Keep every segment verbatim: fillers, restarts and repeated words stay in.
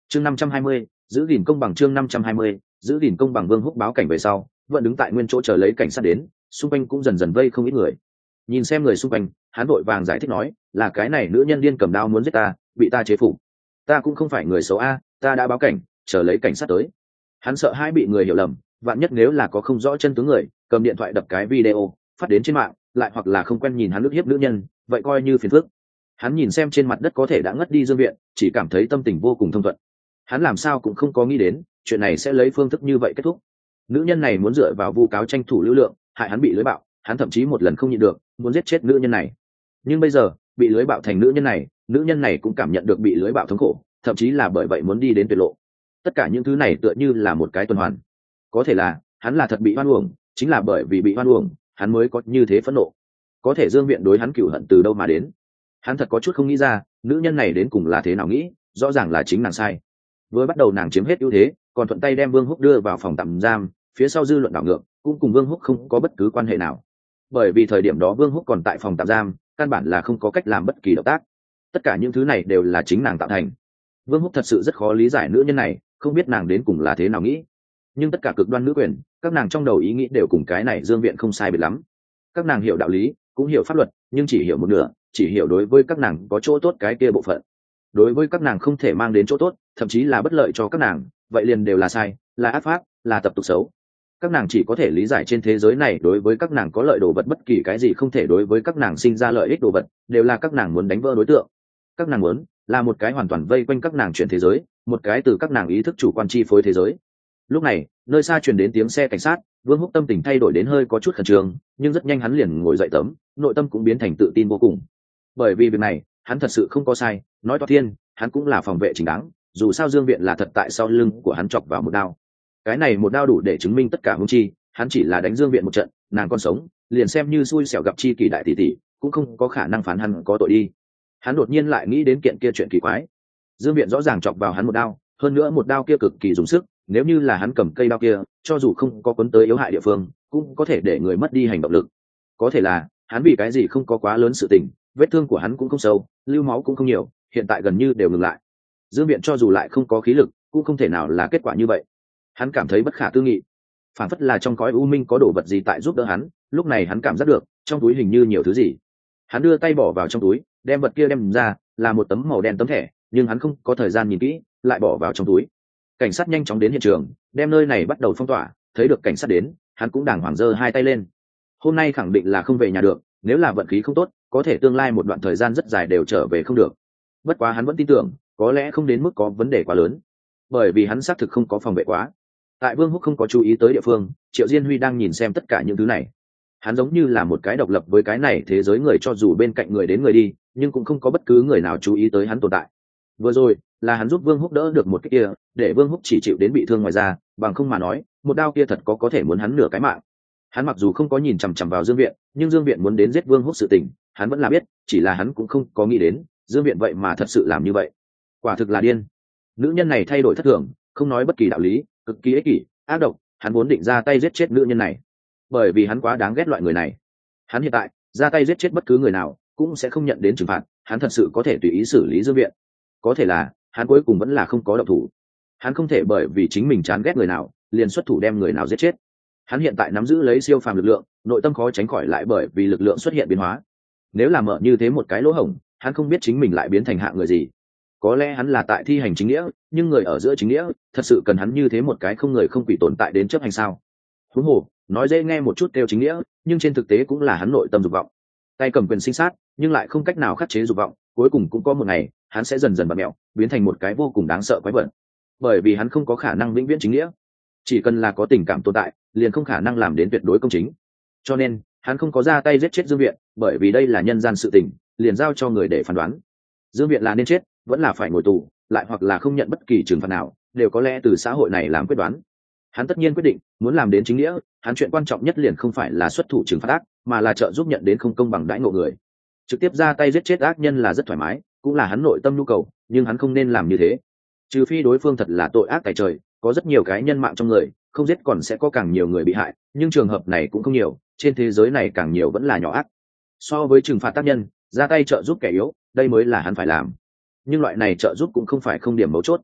chương năm trăm hai mươi giữ gìn công bằng. chương năm trăm hai mươi giữ gìn công bằng. Vương Húc báo cảnh về sau vẫn đứng tại nguyên chỗ chờ lấy cảnh sát đến, xung quanh cũng dần dần vây không ít người. Nhìn xem người xung quanh, hắn vội vàng giải thích nói, là cái này nữ nhân điên cầm đao muốn giết ta, bị ta chế phục. Ta cũng không phải người xấu a, ta đã báo cảnh, chờ lấy cảnh sát tới. Hắn sợ hai bị người hiểu lầm, vạn nhất nếu là có không rõ chân tướng người cầm điện thoại đập cái video phát đến trên mạng, lại hoặc là không quen nhìn hắn ức hiếp nữ nhân, vậy coi như phiền phức. Hắn nhìn xem trên mặt đất có thể đã ngất đi Dương Viện, chỉ cảm thấy tâm tình vô cùng thông thuận. Hắn làm sao cũng không có nghĩ đến chuyện này sẽ lấy phương thức như vậy kết thúc. Nữ nhân này muốn dựa vào vu cáo tranh thủ lưu lượng, hại hắn bị lưới bạo, hắn thậm chí một lần không nhịn được muốn giết chết nữ nhân này. Nhưng bây giờ bị lưới bạo thành nữ nhân này, nữ nhân này cũng cảm nhận được bị lưới bạo thống khổ, thậm chí là bởi vậy muốn đi đến tuyệt lộ. Tất cả những thứ này tựa như là một cái tuần hoàn. Có thể là hắn là thật bị oan uổng, chính là bởi vì bị oan uổng hắn mới có như thế phẫn nộ. Có thể Dương Viện đối hắn cửu hận từ đâu mà đến? Hắn thật có chút không nghĩ ra nữ nhân này đến cùng là thế nào nghĩ, rõ ràng là chính nàng sai. Vừa bắt đầu nàng chiếm hết ưu thế, còn thuận tay đem Vương Húc đưa vào phòng tạm giam, phía sau dư luận đảo ngược cũng cùng Vương Húc không có bất cứ quan hệ nào. Bởi vì thời điểm đó Vương Húc còn tại phòng tạm giam, căn bản là không có cách làm bất kỳ động tác. Tất cả những thứ này đều là chính nàng tạo thành. Vương Húc thật sự rất khó lý giải nữ nhân này, không biết nàng đến cùng là thế nào nghĩ. Nhưng tất cả cực đoan nữ quyền, các nàng trong đầu ý nghĩ đều cùng cái này Dương Viện không sai biệt lắm. Các nàng hiểu đạo lý, cũng hiểu pháp luật, nhưng chỉ hiểu một nửa, chỉ hiểu đối với các nàng có chỗ tốt cái kia bộ phận. Đối với các nàng không thể mang đến chỗ tốt, thậm chí là bất lợi cho các nàng, vậy liền đều là sai, là ác pháp, là tập tục xấu. Các nàng chỉ có thể lý giải trên thế giới này đối với các nàng có lợi đồ vật, bất kỳ cái gì không thể đối với các nàng sinh ra lợi ích đồ vật, đều là các nàng muốn đánh vỡ đối tượng. Các nàng muốn là một cái hoàn toàn vây quanh các nàng chuyển thế giới, một cái từ các nàng ý thức chủ quan chi phối thế giới. Lúc này nơi xa truyền đến tiếng xe cảnh sát, Vương Húc tâm tình thay đổi đến hơi có chút khẩn trương, nhưng rất nhanh hắn liền ngồi dậy tấm, nội tâm cũng biến thành tự tin vô cùng. Bởi vì việc này hắn thật sự không có sai, nói toạc thiên hắn cũng là phòng vệ chính đáng, dù sao Dương Viện là thật tại sau lưng của hắn chọc vào một đao. Cái này một đao đủ để chứng minh tất cả hung chi, hắn chỉ là đánh Dương Viện một trận, nàng còn sống, liền xem như xui xẻo gặp chi kỳ đại tỷ tỷ, cũng không có khả năng phán hắn có tội đi. Hắn đột nhiên lại nghĩ đến kiện kia chuyện kỳ quái. Dương Viện rõ ràng chọc vào hắn một đao, hơn nữa một đao kia cực kỳ dùng sức, nếu như là hắn cầm cây đao kia, cho dù không có cuốn tới yếu hại địa phương, cũng có thể để người mất đi hành động lực. Có thể là hắn vì cái gì không có quá lớn sự tình, vết thương của hắn cũng không sâu, lưu máu cũng không nhiều, hiện tại gần như đều ngừng lại. Dương Viện cho dù lại không có khí lực, cũng không thể nào là kết quả như vậy. Hắn cảm thấy bất khả tư nghị, phản phất là trong cõi u minh có đồ vật gì tại giúp đỡ hắn. Lúc này hắn cảm giác được trong túi hình như nhiều thứ gì. Hắn đưa tay bỏ vào trong túi, đem vật kia đem ra, là một tấm màu đen tấm thẻ, nhưng hắn không có thời gian nhìn kỹ, lại bỏ vào trong túi. Cảnh sát nhanh chóng đến hiện trường, đem nơi này bắt đầu phong tỏa. Thấy được cảnh sát đến, hắn cũng đàng hoàng giơ hai tay lên. Hôm nay khẳng định là không về nhà được, nếu là vận khí không tốt, có thể tương lai một đoạn thời gian rất dài đều trở về không được. Bất quá hắn vẫn tin tưởng, có lẽ không đến mức có vấn đề quá lớn, bởi vì hắn xác thực không có phòng vệ quá. Tại Vương Húc không có chú ý tới địa phương, Triệu Diên Huy đang nhìn xem tất cả những thứ này. Hắn giống như là một cái độc lập với cái này thế giới người, cho dù bên cạnh người đến người đi, nhưng cũng không có bất cứ người nào chú ý tới hắn tồn tại. Vừa rồi là hắn giúp Vương Húc đỡ được một cái kia, để Vương Húc chỉ chịu đến bị thương ngoài ra, bằng không mà nói, một đao kia thật có có thể muốn hắn nửa cái mạng. Hắn mặc dù không có nhìn chằm chằm vào Dương Viện, nhưng Dương Viện muốn đến giết Vương Húc sự tình, hắn vẫn là biết, chỉ là hắn cũng không có nghĩ đến Dương Viện vậy mà thật sự làm như vậy. Quả thực là điên. Nữ nhân này thay đổi thất thường, không nói bất kỳ đạo lý, cực kỳ ích kỷ, ác độc. Hắn vốn định ra tay giết chết nữ nhân này, bởi vì hắn quá đáng ghét loại người này. Hắn hiện tại ra tay giết chết bất cứ người nào cũng sẽ không nhận đến trừng phạt, hắn thật sự có thể tùy ý xử lý Dương Viện. Có thể là hắn cuối cùng vẫn là không có động thủ. Hắn không thể bởi vì chính mình chán ghét người nào liền xuất thủ đem người nào giết chết. Hắn hiện tại nắm giữ lấy siêu phàm lực lượng, nội tâm khó tránh khỏi lại bởi vì lực lượng xuất hiện biến hóa. Nếu là mở như thế một cái lỗ hổng, hắn không biết chính mình lại biến thành hạng người gì. Có lẽ hắn là tại thi hành chính nghĩa, nhưng người ở giữa chính nghĩa thật sự cần hắn như thế một cái không người không quỷ tồn tại đến chấp hành sao? Huống hồ nói dễ nghe một chút kêu chính nghĩa, nhưng trên thực tế cũng là hắn nội tâm dục vọng. Tay cầm quyền sinh sát, nhưng lại không cách nào khắc chế dục vọng, cuối cùng cũng có một ngày hắn sẽ dần dần bật mẹo, biến thành một cái vô cùng đáng sợ quái vật. Bởi vì hắn không có khả năng vĩnh viễn chính nghĩa, chỉ cần là có tình cảm tồn tại, liền không khả năng làm đến tuyệt đối công chính. Cho nên hắn không có ra tay giết chết Dương Viện, bởi vì đây là nhân gian sự tình, liền giao cho người để phán đoán. Dương Viện là nên chết, vẫn là phải ngồi tù, lại hoặc là không nhận bất kỳ trừng phạt nào, đều có lẽ từ xã hội này làm quyết đoán. Hắn tất nhiên quyết định muốn làm đến chính nghĩa, hắn chuyện quan trọng nhất liền không phải là xuất thủ trừng phạt ác, mà là trợ giúp nhận đến không công bằng đãi ngộ người. Trực tiếp ra tay giết chết ác nhân là rất thoải mái, cũng là hắn nội tâm nhu cầu, nhưng hắn không nên làm như thế. Trừ phi đối phương thật là tội ác tày trời, có rất nhiều cái nhân mạng trong người, không giết còn sẽ có càng nhiều người bị hại, nhưng trường hợp này cũng không nhiều, trên thế giới này càng nhiều vẫn là nhỏ ác. So với trừng phạt tác nhân, ra tay trợ giúp kẻ yếu, đây mới là hắn phải làm. Nhưng loại này trợ giúp cũng không phải không điểm mấu chốt.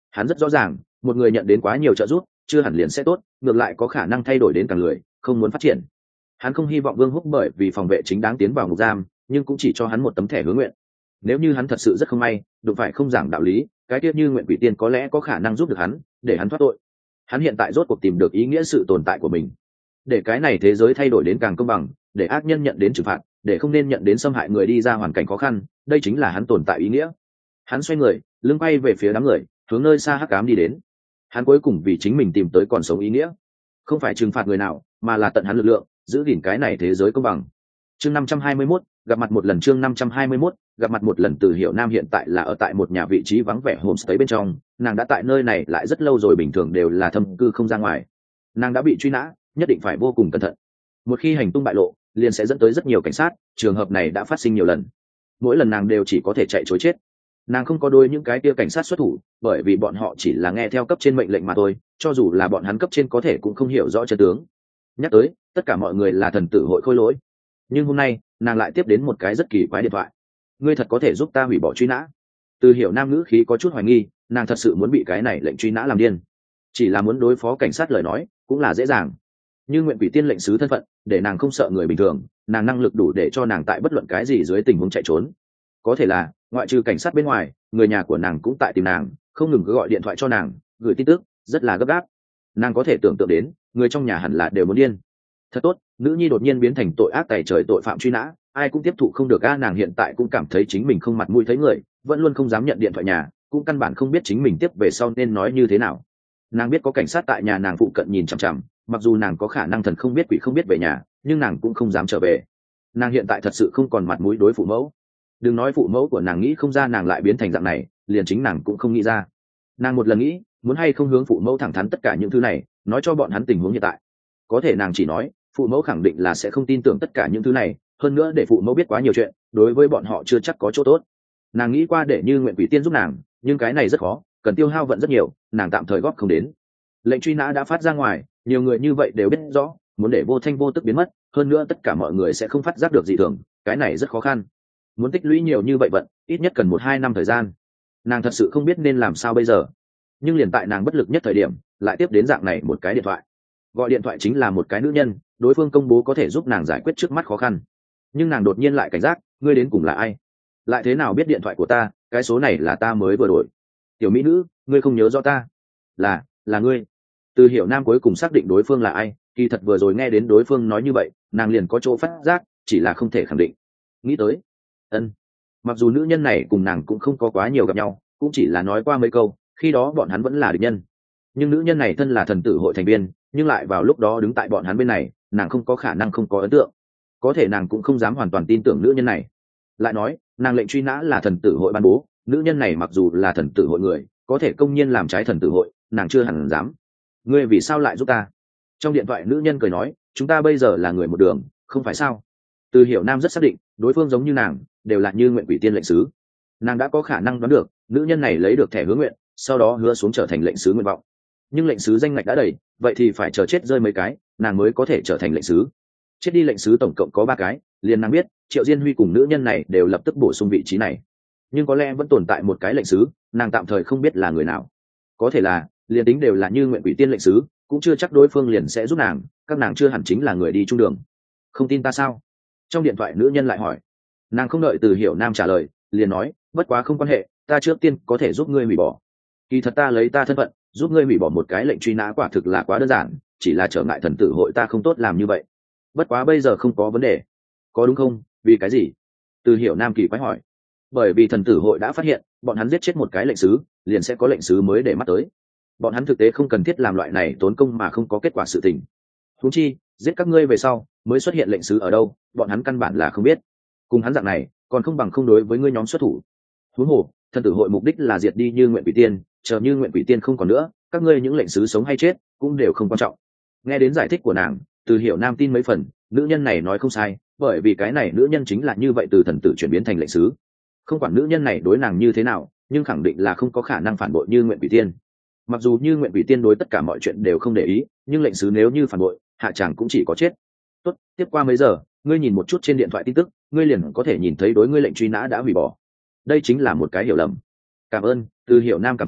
Hắn rất rõ ràng, một người nhận đến quá nhiều trợ giúp chưa hẳn liền sẽ tốt, ngược lại có khả năng thay đổi đến càng lười, không muốn phát triển. Hắn không hy vọng Vương Húc bởi vì phòng vệ chính đáng tiến vào ngục giam, nhưng cũng chỉ cho hắn một tấm thẻ hứa nguyện. Nếu như hắn thật sự rất không may đụng phải không giảng đạo lý, cái tiết như nguyện quỷ tiên có lẽ có khả năng giúp được hắn, để hắn thoát tội. Hắn hiện tại rốt cuộc tìm được ý nghĩa sự tồn tại của mình, để cái này thế giới thay đổi đến càng công bằng, để ác nhân nhận đến trừng phạt, để không nên nhận đến xâm hại người đi ra hoàn cảnh khó khăn, đây chính là hắn tồn tại ý nghĩa. Hắn xoay người, lưng quay về phía đám người, hướng nơi xa hắc ám đi đến. Hắn cuối cùng vì chính mình tìm tới còn sống ý nghĩa, không phải trừng phạt người nào, mà là tận hắn lực lượng giữ gìn cái này thế giới công bằng. Chương năm trăm hai mươi mốt, gặp mặt một lần. Chương năm trăm hai mươi mốt, gặp mặt một lần. Từ Hiểu Nam hiện tại là ở tại một nhà vị trí vắng vẻ homestay bên trong, nàng đã tại nơi này lại rất lâu rồi, bình thường đều là thâm cư không ra ngoài. Nàng đã bị truy nã, nhất định phải vô cùng cẩn thận. Một khi hành tung bại lộ, liền sẽ dẫn tới rất nhiều cảnh sát, trường hợp này đã phát sinh nhiều lần. Mỗi lần nàng đều chỉ có thể chạy trối chết. Nàng không có đôi những cái kia cảnh sát xuất thủ, bởi vì bọn họ chỉ là nghe theo cấp trên mệnh lệnh mà thôi, cho dù là bọn hắn cấp trên có thể cũng không hiểu rõ chân tướng. Nhắc tới, tất cả mọi người là thần tử hội khôi lỗi, nhưng hôm nay nàng lại tiếp đến một cái rất kỳ quái điện thoại. Ngươi thật có thể giúp ta hủy bỏ truy nã? Từ Hiểu Nam ngữ khí có chút hoài nghi, nàng thật sự muốn bị cái này lệnh truy nã làm điên. Chỉ là muốn đối phó cảnh sát lời nói cũng là dễ dàng, như nguyện quỷ tiên lệnh sứ thân phận để nàng không sợ người bình thường, nàng năng lực đủ để cho nàng tại bất luận cái gì dưới tình huống chạy trốn. Có thể là ngoại trừ cảnh sát bên ngoài, người nhà của nàng cũng tại tìm nàng, không ngừng cứ gọi điện thoại cho nàng, gửi tin tức, rất là gấp gáp. Nàng có thể tưởng tượng đến người trong nhà hẳn là đều muốn điên. Thật tốt, nữ nhi đột nhiên biến thành tội ác tày trời, tội phạm truy nã, ai cũng tiếp thụ không được. A nàng hiện tại cũng cảm thấy chính mình không mặt mũi thấy người, vẫn luôn không dám nhận điện thoại nhà, cũng căn bản không biết chính mình tiếp về sau nên nói như thế nào. Nàng biết có cảnh sát tại nhà nàng phụ cận nhìn chằm chằm, mặc dù nàng có khả năng thần không biết quỷ không biết về nhà, nhưng nàng cũng không dám trở về. Nàng hiện tại thật sự không còn mặt mũi đối phụ mẫu. Đừng nói phụ mẫu của nàng nghĩ không ra nàng lại biến thành dạng này, liền chính nàng cũng không nghĩ ra. Nàng một lần nghĩ muốn hay không hướng phụ mẫu thẳng thắn tất cả những thứ này, nói cho bọn hắn tình huống hiện tại. Có thể nàng chỉ nói phụ mẫu khẳng định là sẽ không tin tưởng tất cả những thứ này, hơn nữa để phụ mẫu biết quá nhiều chuyện đối với bọn họ chưa chắc có chỗ tốt. Nàng nghĩ qua để như nguyện quỷ tiên giúp nàng, nhưng cái này rất khó, cần tiêu hao vận rất nhiều, nàng tạm thời góp không đến. Lệnh truy nã đã phát ra ngoài, nhiều người như vậy đều biết rõ, muốn để vô thanh vô tức biến mất, hơn nữa tất cả mọi người sẽ không phát giác được gì thường, cái này rất khó khăn. Muốn tích lũy nhiều như vậy vận, ít nhất cần một hai năm thời gian. Nàng thật sự không biết nên làm sao bây giờ. Nhưng liền tại nàng bất lực nhất thời điểm, lại tiếp đến dạng này một cái điện thoại. Gọi điện thoại chính là một cái nữ nhân, đối phương công bố có thể giúp nàng giải quyết trước mắt khó khăn. Nhưng nàng đột nhiên lại cảnh giác, ngươi đến cùng là ai? Lại thế nào biết điện thoại của ta, cái số này là ta mới vừa đổi. Tiểu mỹ nữ, ngươi không nhớ rõ ta? Là, là ngươi. Từ Hiểu Nam cuối cùng xác định đối phương là ai, kỳ thật vừa rồi nghe đến đối phương nói như vậy, nàng liền có chỗ phát giác, chỉ là không thể khẳng định. Nghĩ tới, ân, mặc dù nữ nhân này cùng nàng cũng không có quá nhiều gặp nhau, cũng chỉ là nói qua mấy câu, khi đó bọn hắn vẫn là địch nhân. Nhưng nữ nhân này thân là thần tử hội thành viên, nhưng lại vào lúc đó đứng tại bọn hắn bên này, nàng không có khả năng không có ấn tượng. Có thể nàng cũng không dám hoàn toàn tin tưởng nữ nhân này. Lại nói, nàng lệnh truy nã là thần tử hội ban bố, nữ nhân này mặc dù là thần tử hội người, có thể công nhiên làm trái thần tử hội, nàng chưa hẳn dám. Ngươi vì sao lại giúp ta? Trong điện thoại nữ nhân cười nói, chúng ta bây giờ là người một đường, không phải sao? Từ Hiểu Nam rất xác định, đối phương giống như nàng, đều là như nguyện quỷ tiên lệnh sứ. Nàng đã có khả năng đoán được, nữ nhân này lấy được thẻ hứa nguyện, sau đó hứa xuống trở thành lệnh sứ nguyện vọng. Nhưng lệnh sứ danh ngạch đã đầy, vậy thì phải chờ chết rơi mấy cái, nàng mới có thể trở thành lệnh sứ. Chết đi lệnh sứ tổng cộng có ba cái, liền nàng biết, Triệu Diên Huy cùng nữ nhân này đều lập tức bổ sung vị trí này. Nhưng có lẽ vẫn tồn tại một cái lệnh sứ, nàng tạm thời không biết là người nào. Có thể là, liền tính đều là như nguyện quỷ tiên lệnh sứ, cũng chưa chắc đối phương liền sẽ giúp nàng, các nàng chưa hẳn chính là người đi chung đường. Không tin ta sao? Trong điện thoại nữ nhân lại hỏi. Nàng không đợi Từ Hiểu Nam trả lời, liền nói, bất quá không quan hệ, ta trước tiên có thể giúp ngươi hủy bỏ. Kỳ thật ta lấy ta thân phận giúp ngươi hủy bỏ một cái lệnh truy nã quả thực là quá đơn giản, chỉ là trở ngại thần tử hội ta không tốt làm như vậy. Bất quá bây giờ không có vấn đề, có đúng không? Vì cái gì? Từ Hiểu Nam kỳ quái hỏi. Bởi vì thần tử hội đã phát hiện, bọn hắn giết chết một cái lệnh sứ, liền sẽ có lệnh sứ mới để mắt tới. Bọn hắn thực tế không cần thiết làm loại này tốn công mà không có kết quả sự tình. Huống chi, giết các ngươi về sau, mới xuất hiện lệnh sứ ở đâu, bọn hắn căn bản là không biết. Cùng hắn dạng này, còn không bằng không đối với ngươi nhóm xuất thủ. Huống hồ, thần tử hội mục đích là diệt đi như nguyện quỷ tiên, chờ như nguyện quỷ tiên không còn nữa, các ngươi những lệnh sứ sống hay chết cũng đều không quan trọng. Nghe đến giải thích của nàng, Từ Hiểu Nam tin mấy phần, nữ nhân này nói không sai, bởi vì cái này nữ nhân chính là như vậy từ thần tử chuyển biến thành lệnh sứ. Không quản nữ nhân này đối nàng như thế nào, nhưng khẳng định là không có khả năng phản bội như nguyện quỷ tiên. Mặc dù như nguyện quỷ tiên đối tất cả mọi chuyện đều không để ý, nhưng lệnh sứ nếu như phản bội, hạ chàng cũng chỉ có chết. Tốt, tiếp qua mấy giờ, ngươi nhìn một chút trên điện thoại tin tức, ngươi liền có thể nhìn thấy đối ngươi lệnh truy nã đã hủy bỏ. Đây chính là một cái hiểu lầm. Cảm ơn. Từ Hiểu Nam cảm thấy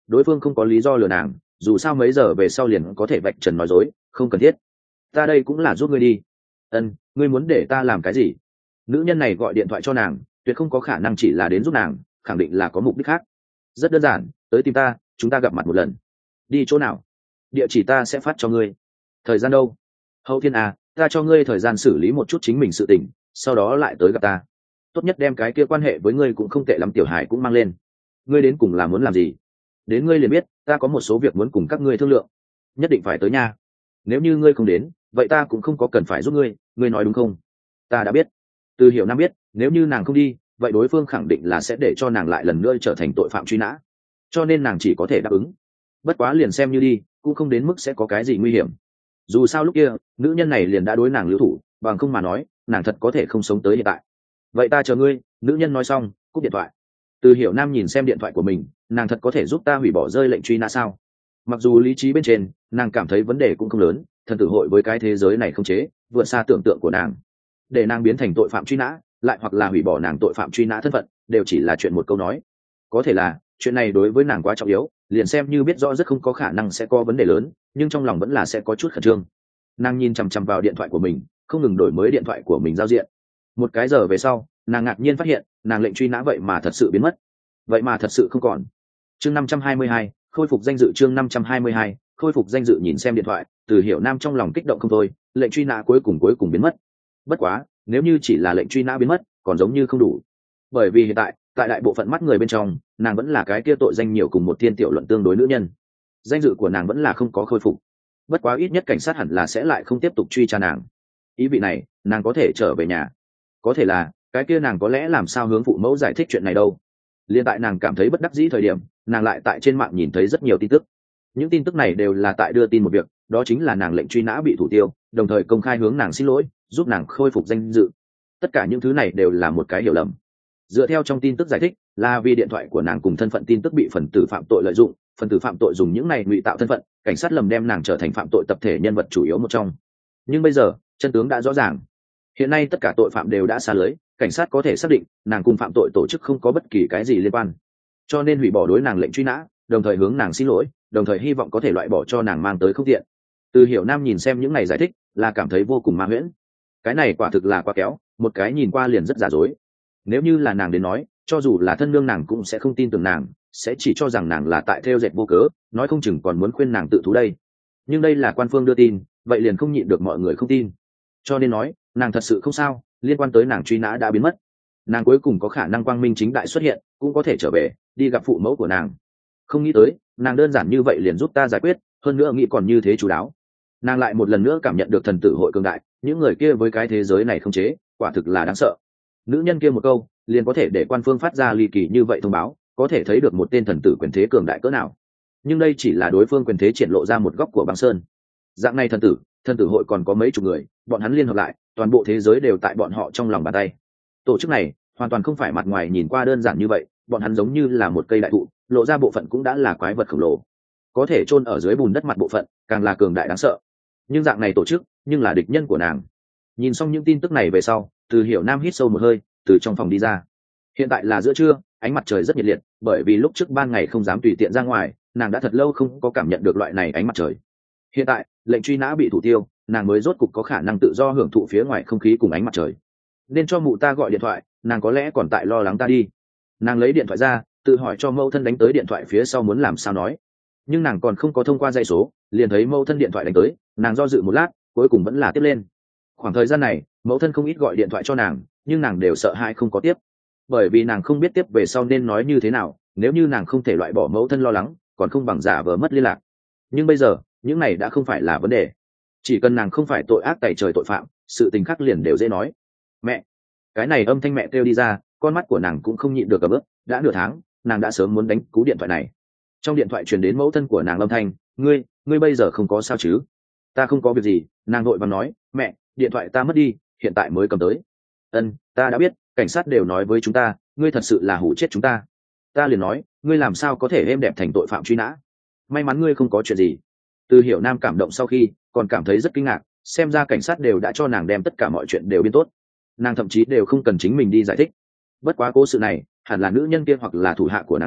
đối phương không có lý do lừa nàng, dù sao mấy giờ về sau liền có thể vạch trần nói dối, không cần thiết. Ta đây cũng là giúp ngươi đi. Ân, ngươi muốn để ta làm cái gì? Nữ nhân này gọi điện thoại cho nàng, tuyệt không có khả năng chỉ là đến giúp nàng, khẳng định là có mục đích khác. Rất đơn giản, tới tìm ta, chúng ta gặp mặt một lần. Đi chỗ nào? Địa chỉ ta sẽ phát cho ngươi. Thời gian đâu? Hậu thiên à, ta cho ngươi thời gian xử lý một chút chính mình sự tình, sau đó lại tới gặp ta. Tốt nhất đem cái kia quan hệ với ngươi cũng không tệ lắm tiểu hải cũng mang lên. Ngươi đến cùng là muốn làm gì? Đến ngươi liền biết, ta có một số việc muốn cùng các ngươi thương lượng. Nhất định phải tới nha. Nếu như ngươi không đến, vậy ta cũng không có cần phải giúp ngươi, ngươi nói đúng không? Ta đã biết. Từ Hiểu Nam biết, nếu như nàng không đi, vậy đối phương khẳng định là sẽ để cho nàng lại lần nữa trở thành tội phạm truy nã, cho nên nàng chỉ có thể đáp ứng. Bất quá liền xem như đi, cũng không đến mức sẽ có cái gì nguy hiểm. Dù sao lúc kia nữ nhân này liền đã đối nàng lưu thủ, bằng không mà nói nàng thật có thể không sống tới hiện tại. Vậy ta chờ ngươi. Nữ nhân nói xong cúp điện thoại. Từ Hiểu Nam nhìn xem điện thoại của mình, nàng thật có thể giúp ta hủy bỏ rơi lệnh truy nã sao? Mặc dù lý trí bên trên nàng cảm thấy vấn đề cũng không lớn, thần tử hội với cái thế giới này không chế vượt xa tưởng tượng của nàng, để nàng biến thành tội phạm truy nã lại hoặc là hủy bỏ nàng tội phạm truy nã thân phận đều chỉ là chuyện một câu nói. Có thể là chuyện này đối với nàng quá trọng yếu, liền xem như biết rõ rất không có khả năng sẽ có vấn đề lớn, nhưng trong lòng vẫn là sẽ có chút khẩn trương. Nàng nhìn chằm chằm vào điện thoại của mình, không ngừng đổi mới điện thoại của mình giao diện. Một cái giờ về sau, nàng ngạc nhiên phát hiện nàng lệnh truy nã vậy mà thật sự biến mất, vậy mà thật sự không còn. Chương năm trăm hai mươi hai, khôi phục danh dự. Chương năm trăm hai mươi hai, khôi phục danh dự. Nhìn xem điện thoại, Từ Hiểu Nam trong lòng kích động không thôi, lệnh truy nã cuối cùng cuối cùng biến mất. Bất quá nếu như chỉ là lệnh truy nã biến mất còn giống như không đủ, bởi vì hiện tại tại đại bộ phận mắt người bên trong nàng vẫn là cái kia tội danh nhiều cùng một thiên tiểu luận tương đối nữ nhân, danh dự của nàng vẫn là không có khôi phục. Bất quá ít nhất cảnh sát hẳn là sẽ lại không tiếp tục truy tra nàng, ý vị này nàng có thể trở về nhà. Có thể là cái kia nàng có lẽ làm sao hướng phụ mẫu giải thích chuyện này đâu. Liên tại nàng cảm thấy bất đắc dĩ thời điểm, nàng lại tại trên mạng nhìn thấy rất nhiều tin tức. Những tin tức này đều là tại đưa tin một việc, đó chính là nàng lệnh truy nã bị thủ tiêu, đồng thời công khai hướng nàng xin lỗi, giúp nàng khôi phục danh dự. Tất cả những thứ này đều là một cái hiểu lầm. Dựa theo trong tin tức giải thích, là vì điện thoại của nàng cùng thân phận tin tức bị phần tử phạm tội lợi dụng, phần tử phạm tội dùng những này ngụy tạo thân phận, cảnh sát lầm đem nàng trở thành phạm tội tập thể nhân vật chủ yếu một trong. Nhưng bây giờ chân tướng đã rõ ràng, hiện nay tất cả tội phạm đều đã xa lưới, cảnh sát có thể xác định nàng cùng phạm tội tổ chức không có bất kỳ cái gì liên quan, cho nên hủy bỏ đối nàng lệnh truy nã, đồng thời hướng nàng xin lỗi, đồng thời hy vọng có thể loại bỏ cho nàng mang tới không tiện. Từ Hiểu Nam nhìn xem những này giải thích là cảm thấy vô cùng ma huyễn. Cái này quả thực là quá kéo, một cái nhìn qua liền rất giả dối. Nếu như là nàng đến nói, cho dù là thân nương nàng cũng sẽ không tin tưởng nàng, sẽ chỉ cho rằng nàng là tại theo dệt vô cớ, nói không chừng còn muốn khuyên nàng tự thú đây. Nhưng đây là quan phương đưa tin, vậy liền không nhịn được mọi người không tin. Cho nên nói nàng thật sự không sao, liên quan tới nàng truy nã đã biến mất, nàng cuối cùng có khả năng quang minh chính đại xuất hiện, cũng có thể trở về đi gặp phụ mẫu của nàng. Không nghĩ tới nàng đơn giản như vậy liền giúp ta giải quyết, hơn nữa nghĩ còn như thế chú đáo. Nàng lại một lần nữa cảm nhận được thần tử hội cường đại, những người kia với cái thế giới này không chế quả thực là đáng sợ. Nữ nhân kia một câu liền có thể để quan phương phát ra ly kỳ như vậy thông báo, có thể thấy được một tên thần tử quyền thế cường đại cỡ nào. Nhưng đây chỉ là đối phương quyền thế triển lộ ra một góc của băng sơn. Dạng này thần tử thần tử hội còn có mấy chục người, bọn hắn liên hợp lại toàn bộ thế giới đều tại bọn họ trong lòng bàn tay. Tổ chức này hoàn toàn không phải mặt ngoài nhìn qua đơn giản như vậy, bọn hắn giống như là một cây đại thụ, lộ ra bộ phận cũng đã là quái vật khổng lồ, có thể chôn ở dưới bùn đất mặt bộ phận càng là cường đại đáng sợ. Nhưng dạng này tổ chức nhưng là địch nhân của nàng. Nhìn xong những tin tức này về sau, Từ Hiểu Nam hít sâu một hơi, từ trong phòng đi ra. Hiện tại là giữa trưa, ánh mặt trời rất nhiệt liệt, bởi vì lúc trước ban ngày không dám tùy tiện ra ngoài, nàng đã thật lâu không có cảm nhận được loại này ánh mặt trời. Hiện tại lệnh truy nã bị thủ tiêu, nàng mới rốt cục có khả năng tự do hưởng thụ phía ngoài không khí cùng ánh mặt trời. Nên cho mụ ta gọi điện thoại, nàng có lẽ còn tại lo lắng ta đi. Nàng lấy điện thoại ra, tự hỏi cho mẫu thân đánh tới điện thoại phía sau muốn làm sao nói. Nhưng nàng còn không có thông qua dây số, liền thấy mẫu thân điện thoại đánh tới, nàng do dự một lát, cuối cùng vẫn là tiếp lên. Khoảng thời gian này mẫu thân không ít gọi điện thoại cho nàng, nhưng nàng đều sợ hãi không có tiếp, bởi vì nàng không biết tiếp về sau nên nói như thế nào. Nếu như nàng không thể loại bỏ mẫu thân lo lắng, còn không bằng giả vờ mất liên lạc. Nhưng bây giờ những này đã không phải là vấn đề, chỉ cần nàng không phải tội ác tày trời tội phạm, sự tình khác liền đều dễ nói. Mẹ! Cái này âm thanh mẹ kêu đi ra, con mắt của nàng cũng không nhịn được cả bước. Đã nửa tháng nàng đã sớm muốn đánh cú điện thoại này. Trong điện thoại truyền đến mẫu thân của nàng âm thanh: ngươi ngươi bây giờ không có sao chứ? Ta không có việc gì. Nàng vội vàng nói: mẹ, điện thoại ta mất đi, hiện tại mới cầm tới. Ân, ta đã biết, cảnh sát đều nói với chúng ta, ngươi thật sự là hủ chết chúng ta. Ta liền nói, ngươi làm sao có thể êm đẹp thành tội phạm truy nã? May mắn ngươi không có chuyện gì. Từ Hiểu Nam cảm động sau khi còn cảm thấy rất kinh ngạc, xem ra cảnh sát đều đã cho nàng đem tất cả mọi chuyện đều biên tốt, nàng thậm chí đều không cần chính mình đi giải thích. Bất quá cố sự này hẳn là nữ nhân kia hoặc là thủ hạ của nàng biên,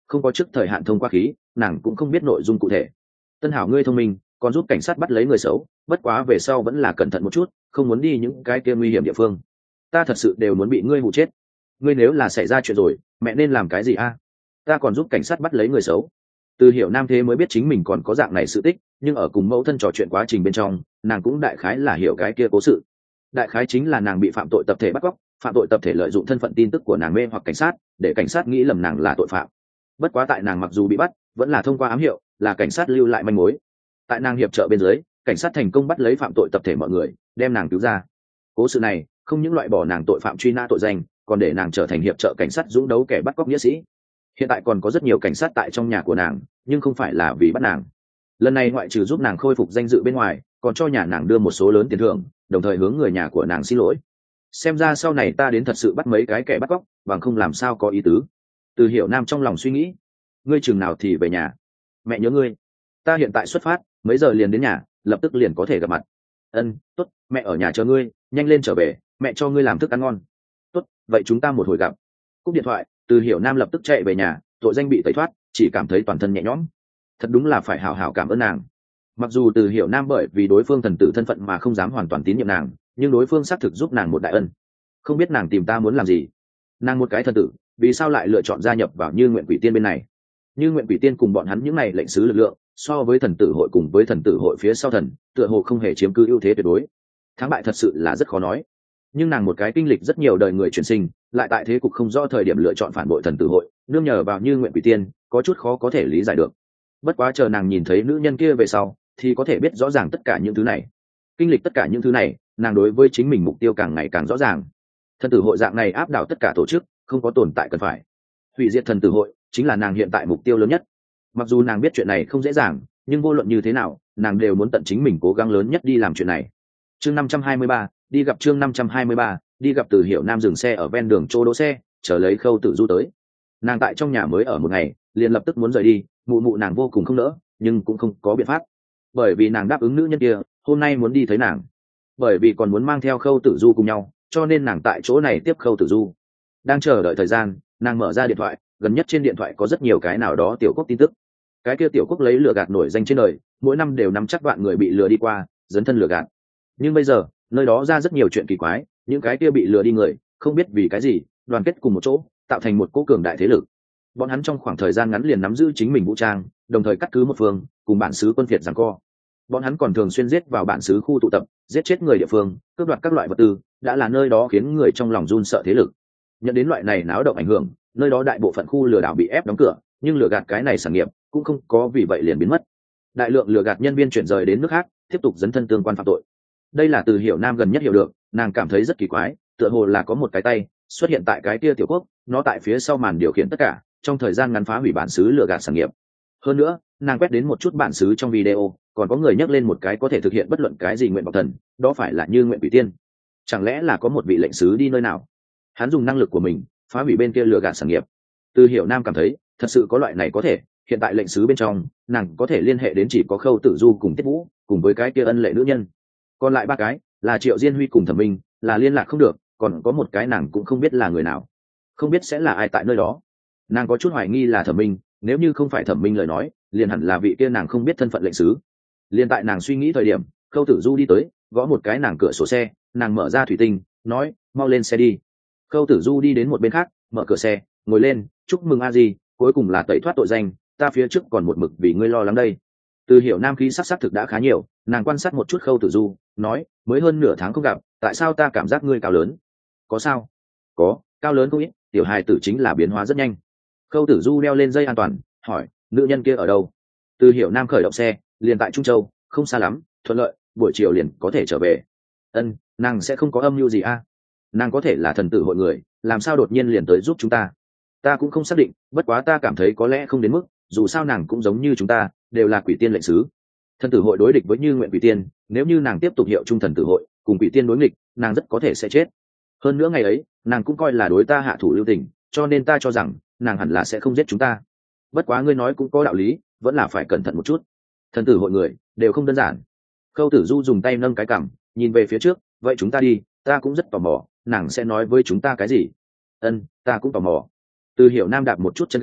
không có trước thời hạn thông qua khí, nàng cũng không biết nội dung cụ thể. Tân Hảo ngươi thông minh, còn giúp cảnh sát bắt lấy người xấu, bất quá về sau vẫn là cẩn thận một chút, không muốn đi những cái kia nguy hiểm địa phương. Ta thật sự đều muốn bị ngươi hù chết. Ngươi nếu là xảy ra chuyện rồi, mẹ nên làm cái gì a? Ta còn giúp cảnh sát bắt lấy người xấu. Từ Hiểu Nam thế mới biết chính mình còn có dạng này sự tích, nhưng ở cùng mẫu thân trò chuyện quá trình bên trong, nàng cũng đại khái là hiểu cái kia cố sự. Đại khái chính là nàng bị phạm tội tập thể bắt cóc, phạm tội tập thể lợi dụng thân phận tin tức của nàng mê hoặc cảnh sát, để cảnh sát nghĩ lầm nàng là tội phạm. Bất quá tại nàng mặc dù bị bắt, vẫn là thông qua ám hiệu, là cảnh sát lưu lại manh mối. Tại nàng hiệp trợ bên dưới, cảnh sát thành công bắt lấy phạm tội tập thể mọi người, đem nàng cứu ra. Cố sự này không những loại bỏ nàng tội phạm truy nã tội danh, còn để nàng trở thành hiệp trợ cảnh sát dũng đấu kẻ bắt cóc nghĩa sĩ. Hiện tại còn có rất nhiều cảnh sát tại trong nhà của nàng, nhưng không phải là vì bắt nàng. Lần này ngoại trừ giúp nàng khôi phục danh dự bên ngoài, còn cho nhà nàng đưa một số lớn tiền thưởng, đồng thời hướng người nhà của nàng xin lỗi. Xem ra sau này ta đến thật sự bắt mấy cái kẻ bắt cóc, bằng không làm sao có ý tứ. Từ Hiểu Nam trong lòng suy nghĩ. Ngươi chừng nào thì về nhà? Mẹ nhớ ngươi. Ta hiện tại xuất phát, mấy giờ liền đến nhà, lập tức liền có thể gặp mặt. Ân, tốt, mẹ ở nhà chờ ngươi, nhanh lên trở về, mẹ cho ngươi làm thức ăn ngon. Tốt, vậy chúng ta một hồi gặp. Cúp điện thoại, Từ Hiểu Nam lập tức chạy về nhà, tội danh bị tẩy thoát, chỉ cảm thấy toàn thân nhẹ nhõm. Thật đúng là phải hào hào cảm ơn nàng. Mặc dù Từ Hiểu Nam bởi vì đối phương thần tử thân phận mà không dám hoàn toàn tín nhiệm nàng, nhưng đối phương xác thực giúp nàng một đại ân. Không biết nàng tìm ta muốn làm gì? Nàng một cái thần tử, vì sao lại lựa chọn gia nhập vào Như Nguyện Quỷ Tiên bên này? Như Nguyện Quỷ Tiên cùng bọn hắn những này lệnh sứ lực lượng, so với thần tử hội cùng với thần tử hội phía sau thần, tựa hồ không hề chiếm cứ ưu thế tuyệt đối. Thắng bại thật sự là rất khó nói. Nhưng nàng một cái kinh lịch rất nhiều đời người chuyển sinh, lại tại thế cục không rõ thời điểm lựa chọn phản bội thần tử hội, nương nhờ vào Như Nguyện Quỷ Tiên, có chút khó có thể lý giải được. Bất quá chờ nàng nhìn thấy nữ nhân kia về sau, thì có thể biết rõ ràng tất cả những thứ này. Kinh lịch tất cả những thứ này, nàng đối với chính mình mục tiêu càng ngày càng rõ ràng. Thần tử hội dạng này áp đảo tất cả tổ chức, không có tồn tại cần phải. Hủy diệt thần tử hội chính là nàng hiện tại mục tiêu lớn nhất. Mặc dù nàng biết chuyện này không dễ dàng, nhưng vô luận như thế nào, nàng đều muốn tận chính mình cố gắng lớn nhất đi làm chuyện này. Chương năm trăm hai mươi ba, đi gặp chương năm trăm hai mươi ba, đi gặp Từ Hiểu Nam dừng xe ở ven đường chỗ đỗ xe, chờ lấy Khâu Tử Du tới. Nàng tại trong nhà mới ở một ngày, liền lập tức muốn rời đi, mụ mụ nàng vô cùng không nỡ, nhưng cũng không có biện pháp. Bởi vì nàng đáp ứng nữ nhân kia, hôm nay muốn đi thấy nàng. Bởi vì còn muốn mang theo Khâu Tử Du cùng nhau, cho nên nàng tại chỗ này tiếp Khâu Tử Du. Đang chờ đợi thời gian, nàng mở ra điện thoại, gần nhất trên điện thoại có rất nhiều cái nào đó tiểu quốc tin tức. Cái kia tiểu quốc lấy lừa gạt nổi danh trên đời, mỗi năm đều nắm chắc vạn người bị lừa đi qua, dấn thân lừa gạt. Nhưng bây giờ, nơi đó ra rất nhiều chuyện kỳ quái, những cái kia bị lừa đi người, không biết vì cái gì, đoàn kết cùng một chỗ, tạo thành một cỗ cường đại thế lực. Bọn hắn trong khoảng thời gian ngắn liền nắm giữ chính mình vũ trang, đồng thời cắt cứ một phương, cùng bản xứ quân phiệt giằng co. Bọn hắn còn thường xuyên giết vào bản xứ khu tụ tập, giết chết người địa phương, cướp đoạt các loại vật tư, đã là nơi đó khiến người trong lòng run sợ thế lực. Nhận đến loại này náo động ảnh hưởng, nơi đó đại bộ phận khu lừa đảo bị ép đóng cửa, nhưng lừa gạt cái này sản nghiệp cũng không có vì vậy liền biến mất. Đại lượng lừa gạt nhân viên chuyển rời đến nước khác, tiếp tục dấn thân tương quan phạm tội. Đây là Từ Hiểu Nam gần nhất hiểu được, nàng cảm thấy rất kỳ quái, tựa hồ là có một cái tay xuất hiện tại cái kia tiểu quốc, nó tại phía sau màn điều khiển tất cả, trong thời gian ngắn phá hủy bản xứ lừa gạt sản nghiệp. Hơn nữa, nàng quét đến một chút bản xứ trong video, còn có người nhắc lên một cái có thể thực hiện bất luận cái gì nguyện vọng thần, đó phải là Như Nguyện Quỷ Tiên. Chẳng lẽ là có một vị lệnh sứ đi nơi nào, hắn dùng năng lực của mình phá hủy bên kia lừa gạt sản nghiệp? Từ Hiểu Nam cảm thấy thật sự có loại này có thể. Hiện tại lệnh sứ bên trong, nàng có thể liên hệ đến chỉ có Khâu Tử Du cùng Tiết Vũ, cùng với cái kia ân lệ nữ nhân. Còn lại ba cái là Triệu Diên Huy cùng Thẩm Minh, là liên lạc không được, còn có một cái nàng cũng không biết là người nào, không biết sẽ là ai tại nơi đó. Nàng có chút hoài nghi là Thẩm Minh, nếu như không phải Thẩm Minh lời nói, liền hẳn là vị kia nàng không biết thân phận lệnh sứ. Liên tại nàng suy nghĩ thời điểm, Khâu Tử Du đi tới, gõ một cái nàng cửa sổ xe, nàng mở ra thủy tinh, nói: "Mau lên xe đi." Khâu Tử Du đi đến một bên khác, mở cửa xe, ngồi lên: "Chúc mừng a di, cuối cùng là tẩy thoát tội danh, ta phía trước còn một mực vì ngươi lo lắng đây." Từ Hiểu Nam khí sắc sắc thực đã khá nhiều, nàng quan sát một chút Khâu Tử Du, nói: "Mới hơn nửa tháng không gặp, tại sao ta cảm giác ngươi cao lớn?" "Có sao?" "Có, cao lớn không ít, tiểu hài tử chính là biến hóa rất nhanh." Khâu Tử Du đeo lên dây an toàn, hỏi: "Nữ nhân kia ở đâu?" Từ Hiểu Nam khởi động xe, liền tại Trung Châu, không xa lắm, thuận lợi, buổi chiều liền có thể trở về. Ân, nàng sẽ không có âm mưu gì a? Nàng có thể là thần tử hội người, làm sao đột nhiên liền tới giúp chúng ta? Ta cũng không xác định, bất quá ta cảm thấy có lẽ không đến mức, dù sao nàng cũng giống như chúng ta, đều là quỷ tiên lệnh sứ. Thần tử hội đối địch với Như Nguyện Quỷ Tiên, nếu như nàng tiếp tục hiệu trung thần tử hội, cùng quỷ tiên đối nghịch, nàng rất có thể sẽ chết. Hơn nữa ngày ấy, nàng cũng coi là đối ta hạ thủ lưu tình, cho nên ta cho rằng nàng hẳn là sẽ không giết chúng ta. Bất quá ngươi nói cũng có đạo lý, vẫn là phải cẩn thận một chút. Thần tử hội người đều không đơn giản. Khâu Tử Du dùng tay nâng cái cằm, nhìn về phía trước, vậy chúng ta đi, ta cũng rất tò mò, nàng sẽ nói với chúng ta cái gì. Ân, ta cũng tò mò. Từ Hiểu Nam đạp một chút chân ga,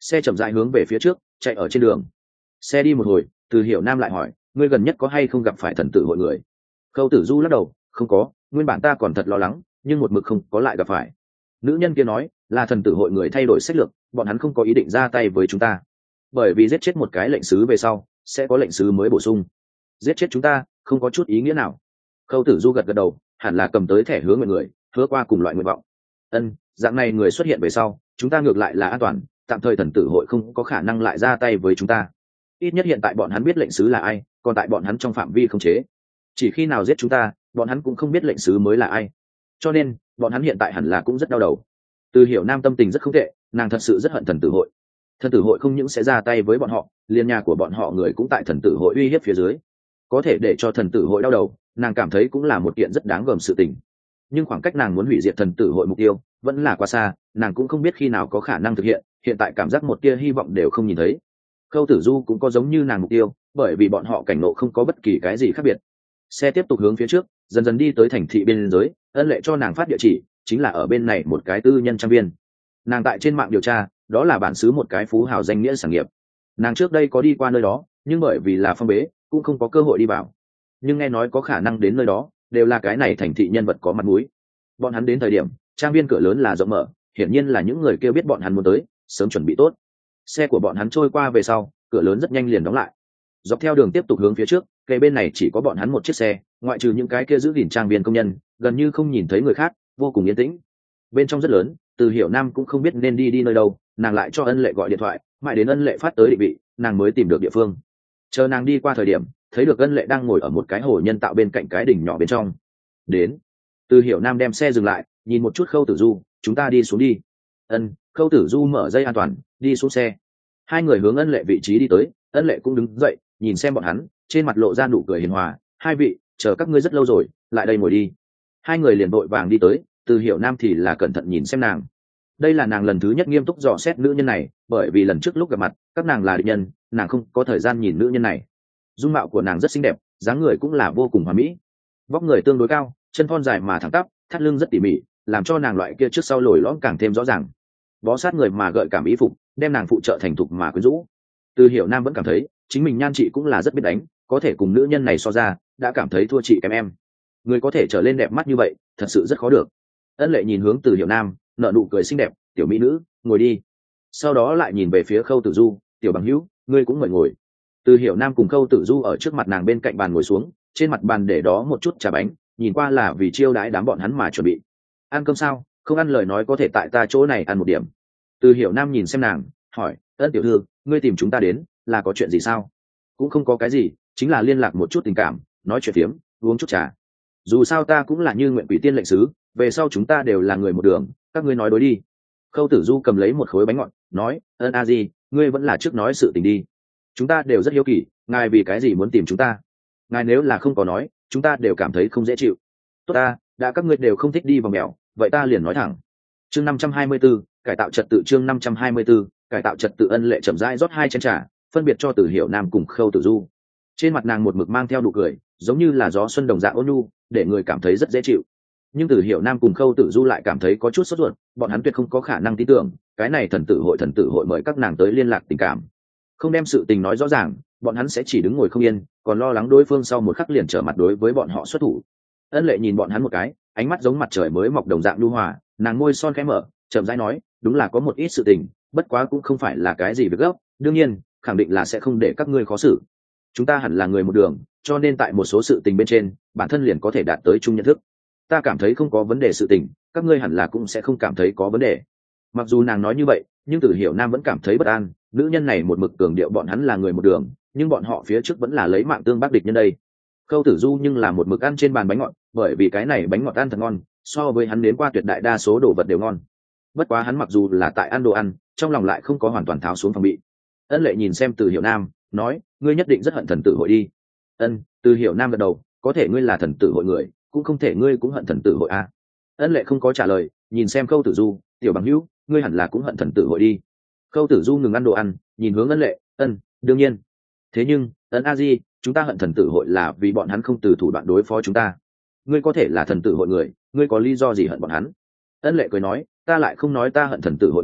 xe chậm rãi hướng về phía trước chạy ở trên đường. Xe đi một hồi, Từ Hiểu Nam lại hỏi, ngươi gần nhất có hay không gặp phải thần tử hội người? Khâu Tử Du lắc đầu, không có, nguyên bản ta còn thật lo lắng, nhưng một mực không có lại gặp phải. Nữ nhân kia nói, là thần tử hội người thay đổi sách lược, bọn hắn không có ý định ra tay với chúng ta, bởi vì giết chết một cái lệnh sứ về sau sẽ có lệnh sứ mới bổ sung. Giết chết chúng ta không có chút ý nghĩa nào. Khâu Tử Du gật gật đầu, hẳn là cầm tới thẻ hứa nguyện người, hứa qua cùng loại nguyện vọng. Ân, dạng này người xuất hiện về sau, chúng ta ngược lại là an toàn, tạm thời thần tử hội không có khả năng lại ra tay với chúng ta. Ít nhất hiện tại bọn hắn biết lệnh sứ là ai, còn tại bọn hắn trong phạm vi không chế. Chỉ khi nào giết chúng ta, bọn hắn cũng không biết lệnh sứ mới là ai. Cho nên, bọn hắn hiện tại hẳn là cũng rất đau đầu. Từ Hiểu Nam tâm tình rất không tệ, nàng thật sự rất hận thần tử hội. Thần tử hội không những sẽ ra tay với bọn họ, liên nhà của bọn họ người cũng tại thần tử hội uy hiếp phía dưới. Có thể để cho thần tử hội đau đầu, nàng cảm thấy cũng là một kiện rất đáng gờm sự tình. Nhưng khoảng cách nàng muốn hủy diệt thần tử hội mục tiêu vẫn là quá xa, nàng cũng không biết khi nào có khả năng thực hiện, hiện tại cảm giác một tia hy vọng đều không nhìn thấy. Khâu Tử Du cũng có giống như nàng mục tiêu, bởi vì bọn họ cảnh ngộ không có bất kỳ cái gì khác biệt. Xe tiếp tục hướng phía trước, dần dần đi tới thành thị biên giới. Ân Lệ cho nàng phát địa chỉ, chính là ở bên này một cái tư nhân trang viên. Nàng tại trên mạng điều tra, đó là bản xứ một cái phú hào danh nghĩa sản nghiệp. Nàng trước đây có đi qua nơi đó, nhưng bởi vì là phong bế, cũng không có cơ hội đi vào. Nhưng nghe nói có khả năng đến nơi đó, đều là cái này thành thị nhân vật có mặt mũi. Bọn hắn đến thời điểm, trang viên cửa lớn là rộng mở, hiển nhiên là những người kia biết bọn hắn muốn tới, sớm chuẩn bị tốt. Xe của bọn hắn trôi qua về sau, cửa lớn rất nhanh liền đóng lại. Dọc theo đường tiếp tục hướng phía trước, cây bên này chỉ có bọn hắn một chiếc xe, ngoại trừ những cái kia giữ gìn trang viên công nhân, gần như không nhìn thấy người khác, vô cùng yên tĩnh. Bên trong rất lớn, Từ Hiểu Nam cũng không biết nên đi đi nơi đâu, nàng lại cho Ân Lệ gọi điện thoại, mãi đến Ân Lệ phát tới định vị, nàng mới tìm được địa phương. Chờ nàng đi qua thời điểm, thấy được Ân Lệ đang ngồi ở một cái hồ nhân tạo bên cạnh cái đỉnh nhỏ bên trong. Đến. Từ Hiểu Nam đem xe dừng lại, nhìn một chút Khâu Tử Du, chúng ta đi xuống đi. Ân. Khâu Tử Du mở dây an toàn, đi xuống xe. Hai người hướng Ân Lệ vị trí đi tới, Ân Lệ cũng đứng dậy, nhìn xem bọn hắn, trên mặt lộ ra nụ cười hiền hòa. Hai vị, chờ các ngươi rất lâu rồi, lại đây ngồi đi. Hai người liền vội vàng đi tới, Từ Hiểu Nam thì là cẩn thận nhìn xem nàng. Đây là nàng lần thứ nhất nghiêm túc dò xét nữ nhân này, bởi vì lần trước lúc gặp mặt, các nàng là địch nhân, nàng không có thời gian nhìn nữ nhân này. Dung mạo của nàng rất xinh đẹp, dáng người cũng là vô cùng hoàn mỹ. Vóc người tương đối cao, chân thon dài mà thẳng tắp, thắt lưng rất tỉ mỉ, làm cho nàng loại kia trước sau lồi lõm càng thêm rõ ràng. Bó sát người mà gợi cảm ý phục, đem nàng phụ trợ thành thục mà quyến rũ. Từ Hiểu Nam vẫn cảm thấy chính mình nhan trị cũng là rất biết đánh, có thể cùng nữ nhân này so ra, đã cảm thấy thua chị kém em. Người có thể trở lên đẹp mắt như vậy, thật sự rất khó được. Ân Lệ nhìn hướng Từ Hiểu Nam, nở nụ cười xinh đẹp, tiểu mỹ nữ, ngồi đi. Sau đó lại nhìn về phía Khâu Tử Du, tiểu bằng hữu, ngươi cũng mời ngồi. Từ Hiểu Nam cùng Khâu Tử Du ở trước mặt nàng bên cạnh bàn ngồi xuống, trên mặt bàn để đó một chút trà bánh, nhìn qua là vì chiêu đãi đám bọn hắn mà chuẩn bị. Ăn cơm sao? Không ăn lời nói có thể tại ta chỗ này ăn một điểm. Từ Hiểu Nam nhìn xem nàng, hỏi, Ân tiểu thư, ngươi tìm chúng ta đến, là có chuyện gì sao? Cũng không có cái gì, chính là liên lạc một chút tình cảm, nói chuyện phiếm, uống chút trà. Dù sao ta cũng là Như Nguyện Quỷ Tiên lệnh sứ, về sau chúng ta đều là người một đường, các ngươi nói đối đi. Khâu Tử Du cầm lấy một khối bánh ngọt, nói, Ân a di, ngươi vẫn là trước nói sự tình đi. Chúng ta đều rất hiếu kỳ, ngài vì cái gì muốn tìm chúng ta? Ngài nếu là không có nói, chúng ta đều cảm thấy không dễ chịu. Tốt ta, đã các ngươi đều không thích đi vòng mèo, vậy ta liền nói thẳng. Chương năm trăm hai mươi 524, cải tạo trật tự chương năm trăm hai mươi 524, cải tạo trật tự. Ân Lệ chậm rãi rót hai chén trà, phân biệt cho Từ Hiểu Nam cùng Khâu Tử Du. Trên mặt nàng một mực mang theo nụ cười, giống như là gió xuân đồng dạng ôn nhu, để người cảm thấy rất dễ chịu. Nhưng Từ Hiểu Nam cùng Khâu Tử Du lại cảm thấy có chút sốt ruột, bọn hắn tuyệt không có khả năng tin tưởng, cái này thần tử hội thần tử hội mời các nàng tới liên lạc tình cảm. Không đem sự tình nói rõ ràng, bọn hắn sẽ chỉ đứng ngồi không yên, còn lo lắng đối phương sau một khắc liền trở mặt đối với bọn họ xuất thủ. Ân Lệ nhìn bọn hắn một cái, ánh mắt giống mặt trời mới mọc đồng dạng nhu hòa, nàng môi son khẽ mở, chậm rãi nói, đúng là có một ít sự tình, bất quá cũng không phải là cái gì việc gấp, đương nhiên, khẳng định là sẽ không để các ngươi khó xử. Chúng ta hẳn là người một đường, cho nên tại một số sự tình bên trên, bản thân liền có thể đạt tới chung nhận thức. Ta cảm thấy không có vấn đề sự tình, các ngươi hẳn là cũng sẽ không cảm thấy có vấn đề. Mặc dù nàng nói như vậy, nhưng Từ Hiểu Nam vẫn cảm thấy bất an, nữ nhân này một mực cường điệu bọn hắn là người một đường, nhưng bọn họ phía trước vẫn là lấy mạng tương bác địch nhân đây. Khâu Tử Du nhưng là một mực ăn trên bàn bánh ngọt, bởi vì cái này bánh ngọt ăn thật ngon, so với hắn đến qua tuyệt đại đa số đồ vật đều ngon. Bất quá hắn mặc dù là tại ăn đồ ăn, trong lòng lại không có hoàn toàn tháo xuống phòng bị. Ân Lệ nhìn xem Từ Hiểu Nam, nói, ngươi nhất định rất hận thần tử hội đi. Ân. Từ Hiểu Nam gật đầu, có thể ngươi là thần tử hội người, cũng không thể ngươi cũng hận thần tử hội a. Ân Lệ không có trả lời, nhìn xem Khâu Tử Du, tiểu bằng hữu, ngươi hẳn là cũng hận thần tử hội đi. Khâu Tử Du ngừng ăn đồ ăn, nhìn hướng Ân Lệ, ân, đương nhiên. Thế nhưng, Ân a di, chúng ta hận thần tử hội là vì bọn hắn không từ thủ đoạn đối phó chúng ta. Ngươi có thể là thần tử hội người, ngươi có lý do gì hận bọn hắn? Ân Lệ cười nói, ta lại không nói ta hận thần tử hội người,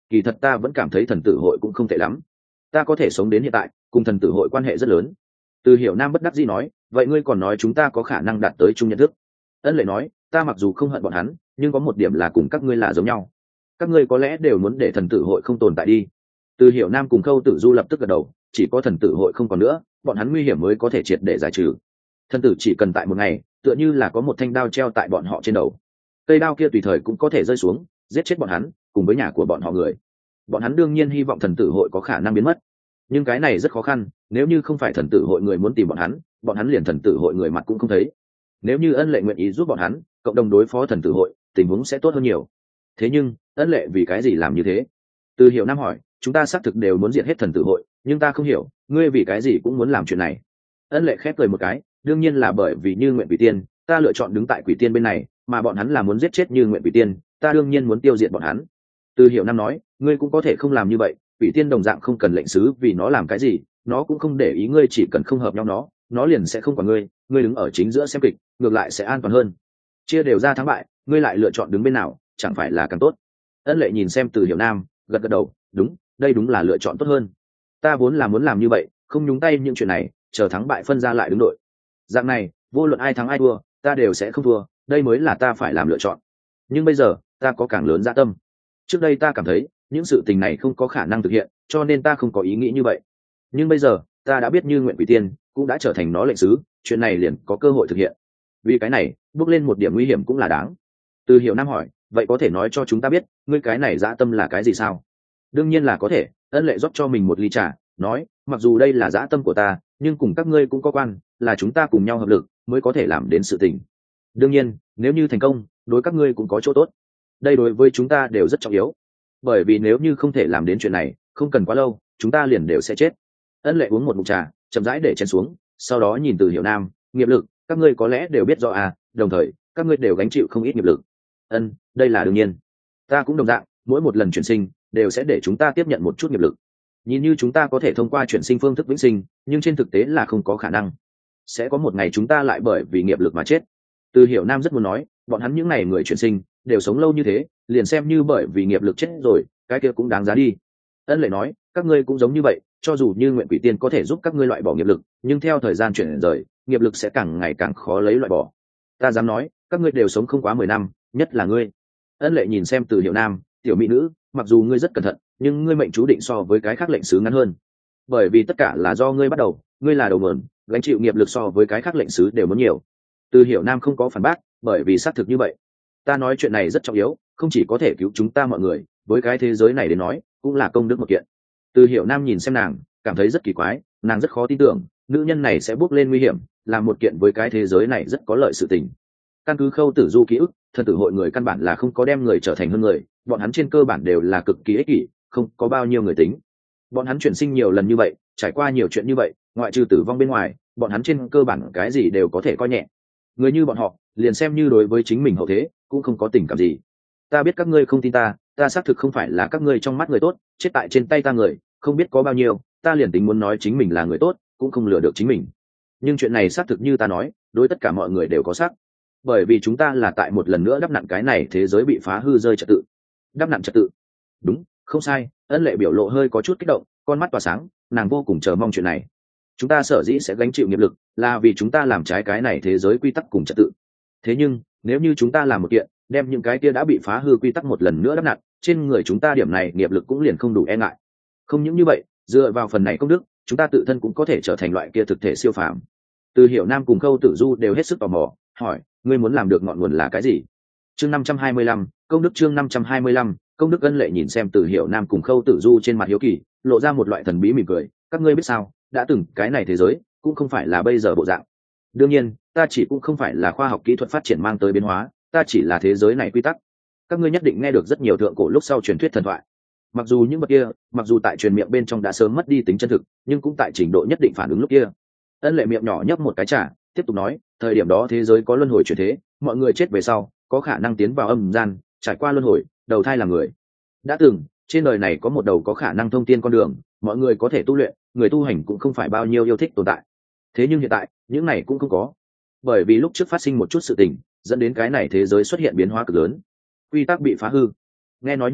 kỳ thật ta vẫn cảm thấy thần tử hội cũng không tệ lắm. Ta có thể sống đến hiện tại, cùng thần tử hội quan hệ rất lớn. Từ Hiểu Nam bất đắc dĩ nói, vậy ngươi còn nói chúng ta có khả năng đạt tới chung nhận thức. Ân Lệ nói, ta mặc dù không hận bọn hắn, nhưng có một điểm là cùng các ngươi là giống nhau. Các ngươi có lẽ đều muốn để thần tử hội không tồn tại đi. Từ Hiểu Nam cùng Khâu Tử Du lập tức gật đầu, chỉ có thần tử hội không còn nữa, bọn hắn nguy hiểm mới có thể triệt để giải trừ. Thần tử chỉ cần tại một ngày, tựa như là có một thanh đao treo tại bọn họ trên đầu. Cây đao kia tùy thời cũng có thể rơi xuống, giết chết bọn hắn, cùng với nhà của bọn họ người. Bọn hắn đương nhiên hy vọng thần tử hội có khả năng biến mất, nhưng cái này rất khó khăn, nếu như không phải thần tử hội người muốn tìm bọn hắn, bọn hắn liền thần tử hội người mặt cũng không thấy. Nếu như Ân Lệ nguyện ý giúp bọn hắn cộng đồng đối phó thần tử hội, tình huống sẽ tốt hơn nhiều. Thế nhưng Ân Lệ vì cái gì làm như thế? Từ Hiểu Nam hỏi, chúng ta xác thực đều muốn diệt hết thần tử hội, nhưng ta không hiểu ngươi vì cái gì cũng muốn làm chuyện này. Ân Lệ khép cười một cái, đương nhiên là bởi vì Như Nguyện Quỷ Tiên, ta lựa chọn đứng tại Quỷ Tiên bên này, mà bọn hắn là muốn giết chết Như Nguyện Quỷ Tiên, ta đương nhiên muốn tiêu diệt bọn hắn. Từ Hiểu Nam nói, ngươi cũng có thể không làm như vậy, Quỷ Tiên đồng dạng không cần lệnh sứ vì nó làm cái gì, nó cũng không để ý ngươi, chỉ cần không hợp nhau nó, nó liền sẽ không quản ngươi, ngươi đứng ở chính giữa xem kịch, ngược lại sẽ an toàn hơn. Chia đều ra thắng bại, ngươi lại lựa chọn đứng bên nào, chẳng phải là càng tốt? Ân Lệ nhìn xem Từ Hiểu Nam, gật gật đầu, đúng, đây đúng là lựa chọn tốt hơn. Ta vốn là muốn làm như vậy, không nhúng tay những chuyện này, chờ thắng bại phân ra lại đứng đội. Dạng này, vô luận ai thắng ai thua, ta đều sẽ không thua, đây mới là ta phải làm lựa chọn. Nhưng bây giờ, ta có càng lớn dạ tâm. Trước đây ta cảm thấy những sự tình này không có khả năng thực hiện, cho nên ta không có ý nghĩ như vậy. Nhưng bây giờ, ta đã biết Như Nguyện Quỷ Tiên cũng đã trở thành nó lệnh sứ, chuyện này liền có cơ hội thực hiện. Vì cái này, bước lên một điểm nguy hiểm cũng là đáng. Từ Hiểu Nam hỏi, vậy có thể nói cho chúng ta biết, ngươi cái này dã tâm là cái gì sao? Đương nhiên là có thể. Ân Lệ rót cho mình một ly trà, nói, mặc dù đây là dã tâm của ta, nhưng cùng các ngươi cũng có quan, là chúng ta cùng nhau hợp lực mới có thể làm đến sự tình. Đương nhiên, nếu như thành công, đối các ngươi cũng có chỗ tốt. Đây đối với chúng ta đều rất trọng yếu, bởi vì nếu như không thể làm đến chuyện này, không cần quá lâu, chúng ta liền đều sẽ chết. Ân Lệ uống một ngụm trà, chậm rãi để chén xuống, sau đó nhìn Từ Hiểu Nam, nghiệp lực, các ngươi có lẽ đều biết rõ à, đồng thời, các ngươi đều gánh chịu không ít nghiệp lực. Ân, đây là đương nhiên. Ta cũng đồng dạng, mỗi một lần chuyển sinh đều sẽ để chúng ta tiếp nhận một chút nghiệp lực. Nhìn như chúng ta có thể thông qua chuyển sinh phương thức vĩnh sinh, nhưng trên thực tế là không có khả năng. Sẽ có một ngày chúng ta lại bởi vì nghiệp lực mà chết. Từ Hiểu Nam rất muốn nói, bọn hắn những ngày người chuyển sinh đều sống lâu như thế, liền xem như bởi vì nghiệp lực chết rồi, cái kia cũng đáng giá đi. Ân Lệ nói, các ngươi cũng giống như vậy, cho dù Như Nguyện Quỷ Tiên có thể giúp các ngươi loại bỏ nghiệp lực, nhưng theo thời gian chuyển rời, nghiệp lực sẽ càng ngày càng khó lấy loại bỏ. Ta dám nói, các ngươi đều sống không quá mười năm, nhất là ngươi. Ân Lệ nhìn xem Từ Hiểu Nam, tiểu mỹ nữ, mặc dù ngươi rất cẩn thận, nhưng ngươi mệnh chú định so với cái khác lệnh sứ ngắn hơn, bởi vì tất cả là do ngươi bắt đầu, ngươi là đầu nguồn, gánh chịu nghiệp lực so với cái khác lệnh sứ đều muốn nhiều. Từ Hiểu Nam không có phản bác, bởi vì xác thực như vậy. Ta nói chuyện này rất trọng yếu, không chỉ có thể cứu chúng ta mọi người, với cái thế giới này đến nói, cũng là công đức một kiện. Từ Hiểu Nam nhìn xem nàng, cảm thấy rất kỳ quái, nàng rất khó tin tưởng, nữ nhân này sẽ bước lên nguy hiểm, làm một kiện với cái thế giới này rất có lợi sự tình. Căn cứ Khâu Tử Du ký ức, thần tử hội người căn bản là không có đem người trở thành hơn người, bọn hắn trên cơ bản đều là cực kỳ ích kỷ, không có bao nhiêu người tính. Bọn hắn chuyển sinh nhiều lần như vậy, trải qua nhiều chuyện như vậy, ngoại trừ tử vong bên ngoài, bọn hắn trên cơ bản cái gì đều có thể coi nhẹ. Người như bọn họ, liền xem như đối với chính mình hậu thế, cũng không có tình cảm gì. Ta biết các ngươi không tin ta, ta xác thực không phải là các ngươi trong mắt người tốt, chết tại trên tay ta người, không biết có bao nhiêu, ta liền tính muốn nói chính mình là người tốt, cũng không lừa được chính mình. Nhưng chuyện này xác thực như ta nói, đối tất cả mọi người đều có xác. Bởi vì chúng ta là tại một lần nữa đắp nặn cái này thế giới bị phá hư rơi trật tự. Đắp nặn trật tự. Đúng, không sai. Ân Lệ biểu lộ hơi có chút kích động, con mắt tỏa sáng, nàng vô cùng chờ mong chuyện này. Chúng ta sở dĩ sẽ gánh chịu nghiệp lực, là vì chúng ta làm trái cái này thế giới quy tắc cùng trật tự. Thế nhưng, nếu như chúng ta làm một kiện, đem những cái kia đã bị phá hư quy tắc một lần nữa đắp nặn, trên người chúng ta điểm này nghiệp lực cũng liền không đủ e ngại. Không những như vậy, dựa vào phần này công đức, chúng ta tự thân cũng có thể trở thành loại kia thực thể siêu phàm. Từ Hiểu Nam cùng Khâu Tử Du đều hết sức tò mò, hỏi, ngươi muốn làm được ngọn nguồn là cái gì? Chương năm trăm hai mươi lăm, công đức chương năm trăm hai mươi lăm, công đức. Ân Lệ nhìn xem Từ Hiểu Nam cùng Khâu Tử Du trên mặt hiếu kỳ, lộ ra một loại thần bí mỉm cười, các ngươi biết sao, đã từng cái này thế giới cũng không phải là bây giờ bộ dạng. Đương nhiên, ta chỉ cũng không phải là khoa học kỹ thuật phát triển mang tới biến hóa, ta chỉ là thế giới này quy tắc. Các ngươi nhất định nghe được rất nhiều thượng cổ lúc sau truyền thuyết thần thoại. Mặc dù những vật kia, mặc dù tại truyền miệng bên trong đã sớm mất đi tính chân thực, nhưng cũng tại trình độ nhất định phản ứng lúc kia. Ân Lệ miệng nhỏ nhấp một cái trà, tiếp tục nói, thời điểm đó thế giới có luân hồi chuyển thế, mọi người chết về sau có khả năng tiến vào âm gian, trải qua luân hồi, đầu thai làm người. Đã từng trên đời này có một đầu có khả năng thông tiên con đường, mọi người có thể tu luyện, người tu hành cũng không phải bao nhiêu yêu thích tồn tại. Thế nhưng hiện tại những này cũng không có, bởi vì lúc trước phát sinh một chút sự tình, dẫn đến cái này thế giới xuất hiện biến hóa cực lớn, quy tắc bị phá hư. Nghe nói như thế,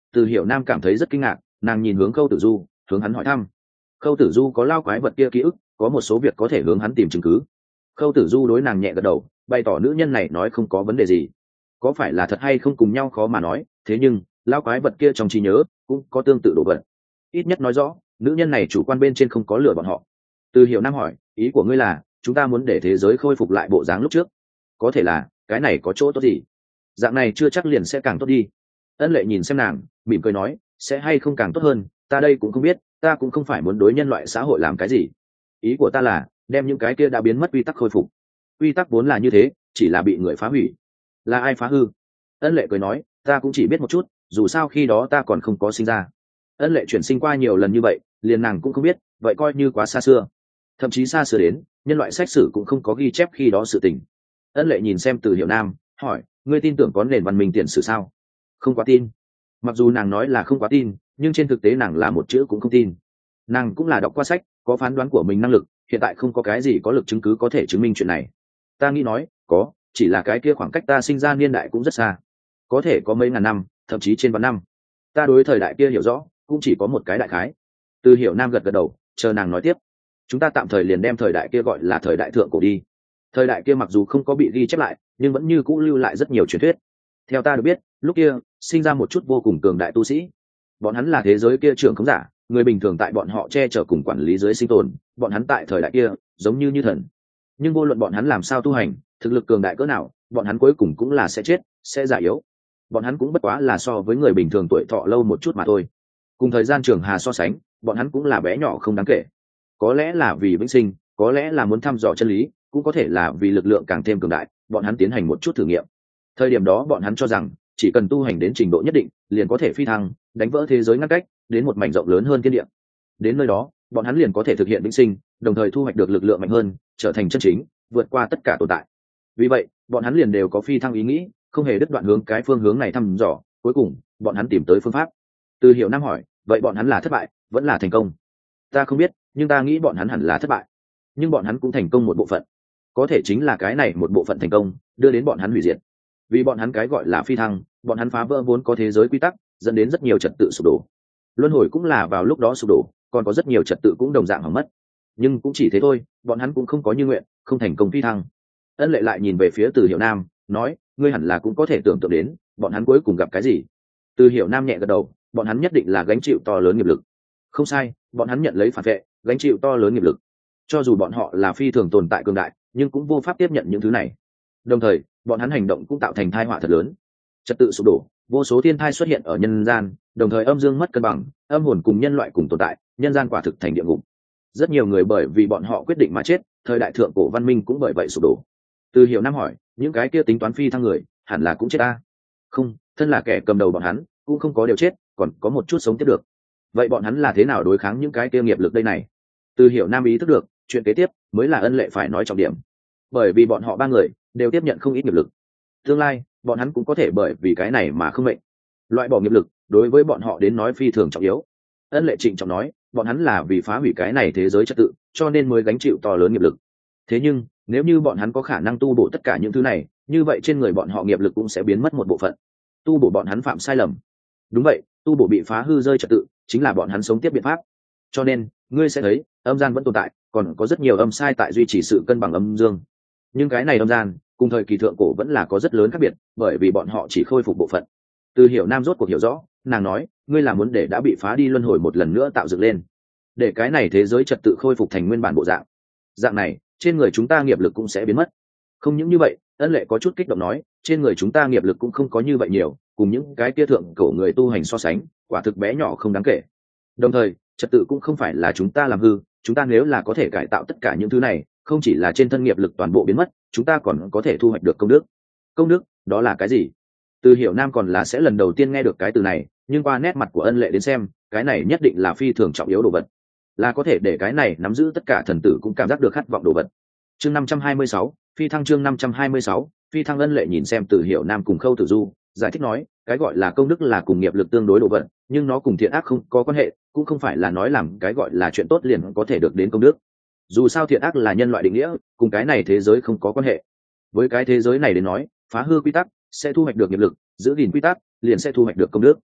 Từ Hiểu Nam cảm thấy rất kinh ngạc, nàng nhìn hướng Khâu Tử Du, hướng hắn hỏi thăm. Khâu Tử Du có lao quái vật kia ký ức, có một số việc có thể hướng hắn tìm chứng cứ. Khâu Tử Du đối nàng nhẹ gật đầu, bày tỏ nữ nhân này nói không có vấn đề gì. Có phải là thật hay không cùng nhau khó mà nói, thế nhưng lao quái vật kia trong trí nhớ cũng có tương tự đồ vật. Ít nhất nói rõ, nữ nhân này chủ quan bên trên không có lừa bọn họ. Từ Hiểu Nam hỏi, ý của ngươi là chúng ta muốn để thế giới khôi phục lại bộ dáng lúc trước? Có thể là, cái này có chỗ tốt gì? Dạng này chưa chắc liền sẽ càng tốt đi. Ân Lệ nhìn xem nàng, mỉm cười nói, sẽ hay không càng tốt hơn, ta đây cũng không biết, ta cũng không phải muốn đối nhân loại xã hội làm cái gì. Ý của ta là đem những cái kia đã biến mất quy tắc khôi phục. Quy tắc vốn là như thế, chỉ là bị người phá hủy. Là ai phá hư? Ân Lệ cười nói, ta cũng chỉ biết một chút, dù sao khi đó ta còn không có sinh ra. Ân Lệ chuyển sinh qua nhiều lần như vậy, liền nàng cũng không biết, vậy coi như quá xa xưa. Thậm chí xa xưa đến nhân loại sách sử cũng không có ghi chép khi đó sự tình. Ân Lệ nhìn xem Từ Hiểu Nam, hỏi, ngươi tin tưởng có nền văn minh tiền sử sao? Không quá tin. Mặc dù nàng nói là không quá tin, nhưng trên thực tế nàng là một chữ cũng không tin. Nàng cũng là đọc qua sách, có phán đoán của mình năng lực, hiện tại không có cái gì có lực chứng cứ có thể chứng minh chuyện này. Ta nghĩ nói có, chỉ là cái kia khoảng cách ta sinh ra niên đại cũng rất xa, có thể có mấy ngàn năm, thậm chí trên vạn năm. Ta đối thời đại kia hiểu rõ cũng chỉ có một cái đại khái. Từ Hiểu Nam gật gật đầu, chờ nàng nói tiếp. Chúng ta tạm thời liền đem thời đại kia gọi là thời đại thượng cổ đi. Thời đại kia mặc dù không có bị ghi chép lại, nhưng vẫn như cũ lưu lại rất nhiều truyền thuyết. Theo ta được biết, lúc kia sinh ra một chút vô cùng cường đại tu sĩ. Bọn hắn là thế giới kia trưởng khống giả, người bình thường tại bọn họ che chở cùng quản lý dưới sinh tồn. Bọn hắn tại thời đại kia giống như như thần. Nhưng vô luận bọn hắn làm sao tu hành, thực lực cường đại cỡ nào, bọn hắn cuối cùng cũng là sẽ chết, sẽ già yếu. Bọn hắn cũng bất quá là so với người bình thường tuổi thọ lâu một chút mà thôi. Cùng thời gian trường hà so sánh, bọn hắn cũng là bé nhỏ không đáng kể. Có lẽ là vì vĩnh sinh, có lẽ là muốn thăm dò chân lý, cũng có thể là vì lực lượng càng thêm cường đại, bọn hắn tiến hành một chút thử nghiệm. Thời điểm đó bọn hắn cho rằng chỉ cần tu hành đến trình độ nhất định, liền có thể phi thăng, đánh vỡ thế giới ngăn cách, đến một mảnh rộng lớn hơn thiên địa. Đến nơi đó, bọn hắn liền có thể thực hiện vĩnh sinh, đồng thời thu hoạch được lực lượng mạnh hơn, trở thành chân chính, vượt qua tất cả tồn tại. Vì vậy, bọn hắn liền đều có phi thăng ý nghĩ, không hề đứt đoạn hướng cái phương hướng này thăm dò, cuối cùng, bọn hắn tìm tới phương pháp. Từ Hiểu Nam hỏi, vậy bọn hắn là thất bại, vẫn là thành công? Ta không biết, nhưng ta nghĩ bọn hắn hẳn là thất bại. Nhưng bọn hắn cũng thành công một bộ phận. Có thể chính là cái này một bộ phận thành công, đưa đến bọn hắn hủy diệt. Vì bọn hắn cái gọi là phi thăng, bọn hắn phá vỡ vốn có thế giới quy tắc, dẫn đến rất nhiều trật tự sụp đổ. Luân hồi cũng là vào lúc đó sụp đổ, còn có rất nhiều trật tự cũng đồng dạng hỏng mất. Nhưng cũng chỉ thế thôi, bọn hắn cũng không có như nguyện, không thành công phi thăng. Ân Lệ lại nhìn về phía Từ Hiểu Nam, nói, ngươi hẳn là cũng có thể tưởng tượng đến, bọn hắn cuối cùng gặp cái gì. Từ Hiểu Nam nhẹ gật đầu, bọn hắn nhất định là gánh chịu to lớn nghiệp lực. Không sai, bọn hắn nhận lấy phản vệ, gánh chịu to lớn nghiệp lực. Cho dù bọn họ là phi thường tồn tại cường đại, nhưng cũng vô pháp tiếp nhận những thứ này. Đồng thời, bọn hắn hành động cũng tạo thành tai họa thật lớn. Trật tự sụp đổ, vô số thiên thai xuất hiện ở nhân gian, đồng thời âm dương mất cân bằng, âm hồn cùng nhân loại cùng tồn tại, nhân gian quả thực thành địa ngục. Rất nhiều người bởi vì bọn họ quyết định mà chết, thời đại thượng cổ văn minh cũng bởi vậy sụp đổ. Từ Hiểu Nam hỏi, những cái kia tính toán phi thăng người, hẳn là cũng chết ta? Không, thân là kẻ cầm đầu bọn hắn, cũng không có điều chết, còn có một chút sống tiếp được. Vậy bọn hắn là thế nào đối kháng những cái kia nghiệp lực đây này? Từ Hiểu Nam ý thức được, chuyện kế tiếp mới là Ân Lệ phải nói trọng điểm. Bởi vì bọn họ ba người đều tiếp nhận không ít nghiệp lực. Tương lai, bọn hắn cũng có thể bởi vì cái này mà không mệnh. Loại bỏ nghiệp lực, đối với bọn họ đến nói phi thường trọng yếu. Ân Lệ trịnh trọng nói, bọn hắn là vì phá hủy cái này thế giới trật tự, cho nên mới gánh chịu to lớn nghiệp lực. Thế nhưng, nếu như bọn hắn có khả năng tu bổ tất cả những thứ này, như vậy trên người bọn họ nghiệp lực cũng sẽ biến mất một bộ phận. Tu bổ bọn hắn phạm sai lầm. Đúng vậy, tu bổ bị phá hư rơi trật tự, chính là bọn hắn sống tiếp biện pháp. Cho nên, ngươi sẽ thấy, âm gian vẫn tồn tại, còn có rất nhiều âm sai tại duy trì sự cân bằng âm dương. Nhưng cái này âm gian, cùng thời kỳ thượng cổ vẫn là có rất lớn khác biệt, bởi vì bọn họ chỉ khôi phục bộ phận. Từ Hiểu Nam rốt cuộc hiểu rõ, nàng nói, ngươi là muốn để đã bị phá đi luân hồi một lần nữa tạo dựng lên, để cái này thế giới trật tự khôi phục thành nguyên bản bộ dạng. Dạng này, trên người chúng ta nghiệp lực cũng sẽ biến mất. Không những như vậy, Ân Lệ có chút kích động nói, trên người chúng ta nghiệp lực cũng không có như vậy nhiều, cùng những cái kia thượng cổ người tu hành so sánh, quả thực bé nhỏ không đáng kể. Đồng thời, trật tự cũng không phải là chúng ta làm hư, chúng ta nếu là có thể cải tạo tất cả những thứ này, không chỉ là trên thân nghiệp lực toàn bộ biến mất, chúng ta còn có thể thu hoạch được công đức. Công đức, đó là cái gì? Từ Hiểu Nam còn là sẽ lần đầu tiên nghe được cái từ này, nhưng qua nét mặt của Ân Lệ đến xem, cái này nhất định là phi thường trọng yếu đồ vật, là có thể để cái này nắm giữ tất cả thần tử cũng cảm giác được khát vọng đồ vật. Chương năm trăm hai mươi sáu, phi thăng. Chương năm trăm hai mươi sáu, phi thăng. Ân Lệ nhìn xem Từ Hiểu Nam cùng Khâu Tử Du, giải thích nói, cái gọi là công đức là cùng nghiệp lực tương đối đồ vật, nhưng nó cùng thiện ác không có quan hệ, cũng không phải là nói làm cái gọi là chuyện tốt liền có thể được đến công đức. Dù sao thiện ác là nhân loại định nghĩa, cùng cái này thế giới không có quan hệ. Với cái thế giới này đến nói, phá hư quy tắc sẽ thu hoạch được nghiệp lực, giữ gìn quy tắc liền sẽ thu hoạch được công đức.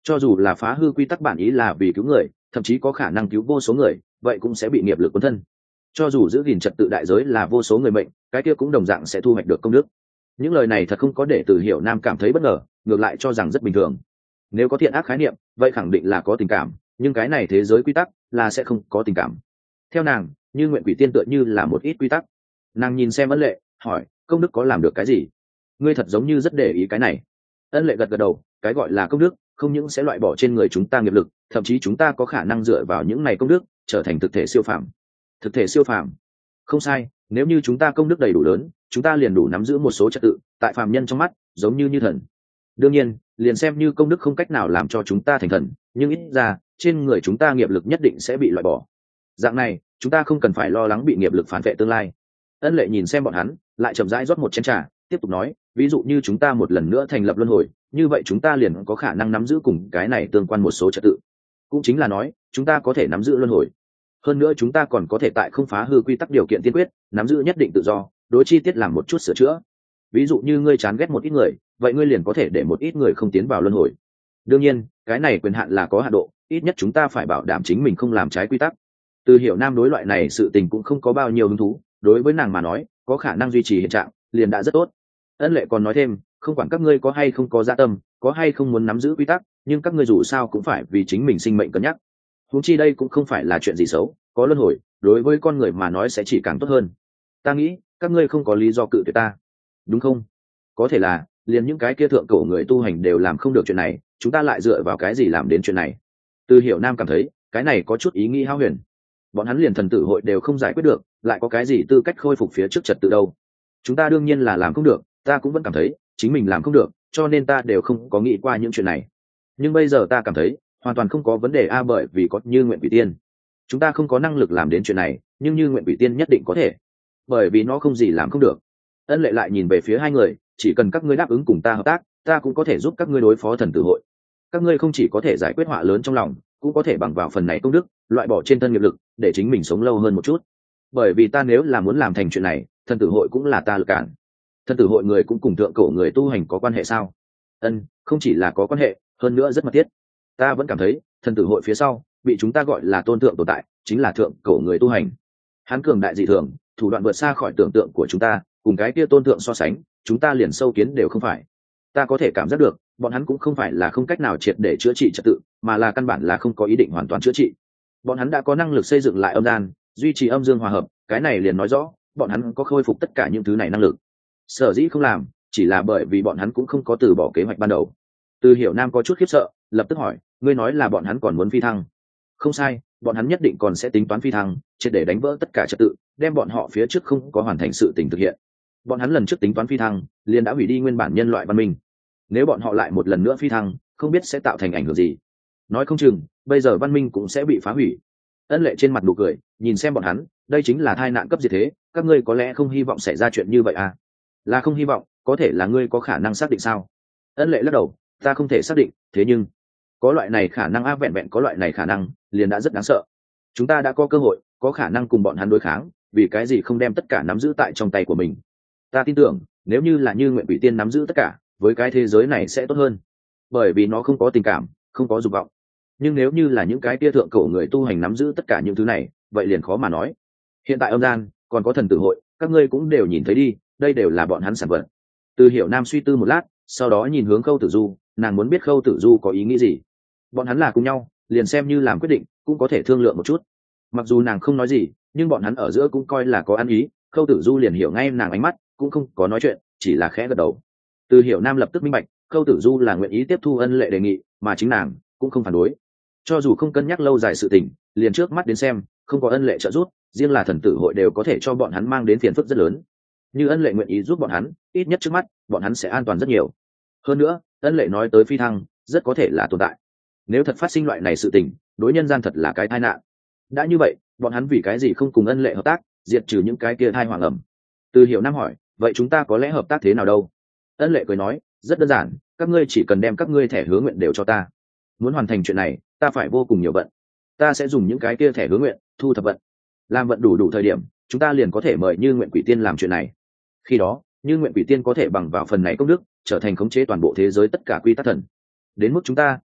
cho dù là phá hư quy tắc bản ý là vì cứu người, thậm chí có khả năng cứu vô số người, vậy cũng sẽ bị nghiệp lực cuốn thân. Cho dù giữ gìn trật tự đại giới là vô số người mệnh, cái kia cũng đồng dạng sẽ thu hoạch được công đức. Những lời này thật không có để Từ Hiểu Nam cảm thấy bất ngờ, ngược lại cho rằng rất bình thường. Nếu có thiện ác khái niệm, vậy khẳng định là có tình cảm, nhưng cái này thế giới quy tắc là sẽ không có tình cảm. Theo nàng, Như Nguyện Quỷ Tiên tựa như là một ít quy tắc. Nàng nhìn xem Ân Lệ, hỏi, công đức có làm được cái gì? Ngươi thật giống như rất để ý cái này. Ân Lệ gật gật đầu, cái gọi là công đức không những sẽ loại bỏ trên người chúng ta nghiệp lực, thậm chí chúng ta có khả năng dựa vào những này công đức trở thành thực thể siêu phàm. Thực thể siêu phàm? Không sai, nếu như chúng ta công đức đầy đủ lớn, chúng ta liền đủ nắm giữ một số trật tự, tại phàm nhân trong mắt giống như như thần. Đương nhiên, liền xem như công đức không cách nào làm cho chúng ta thành thần, nhưng ít ra trên người chúng ta nghiệp lực nhất định sẽ bị loại bỏ. Dạng này, chúng ta không cần phải lo lắng bị nghiệp lực phản vệ tương lai. Ân Lệ nhìn xem bọn hắn, lại chậm rãi rót một chén trà, tiếp tục nói, ví dụ như chúng ta một lần nữa thành lập luân hồi, như vậy chúng ta liền có khả năng nắm giữ cùng cái này tương quan một số trật tự. Cũng chính là nói, chúng ta có thể nắm giữ luân hồi. Hơn nữa chúng ta còn có thể tại không phá hư quy tắc điều kiện tiên quyết, nắm giữ nhất định tự do, đối chi tiết làm một chút sửa chữa. Ví dụ như ngươi chán ghét một ít người, vậy ngươi liền có thể để một ít người không tiến vào luân hồi. Đương nhiên, cái này quyền hạn là có hạn độ, ít nhất chúng ta phải bảo đảm chính mình không làm trái quy tắc. Từ Hiểu Nam đối loại này sự tình cũng không có bao nhiêu hứng thú, đối với nàng mà nói, có khả năng duy trì hiện trạng liền đã rất tốt. Ân Lệ còn nói thêm, không quản các ngươi có hay không có dạ tâm, có hay không muốn nắm giữ quy tắc, nhưng các ngươi dù sao cũng phải vì chính mình sinh mệnh cân nhắc. Huống chi đây cũng không phải là chuyện gì xấu, có luân hồi, đối với con người mà nói sẽ chỉ càng tốt hơn. Ta nghĩ, các ngươi không có lý do cự tuyệt ta, đúng không? Có thể là, liền những cái kia thượng cổ người tu hành đều làm không được chuyện này, chúng ta lại dựa vào cái gì làm đến chuyện này? Từ Hiểu Nam cảm thấy, cái này có chút ý nghĩ hão huyền. Bọn hắn liền thần tử hội đều không giải quyết được, lại có cái gì tư cách khôi phục phía trước trật tự đâu? Chúng ta đương nhiên là làm không được, ta cũng vẫn cảm thấy chính mình làm không được, cho nên ta đều không có nghĩ qua những chuyện này. Nhưng bây giờ ta cảm thấy hoàn toàn không có vấn đề a, bởi vì có Như Nguyện Quỷ Tiên. Chúng ta không có năng lực làm đến chuyện này, nhưng Như Nguyện Quỷ Tiên nhất định có thể, bởi vì nó không gì làm không được. Ân Lệ lại nhìn về phía hai người, chỉ cần các ngươi đáp ứng cùng ta hợp tác, ta cũng có thể giúp các ngươi đối phó thần tử hội. Các ngươi không chỉ có thể giải quyết họa lớn trong lòng, cũng có thể bằng vào phần này công đức loại bỏ trên thân nghiệp lực, để chính mình sống lâu hơn một chút. Bởi vì ta nếu là muốn làm thành chuyện này, thần tử hội cũng là ta lực cản. Thần tử hội người cũng cùng thượng cổ người tu hành có quan hệ sao? Ân, không chỉ là có quan hệ, hơn nữa rất mật thiết. Ta vẫn cảm thấy thần tử hội phía sau bị chúng ta gọi là tôn thượng tồn tại, chính là thượng cổ người tu hành. Hắn cường đại dị thường, thủ đoạn vượt xa khỏi tưởng tượng của chúng ta, cùng cái kia tôn thượng so sánh, chúng ta liền sâu kiến đều không phải. Ta có thể cảm giác được, bọn hắn cũng không phải là không cách nào triệt để chữa trị trật tự, mà là căn bản là không có ý định hoàn toàn chữa trị. Bọn hắn đã có năng lực xây dựng lại âm gian, duy trì âm dương hòa hợp, cái này liền nói rõ bọn hắn có khôi phục tất cả những thứ này năng lực. Sở dĩ không làm, chỉ là bởi vì bọn hắn cũng không có từ bỏ kế hoạch ban đầu. Từ Hiểu Nam có chút khiếp sợ, lập tức hỏi, ngươi nói là bọn hắn còn muốn phi thăng? Không sai, bọn hắn nhất định còn sẽ tính toán phi thăng, triệt để đánh vỡ tất cả trật tự, đem bọn họ phía trước không có hoàn thành sự tình thực hiện. Bọn hắn lần trước tính toán phi thăng, liền đã hủy đi nguyên bản nhân loại văn minh. Nếu bọn họ lại một lần nữa phi thăng, không biết sẽ tạo thành ảnh hưởng gì. Nói không chừng, bây giờ văn minh cũng sẽ bị phá hủy. Ân Lệ trên mặt nụ cười, nhìn xem bọn hắn, đây chính là tai nạn cấp diệt thế, các ngươi có lẽ không hy vọng xảy ra chuyện như vậy à? Là không hy vọng, có thể là ngươi có khả năng xác định sao? Ân Lệ lắc đầu, ta không thể xác định, thế nhưng có loại này khả năng a, vẹn vẹn có loại này khả năng, liền đã rất đáng sợ. Chúng ta đã có cơ hội, có khả năng cùng bọn hắn đối kháng, vì cái gì không đem tất cả nắm giữ tại trong tay của mình? Ta tin tưởng, nếu như là Như Nguyện Quỷ Tiên nắm giữ tất cả, với cái thế giới này sẽ tốt hơn, bởi vì nó không có tình cảm, không có dục vọng. Nhưng nếu như là những cái tia thượng cổ người tu hành nắm giữ tất cả những thứ này, vậy liền khó mà nói. Hiện tại âm gian còn có thần tử hội, các ngươi cũng đều nhìn thấy đi, đây đều là bọn hắn sản vật. Từ Hiểu Nam suy tư một lát, sau đó nhìn hướng Khâu Tử Du, nàng muốn biết Khâu Tử Du có ý nghĩ gì. Bọn hắn là cùng nhau, liền xem như làm quyết định, cũng có thể thương lượng một chút. Mặc dù nàng không nói gì, nhưng bọn hắn ở giữa cũng coi là có ăn ý. Khâu Tử Du liền hiểu ngay nàng ánh mắt, cũng không có nói chuyện, chỉ là khẽ gật đầu. Từ Hiểu Nam lập tức minh bạch, Khâu Tử Du là nguyện ý tiếp thu Ân Lệ đề nghị, mà chính nàng cũng không phản đối. Cho dù không cân nhắc lâu dài sự tình, liền trước mắt đến xem, không có Ân Lệ trợ giúp, riêng là thần tử hội đều có thể cho bọn hắn mang đến phiền phức rất lớn. Như Ân Lệ nguyện ý giúp bọn hắn, ít nhất trước mắt, bọn hắn sẽ an toàn rất nhiều. Hơn nữa, Ân Lệ nói tới phi thăng, rất có thể là tồn tại. Nếu thật phát sinh loại này sự tình, đối nhân gian thật là cái tai nạn. Đã như vậy, bọn hắn vì cái gì không cùng Ân Lệ hợp tác, diệt trừ những cái kia thai hoàng ẩm? Từ Hiểu Nam hỏi, vậy chúng ta có lẽ hợp tác thế nào đâu? Ân Lệ cười nói, rất đơn giản, các ngươi chỉ cần đem các ngươi thẻ hứa nguyện đều cho ta. Muốn hoàn thành chuyện này, ta phải vô cùng nhiều vận. Ta sẽ dùng những cái kia thẻ hứa nguyện thu thập vận. Làm vận đủ đủ thời điểm, chúng ta liền có thể mời Như Nguyện Quỷ Tiên làm chuyện này. Khi đó, Như Nguyện Quỷ Tiên có thể bằng vào phần này công đức, trở thành khống chế toàn bộ thế giới tất cả quy tắc thần. Đến mức chúng ta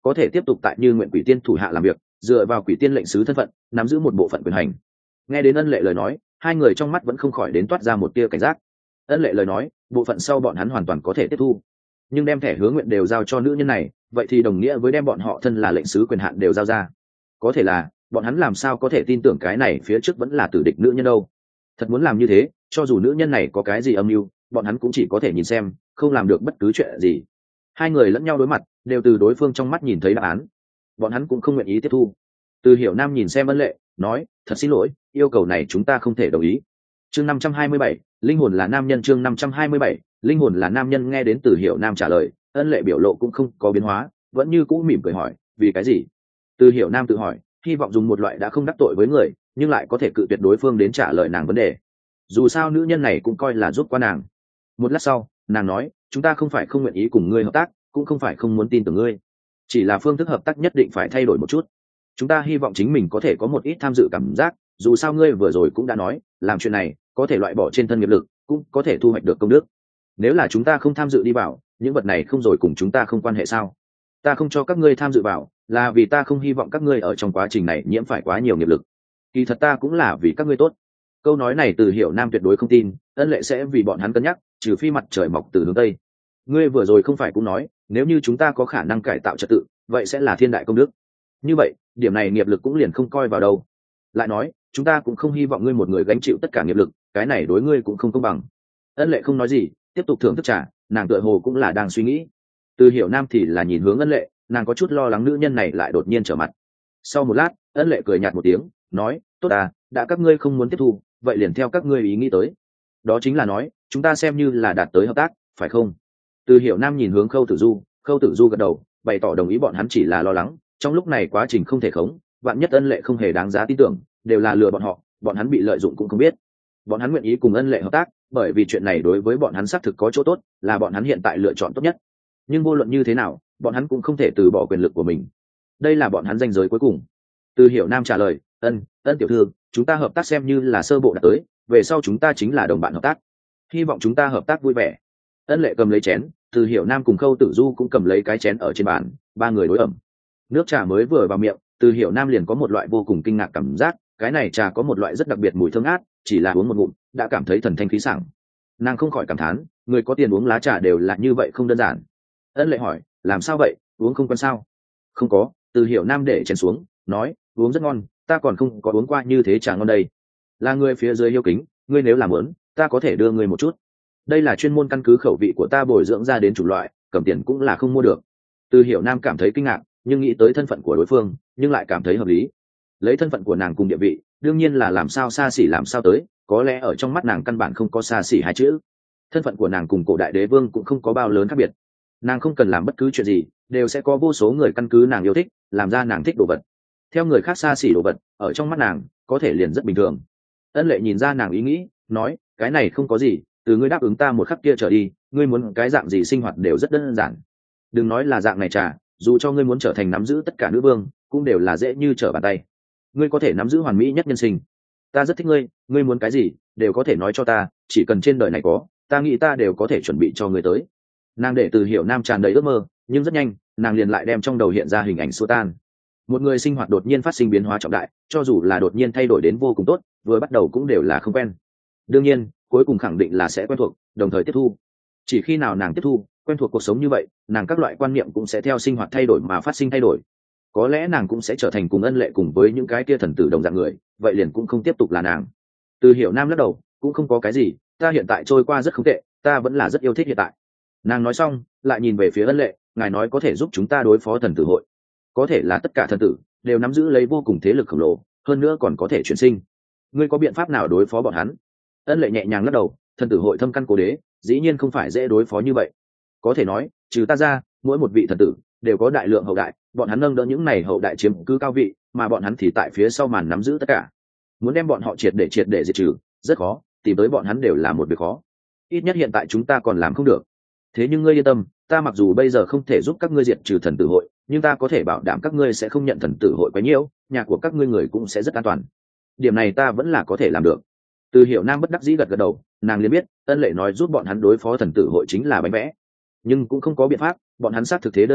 có thể tiếp tục tại Như Nguyện Quỷ Tiên thủ hạ làm việc, dựa vào Quỷ Tiên lệnh sứ thân phận nắm giữ một bộ phận quyền hành. Nghe đến Ân Lệ lời nói, hai người trong mắt vẫn không khỏi đến toát ra một tia cảnh giác. Ân Lệ lời nói, bộ phận sau bọn hắn hoàn toàn có thể tiếp thu, nhưng đem thẻ hứa nguyện đều giao cho nữ nhân này, vậy thì đồng nghĩa với đem bọn họ thân là lệnh sứ quyền hạn đều giao ra. Có thể là bọn hắn làm sao có thể tin tưởng cái này phía trước vẫn là tử địch nữ nhân đâu. Thật muốn làm như thế, cho dù nữ nhân này có cái gì âm mưu, bọn hắn cũng chỉ có thể nhìn xem, không làm được bất cứ chuyện gì. Hai người lẫn nhau đối mặt, đều từ đối phương trong mắt nhìn thấy đáp án, bọn hắn cũng không nguyện ý tiếp thu. Từ Hiểu Nam nhìn xem Ân Lệ, nói, thật xin lỗi, yêu cầu này chúng ta không thể đồng ý. Chương năm trăm hai mươi bảy, linh hồn là nam nhân. Chương năm trăm hai mươi bảy, linh hồn là nam nhân. Nghe đến Từ Hiểu Nam trả lời, Ân Lệ biểu lộ cũng không có biến hóa, vẫn như cũ mỉm cười hỏi, vì cái gì? Từ Hiểu Nam tự hỏi, hy vọng dùng một loại đã không đắc tội với người, nhưng lại có thể cự tuyệt đối phương đến trả lời nàng vấn đề. Dù sao nữ nhân này cũng coi là giúp qua nàng. Một lát sau, nàng nói, chúng ta không phải không nguyện ý cùng ngươi hợp tác, cũng không phải không muốn tin tưởng ngươi, chỉ là phương thức hợp tác nhất định phải thay đổi một chút. Chúng ta hy vọng chính mình có thể có một ít tham dự cảm giác, dù sao ngươi vừa rồi cũng đã nói, làm chuyện này có thể loại bỏ trên thân nghiệp lực, cũng có thể thu hoạch được công đức. Nếu là chúng ta không tham dự đi vào, những vật này không rồi cùng chúng ta không quan hệ sao? Ta không cho các ngươi tham dự vào, là vì ta không hy vọng các ngươi ở trong quá trình này nhiễm phải quá nhiều nghiệp lực. Kỳ thật ta cũng là vì các ngươi tốt. Câu nói này Từ Hiểu Nam tuyệt đối không tin, Ân Lệ sẽ vì bọn hắn cân nhắc, trừ phi mặt trời mọc từ hướng tây. Ngươi vừa rồi không phải cũng nói, nếu như chúng ta có khả năng cải tạo trật tự, vậy sẽ là thiên đại công đức. Như vậy, điểm này nghiệp lực cũng liền không coi vào đâu. Lại nói, chúng ta cũng không hy vọng ngươi một người gánh chịu tất cả nghiệp lực, cái này đối ngươi cũng không công bằng. Ân Lệ không nói gì, tiếp tục thưởng thức trà, nàng tựa hồ cũng là đang suy nghĩ. Từ Hiểu Nam thì là nhìn hướng Ân Lệ, nàng có chút lo lắng nữ nhân này lại đột nhiên trở mặt. Sau một lát, Ân Lệ cười nhạt một tiếng, nói, tốt à, đã các ngươi không muốn tiếp thu, vậy liền theo các ngươi ý nghĩ tới. Đó chính là nói, chúng ta xem như là đạt tới hợp tác, phải không? Từ Hiểu Nam nhìn hướng Khâu Tử Du, Khâu Tử Du gật đầu, bày tỏ đồng ý. Bọn hắn chỉ là lo lắng, trong lúc này quá trình không thể khống, vạn nhất Ân Lệ không hề đáng giá tin tưởng, đều là lừa bọn họ, bọn hắn bị lợi dụng cũng không biết. Bọn hắn nguyện ý cùng Ân Lệ hợp tác, bởi vì chuyện này đối với bọn hắn xác thực có chỗ tốt, là bọn hắn hiện tại lựa chọn tốt nhất. Nhưng vô luận như thế nào, bọn hắn cũng không thể từ bỏ quyền lực của mình. Đây là bọn hắn ranh giới cuối cùng. Từ Hiểu Nam trả lời, ân ân tiểu thư, chúng ta hợp tác xem như là sơ bộ đạt tới, về sau chúng ta chính là đồng bạn hợp tác, hy vọng chúng ta hợp tác vui vẻ. Ân Lệ cầm lấy chén, Từ Hiểu Nam cùng Khâu Tử Du cũng cầm lấy cái chén ở trên bàn, ba người đối ẩm. Nước trà mới vừa vào miệng, Từ Hiểu Nam liền có một loại vô cùng kinh ngạc cảm giác, cái này trà có một loại rất đặc biệt mùi thơm ngát, chỉ là uống một ngụm đã cảm thấy thần thanh khí sảng. Nàng không khỏi cảm thán, người có tiền uống lá trà đều là như vậy không đơn giản. Ân Lệ hỏi, làm sao vậy, uống không quen sao? Không có. Từ Hiểu Nam để chén xuống, nói, uống rất ngon, ta còn không có uống qua như thế trà ngon đây. Là người phía dưới hiếu kính, ngươi nếu làm muốn, ta có thể đưa ngươi một chút. Đây là chuyên môn căn cứ khẩu vị của ta bồi dưỡng ra đến chủng loại, cầm tiền cũng là không mua được. Từ Hiểu Nam cảm thấy kinh ngạc, nhưng nghĩ tới thân phận của đối phương, nhưng lại cảm thấy hợp lý. Lấy thân phận của nàng cùng địa vị, đương nhiên là làm sao xa xỉ làm sao tới, có lẽ ở trong mắt nàng căn bản không có xa xỉ hai chữ. Thân phận của nàng cùng cổ đại đế vương cũng không có bao lớn khác biệt. Nàng không cần làm bất cứ chuyện gì, đều sẽ có vô số người căn cứ nàng yêu thích, làm ra nàng thích đồ vật. Theo người khác xa xỉ đồ vật, ở trong mắt nàng, có thể liền rất bình thường. Ân Lệ nhìn ra nàng ý nghĩ, nói, cái này không có gì, từ ngươi đáp ứng ta một khắc kia trở đi, ngươi muốn cái dạng gì sinh hoạt đều rất đơn giản. Đừng nói là dạng này trà, dù cho ngươi muốn trở thành nắm giữ tất cả nữ vương, cũng đều là dễ như trở bàn tay. Ngươi có thể nắm giữ hoàn mỹ nhất nhân sinh. Ta rất thích ngươi, ngươi muốn cái gì, đều có thể nói cho ta, chỉ cần trên đời này có, ta nghĩ ta đều có thể chuẩn bị cho ngươi tới. Nàng để Từ Hiểu Nam tràn đầy ước mơ, nhưng rất nhanh, nàng liền lại đem trong đầu hiện ra hình ảnh xua tan. Một người sinh hoạt đột nhiên phát sinh biến hóa trọng đại, cho dù là đột nhiên thay đổi đến vô cùng tốt, vừa bắt đầu cũng đều là không quen. Đương nhiên, cuối cùng khẳng định là sẽ quen thuộc, đồng thời tiếp thu. Chỉ khi nào nàng tiếp thu, quen thuộc cuộc sống như vậy, nàng các loại quan niệm cũng sẽ theo sinh hoạt thay đổi mà phát sinh thay đổi. Có lẽ nàng cũng sẽ trở thành cùng Ân Lệ cùng với những cái kia thần tử đồng dạng người, vậy liền cũng không tiếp tục là nàng. Từ Hiểu Nam lắc đầu, cũng không có cái gì, ta hiện tại trôi qua rất không tệ, ta vẫn là rất yêu thích hiện tại. Nàng nói xong, lại nhìn về phía Ân Lệ, ngài nói có thể giúp chúng ta đối phó thần tử hội, có thể là tất cả thần tử đều nắm giữ lấy vô cùng thế lực khổng lồ, hơn nữa còn có thể chuyển sinh. Ngươi có biện pháp nào đối phó bọn hắn? Ân Lệ nhẹ nhàng lắc đầu, thần tử hội thâm căn cố đế, dĩ nhiên không phải dễ đối phó như vậy. Có thể nói, trừ ta ra, mỗi một vị thần tử đều có đại lượng hậu đại, bọn hắn nâng đỡ những này hậu đại chiếm cứ cao vị, mà bọn hắn thì tại phía sau màn nắm giữ tất cả. Muốn đem bọn họ triệt để triệt để diệt trừ, rất khó, tìm tới bọn hắn đều là một việc khó. Ít nhất hiện tại chúng ta còn làm không được. Thế nhưng ngươi yên tâm, ta mặc dù bây giờ không thể giúp các ngươi diệt trừ thần tử hội, nhưng ta có thể bảo đảm các ngươi sẽ không nhận thần tử hội quá nhiều, nhà của các ngươi người cũng sẽ rất an toàn. Điểm này ta vẫn là có thể làm được. Từ Hiểu Nam bất đắc dĩ gật gật đầu, nàng liền biết, Ân Lệ nói giúp bọn hắn đối phó thần tử hội chính là bánh vẽ, nhưng cũng không có biện pháp, bọn hắn sát thực thế đơn lực bạc,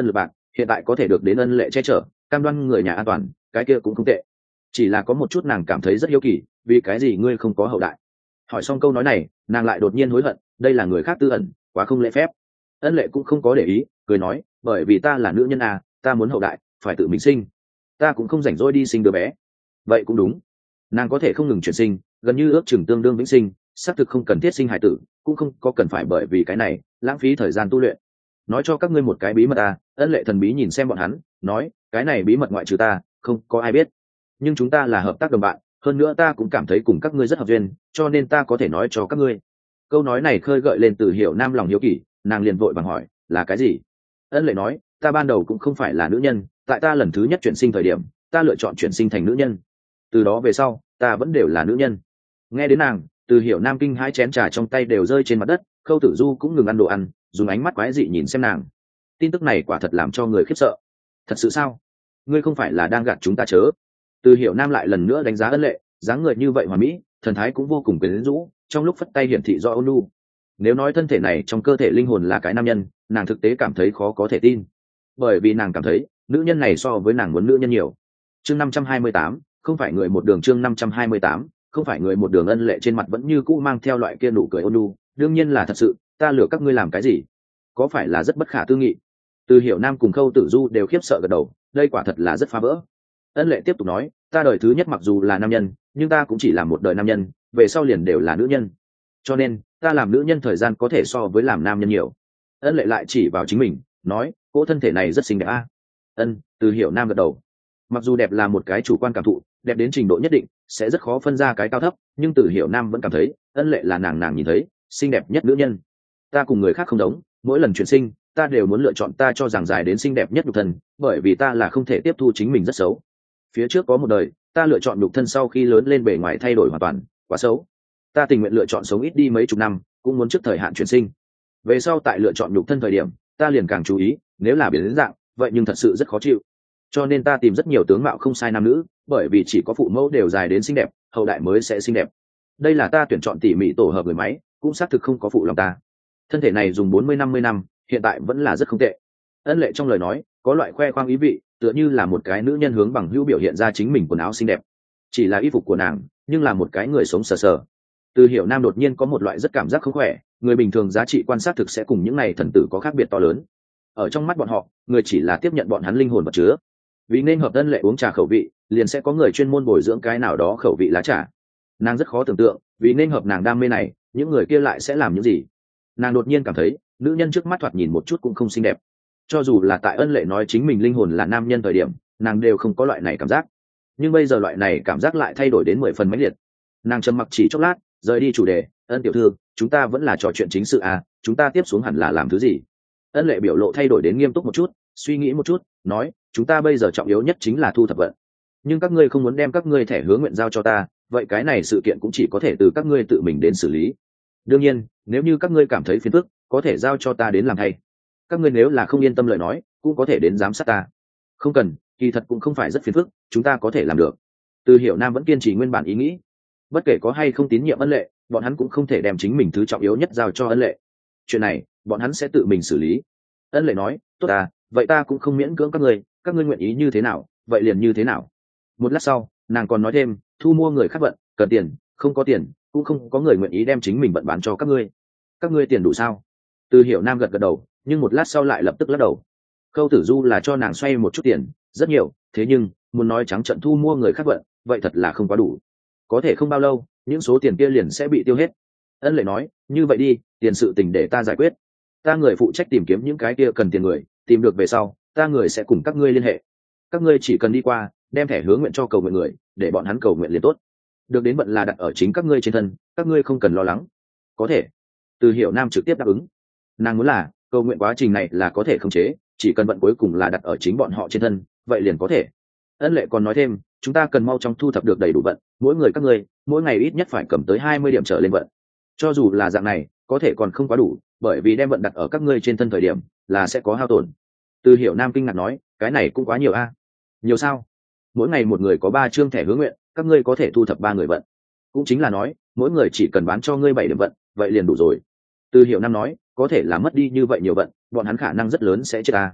hiện tại có thể được đến ân lệ che chở, cam đoan người nhà an toàn, cái kia cũng không tệ. Chỉ là có một chút nàng cảm thấy rất hiếu kỳ, vì cái gì ngươi không có hậu đại? Hỏi xong câu nói này, nàng lại đột nhiên hối hận, đây là người khác tư ẩn, quá không lễ phép. Ân lệ cũng không có để ý, cười nói, bởi vì ta là nữ nhân à, ta muốn hậu đại phải tự mình sinh, ta cũng không rảnh rỗi đi sinh đứa bé. Vậy cũng đúng, nàng có thể không ngừng chuyển sinh, gần như ước chừng tương đương vĩnh sinh, xác thực không cần thiết sinh hải tử, cũng không có cần phải bởi vì cái này lãng phí thời gian tu luyện. Nói cho các ngươi một cái bí mật à? Ân lệ thần bí nhìn xem bọn hắn, nói, cái này bí mật ngoại trừ ta không có ai biết, nhưng chúng ta là hợp tác đồng bạn, hơn nữa ta cũng cảm thấy cùng các ngươi rất hợp duyên, cho nên ta có thể nói cho các ngươi. Câu nói này khơi gợi lên Từ Hiểu Nam lòng hiếu kỳ, nàng liền vội vàng hỏi, là cái gì? Ân lệ nói, ta ban đầu cũng không phải là nữ nhân, tại ta lần thứ nhất chuyển sinh thời điểm, ta lựa chọn chuyển sinh thành nữ nhân, từ đó về sau ta vẫn đều là nữ nhân. Nghe đến nàng, Từ Hiểu Nam kinh hai chén trà trong tay đều rơi trên mặt đất, Khâu Tử Du cũng ngừng ăn đồ ăn, dùng ánh mắt quái dị nhìn xem nàng. Tin tức này quả thật làm cho người khiếp sợ. Thật sự sao? Ngươi không phải là đang gạt chúng ta chớ? Từ Hiểu Nam lại lần nữa đánh giá Ân lệ, dáng người như vậy hoàn mỹ, thần thái cũng vô cùng quyến rũ, trong lúc phất tay hiển thị do ôn nhu. Nếu nói thân thể này trong cơ thể linh hồn là cái nam nhân, nàng thực tế cảm thấy khó có thể tin, bởi vì nàng cảm thấy nữ nhân này so với nàng muốn nữ nhân nhiều. Chương năm trăm hai mươi tám, không phải người một đường. Chương năm trăm hai mươi tám, không phải người một đường. Ân lệ trên mặt vẫn như cũ mang theo loại kia nụ cười ôn nhu, đương nhiên là thật sự, ta lừa các ngươi làm cái gì? Có phải là rất bất khả tư nghị? Từ Hiểu Nam cùng Khâu Tử Du đều khiếp sợ gật đầu, đây quả thật là rất phá vỡ. Ân lệ tiếp tục nói, ta đời thứ nhất mặc dù là nam nhân, nhưng ta cũng chỉ là một đời nam nhân, về sau liền đều là nữ nhân, cho nên ta làm nữ nhân thời gian có thể so với làm nam nhân nhiều. Ân lệ lại chỉ vào chính mình, nói, cỗ thân thể này rất xinh đẹp a. Ân, Từ Hiểu Nam gật đầu. Mặc dù đẹp là một cái chủ quan cảm thụ, đẹp đến trình độ nhất định sẽ rất khó phân ra cái cao thấp, nhưng Từ Hiểu Nam vẫn cảm thấy Ân lệ là nàng nàng nhìn thấy xinh đẹp nhất nữ nhân. Ta cùng người khác không giống, mỗi lần chuyển sinh ta đều muốn lựa chọn ta cho rằng dài đến xinh đẹp nhất nhục thân, bởi vì ta là không thể tiếp thu chính mình rất xấu. Phía trước có một đời ta lựa chọn nhục thân, sau khi lớn lên bề ngoài thay đổi hoàn toàn, quá xấu. Ta tình nguyện lựa chọn sống ít đi mấy chục năm, cũng muốn trước thời hạn chuyển sinh. Về sau tại lựa chọn nhục thân thời điểm, ta liền càng chú ý, nếu là biến dạng vậy nhưng thật sự rất khó chịu. Cho nên ta tìm rất nhiều tướng mạo không sai nam nữ, bởi vì chỉ có phụ mẫu đều dài đến xinh đẹp, hậu đại mới sẽ xinh đẹp. Đây là ta tuyển chọn tỉ mỉ tổ hợp người máy, cũng xác thực không có phụ lòng ta. Thân thể này dùng bốn mươi năm mươi năm, hiện tại vẫn là rất không tệ. Ân lệ trong lời nói có loại khoe khoang ý vị, tựa như là một cái nữ nhân hướng bằng hữu biểu hiện ra chính mình quần áo xinh đẹp. Chỉ là y phục của nàng, nhưng là một cái người sống sờ sờ. Từ Hiểu Nam đột nhiên có một loại rất cảm giác không khỏe, người bình thường giá trị quan sát thực sẽ cùng những này thần tử có khác biệt to lớn. Ở trong mắt bọn họ, người chỉ là tiếp nhận bọn hắn linh hồn vật chứa. Vì nên hợp Ân lệ uống trà khẩu vị, liền sẽ có người chuyên môn bồi dưỡng cái nào đó khẩu vị lá trà. Nàng rất khó tưởng tượng, vì nên hợp nàng đam mê này, những người kia lại sẽ làm những gì. Nàng đột nhiên cảm thấy, nữ nhân trước mắt thoạt nhìn một chút cũng không xinh đẹp. Cho dù là tại Ân lệ nói chính mình linh hồn là nam nhân thời điểm, nàng đều không có loại này cảm giác. Nhưng bây giờ loại này cảm giác lại thay đổi đến mười phần mãnh liệt. Nàng trầm mặc chỉ chốc lát, rời đi chủ đề, Ân tiểu thư, chúng ta vẫn là trò chuyện chính sự à, chúng ta tiếp xuống hẳn là làm thứ gì? Ân lệ biểu lộ thay đổi đến nghiêm túc một chút, suy nghĩ một chút, nói, chúng ta bây giờ trọng yếu nhất chính là thu thập vận. Nhưng các ngươi không muốn đem các ngươi thẻ hứa nguyện giao cho ta, vậy cái này sự kiện cũng chỉ có thể từ các ngươi tự mình đến xử lý. Đương nhiên, nếu như các ngươi cảm thấy phiền phức, có thể giao cho ta đến làm thay. Các ngươi nếu là không yên tâm lời nói, cũng có thể đến giám sát ta. Không cần, kỳ thật cũng không phải rất phiền phức, chúng ta có thể làm được. Từ Hiểu Nam vẫn kiên trì nguyên bản ý nghĩ. Bất kể có hay không tín nhiệm Ân lệ, bọn hắn cũng không thể đem chính mình thứ trọng yếu nhất giao cho Ân lệ. Chuyện này, bọn hắn sẽ tự mình xử lý. Ân lệ nói, tốt à, vậy ta cũng không miễn cưỡng các ngươi, các ngươi nguyện ý như thế nào, vậy liền như thế nào. Một lát sau, nàng còn nói thêm, thu mua người khác vận, cần tiền, không có tiền, cũng không có người nguyện ý đem chính mình vận bán cho các ngươi. Các ngươi tiền đủ sao? Từ Hiểu Nam gật gật đầu, nhưng một lát sau lại lập tức lắc đầu. Khâu Tử Du là cho nàng xoay một chút tiền, rất nhiều, thế nhưng muốn nói trắng trợn thu mua người khác vận, vậy thật là không quá đủ. Có thể không bao lâu, những số tiền kia liền sẽ bị tiêu hết. Ân lệ nói, như vậy đi, tiền sự tình để ta giải quyết. Ta người phụ trách tìm kiếm những cái kia cần tiền người, tìm được về sau, ta người sẽ cùng các ngươi liên hệ. Các ngươi chỉ cần đi qua, đem thẻ hứa nguyện cho cầu nguyện người, để bọn hắn cầu nguyện liền tốt. Được đến vận là đặt ở chính các ngươi trên thân, các ngươi không cần lo lắng. Có thể. Từ Hiểu Nam trực tiếp đáp ứng. Nàng muốn là cầu nguyện quá trình này là có thể khống chế, chỉ cần vận cuối cùng là đặt ở chính bọn họ trên thân, vậy liền có thể. Ân lệ còn nói thêm, chúng ta cần mau chóng thu thập được đầy đủ vận, mỗi người các ngươi mỗi ngày ít nhất phải cầm tới hai mươi điểm trở lên vận. Cho dù là dạng này, có thể còn không quá đủ, bởi vì đem vận đặt ở các ngươi trên thân thời điểm là sẽ có hao tổn. Từ Hiểu Nam kinh ngạc nói, cái này cũng quá nhiều a. Nhiều sao? Mỗi ngày một người có ba chương thẻ hứa nguyện, các ngươi có thể thu thập ba người vận. Cũng chính là nói, mỗi người chỉ cần bán cho ngươi bảy điểm vận, vậy liền đủ rồi. Từ Hiểu Nam nói, có thể là mất đi như vậy nhiều vận, bọn hắn khả năng rất lớn sẽ chết ta.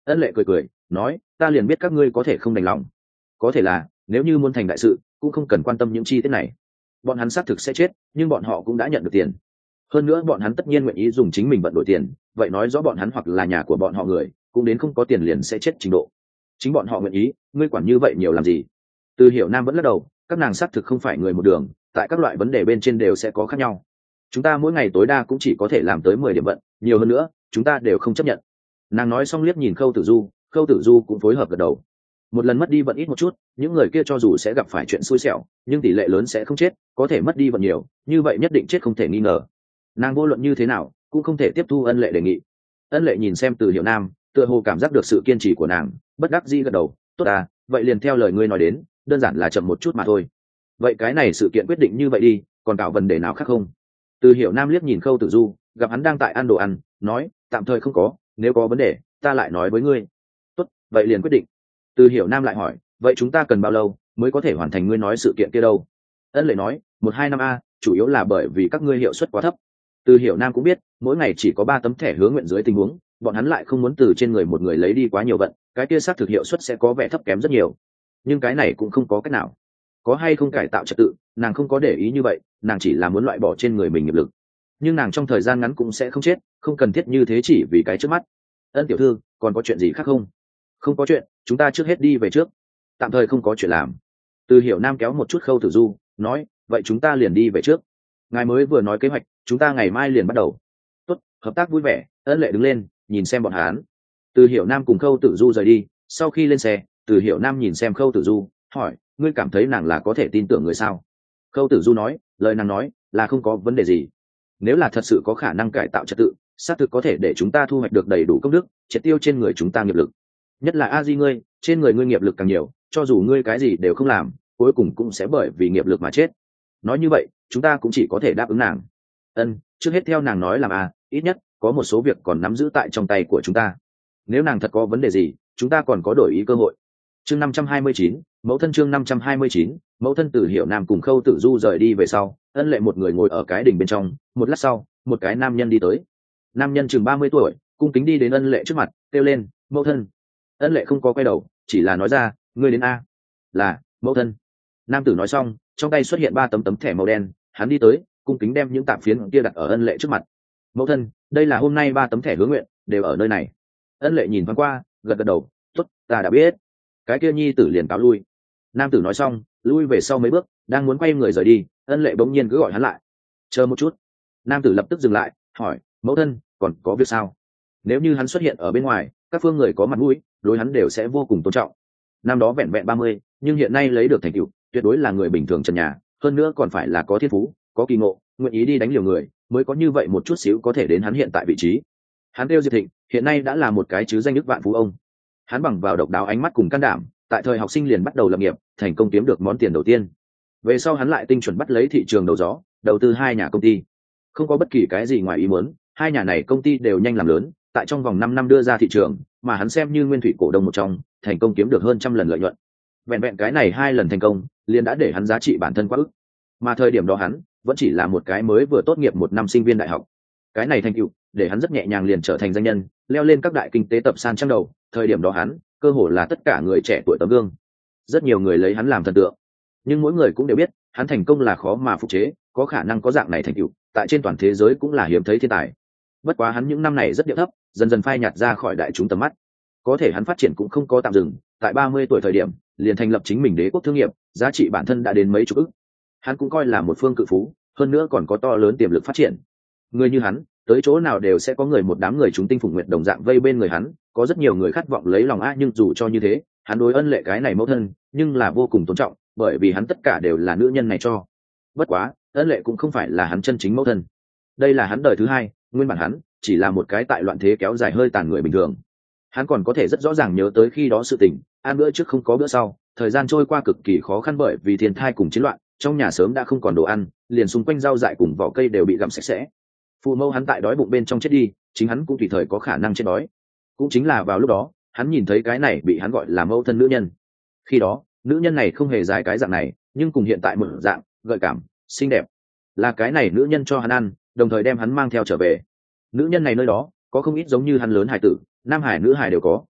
Ân lệ cười cười nói, ta liền biết các ngươi có thể không đành lòng. Có thể là nếu như muốn thành đại sự cũng không cần quan tâm những chi tiết này. Bọn hắn xác thực sẽ chết, nhưng bọn họ cũng đã nhận được tiền. Hơn nữa bọn hắn tất nhiên nguyện ý dùng chính mình vận đổi tiền, vậy nói rõ bọn hắn hoặc là nhà của bọn họ người cũng đến không có tiền liền sẽ chết trình độ. Chính bọn họ nguyện ý, ngươi quản như vậy nhiều làm gì? Từ Hiểu Nam vẫn lắc đầu, các nàng xác thực không phải người một đường, tại các loại vấn đề bên trên đều sẽ có khác nhau. Chúng ta mỗi ngày tối đa cũng chỉ có thể làm tới mười điểm vận, nhiều hơn nữa chúng ta đều không chấp nhận. Nàng nói xong liếc nhìn Khâu Tử Du, Khâu Tử Du cũng phối hợp gật đầu. Một lần mất đi vận ít một chút, những người kia cho dù sẽ gặp phải chuyện xui xẻo, nhưng tỷ lệ lớn sẽ không chết, có thể mất đi vận nhiều, như vậy nhất định chết không thể nghi ngờ. Nàng vô luận như thế nào cũng không thể tiếp thu Ân Lệ đề nghị. Ân Lệ nhìn xem Từ Hiểu Nam, tựa hồ cảm giác được sự kiên trì của nàng, bất đắc dĩ gật đầu, tốt à, vậy liền theo lời ngươi nói đến, đơn giản là chậm một chút mà thôi. Vậy cái này sự kiện quyết định như vậy đi, còn cạo vấn đề nào khác không? Từ Hiểu Nam liếc nhìn Khâu Tử Du, gặp hắn đang tại ăn đồ ăn, nói, tạm thời không có, nếu có vấn đề ta lại nói với ngươi. Tốt, vậy liền quyết định. Từ Hiểu Nam lại hỏi, vậy chúng ta cần bao lâu mới có thể hoàn thành ngươi nói sự kiện kia đâu? Ân Lệ nói, một hai năm a, chủ yếu là bởi vì các ngươi hiệu suất quá thấp. Từ Hiểu Nam cũng biết, mỗi ngày chỉ có ba tấm thẻ hứa nguyện dưới tình huống, bọn hắn lại không muốn từ trên người một người lấy đi quá nhiều vận, cái kia xác thực hiệu suất sẽ có vẻ thấp kém rất nhiều. Nhưng cái này cũng không có cách nào. Có hay không cải tạo trật tự, nàng không có để ý như vậy, nàng chỉ là muốn loại bỏ trên người mình nghiệp lực. Nhưng nàng trong thời gian ngắn cũng sẽ không chết, không cần thiết như thế chỉ vì cái trước mắt. Ân tiểu thư, còn có chuyện gì khác không? Không có chuyện, chúng ta trước hết đi về trước. Tạm thời không có chuyện làm. Từ Hiểu Nam kéo một chút Khâu Tử Du, nói, vậy chúng ta liền đi về trước. Ngài mới vừa nói kế hoạch, chúng ta ngày mai liền bắt đầu. Tốt, hợp tác vui vẻ. Ân Lệ đứng lên, nhìn xem bọn hắn. Từ Hiểu Nam cùng Khâu Tử Du rời đi, sau khi lên xe, Từ Hiểu Nam nhìn xem Khâu Tử Du, hỏi, ngươi cảm thấy nàng là có thể tin tưởng người sao? Khâu Tử Du nói, lời nàng nói là không có vấn đề gì. Nếu là thật sự có khả năng cải tạo trật tự, xác thực có thể để chúng ta thu hoạch được đầy đủ công đức, triệt tiêu trên người chúng ta nghiệp lực. Nhất là a di ngươi, trên người ngươi nghiệp lực càng nhiều, cho dù ngươi cái gì đều không làm, cuối cùng cũng sẽ bởi vì nghiệp lực mà chết. Nói như vậy, chúng ta cũng chỉ có thể đáp ứng nàng. Ân, trước hết theo nàng nói làm a, ít nhất có một số việc còn nắm giữ tại trong tay của chúng ta. Nếu nàng thật có vấn đề gì, chúng ta còn có đổi ý cơ hội. Chương năm trăm hai mươi chín, mẫu thân chương năm trăm hai mươi chín, mẫu thân. Từ Hiểu Nam cùng Khâu Tử Du rời đi về sau, Ân Lệ một người ngồi ở cái đình bên trong, một lát sau, một cái nam nhân đi tới. Nam nhân chừng ba mươi tuổi, cung kính đi đến Ân Lệ trước mặt, kêu lên, mẫu thân. Ân Lệ không có quay đầu, chỉ là nói ra, ngươi đến a. Là, mẫu thân. Nam tử nói xong, trong tay xuất hiện ba tấm tấm thẻ màu đen, hắn đi tới, cung kính đem những tạp phiến kia đặt ở Ân Lệ trước mặt. Mẫu thân, đây là hôm nay ba tấm thẻ hứa nguyện, đều ở nơi này. Ân Lệ nhìn thoáng qua, gật gật đầu, tốt, ta đã biết. Cái kia nhi tử liền cáo lui. Nam tử nói xong, lui về sau mấy bước, đang muốn quay người rời đi, Ân Lệ bỗng nhiên cứ gọi hắn lại. Chờ một chút. Nam tử lập tức dừng lại, hỏi, mẫu thân, còn có việc sao? Nếu như hắn xuất hiện ở bên ngoài, các phương người có mặt mũi, đối hắn đều sẽ vô cùng tôn trọng. Năm đó vẹn vẹn ba mươi, nhưng hiện nay lấy được thành tựu, tuyệt đối là người bình thường trần nhà, hơn nữa còn phải là có thiên phú, có kỳ ngộ, nguyện ý đi đánh liều người, mới có như vậy một chút xíu có thể đến hắn hiện tại vị trí. Hắn kêu Diệp Thịnh, hiện nay đã là một cái chứ danh nước vạn phú ông. Hắn bằng vào độc đáo ánh mắt cùng can đảm, tại thời học sinh liền bắt đầu lập nghiệp, thành công kiếm được món tiền đầu tiên. Về sau hắn lại tinh chuẩn bắt lấy thị trường đầu gió, đầu tư hai nhà công ty. Không có bất kỳ cái gì ngoài ý muốn, hai nhà này công ty đều nhanh làm lớn, tại trong vòng năm năm đưa ra thị trường, mà hắn xem như nguyên thủy cổ đông một trong, thành công kiếm được hơn trăm lần lợi nhuận. Vẹn vẹn cái này hai lần thành công, liền đã để hắn giá trị bản thân quá ức. Mà thời điểm đó hắn vẫn chỉ là một cái mới vừa tốt nghiệp một năm sinh viên đại học. Cái này thành tựu để hắn rất nhẹ nhàng liền trở thành danh nhân, leo lên các đại kinh tế tập san trang đầu. Thời điểm đó hắn cơ hồ là tất cả người trẻ tuổi tấm gương, rất nhiều người lấy hắn làm thần tượng. Nhưng mỗi người cũng đều biết hắn thành công là khó mà phục chế, có khả năng có dạng này thành tựu tại trên toàn thế giới cũng là hiếm thấy thiên tài. Bất quá hắn những năm này rất điệu thấp, dần dần phai nhạt ra khỏi đại chúng tầm mắt. Có thể hắn phát triển cũng không có tạm dừng, tại ba mươi tuổi thời điểm liền thành lập chính mình đế quốc thương nghiệp, giá trị bản thân đã đến mấy chục ức. Hắn cũng coi là một phương cự phú, hơn nữa còn có to lớn tiềm lực phát triển. Người như hắn tới chỗ nào đều sẽ có người một đám người chúng tinh phùng nguyện đồng dạng vây bên người hắn, có rất nhiều người khát vọng lấy lòng a, nhưng dù cho như thế hắn đối Ân Lệ cái này mẫu thân nhưng là vô cùng tôn trọng, bởi vì hắn tất cả đều là nữ nhân này cho. Bất quá Ân Lệ cũng không phải là hắn chân chính mẫu thân, đây là hắn đời thứ hai, nguyên bản hắn chỉ là một cái tại loạn thế kéo dài hơi tàn người bình thường. Hắn còn có thể rất rõ ràng nhớ tới khi đó sự tình, ăn bữa trước không có bữa sau, thời gian trôi qua cực kỳ khó khăn bởi vì thiên thai cùng chiến loạn, trong nhà sớm đã không còn đồ ăn, liền xung quanh rau dại cùng vỏ cây đều bị gặm sạch sẽ. Phụ mẫu hắn tại đói bụng bên trong chết đi, chính hắn cũng tùy thời có khả năng chết đói. Cũng chính là vào lúc đó hắn nhìn thấy cái này bị hắn gọi là mẫu thân nữ nhân. Khi đó nữ nhân này không hề dài cái dạng này, nhưng cùng hiện tại một dạng gợi cảm xinh đẹp. Là cái này nữ nhân cho hắn ăn, đồng thời đem hắn mang theo trở về. Nữ nhân này nơi đó có không ít giống như hắn lớn hải tử, nam hải nữ hải đều có,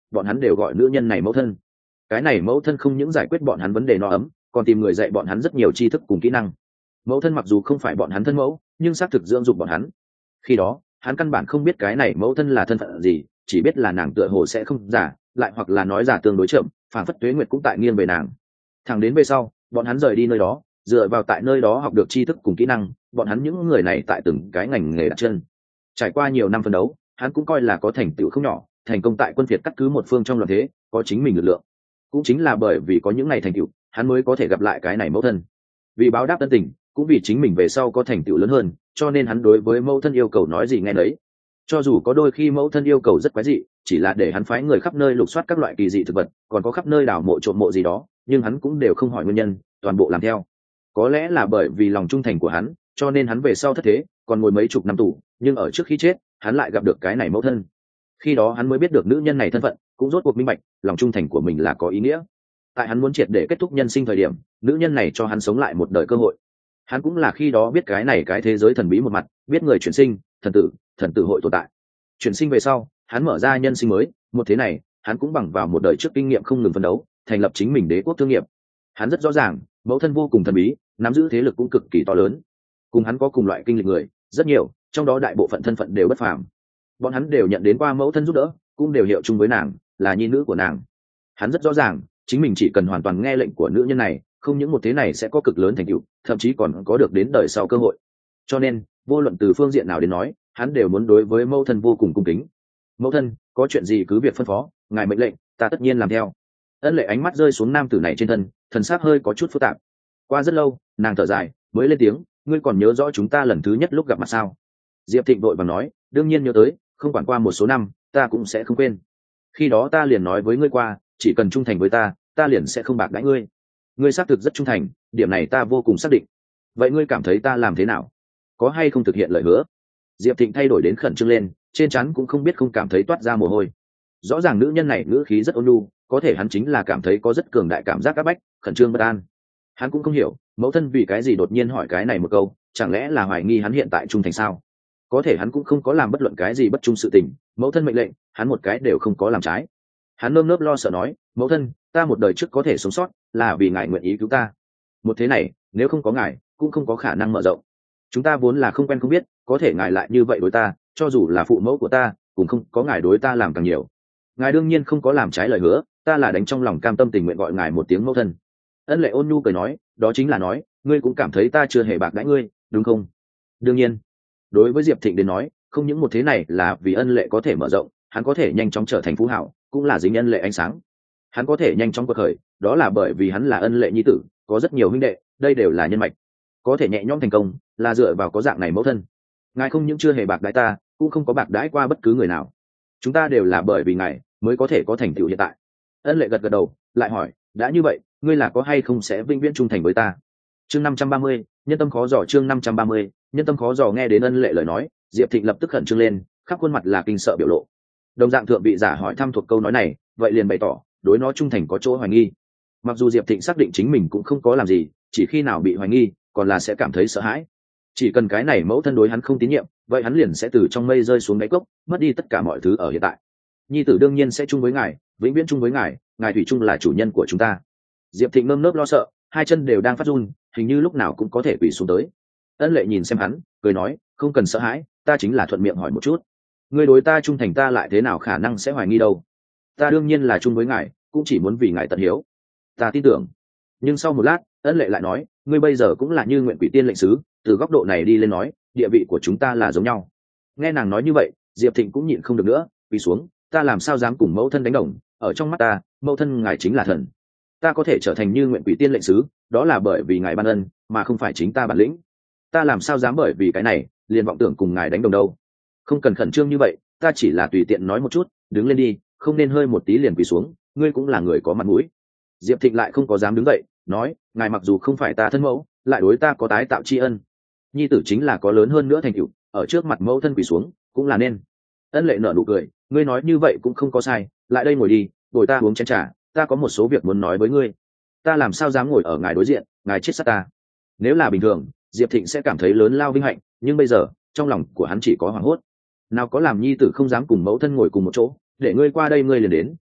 bọn hắn đều gọi nữ nhân này mẫu thân. Cái này mẫu thân không những giải quyết bọn hắn vấn đề no ấm, còn tìm người dạy bọn hắn rất nhiều tri thức cùng kỹ năng. Mẫu thân mặc dù không phải bọn hắn thân mẫu, nhưng xác thực dưỡng dục bọn hắn. Khi đó hắn căn bản không biết cái này mẫu thân là thân phận gì, chỉ biết là nàng tựa hồ sẽ không giả, lại hoặc là nói giả tương đối chậm, phản phất tuế nguyệt cũng tại nghiêng về nàng. Thẳng đến về sau bọn hắn rời đi nơi đó, dựa vào tại nơi đó học được tri thức cùng kỹ năng, bọn hắn những người này tại từng cái ngành nghề đặt chân. Trải qua nhiều năm phân đấu, hắn cũng coi là có thành tựu không nhỏ, thành công tại quân Việt cắt cứ một phương trong loạn thế, có chính mình lực lượng. Cũng chính là bởi vì có những ngày thành tựu, hắn mới có thể gặp lại cái này mẫu thân. Vì báo đáp ân tình, cũng vì chính mình về sau có thành tựu lớn hơn, cho nên hắn đối với mẫu thân yêu cầu nói gì nghe đấy. Cho dù có đôi khi mẫu thân yêu cầu rất quái dị, chỉ là để hắn phái người khắp nơi lục soát các loại kỳ dị thực vật, còn có khắp nơi đào mộ trộm mộ gì đó, nhưng hắn cũng đều không hỏi nguyên nhân, toàn bộ làm theo. Có lẽ là bởi vì lòng trung thành của hắn, cho nên hắn về sau thất thế, còn ngồi mấy chục năm tù, nhưng ở trước khi chết, hắn lại gặp được cái này mẫu thân. Khi đó hắn mới biết được nữ nhân này thân phận, cũng rốt cuộc minh bạch, lòng trung thành của mình là có ý nghĩa. Tại hắn muốn triệt để kết thúc nhân sinh thời điểm, nữ nhân này cho hắn sống lại một đời cơ hội. Hắn cũng là khi đó biết cái này cái thế giới thần bí một mặt, biết người chuyển sinh, thần tử, thần tử hội tồn tại. Chuyển sinh về sau, hắn mở ra nhân sinh mới, một thế này, hắn cũng bằng vào một đời trước kinh nghiệm không ngừng phấn đấu, thành lập chính mình đế quốc thương nghiệp. Hắn rất rõ ràng, mẫu thân vô cùng thần bí, nắm giữ thế lực cũng cực kỳ to lớn. Cùng hắn có cùng loại kinh lịch người, rất nhiều, trong đó đại bộ phận thân phận đều bất phàm. Bọn hắn đều nhận đến qua mẫu thân giúp đỡ, cũng đều hiệu chung với nàng, là nhi nữ của nàng. Hắn rất rõ ràng, chính mình chỉ cần hoàn toàn nghe lệnh của nữ nhân này, không những một thế này sẽ có cực lớn thành tựu, thậm chí còn có được đến đời sau cơ hội. Cho nên, vô luận từ phương diện nào đến nói, hắn đều muốn đối với mẫu thân vô cùng cung kính. Mẫu thân, có chuyện gì cứ việc phân phó, ngài mệnh lệnh, ta tất nhiên làm theo. Ân Lệ ánh mắt rơi xuống nam tử này trên thân, thần sắc hơi có chút phức tạp. Qua rất lâu, nàng thở dài, mới lên tiếng, ngươi còn nhớ rõ chúng ta lần thứ nhất lúc gặp mặt sao? Diệp Thịnh vội vàng nói, đương nhiên nhớ tới, không quản qua một số năm, ta cũng sẽ không quên. Khi đó ta liền nói với ngươi qua, chỉ cần trung thành với ta, ta liền sẽ không bạc đãi ngươi. Ngươi xác thực rất trung thành, điểm này ta vô cùng xác định. Vậy ngươi cảm thấy ta làm thế nào? Có hay không thực hiện lời hứa? Diệp Thịnh thay đổi đến khẩn trương lên, trên trán cũng không biết không cảm thấy toát ra mồ hôi. Rõ ràng nữ nhân này ngữ khí rất ôn nhu, có thể hắn chính là cảm thấy có rất cường đại cảm giác áp bách, khẩn trương bất an. Hắn cũng không hiểu, mẫu thân vì cái gì đột nhiên hỏi cái này một câu, chẳng lẽ là hoài nghi hắn hiện tại trung thành sao? Có thể hắn cũng không có làm bất luận cái gì bất trung sự tình, mẫu thân mệnh lệnh, hắn một cái đều không có làm trái. Hắn nơm nớp lo sợ nói, mẫu thân, ta một đời trước có thể sống sót, là vì ngài nguyện ý cứu ta. Một thế này, nếu không có ngài, cũng không có khả năng mở rộng. Chúng ta vốn là không quen không biết, có thể ngài lại như vậy đối ta, cho dù là phụ mẫu của ta, cũng không có ngài đối ta làm càng nhiều. Ngài đương nhiên không có làm trái lời hứa, ta là đánh trong lòng cam tâm tình nguyện gọi ngài một tiếng mẫu thân. Ân Lệ ôn nhu cười nói, đó chính là nói, ngươi cũng cảm thấy ta chưa hề bạc đãi ngươi, đúng không? Đương nhiên. Đối với Diệp Thịnh đến nói, không những một thế này là vì Ân Lệ có thể mở rộng, hắn có thể nhanh chóng trở thành phú hảo, cũng là dính Ân Lệ ánh sáng. Hắn có thể nhanh chóng quật khởi, đó là bởi vì hắn là Ân Lệ nhi tử, có rất nhiều huynh đệ, đây đều là nhân mạch. Có thể nhẹ nhõm thành công, là dựa vào có dạng này mẫu thân. Ngài không những chưa hề bạc đãi ta, cũng không có bạc đãi qua bất cứ người nào. Chúng ta đều là bởi vì ngài mới có thể có thành tựu hiện tại. Ân Lệ gật gật đầu, lại hỏi, đã như vậy, ngươi là có hay không sẽ vĩnh viễn trung thành với ta? Chương năm trăm ba mươi, nhân tâm khó dò. Chương năm trăm ba mươi, nhân tâm khó dò. Nghe đến Ân Lệ lời nói, Diệp Thịnh lập tức khẩn trương lên, khắp khuôn mặt là kinh sợ biểu lộ. Đồng dạng thượng vị giả hỏi thăm thuộc câu nói này, vậy liền bày tỏ đối nó trung thành có chỗ hoài nghi. Mặc dù Diệp Thịnh xác định chính mình cũng không có làm gì, chỉ khi nào bị hoài nghi, còn là sẽ cảm thấy sợ hãi. Chỉ cần cái này mẫu thân đối hắn không tín nhiệm, vậy hắn liền sẽ từ trong mây rơi xuống đáy cốc, mất đi tất cả mọi thứ ở hiện tại. Nhi tử đương nhiên sẽ chung với ngài, vĩnh viễn chung với ngài, ngài thủy chung là chủ nhân của chúng ta. Diệp Thịnh nơm nớp lo sợ, hai chân đều đang phát run, hình như lúc nào cũng có thể quỳ xuống tới. Ân Lệ nhìn xem hắn, cười nói, không cần sợ hãi, ta chính là thuận miệng hỏi một chút. Ngươi đối ta trung thành, ta lại thế nào khả năng sẽ hoài nghi đâu? Ta đương nhiên là chung với ngài, cũng chỉ muốn vì ngài tận hiếu. Ta tin tưởng. Nhưng sau một lát, Ân Lệ lại nói, ngươi bây giờ cũng là Như Nguyện Quỷ Tiên lệnh sứ, từ góc độ này đi lên nói, địa vị của chúng ta là giống nhau. Nghe nàng nói như vậy, Diệp Thịnh cũng nhịn không được nữa, quỳ xuống, ta làm sao dám cùng mẫu thân đánh đồng, ở trong mắt ta, mẫu thân ngài chính là thần. Ta có thể trở thành Như Nguyện Quỷ Tiên lệnh sứ, đó là bởi vì ngài ban ân, mà không phải chính ta bản lĩnh. Ta làm sao dám bởi vì cái này liền vọng tưởng cùng ngài đánh đồng đâu? Không cần khẩn trương như vậy, ta chỉ là tùy tiện nói một chút, đứng lên đi, không nên hơi một tí liền quỳ xuống, ngươi cũng là người có mặt mũi. Diệp Thịnh lại không có dám đứng dậy, nói, ngài mặc dù không phải ta thân mẫu, lại đối ta có tái tạo tri ân. Nhi tử chính là có lớn hơn nữa thành tựu, ở trước mặt mẫu thân quỳ xuống, cũng là nên. Ân Lệ nở nụ cười, ngươi nói như vậy cũng không có sai, lại đây ngồi đi, ngồi ta uống chén trà, ta có một số việc muốn nói với ngươi. Ta làm sao dám ngồi ở ngài đối diện, ngài chết sát ta. Nếu là bình thường, Diệp Thịnh sẽ cảm thấy lớn lao vinh hạnh, nhưng bây giờ, trong lòng của hắn chỉ có hoảng hốt. Nào có làm nhi tử không dám cùng mẫu thân ngồi cùng một chỗ, để ngươi qua đây ngươi liền đến,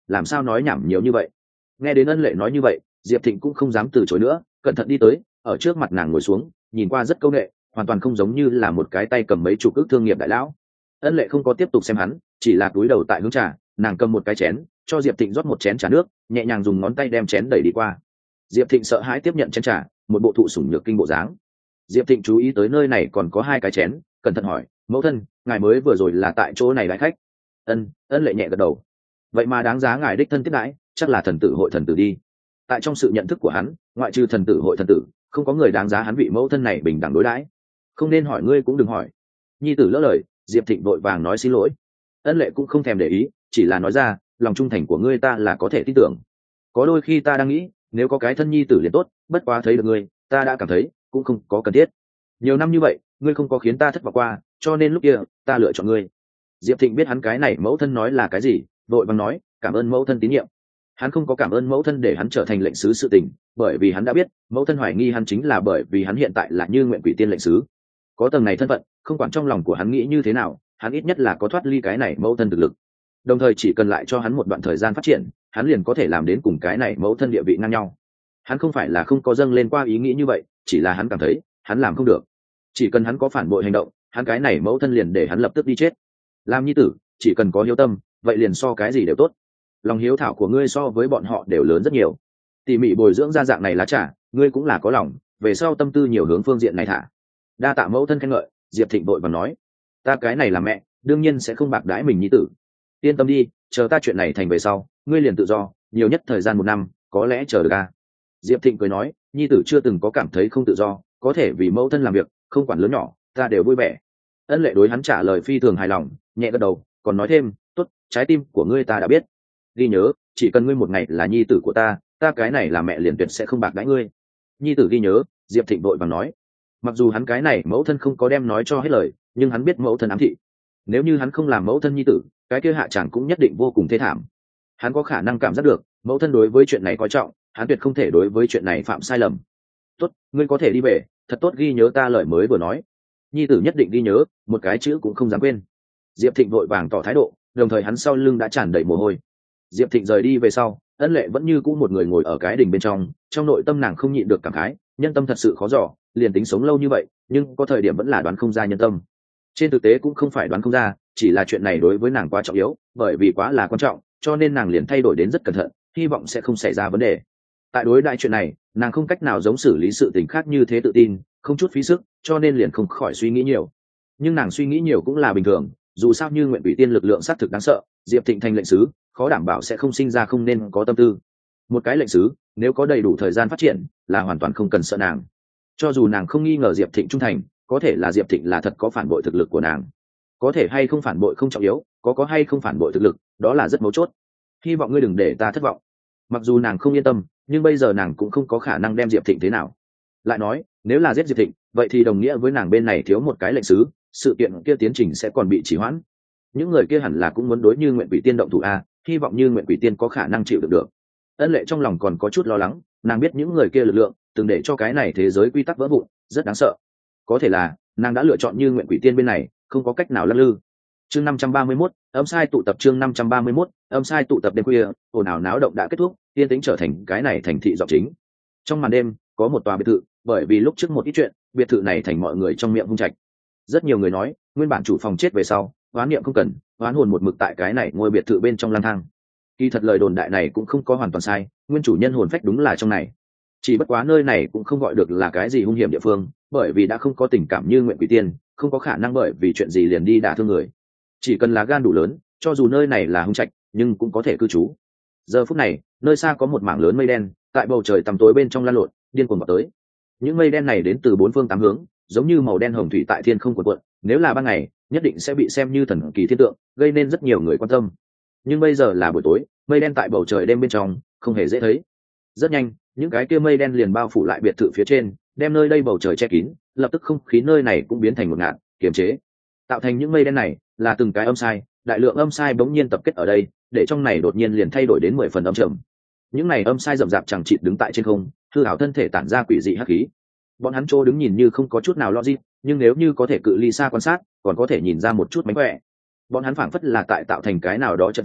làm sao nói nhảm nhiều như vậy. Nghe đến ân lệ nói như vậy, Diệp Thịnh cũng không dám từ chối nữa, cẩn thận đi tới, ở trước mặt nàng ngồi xuống, nhìn qua rất câu nệ, hoàn toàn không giống như là một cái tay cầm mấy chục ước thương nghiệp đại lão. Ân lệ không có tiếp tục xem hắn, chỉ là cúi đầu tại hướng trà, nàng cầm một cái chén, cho Diệp Thịnh rót một chén trà nước, nhẹ nhàng dùng ngón tay đem chén đẩy đi qua. Diệp Thịnh sợ hãi tiếp nhận chén trà, một bộ thụ sủng nhược kinh bộ dáng. Diệp Thịnh chú ý tới nơi này còn có hai cái chén, cẩn thận hỏi, mẫu thân, ngài mới vừa rồi là tại chỗ này đãi khách? Ân, ân lệ nhẹ gật đầu. Vậy mà đáng giá ngài đích thân tiếp đãi, chắc là thần tử hội thần tử đi. Tại trong sự nhận thức của hắn, ngoại trừ thần tử hội thần tử, không có người đáng giá hắn vị mẫu thân này bình đẳng đối đãi. Không nên hỏi ngươi cũng đừng hỏi. Nhi tử lỡ lời, Diệp Thịnh vội vàng nói xin lỗi. Ân lệ cũng không thèm để ý, chỉ là nói ra, lòng trung thành của ngươi ta là có thể tin tưởng. Có đôi khi ta đang nghĩ, nếu có cái thân nhi tử liền tốt, bất quá thấy được ngươi, ta đã cảm thấy cũng không có cần thiết. Nhiều năm như vậy, ngươi không có khiến ta thất vọng qua, cho nên lúc kia ta lựa chọn ngươi. Diệp Thịnh biết hắn cái này mẫu thân nói là cái gì, vội vàng nói, cảm ơn mẫu thân tín nhiệm. Hắn không có cảm ơn mẫu thân để hắn trở thành lệnh sứ sự tình, bởi vì hắn đã biết mẫu thân hoài nghi hắn chính là bởi vì hắn hiện tại là Như Nguyện Quỷ Tiên lệnh sứ. Có tầng này thân phận, không quản trong lòng của hắn nghĩ như thế nào, hắn ít nhất là có thoát ly cái này mẫu thân thực lực. Đồng thời chỉ cần lại cho hắn một đoạn thời gian phát triển, hắn liền có thể làm đến cùng cái này mẫu thân địa vị ngang nhau. Hắn không phải là không có dâng lên qua ý nghĩ như vậy, chỉ là hắn cảm thấy hắn làm không được. Chỉ cần hắn có phản bội hành động, hắn cái này mẫu thân liền để hắn lập tức đi chết. Làm nhi tử, chỉ cần có hiếu tâm, vậy liền so cái gì đều tốt. Lòng hiếu thảo của ngươi so với bọn họ đều lớn rất nhiều. Tỉ mỉ bồi dưỡng ra dạng này lá trà, ngươi cũng là có lòng, về sau tâm tư nhiều hướng phương diện này thả. Đa tạ mẫu thân khen ngợi, Diệp Thịnh vội vàng nói, ta cái này là mẹ, đương nhiên sẽ không bạc đãi mình nhi tử. Yên tâm đi, chờ ta chuyện này thành về sau, ngươi liền tự do, nhiều nhất thời gian một năm, có lẽ chờ được à. Diệp Thịnh cười nói, nhi tử chưa từng có cảm thấy không tự do, có thể vì mẫu thân làm việc, không quản lớn nhỏ, ta đều vui vẻ. Ân lệ đối hắn trả lời phi thường hài lòng, nhẹ gật đầu, còn nói thêm, tốt, trái tim của ngươi ta đã biết. Ghi nhớ, chỉ cần ngươi một ngày là nhi tử của ta, ta cái này là mẹ liền tuyệt sẽ không bạc đãi ngươi. Nhi tử ghi nhớ, Diệp Thịnh vội vàng nói. Mặc dù hắn cái này mẫu thân không có đem nói cho hết lời, nhưng hắn biết mẫu thân ám thị. Nếu như hắn không làm mẫu thân nhi tử, cái kia hạ chẳng cũng nhất định vô cùng thê thảm. Hắn có khả năng cảm giác được, mẫu thân đối với chuyện này coi trọng, hắn tuyệt không thể đối với chuyện này phạm sai lầm. Tốt, ngươi có thể đi về, thật tốt ghi nhớ ta lời mới vừa nói. Nhi tử nhất định ghi nhớ, một cái chữ cũng không dám quên. Diệp Thịnh vội vàng tỏ thái độ, đồng thời hắn sau lưng đã tràn đầy mồ hôi. Diệp Thịnh rời đi về sau, Ân Lệ vẫn như cũ một người ngồi ở cái đình bên trong, trong nội tâm nàng không nhịn được cảm khái, nhân tâm thật sự khó dò, liền tính sống lâu như vậy, nhưng có thời điểm vẫn là đoán không ra nhân tâm. Trên thực tế cũng không phải đoán không ra, chỉ là chuyện này đối với nàng quá trọng yếu, bởi vì quá là quan trọng, cho nên nàng liền thay đổi đến rất cẩn thận, hy vọng sẽ không xảy ra vấn đề. Tại đối đại chuyện này, nàng không cách nào giống xử lý sự tình khác như thế tự tin, không chút phí sức, cho nên liền không khỏi suy nghĩ nhiều. Nhưng nàng suy nghĩ nhiều cũng là bình thường, dù sao Như Nguyện Quỷ Tiên lực lượng sát thực đáng sợ, Diệp Thịnh thành lệnh sứ, khó đảm bảo sẽ không sinh ra không nên có tâm tư. Một cái lệnh sứ, nếu có đầy đủ thời gian phát triển, là hoàn toàn không cần sợ nàng. Cho dù nàng không nghi ngờ Diệp Thịnh trung thành, có thể là Diệp Thịnh là thật có phản bội thực lực của nàng. Có thể hay không phản bội không trọng yếu, có có hay không phản bội thực lực, đó là rất mấu chốt. Hy vọng ngươi đừng để ta thất vọng. Mặc dù nàng không yên tâm, nhưng bây giờ nàng cũng không có khả năng đem Diệp Thịnh thế nào. Lại nói, nếu là giết Diệp Thịnh, vậy thì đồng nghĩa với nàng bên này thiếu một cái lệnh sứ, sự kiện kia tiến trình sẽ còn bị trì hoãn. Những người kia hẳn là cũng muốn đối Như Nguyện Quỷ Tiên động thủ a, hy vọng Như Nguyện Quỷ Tiên có khả năng chịu được được. Ân Lệ trong lòng còn có chút lo lắng, nàng biết những người kia lực lượng, từng để cho cái này thế giới quy tắc vỡ vụn, rất đáng sợ. Có thể là, nàng đã lựa chọn Như Nguyện Quỷ Tiên bên này, không có cách nào lắc lư. Chương năm trăm ba mươi mốt, âm sai tụ tập chương năm trăm ba mươi mốt, âm sai tụ tập đêm khuya, ồn ào náo động đã kết thúc, yên tĩnh trở thành cái này thành thị giọng chính. Trong màn đêm, có một tòa biệt thự, bởi vì lúc trước một ít chuyện, biệt thự này thành mọi người trong miệng hung trạch. Rất nhiều người nói, nguyên bản chủ phòng chết về sau, oán niệm không cần, oán hồn một mực tại cái này ngôi biệt thự bên trong lang thang. Kỳ thật lời đồn đại này cũng không có hoàn toàn sai, nguyên chủ nhân hồn phách đúng là trong này. Chỉ bất quá nơi này cũng không gọi được là cái gì hung hiểm địa phương, bởi vì đã không có tình cảm Như Nguyện Quỷ Tiên, không có khả năng bởi vì chuyện gì liền đi đả thương người. Chỉ cần là gan đủ lớn, cho dù nơi này là hung trạch, nhưng cũng có thể cư trú. Giờ phút này, nơi xa có một mảng lớn mây đen, tại bầu trời tăm tối bên trong lan lộn, điên cuồng vào tới. Những mây đen này đến từ bốn phương tám hướng, giống như màu đen hồng thủy tại thiên không cuộn cuộn, nếu là ban ngày, nhất định sẽ bị xem như thần kỳ thiên tượng, gây nên rất nhiều người quan tâm. Nhưng bây giờ là buổi tối, mây đen tại bầu trời đêm bên trong, không hề dễ thấy. Rất nhanh, những cái kia mây đen liền bao phủ lại biệt thự phía trên, đem nơi đây bầu trời che kín, lập tức không khí nơi này cũng biến thành một ngạt, kiềm chế. Tạo thành những mây đen này là từng cái âm sai, đại lượng âm sai bỗng nhiên tập kết ở đây, để trong này đột nhiên liền thay đổi đến mười phần âm trầm. Những này âm sai rậm rạp chẳng chịt đứng tại trên không, hư ảo thân thể tản ra quỷ dị hắc khí. Bọn hắn trô đứng nhìn như không có chút nào logic, nhưng nếu như có thể cự ly xa quan sát, còn có thể nhìn ra một chút mánh khỏe. Bọn hắn phảng phất là tại tạo thành cái nào đó trận pháp,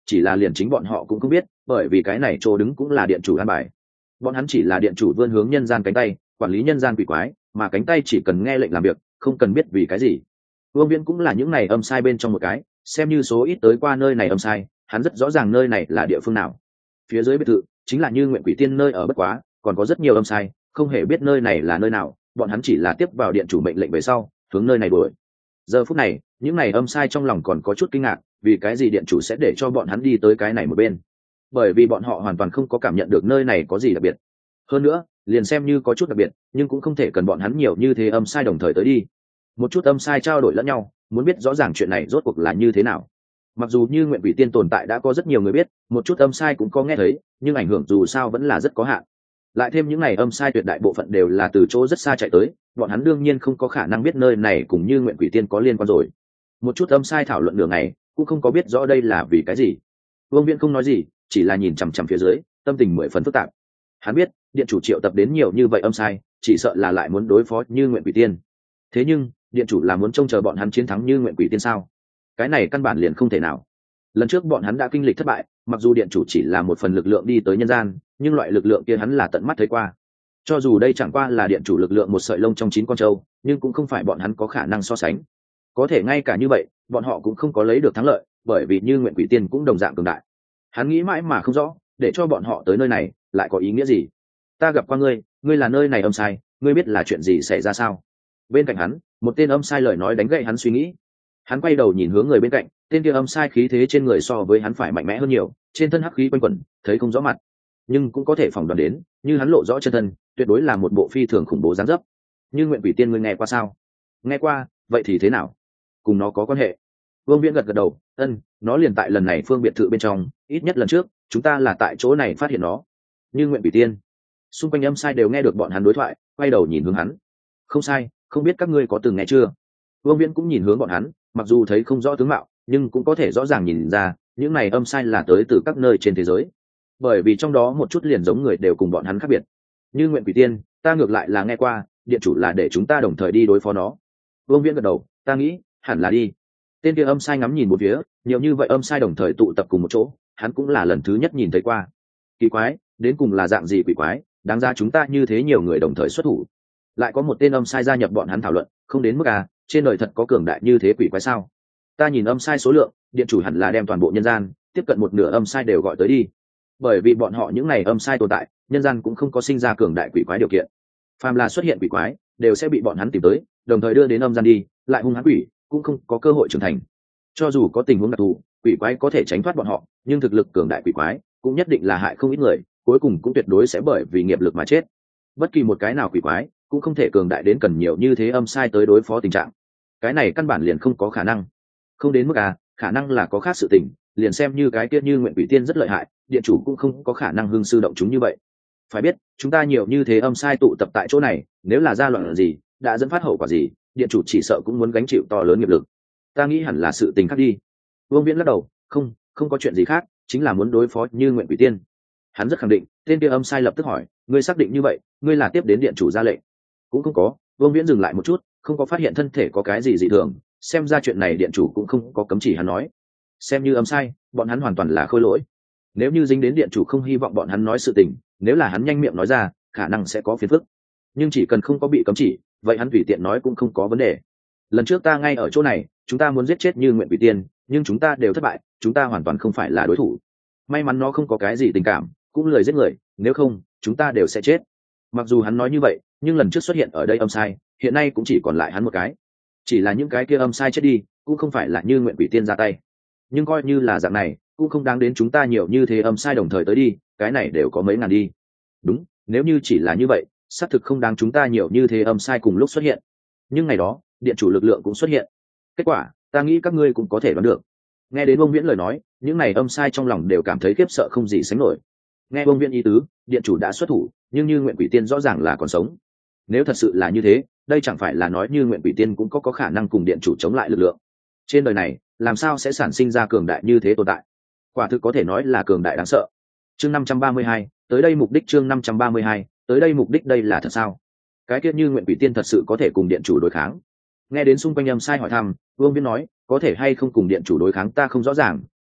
chỉ là liền chính bọn họ cũng không biết, bởi vì cái này chỗ đứng cũng là điện chủ an bài. Bọn hắn chỉ là điện chủ vươn hướng nhân gian cánh tay, quản lý nhân gian quỷ quái, mà cánh tay chỉ cần nghe lệnh làm việc, không cần biết vì cái gì. Vương Viễn cũng là những này âm sai bên trong một cái, xem như số ít tới qua nơi này âm sai, hắn rất rõ ràng nơi này là địa phương nào. Phía dưới biệt thự chính là Như Nguyện Quỷ Tiên nơi ở bất quá, còn có rất nhiều âm sai, không hề biết nơi này là nơi nào, bọn hắn chỉ là tiếp vào điện chủ mệnh lệnh về sau, hướng nơi này đuổi. Giờ phút này, những này âm sai trong lòng còn có chút kinh ngạc, vì cái gì điện chủ sẽ để cho bọn hắn đi tới cái này một bên? Bởi vì bọn họ hoàn toàn không có cảm nhận được nơi này có gì đặc biệt. Hơn nữa, liền xem như có chút đặc biệt, nhưng cũng không thể cần bọn hắn nhiều như thế âm sai đồng thời tới đi. Một chút âm sai trao đổi lẫn nhau, muốn biết rõ ràng chuyện này rốt cuộc là như thế nào. Mặc dù Như Nguyện Quỷ Tiên tồn tại đã có rất nhiều người biết, một chút âm sai cũng có nghe thấy, nhưng ảnh hưởng dù sao vẫn là rất có hạn. Lại thêm những này âm sai tuyệt đại bộ phận đều là từ chỗ rất xa chạy tới, bọn hắn đương nhiên không có khả năng biết nơi này cùng Như Nguyện Quỷ Tiên có liên quan rồi. Một chút âm sai thảo luận đường này, cũng không có biết rõ đây là vì cái gì. Vương Viễn không nói gì, chỉ là nhìn chằm chằm phía dưới, tâm tình mười phần phức tạp. Hắn biết, điện chủ triệu tập đến nhiều như vậy âm sai, chỉ sợ là lại muốn đối phó Như Nguyện Quỷ Tiên. Thế nhưng, điện chủ là muốn trông chờ bọn hắn chiến thắng Như Nguyện Quỷ Tiên sao? Cái này căn bản liền không thể nào. Lần trước bọn hắn đã kinh lịch thất bại, mặc dù điện chủ chỉ là một phần lực lượng đi tới nhân gian, nhưng loại lực lượng kia hắn là tận mắt thấy qua. Cho dù đây chẳng qua là điện chủ lực lượng một sợi lông trong chín con trâu, nhưng cũng không phải bọn hắn có khả năng so sánh. Có thể ngay cả như vậy, bọn họ cũng không có lấy được thắng lợi, bởi vì Như Nguyện Quỷ Tiên cũng đồng dạng cường đại. Hắn nghĩ mãi mà không rõ, để cho bọn họ tới nơi này lại có ý nghĩa gì? Ta gặp qua ngươi, ngươi là nơi này âm sai, ngươi biết là chuyện gì xảy ra sao? Bên cạnh hắn, một tên âm sai lời nói đánh gậy hắn suy nghĩ. Hắn quay đầu nhìn hướng người bên cạnh, tên kia âm sai khí thế trên người so với hắn phải mạnh mẽ hơn nhiều, trên thân hắc khí quanh quẩn, thấy không rõ mặt, nhưng cũng có thể phỏng đoán đến, như hắn lộ rõ chân thân, tuyệt đối là một bộ phi thường khủng bố dáng dấp. Như Nguyện Quỷ Tiên ngươi nghe qua sao? Nghe qua, vậy thì thế nào? Cùng nó có quan hệ? Vương Viễn gật gật đầu, ân, nó liền tại lần này phương biệt thự bên trong, ít nhất lần trước, chúng ta là tại chỗ này phát hiện nó. Như Nguyện Quỷ Tiên. Xung quanh âm sai đều nghe được bọn hắn đối thoại, quay đầu nhìn hướng hắn. Không sai, không biết các ngươi có từng nghe chưa? Vương Viễn cũng nhìn hướng bọn hắn, mặc dù thấy không rõ tướng mạo, nhưng cũng có thể rõ ràng nhìn ra, những này âm sai là tới từ các nơi trên thế giới. Bởi vì trong đó một chút liền giống người đều cùng bọn hắn khác biệt. Như Nguyện Quỷ Tiên, ta ngược lại là nghe qua, điện chủ là để chúng ta đồng thời đi đối phó nó. Vương Viễn gật đầu, ta nghĩ, hẳn là đi. Tên kia âm sai ngắm nhìn một phía, nhiều như vậy âm sai đồng thời tụ tập cùng một chỗ, hắn cũng là lần thứ nhất nhìn thấy qua. Kỳ quái, đến cùng là dạng gì quỷ quái, đáng ra chúng ta như thế nhiều người đồng thời xuất thủ. Lại có một tên âm sai gia nhập bọn hắn thảo luận, không đến mức à, trên đời thật có cường đại như thế quỷ quái sao? Ta nhìn âm sai số lượng, điện chủ hẳn là đem toàn bộ nhân gian, tiếp cận một nửa âm sai đều gọi tới đi. Bởi vì bọn họ những này âm sai tồn tại, nhân gian cũng không có sinh ra cường đại quỷ quái điều kiện. Phàm là xuất hiện quỷ quái, đều sẽ bị bọn hắn tìm tới, đồng thời đưa đến âm gian đi, lại hung hãn quỷ, cũng không có cơ hội trưởng thành. Cho dù có tình huống đặc thù, quỷ quái có thể tránh thoát bọn họ, nhưng thực lực cường đại quỷ quái cũng nhất định là hại không ít người, cuối cùng cũng tuyệt đối sẽ bởi vì nghiệp lực mà chết. Bất kỳ một cái nào quỷ quái cũng không thể cường đại đến cần nhiều như thế âm sai tới đối phó tình trạng. Cái này căn bản liền không có khả năng. Không đến mức à, khả năng là có khác sự tình, liền xem như cái kia Như Nguyện Quỷ Tiên rất lợi hại, điện chủ cũng không có khả năng hưng sư động chúng như vậy. Phải biết, chúng ta nhiều như thế âm sai tụ tập tại chỗ này, nếu là ra loạn gì, đã dẫn phát hậu quả gì, điện chủ chỉ sợ cũng muốn gánh chịu to lớn nghiệp lực. Ta nghĩ hẳn là sự tình khác đi. Vương Viễn lắc đầu, không, không có chuyện gì khác, chính là muốn đối phó Như Nguyện Quỷ Tiên. Hắn rất khẳng định, tên kia âm sai lập tức hỏi, ngươi xác định như vậy, ngươi là tiếp đến điện chủ ra lệnh? Cũng không có. Vương Viễn dừng lại một chút, không có phát hiện thân thể có cái gì dị thường, xem ra chuyện này điện chủ cũng không có cấm chỉ hắn nói. Xem như âm sai, bọn hắn hoàn toàn là khôi lỗi. Nếu như dính đến điện chủ không hy vọng bọn hắn nói sự tình, nếu là hắn nhanh miệng nói ra, khả năng sẽ có phiền phức. Nhưng chỉ cần không có bị cấm chỉ, vậy hắn tùy tiện nói cũng không có vấn đề. Lần trước ta ngay ở chỗ này, chúng ta muốn giết chết Như Nguyện Quỷ Tiên, nhưng chúng ta đều thất bại, chúng ta hoàn toàn không phải là đối thủ. May mắn nó không có cái gì tình cảm, cũng lười giết người, nếu không, chúng ta đều sẽ chết. Mặc dù hắn nói như vậy, nhưng lần trước xuất hiện ở đây âm sai, hiện nay cũng chỉ còn lại hắn một cái. Chỉ là những cái kia âm sai chết đi, cũng không phải là Như Nguyện Quỷ Tiên ra tay. Nhưng coi như là dạng này, cũng không đáng đến chúng ta nhiều như thế âm sai đồng thời tới đi, cái này đều có mấy ngàn đi. Đúng, nếu như chỉ là như vậy, xác thực không đáng chúng ta nhiều như thế âm sai cùng lúc xuất hiện. Nhưng ngày đó, điện chủ lực lượng cũng xuất hiện. Kết quả, ta nghĩ các ngươi cũng có thể đoán được. Nghe đến Vương Viễn lời nói, những này âm sai trong lòng đều cảm thấy khiếp sợ không gì sánh nổi. Nghe Vương Viễn ý tứ, điện chủ đã xuất thủ, nhưng Như Nguyện Quỷ Tiên rõ ràng là còn sống. Nếu thật sự là như thế, đây chẳng phải là nói Như Nguyện Quỷ Tiên cũng có có khả năng cùng điện chủ chống lại lực lượng. Trên đời này, làm sao sẽ sản sinh ra cường đại như thế tồn tại? Quả thực có thể nói là cường đại đáng sợ. Chương năm trăm ba mươi hai, tới đây mục đích chương năm trăm ba mươi hai, tới đây mục đích đây là thật sao? Cái kia Như Nguyện Quỷ Tiên thật sự có thể cùng điện chủ đối kháng? Nghe đến xung quanh âm sai hỏi thăm, Vương Viễn nói, có thể hay không cùng điện chủ đối kháng ta không rõ ràng,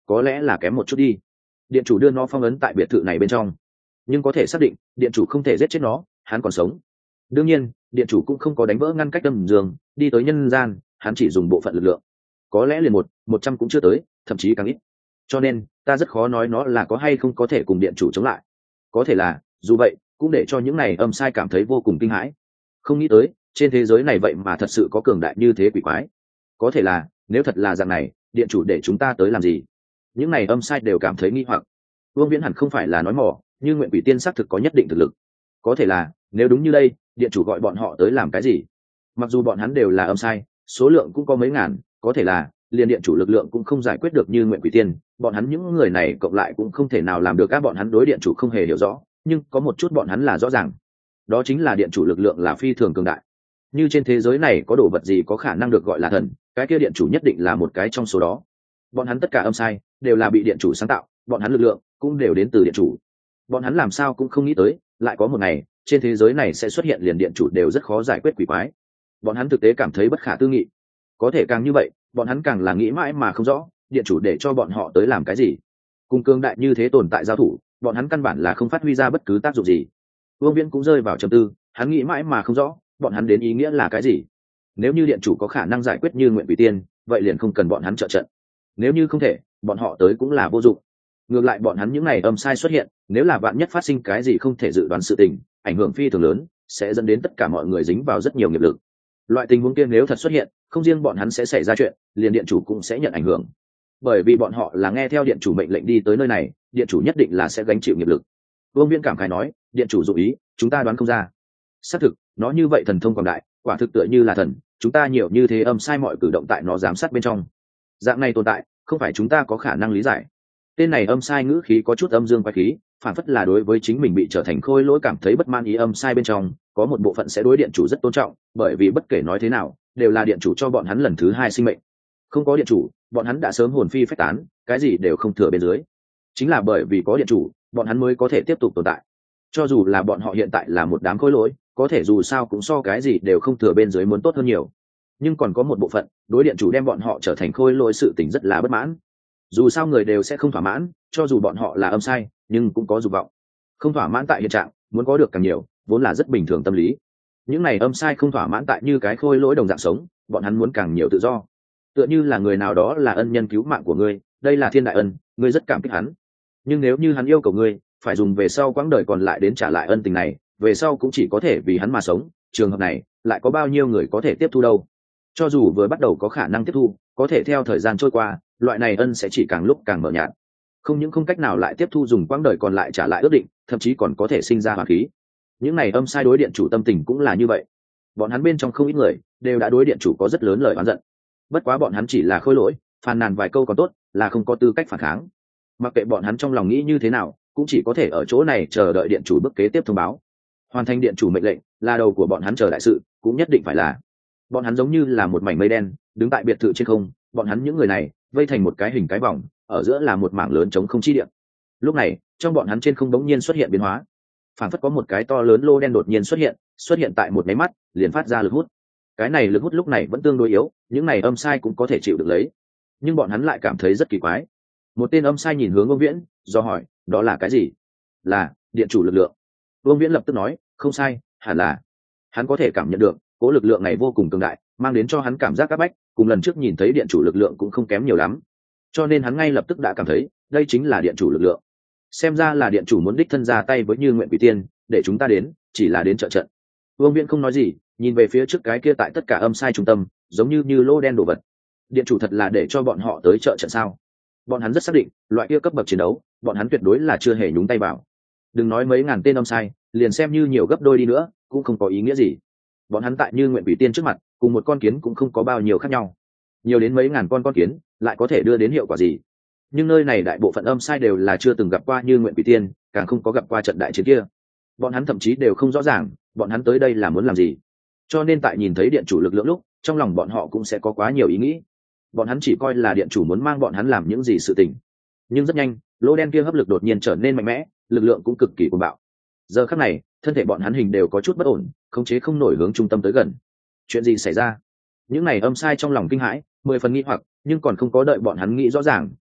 có lẽ là kém một chút đi. Điện chủ đưa nó phong ấn tại biệt thự này bên trong, nhưng có thể xác định điện chủ không thể giết chết nó, hắn còn sống. Đương nhiên điện chủ cũng không có đánh vỡ ngăn cách âm dương đi tới nhân gian, hắn chỉ dùng bộ phận lực lượng, có lẽ liền một một trăm cũng chưa tới, thậm chí càng ít. Cho nên ta rất khó nói nó là có hay không có thể cùng điện chủ chống lại. Có thể là dù vậy cũng để cho những này âm sai cảm thấy vô cùng kinh hãi, không nghĩ tới trên thế giới này vậy mà thật sự có cường đại như thế quỷ quái. Có thể là nếu thật là dạng này, điện chủ để chúng ta tới làm gì? Những này âm sai đều cảm thấy nghi hoặc. Vương Viễn hẳn không phải là nói mỏ, nhưng nguyện quỷ tiên xác thực có nhất định thực lực. Có thể là nếu đúng như đây, điện chủ gọi bọn họ tới làm cái gì? Mặc dù bọn hắn đều là âm sai, số lượng cũng có mấy ngàn, có thể là liền điện chủ lực lượng cũng không giải quyết được như nguyện quỷ tiên, bọn hắn những người này cộng lại cũng không thể nào làm được. Các bọn hắn đối điện chủ không hề hiểu rõ, nhưng có một chút bọn hắn là rõ ràng, đó chính là điện chủ lực lượng là phi thường cường đại. Như trên thế giới này có đồ vật gì có khả năng được gọi là thần, cái kia điện chủ nhất định là một cái trong số đó. Bọn hắn tất cả âm sai đều là bị điện chủ sáng tạo, bọn hắn lực lượng cũng đều đến từ điện chủ. Bọn hắn làm sao cũng không nghĩ tới lại có một ngày trên thế giới này sẽ xuất hiện liền điện chủ đều rất khó giải quyết quỷ quái. Bọn hắn thực tế cảm thấy bất khả tư nghị. Có thể càng như vậy bọn hắn càng là nghĩ mãi mà không rõ điện chủ để cho bọn họ tới làm cái gì. Cùng cường đại như thế tồn tại giao thủ, bọn hắn căn bản là không phát huy ra bất cứ tác dụng gì. Vương Viễn cũng rơi vào trầm tư, hắn nghĩ mãi mà không rõ bọn hắn đến ý nghĩa là cái gì. Nếu như điện chủ có khả năng giải quyết như nguyện quỷ tiên, vậy liền không cần bọn hắn trợ trận. Nếu như không thể, bọn họ tới cũng là vô dụng. Ngược lại bọn hắn những này âm sai xuất hiện, nếu là vạn nhất phát sinh cái gì không thể dự đoán sự tình, ảnh hưởng phi thường lớn, sẽ dẫn đến tất cả mọi người dính vào rất nhiều nghiệp lực. Loại tình huống kia nếu thật xuất hiện, không riêng bọn hắn sẽ xảy ra chuyện, liền điện chủ cũng sẽ nhận ảnh hưởng. Bởi vì bọn họ là nghe theo điện chủ mệnh lệnh đi tới nơi này, điện chủ nhất định là sẽ gánh chịu nghiệp lực. Vương Viễn cảm khái nói, điện chủ dụ ý, chúng ta đoán không ra. Xác thực, nó như vậy thần thông quảng đại, quả thực tựa như là thần, chúng ta nhiều như thế âm sai mọi cử động tại nó giám sát bên trong. Dạng này tồn tại, không phải chúng ta có khả năng lý giải. Tên này âm sai ngữ khí có chút âm dương quái khí, phản phất là đối với chính mình bị trở thành khôi lỗi cảm thấy bất mãn. Ý âm sai bên trong có một bộ phận sẽ đối điện chủ rất tôn trọng, bởi vì bất kể nói thế nào đều là điện chủ cho bọn hắn lần thứ hai sinh mệnh. Không có điện chủ, bọn hắn đã sớm hồn phi phách tán, cái gì đều không thừa bên dưới. Chính là bởi vì có điện chủ, bọn hắn mới có thể tiếp tục tồn tại. Cho dù là bọn họ hiện tại là một đám khôi lỗi, có thể dù sao cũng so cái gì đều không thừa bên dưới muốn tốt hơn nhiều. Nhưng còn có một bộ phận đối điện chủ đem bọn họ trở thành khôi lỗi sự tình rất là bất mãn. Dù sao người đều sẽ không thỏa mãn, cho dù bọn họ là âm sai nhưng cũng có dục vọng. Không thỏa mãn tại hiện trạng, muốn có được càng nhiều, vốn là rất bình thường tâm lý. Những này âm sai không thỏa mãn tại như cái khôi lỗi đồng dạng sống, bọn hắn muốn càng nhiều tự do. Tựa như là người nào đó là ân nhân cứu mạng của ngươi, đây là thiên đại ân, ngươi rất cảm kích hắn. Nhưng nếu như hắn yêu cầu ngươi phải dùng về sau quãng đời còn lại đến trả lại ân tình này, về sau cũng chỉ có thể vì hắn mà sống, trường hợp này lại có bao nhiêu người có thể tiếp thu đâu. Cho dù vừa bắt đầu có khả năng tiếp thu, có thể theo thời gian trôi qua, loại này ân sẽ chỉ càng lúc càng mờ nhạt, không những không cách nào lại tiếp thu dùng quãng đời còn lại trả lại ước định, thậm chí còn có thể sinh ra hỏa khí. Những này âm sai đối điện chủ tâm tình cũng là như vậy. Bọn hắn bên trong không ít người đều đã đối điện chủ có rất lớn lời oán giận. Bất quá bọn hắn chỉ là khôi lỗi, phàn nàn vài câu còn tốt, là không có tư cách phản kháng. Mặc kệ bọn hắn trong lòng nghĩ như thế nào, cũng chỉ có thể ở chỗ này chờ đợi điện chủ bước kế tiếp thông báo. Hoàn thành điện chủ mệnh lệnh là đầu của bọn hắn chờ đại sự, cũng nhất định phải là. Bọn hắn giống như là một mảnh mây đen đứng tại biệt thự trên không, bọn hắn những người này vây thành một cái hình cái vòng, ở giữa là một mảng lớn trống không chi địa. Lúc này trong bọn hắn trên không đống nhiên xuất hiện biến hóa, phản phất có một cái to lớn lô đen đột nhiên xuất hiện, xuất hiện tại một máy mắt liền phát ra lực hút. Cái này lực hút lúc này vẫn tương đối yếu, những này âm sai cũng có thể chịu được lấy, nhưng bọn hắn lại cảm thấy rất kỳ quái. Một tên âm sai nhìn hướng Vương Viễn do hỏi, đó là cái gì? Là điện chủ lực lượng. Vương Viễn lập tức nói, không sai, hẳn là. Hắn có thể cảm nhận được cố lực lượng này vô cùng cường đại, mang đến cho hắn cảm giác áp bách, cùng lần trước nhìn thấy điện chủ lực lượng cũng không kém nhiều lắm. Cho nên hắn ngay lập tức đã cảm thấy đây chính là điện chủ lực lượng. Xem ra là điện chủ muốn đích thân ra tay với Như Nguyện Quỷ Tiên, để chúng ta đến chỉ là đến trợ trận. Vương Viễn không nói gì, nhìn về phía trước cái kia tại tất cả âm sai trung tâm giống như như lô đen đồ vật. Điện chủ thật là để cho bọn họ tới trợ trận sao? Bọn hắn rất xác định loại kia cấp bậc chiến đấu bọn hắn tuyệt đối là chưa hề nhúng tay vào. Đừng nói mấy ngàn tên âm sai, liền xem như nhiều gấp đôi đi nữa cũng không có ý nghĩa gì. Bọn hắn tại Như Nguyện Quỷ Tiên trước mặt cùng một con kiến cũng không có bao nhiêu khác nhau, nhiều đến mấy ngàn con con kiến lại có thể đưa đến hiệu quả gì? Nhưng nơi này đại bộ phận âm sai đều là chưa từng gặp qua Như Nguyện Quỷ Tiên, càng không có gặp qua trận đại chiến kia. Bọn hắn thậm chí đều không rõ ràng bọn hắn tới đây là muốn làm gì. Cho nên tại nhìn thấy điện chủ lực lượng lúc, trong lòng bọn họ cũng sẽ có quá nhiều ý nghĩ. Bọn hắn chỉ coi là điện chủ muốn mang bọn hắn làm những gì sự tình. Nhưng rất nhanh lỗ đen kia hấp lực đột nhiên trở nên mạnh mẽ, lực lượng cũng cực kỳ cuồng bạo. Giờ khắc này thân thể bọn hắn hình đều có chút bất ổn, khống chế không nổi hướng trung tâm tới gần. Chuyện gì xảy ra? Những này âm sai trong lòng kinh hãi, mười phần nghi hoặc, nhưng còn không có đợi bọn hắn nghĩ rõ ràng,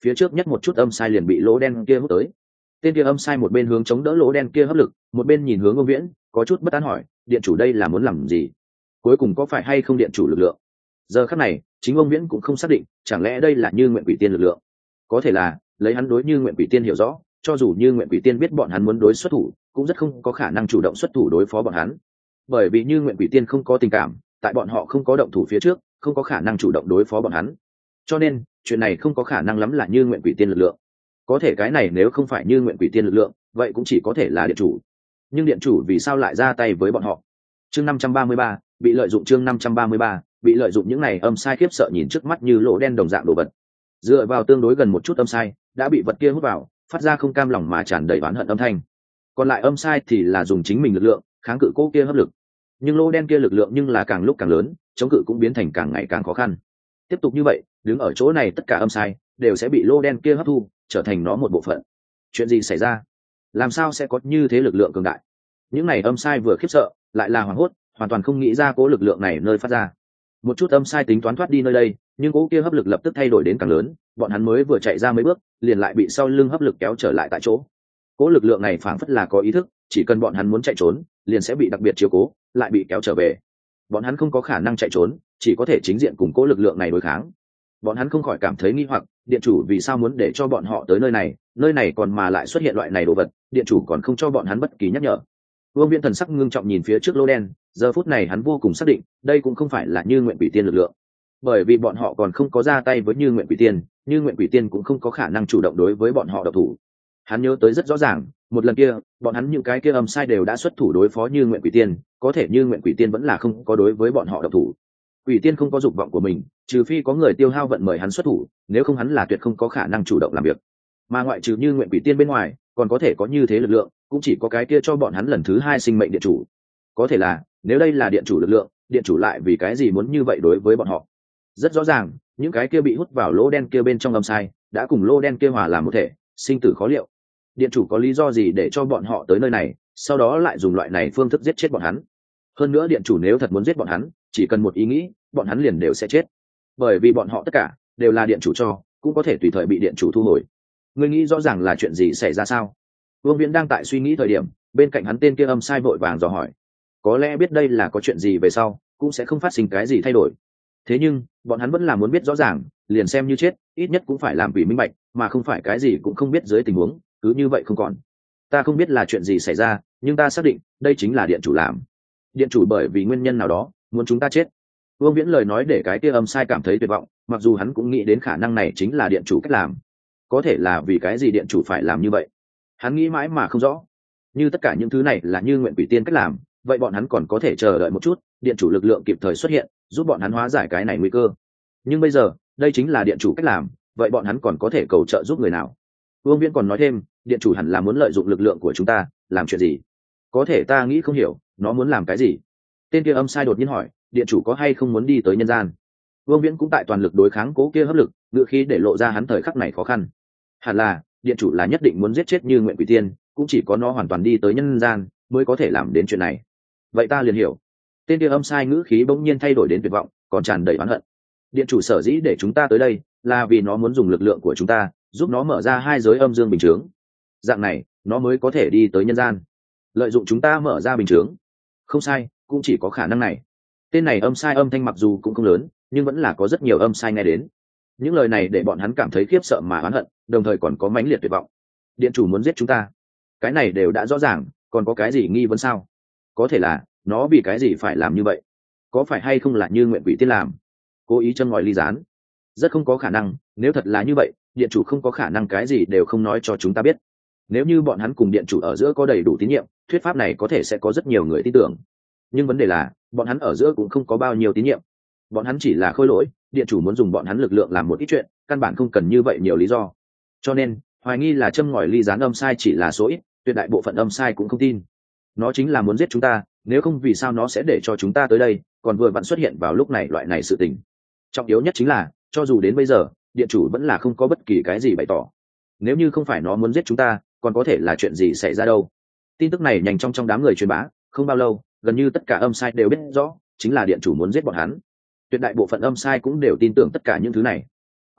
phía trước nhất một chút âm sai liền bị lỗ đen kia hút tới. Tên kia âm sai một bên hướng chống đỡ lỗ đen kia hấp lực, một bên nhìn hướng Vương Viễn, có chút bất an hỏi, điện chủ đây là muốn làm gì? Cuối cùng có phải hay không điện chủ lực lượng? Giờ khắc này, chính Vương Viễn cũng không xác định, chẳng lẽ đây là Như Nguyện Quỷ Tiên lực lượng? Có thể là, lấy hắn đối Như Nguyện Quỷ Tiên hiểu rõ, cho dù Như Nguyện Quỷ Tiên biết bọn hắn muốn đối xuất thủ, cũng rất không có khả năng chủ động xuất thủ đối phó bọn hắn. Bởi vì Như Nguyện Quỷ Tiên không có tình cảm, tại bọn họ không có động thủ phía trước, không có khả năng chủ động đối phó bọn hắn. Cho nên, chuyện này không có khả năng lắm là Như Nguyện Quỷ Tiên lực lượng. Có thể cái này nếu không phải Như Nguyện Quỷ Tiên lực lượng, vậy cũng chỉ có thể là điện chủ. Nhưng điện chủ vì sao lại ra tay với bọn họ? Chương năm trăm ba mươi ba, bị lợi dụng. Chương năm trăm ba mươi ba, bị lợi dụng. Những này âm sai khiếp sợ nhìn trước mắt như lỗ đen đồng dạng đồ vật. Dựa vào tương đối gần một chút âm sai, đã bị vật kia hút vào, phát ra không cam lòng mà tràn đầy oán hận âm thanh. Còn lại âm sai thì là dùng chính mình lực lượng kháng cự cố kia hấp lực. Nhưng lỗ đen kia lực lượng nhưng là càng lúc càng lớn, chống cự cũng biến thành càng ngày càng khó khăn. Tiếp tục như vậy, đứng ở chỗ này tất cả âm sai đều sẽ bị lỗ đen kia hấp thu, trở thành nó một bộ phận. Chuyện gì xảy ra? Làm sao sẽ có như thế lực lượng cường đại? Những này âm sai vừa khiếp sợ, lại là hoảng hốt, hoàn toàn không nghĩ ra cố lực lượng này nơi phát ra. Một chút âm sai tính toán thoát đi nơi đây, nhưng cố kia hấp lực lập tức thay đổi đến càng lớn, bọn hắn mới vừa chạy ra mấy bước, liền lại bị sau lưng hấp lực kéo trở lại tại chỗ. Cố lực lượng này phảng phất là có ý thức, chỉ cần bọn hắn muốn chạy trốn, liền sẽ bị đặc biệt chiếu cố, lại bị kéo trở về. Bọn hắn không có khả năng chạy trốn, chỉ có thể chính diện cùng cố lực lượng này đối kháng. Bọn hắn không khỏi cảm thấy nghi hoặc, điện chủ vì sao muốn để cho bọn họ tới nơi này, nơi này còn mà lại xuất hiện loại này đồ vật, điện chủ còn không cho bọn hắn bất kỳ nhắc nhở. Vương Viễn thần sắc ngưng trọng nhìn phía trước lô đen, giờ phút này hắn vô cùng xác định, đây cũng không phải là Như Nguyện Quỷ Tiên lực lượng, bởi vì bọn họ còn không có ra tay với Như Nguyện Quỷ Tiên, Như Nguyện Quỷ Tiên cũng không có khả năng chủ động đối với bọn họ độc thủ. Hắn nhớ tới rất rõ ràng, một lần kia, bọn hắn những cái kia âm sai đều đã xuất thủ đối phó Như Nguyện Quỷ Tiên, có thể Như Nguyện Quỷ Tiên vẫn là không có đối với bọn họ độc thủ. Quỷ Tiên không có dục vọng của mình, trừ phi có người tiêu hao vận mời hắn xuất thủ, nếu không hắn là tuyệt không có khả năng chủ động làm việc. Mà ngoại trừ Như Nguyện Quỷ Tiên bên ngoài, còn có thể có như thế lực lượng, cũng chỉ có cái kia cho bọn hắn lần thứ hai sinh mệnh điện chủ. Có thể là, nếu đây là điện chủ lực lượng, điện chủ lại vì cái gì muốn như vậy đối với bọn họ? Rất rõ ràng, những cái kia bị hút vào lỗ đen kia bên trong âm sai, đã cùng lỗ đen kia hòa làm một thể, sinh tử khó liệu. Điện chủ có lý do gì để cho bọn họ tới nơi này, sau đó lại dùng loại này phương thức giết chết bọn hắn? Hơn nữa điện chủ nếu thật muốn giết bọn hắn, chỉ cần một ý nghĩ, bọn hắn liền đều sẽ chết. Bởi vì bọn họ tất cả đều là điện chủ cho, cũng có thể tùy thời bị điện chủ thu hồi. Ngươi nghĩ rõ ràng là chuyện gì xảy ra sao? Vương Viễn đang tại suy nghĩ thời điểm, bên cạnh hắn tên kia âm sai vội vàng dò hỏi. Có lẽ biết đây là có chuyện gì về sau, cũng sẽ không phát sinh cái gì thay đổi. Thế nhưng, bọn hắn vẫn là muốn biết rõ ràng, liền xem như chết, ít nhất cũng phải làm vì minh bạch, mà không phải cái gì cũng không biết dưới tình huống, cứ như vậy không còn. Ta không biết là chuyện gì xảy ra, nhưng ta xác định, đây chính là điện chủ làm. Điện chủ bởi vì nguyên nhân nào đó, muốn chúng ta chết. Vương Viễn lời nói để cái kia âm sai cảm thấy tuyệt vọng, mặc dù hắn cũng nghĩ đến khả năng này chính là điện chủ cách làm. Có thể là vì cái gì điện chủ phải làm như vậy? Hắn nghĩ mãi mà không rõ. Như tất cả những thứ này là Như Nguyện Quỷ Tiên cách làm, vậy bọn hắn còn có thể chờ đợi một chút, điện chủ lực lượng kịp thời xuất hiện, giúp bọn hắn hóa giải cái này nguy cơ. Nhưng bây giờ, đây chính là điện chủ cách làm, vậy bọn hắn còn có thể cầu trợ giúp người nào? Vương Viễn còn nói thêm, điện chủ hẳn là muốn lợi dụng lực lượng của chúng ta, làm chuyện gì? Có thể ta nghĩ không hiểu, nó muốn làm cái gì? Tên kia âm sai đột nhiên hỏi, điện chủ có hay không muốn đi tới nhân gian? Vương Viễn cũng tại toàn lực đối kháng cố kia hấp lực, ngựa khí để lộ ra hắn thời khắc này khó khăn. Hẳn là, điện chủ là nhất định muốn giết chết Như Nguyện Quỷ Tiên, cũng chỉ có nó hoàn toàn đi tới nhân gian mới có thể làm đến chuyện này. Vậy ta liền hiểu. Tên kia âm sai ngữ khí bỗng nhiên thay đổi đến tuyệt vọng, còn tràn đầy oán hận. Điện chủ sở dĩ để chúng ta tới đây, là vì nó muốn dùng lực lượng của chúng ta, giúp nó mở ra hai giới âm dương bình chướng. Dạng này, nó mới có thể đi tới nhân gian. Lợi dụng chúng ta mở ra bình chướng. Không sai, cũng chỉ có khả năng này. Tên này âm sai âm thanh mặc dù cũng không lớn, nhưng vẫn là có rất nhiều âm sai nghe đến. Những lời này để bọn hắn cảm thấy khiếp sợ mà oán hận, đồng thời còn có mãnh liệt tuyệt vọng. Điện chủ muốn giết chúng ta, cái này đều đã rõ ràng, còn có cái gì nghi vấn sao? Có thể là nó vì cái gì phải làm như vậy? Có phải hay không là Như Nguyện Quỷ Tiên làm, cố ý châm ngòi ly gián? Rất không có khả năng, nếu thật là như vậy, điện chủ không có khả năng cái gì đều không nói cho chúng ta biết. Nếu như bọn hắn cùng điện chủ ở giữa có đầy đủ tín nhiệm, thuyết pháp này có thể sẽ có rất nhiều người tin tưởng. Nhưng vấn đề là, bọn hắn ở giữa cũng không có bao nhiêu tín nhiệm. Bọn hắn chỉ là khôi lỗi, điện chủ muốn dùng bọn hắn lực lượng làm một ít chuyện, căn bản không cần như vậy nhiều lý do. Cho nên, hoài nghi là châm ngòi ly gián âm sai chỉ là số ít, tuyệt đại bộ phận âm sai cũng không tin. Nó chính là muốn giết chúng ta, nếu không vì sao nó sẽ để cho chúng ta tới đây, còn vừa vặn xuất hiện vào lúc này loại này sự tình. Trọng yếu nhất chính là, cho dù đến bây giờ, điện chủ vẫn là không có bất kỳ cái gì bày tỏ. Nếu như không phải nó muốn giết chúng ta, còn có thể là chuyện gì xảy ra đâu? Tin tức này nhanh trong trong đám người truyền bá, không bao lâu, gần như tất cả âm sai đều biết rõ, chính là điện chủ muốn giết bọn hắn. Tuyệt đại bộ phận âm sai cũng đều tin tưởng tất cả những thứ này.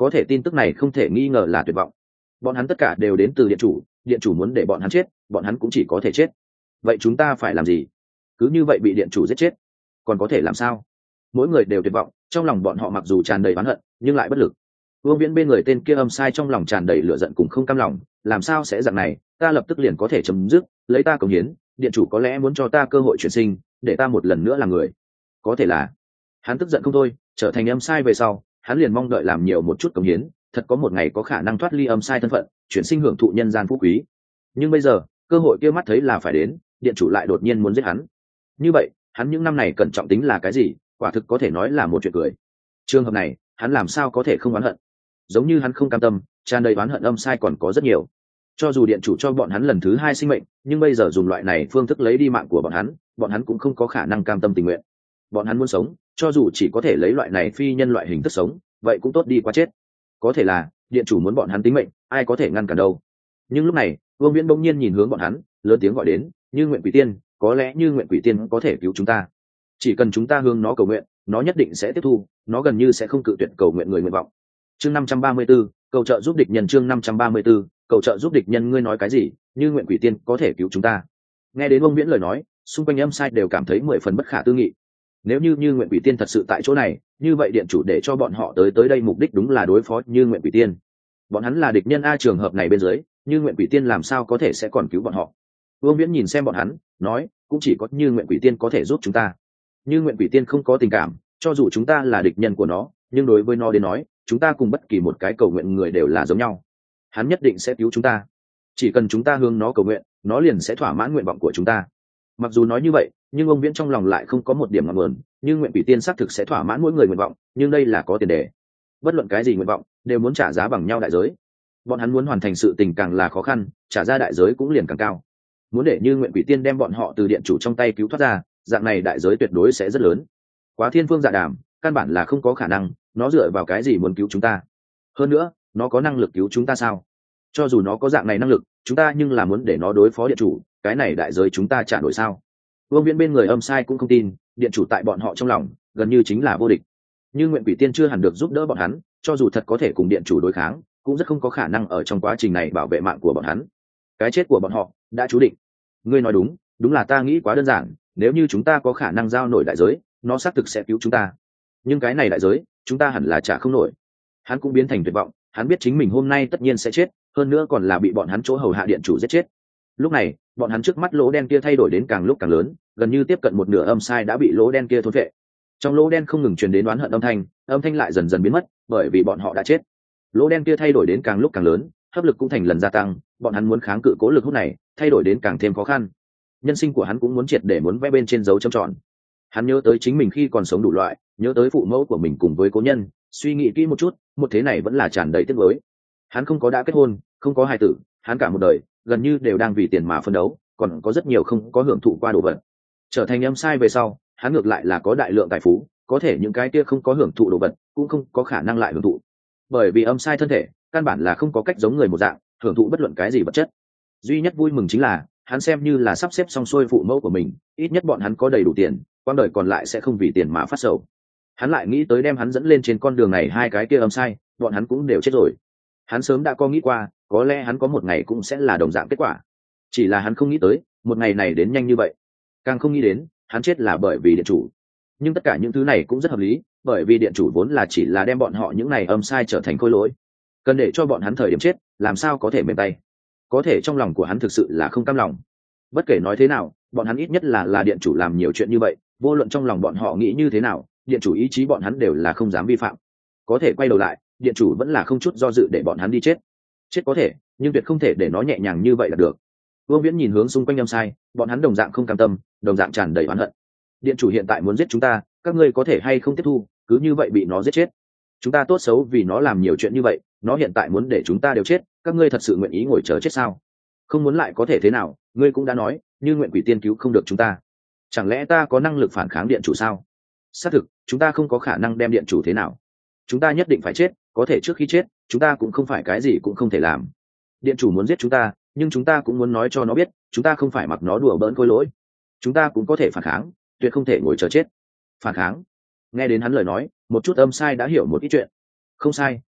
có thể tin tức này không thể nghi ngờ là tuyệt vọng. Bọn hắn tất cả đều đến từ điện chủ, điện chủ muốn để bọn hắn chết, bọn hắn cũng chỉ có thể chết. Vậy chúng ta phải làm gì? Cứ như vậy bị điện chủ giết chết, còn có thể làm sao? Mỗi người đều tuyệt vọng, trong lòng bọn họ mặc dù tràn đầy oán hận nhưng lại bất lực. Vương Viễn bên người tên kia âm sai trong lòng tràn đầy lửa giận cùng không cam lòng, làm sao sẽ dạng này, ta lập tức liền có thể chấm dứt, lấy ta cống hiến, điện chủ có lẽ muốn cho ta cơ hội chuyển sinh, để ta một lần nữa làm người. Có thể là hắn tức giận không thôi, trở thành âm sai về sau, hắn liền mong đợi làm nhiều một chút cống hiến, thật có một ngày có khả năng thoát ly âm sai thân phận, chuyển sinh hưởng thụ nhân gian phú quý. Nhưng bây giờ, cơ hội kia mắt thấy là phải đến, điện chủ lại đột nhiên muốn giết hắn. Như vậy, hắn những năm này cẩn trọng tính là cái gì, quả thực có thể nói là một chuyện cười. Trường hợp này, hắn làm sao có thể không oán hận? Giống như hắn không cam tâm, tràn đầy oán hận âm sai còn có rất nhiều. Cho dù điện chủ cho bọn hắn lần thứ hai sinh mệnh, nhưng bây giờ dùng loại này phương thức lấy đi mạng của bọn hắn, bọn hắn cũng không có khả năng cam tâm tình nguyện. Bọn hắn muốn sống, cho dù chỉ có thể lấy loại này phi nhân loại hình thức sống, vậy cũng tốt đi quá chết. Có thể là điện chủ muốn bọn hắn tính mệnh, ai có thể ngăn cản đâu. Nhưng lúc này, Vương Viễn bỗng nhiên nhìn hướng bọn hắn, lớn tiếng gọi đến, Như Nguyện Quỷ Tiên, có lẽ Như Nguyện Quỷ Tiên có thể cứu chúng ta. Chỉ cần chúng ta hướng nó cầu nguyện, nó nhất định sẽ tiếp thu, nó gần như sẽ không cự tuyệt cầu nguyện người nguyện vọng. Chương năm trăm ba mươi 534, cầu trợ giúp địch nhân. Chương năm trăm ba mươi 534, cầu trợ giúp địch nhân. Ngươi nói cái gì? Như Nguyện Quỷ Tiên có thể cứu chúng ta? Nghe đến Vương Viễn lời nói, xung quanh âm sai đều cảm thấy mười phần bất khả tư nghị. Nếu như Như Nguyện Quỷ Tiên thật sự tại chỗ này, như vậy điện chủ để cho bọn họ tới tới đây mục đích đúng là đối phó Như Nguyện Quỷ Tiên. Bọn hắn là địch nhân a, trường hợp này bên dưới, Như Nguyện Quỷ Tiên làm sao có thể sẽ còn cứu bọn họ? Vương Viễn nhìn xem bọn hắn, nói, cũng chỉ có Như Nguyện Quỷ Tiên có thể giúp chúng ta. Như Nguyện Quỷ Tiên không có tình cảm, cho dù chúng ta là địch nhân của nó, nhưng đối với nó đến nói, chúng ta cùng bất kỳ một cái cầu nguyện người đều là giống nhau. Hắn nhất định sẽ cứu chúng ta. Chỉ cần chúng ta hướng nó cầu nguyện, nó liền sẽ thỏa mãn nguyện vọng của chúng ta. Mặc dù nói như vậy, nhưng ông Viễn trong lòng lại không có một điểm ngọn nguồn, Như Nguyện Quỷ Tiên xác thực sẽ thỏa mãn mỗi người nguyện vọng, nhưng đây là có tiền đề. Bất luận cái gì nguyện vọng, đều muốn trả giá bằng nhau đại giới. Bọn hắn muốn hoàn thành sự tình càng là khó khăn, trả ra đại giới cũng liền càng cao. Muốn để Như Nguyện Quỷ Tiên đem bọn họ từ điện chủ trong tay cứu thoát ra, dạng này đại giới tuyệt đối sẽ rất lớn. Quá thiên phương dạ đàm, căn bản là không có khả năng, nó dựa vào cái gì muốn cứu chúng ta? Hơn nữa, nó có năng lực cứu chúng ta sao? Cho dù nó có dạng này năng lực, chúng ta nhưng là muốn để nó đối phó điện chủ, cái này đại giới chúng ta trả nổi sao? Vương Viễn bên người âm sai cũng không tin, điện chủ tại bọn họ trong lòng gần như chính là vô địch. Như Nguyện Quỷ Tiên chưa hẳn được giúp đỡ bọn hắn, cho dù thật có thể cùng điện chủ đối kháng, cũng rất không có khả năng ở trong quá trình này bảo vệ mạng của bọn hắn. Cái chết của bọn họ đã chú định. Ngươi nói đúng, đúng là ta nghĩ quá đơn giản, nếu như chúng ta có khả năng giao nổi đại giới, nó xác thực sẽ cứu chúng ta. Nhưng cái này đại giới, chúng ta hẳn là trả không nổi. Hắn cũng biến thành tuyệt vọng, hắn biết chính mình hôm nay tất nhiên sẽ chết, hơn nữa còn là bị bọn hắn chỗ hầu hạ điện chủ giết chết. Lúc này, bọn hắn trước mắt lỗ đen kia thay đổi đến càng lúc càng lớn, gần như tiếp cận một nửa âm sai đã bị lỗ đen kia thôn phệ. Trong lỗ đen không ngừng truyền đến oán hận âm thanh, âm thanh lại dần dần biến mất, bởi vì bọn họ đã chết. Lỗ đen kia thay đổi đến càng lúc càng lớn, hấp lực cũng thành lần gia tăng, bọn hắn muốn kháng cự cố lực hút này, thay đổi đến càng thêm khó khăn. Nhân sinh của hắn cũng muốn triệt để muốn vẽ bên trên dấu chấm tròn. Hắn nhớ tới chính mình khi còn sống đủ loại, nhớ tới phụ mẫu của mình cùng với cố nhân, suy nghĩ kỹ một chút, một thế này vẫn là tràn đầy tiếc nuối. Hắn không có đã kết hôn, không có hài tử, hắn cả một đời gần như đều đang vì tiền mà phân đấu, còn có rất nhiều không có hưởng thụ qua đồ vật. Trở thành âm sai về sau, hắn ngược lại là có đại lượng tài phú, có thể những cái kia không có hưởng thụ đồ vật cũng không có khả năng lại hưởng thụ, bởi vì âm sai thân thể căn bản là không có cách giống người một dạng hưởng thụ bất luận cái gì vật chất. Duy nhất vui mừng chính là hắn xem như là sắp xếp xong xuôi phụ mẫu của mình, ít nhất bọn hắn có đầy đủ tiền, quãng đời còn lại sẽ không vì tiền mà phát sầu. Hắn lại nghĩ tới đem hắn dẫn lên trên con đường này hai cái kia âm sai, bọn hắn cũng đều chết rồi. Hắn sớm đã có nghĩ qua, có lẽ hắn có một ngày cũng sẽ là đồng dạng kết quả, chỉ là hắn không nghĩ tới một ngày này đến nhanh như vậy, càng không nghĩ đến hắn chết là bởi vì điện chủ. Nhưng tất cả những thứ này cũng rất hợp lý, bởi vì điện chủ vốn là chỉ là đem bọn họ những này âm sai trở thành khối lỗi, cần để cho bọn hắn thời điểm chết làm sao có thể mềm tay. Có thể trong lòng của hắn thực sự là không cam lòng. Bất kể nói thế nào, bọn hắn ít nhất là là điện chủ làm nhiều chuyện như vậy, vô luận trong lòng bọn họ nghĩ như thế nào, điện chủ ý chí bọn hắn đều là không dám vi phạm. Có thể quay đầu lại, điện chủ vẫn là không chút do dự để bọn hắn đi chết. Chết có thể, nhưng tuyệt không thể để nó nhẹ nhàng như vậy là được. Vương Viễn nhìn hướng xung quanh âm sai, bọn hắn đồng dạng không cam tâm, đồng dạng tràn đầy oán hận. Điện chủ hiện tại muốn giết chúng ta, các ngươi có thể hay không tiếp thu, cứ như vậy bị nó giết chết. Chúng ta tốt xấu vì nó làm nhiều chuyện như vậy, nó hiện tại muốn để chúng ta đều chết, các ngươi thật sự nguyện ý ngồi chờ chết sao? Không muốn lại có thể thế nào, ngươi cũng đã nói, Như Nguyện Quỷ Tiên cứu không được chúng ta. Chẳng lẽ ta có năng lực phản kháng điện chủ sao? Xác thực, chúng ta không có khả năng đem điện chủ thế nào. Chúng ta nhất định phải chết, có thể trước khi chết, chúng ta cũng không phải cái gì cũng không thể làm. Điện chủ muốn giết chúng ta, nhưng chúng ta cũng muốn nói cho nó biết, chúng ta không phải mặc nó đùa bỡn khôi lỗi. Chúng ta cũng có thể phản kháng, tuyệt không thể ngồi chờ chết. Phản kháng? Nghe đến hắn lời nói, một chút âm sai đã hiểu một ít chuyện. Không sai,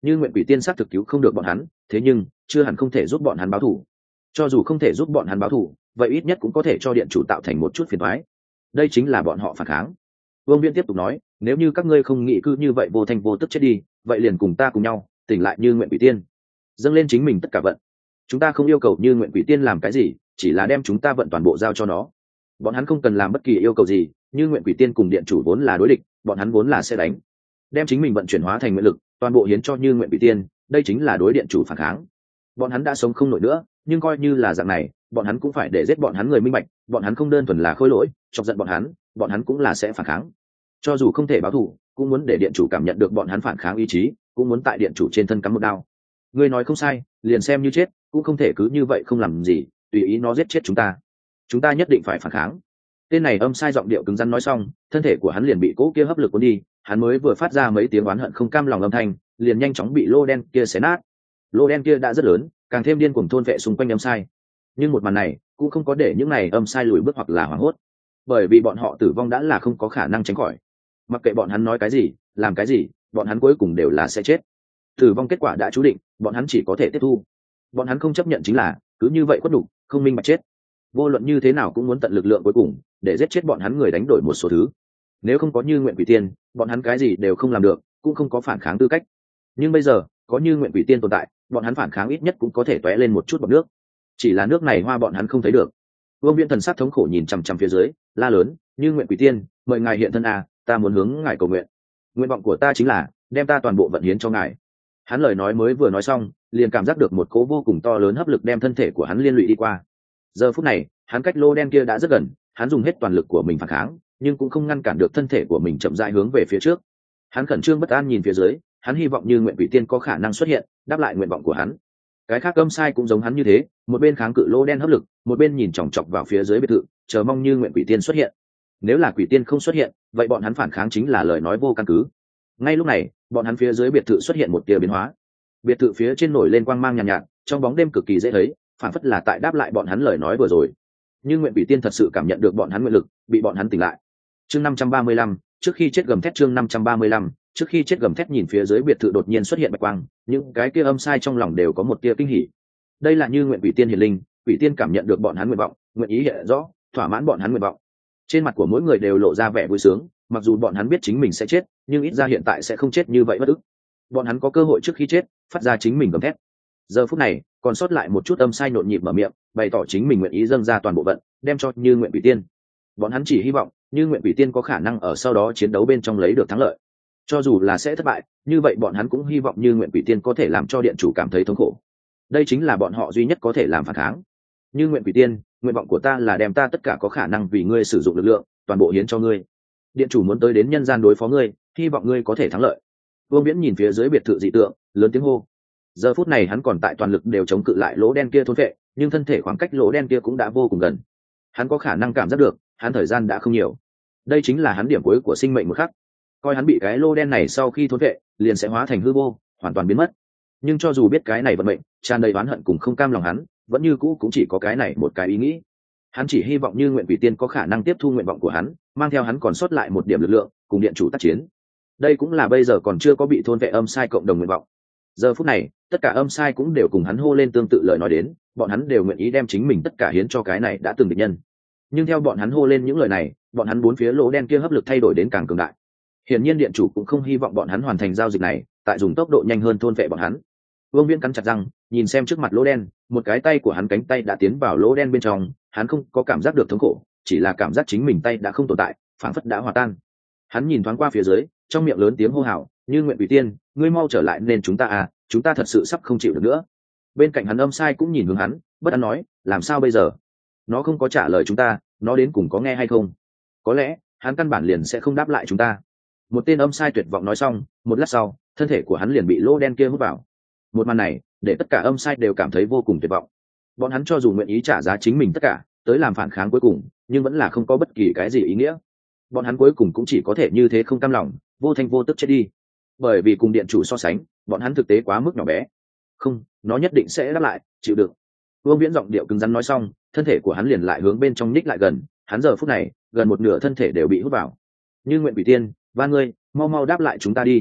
Như nguyện quỷ tiên xác thực cứu không được bọn hắn, thế nhưng chưa hẳn không thể giúp bọn hắn báo thù. Cho dù không thể giúp bọn hắn báo thù, vậy ít nhất cũng có thể cho điện chủ tạo thành một chút phiền toái. Đây chính là bọn họ phản kháng. Vương Viễn tiếp tục nói, nếu như các ngươi không nghĩ cứ như vậy vô thanh vô tức chết đi, vậy liền cùng ta cùng nhau tỉnh lại như nguyện quỷ tiên, dâng lên chính mình tất cả vận. Chúng ta không yêu cầu như nguyện quỷ tiên làm cái gì, chỉ là đem chúng ta vận toàn bộ giao cho nó. Bọn hắn không cần làm bất kỳ yêu cầu gì, như nguyện quỷ tiên cùng điện chủ vốn là đối địch, bọn hắn vốn là sẽ đánh. Đem chính mình vận chuyển hóa thành nguyện lực, toàn bộ hiến cho như nguyện quỷ tiên, đây chính là đối điện chủ phản kháng. Bọn hắn đã sống không nổi nữa, nhưng coi như là dạng này, bọn hắn cũng phải để giết bọn hắn người minh bạch, bọn hắn không đơn thuần là khôi lỗi, chọc giận bọn hắn, bọn hắn cũng là sẽ phản kháng. Cho dù không thể báo thù, cũng muốn để điện chủ cảm nhận được bọn hắn phản kháng ý chí, cũng muốn tại điện chủ trên thân cắm một đao. Ngươi nói không sai, liền xem như chết, cũng không thể cứ như vậy không làm gì, tùy ý nó giết chết chúng ta. Chúng ta nhất định phải phản kháng. Tên này âm sai giọng điệu cứng rắn nói xong, thân thể của hắn liền bị cỗ kia hấp lực cuốn đi, hắn mới vừa phát ra mấy tiếng oán hận không cam lòng âm thanh, liền nhanh chóng bị lô đen kia xé nát. Lô đen kia đã rất lớn, càng thêm điên cuồng thôn vệ xung quanh âm sai. Nhưng một màn này cũng không có để những này âm sai lùi bước hoặc là hoảng hốt, bởi vì bọn họ tử vong đã là không có khả năng tránh khỏi. Mặc kệ bọn hắn nói cái gì, làm cái gì, bọn hắn cuối cùng đều là sẽ chết. Tử vong kết quả đã chú định, bọn hắn chỉ có thể tiếp thu. Bọn hắn không chấp nhận chính là cứ như vậy khuất đủ, không minh bạch chết. Vô luận như thế nào cũng muốn tận lực lượng cuối cùng để giết chết bọn hắn người đánh đổi một số thứ. Nếu không có như nguyện quỷ tiên, bọn hắn cái gì đều không làm được, cũng không có phản kháng tư cách. Nhưng bây giờ có như nguyện quỷ tiên tồn tại, bọn hắn phản kháng ít nhất cũng có thể tóe lên một chút bọt nước. Chỉ là nước này hoa bọn hắn không thấy được. Vương Viễn thần sắc thống khổ nhìn chằm chằm phía dưới, la lớn, như nguyện quỷ tiên, mời ngài hiện thân à, ta muốn hướng ngài cầu nguyện. Nguyện vọng của ta chính là đem ta toàn bộ vận hiến cho ngài. Hắn lời nói mới vừa nói xong, liền cảm giác được một cỗ vô cùng to lớn hấp lực đem thân thể của hắn liên lụy đi qua. Giờ phút này, hắn cách lô đen kia đã rất gần, hắn dùng hết toàn lực của mình phản kháng, nhưng cũng không ngăn cản được thân thể của mình chậm rãi hướng về phía trước. Hắn khẩn trương bất an nhìn phía dưới, hắn hy vọng như nguyện quỷ tiên có khả năng xuất hiện, đáp lại nguyện vọng của hắn. Cái khác âm sai cũng giống hắn như thế, một bên kháng cự lô đen hấp lực, một bên nhìn chòng chọc vào phía dưới biệt thự, chờ mong như nguyện quỷ tiên xuất hiện. Nếu là quỷ tiên không xuất hiện, vậy bọn hắn phản kháng chính là lời nói vô căn cứ. Ngay lúc này, bọn hắn phía dưới biệt thự xuất hiện một tia biến hóa. Biệt thự phía trên nổi lên quang mang nhàn nhạt, nhạt, trong bóng đêm cực kỳ dễ thấy, phản phất là tại đáp lại bọn hắn lời nói vừa rồi. Nhưng nguyện quỷ tiên thật sự cảm nhận được bọn hắn nguyện lực, bị bọn hắn tỉnh lại. Chương năm trăm ba mươi lăm, trước khi chết gầm thét chương năm trăm ba mươi lăm, trước khi chết gầm thét nhìn phía dưới biệt thự đột nhiên xuất hiện bạch quang, những cái kia âm sai trong lòng đều có một tia kinh hỉ. Đây là như nguyện quỷ tiên hiển linh, quỷ tiên cảm nhận được bọn hắn nguyện vọng, nguyện ý hiện rõ, thỏa mãn bọn hắn nguyện vọng. Trên mặt của mỗi người đều lộ ra vẻ vui sướng, mặc dù bọn hắn biết chính mình sẽ chết, nhưng ít ra hiện tại sẽ không chết như vậy bất ức. Bọn hắn có cơ hội trước khi chết phát ra chính mình gầm thét. Giờ phút này, còn sót lại một chút âm sai nhộn nhịp mở miệng, bày tỏ chính mình nguyện ý dâng ra toàn bộ vận, đem cho như nguyện quỷ tiên. Bọn hắn chỉ hy vọng như nguyện quỷ tiên có khả năng ở sau đó chiến đấu bên trong lấy được thắng lợi. Cho dù là sẽ thất bại, như vậy bọn hắn cũng hy vọng như nguyện quỷ tiên có thể làm cho điện chủ cảm thấy thống khổ. Đây chính là bọn họ duy nhất có thể làm phản kháng. Như nguyện quỷ tiên, nguyện vọng của ta là đem ta tất cả có khả năng vì ngươi sử dụng lực lượng, toàn bộ hiến cho ngươi. Điện chủ muốn tới đến nhân gian đối phó ngươi, hy vọng ngươi có thể thắng lợi. Vương Viễn nhìn phía dưới biệt thự dị tượng, lớn tiếng hô. Giờ phút này hắn còn tại toàn lực đều chống cự lại lỗ đen kia thôn vệ, nhưng thân thể khoảng cách lỗ đen kia cũng đã vô cùng gần. Hắn có khả năng cảm giác được, hắn thời gian đã không nhiều. Đây chính là hắn điểm cuối của sinh mệnh một khắc. Coi hắn bị cái lô đen này sau khi thôn vệ, liền sẽ hóa thành hư vô, hoàn toàn biến mất. Nhưng cho dù biết cái này vận mệnh, tràn đầy oán hận cùng không cam lòng hắn, vẫn như cũ cũng chỉ có cái này một cái ý nghĩ. Hắn chỉ hy vọng như nguyện quỷ tiên có khả năng tiếp thu nguyện vọng của hắn, mang theo hắn còn sót lại một điểm lực lượng, cùng điện chủ tác chiến. Đây cũng là bây giờ còn chưa có bị thôn vệ âm sai cộng đồng nguyện vọng. Giờ phút này, tất cả âm sai cũng đều cùng hắn hô lên tương tự lời nói đến, bọn hắn đều nguyện ý đem chính mình tất cả hiến cho cái này đã từng địch nhân. Nhưng theo bọn hắn hô lên những lời này, bọn hắn bốn phía lỗ đen kia hấp lực thay đổi đến càng cường đại. Hiển nhiên điện chủ cũng không hy vọng bọn hắn hoàn thành giao dịch này, tại dùng tốc độ nhanh hơn thôn vệ bọn hắn. Vương Viễn cắn chặt răng, nhìn xem trước mặt lỗ đen, một cái tay của hắn cánh tay đã tiến vào lỗ đen bên trong, hắn không có cảm giác được thống khổ, chỉ là cảm giác chính mình tay đã không tồn tại, phảng phất đã hòa tan. Hắn nhìn thoáng qua phía dưới, trong miệng lớn tiếng hô hào, như nguyện quỷ tiên, ngươi mau trở lại nên chúng ta à, chúng ta thật sự sắp không chịu được nữa. Bên cạnh hắn âm sai cũng nhìn hướng hắn, bất an nói, làm sao bây giờ? Nó không có trả lời chúng ta, nó đến cùng có nghe hay không? Có lẽ hắn căn bản liền sẽ không đáp lại chúng ta. Một tên âm sai tuyệt vọng nói xong, một lát sau, thân thể của hắn liền bị lỗ đen kia hút vào. Một màn này, để tất cả âm sai đều cảm thấy vô cùng tuyệt vọng. Bọn hắn cho dù nguyện ý trả giá chính mình tất cả, tới làm phản kháng cuối cùng, nhưng vẫn là không có bất kỳ cái gì ý nghĩa. Bọn hắn cuối cùng cũng chỉ có thể như thế không cam lòng, vô thanh vô tức chết đi. Bởi vì cùng điện chủ so sánh, bọn hắn thực tế quá mức nhỏ bé. Không, nó nhất định sẽ đáp lại, chịu đựng. Vương Viễn giọng điệu cứng rắn nói xong, thân thể của hắn liền lại hướng bên trong ních lại gần, hắn giờ phút này, gần một nửa thân thể đều bị hút vào. Như nguyện quỷ tiên, van ngươi, mau mau đáp lại chúng ta đi.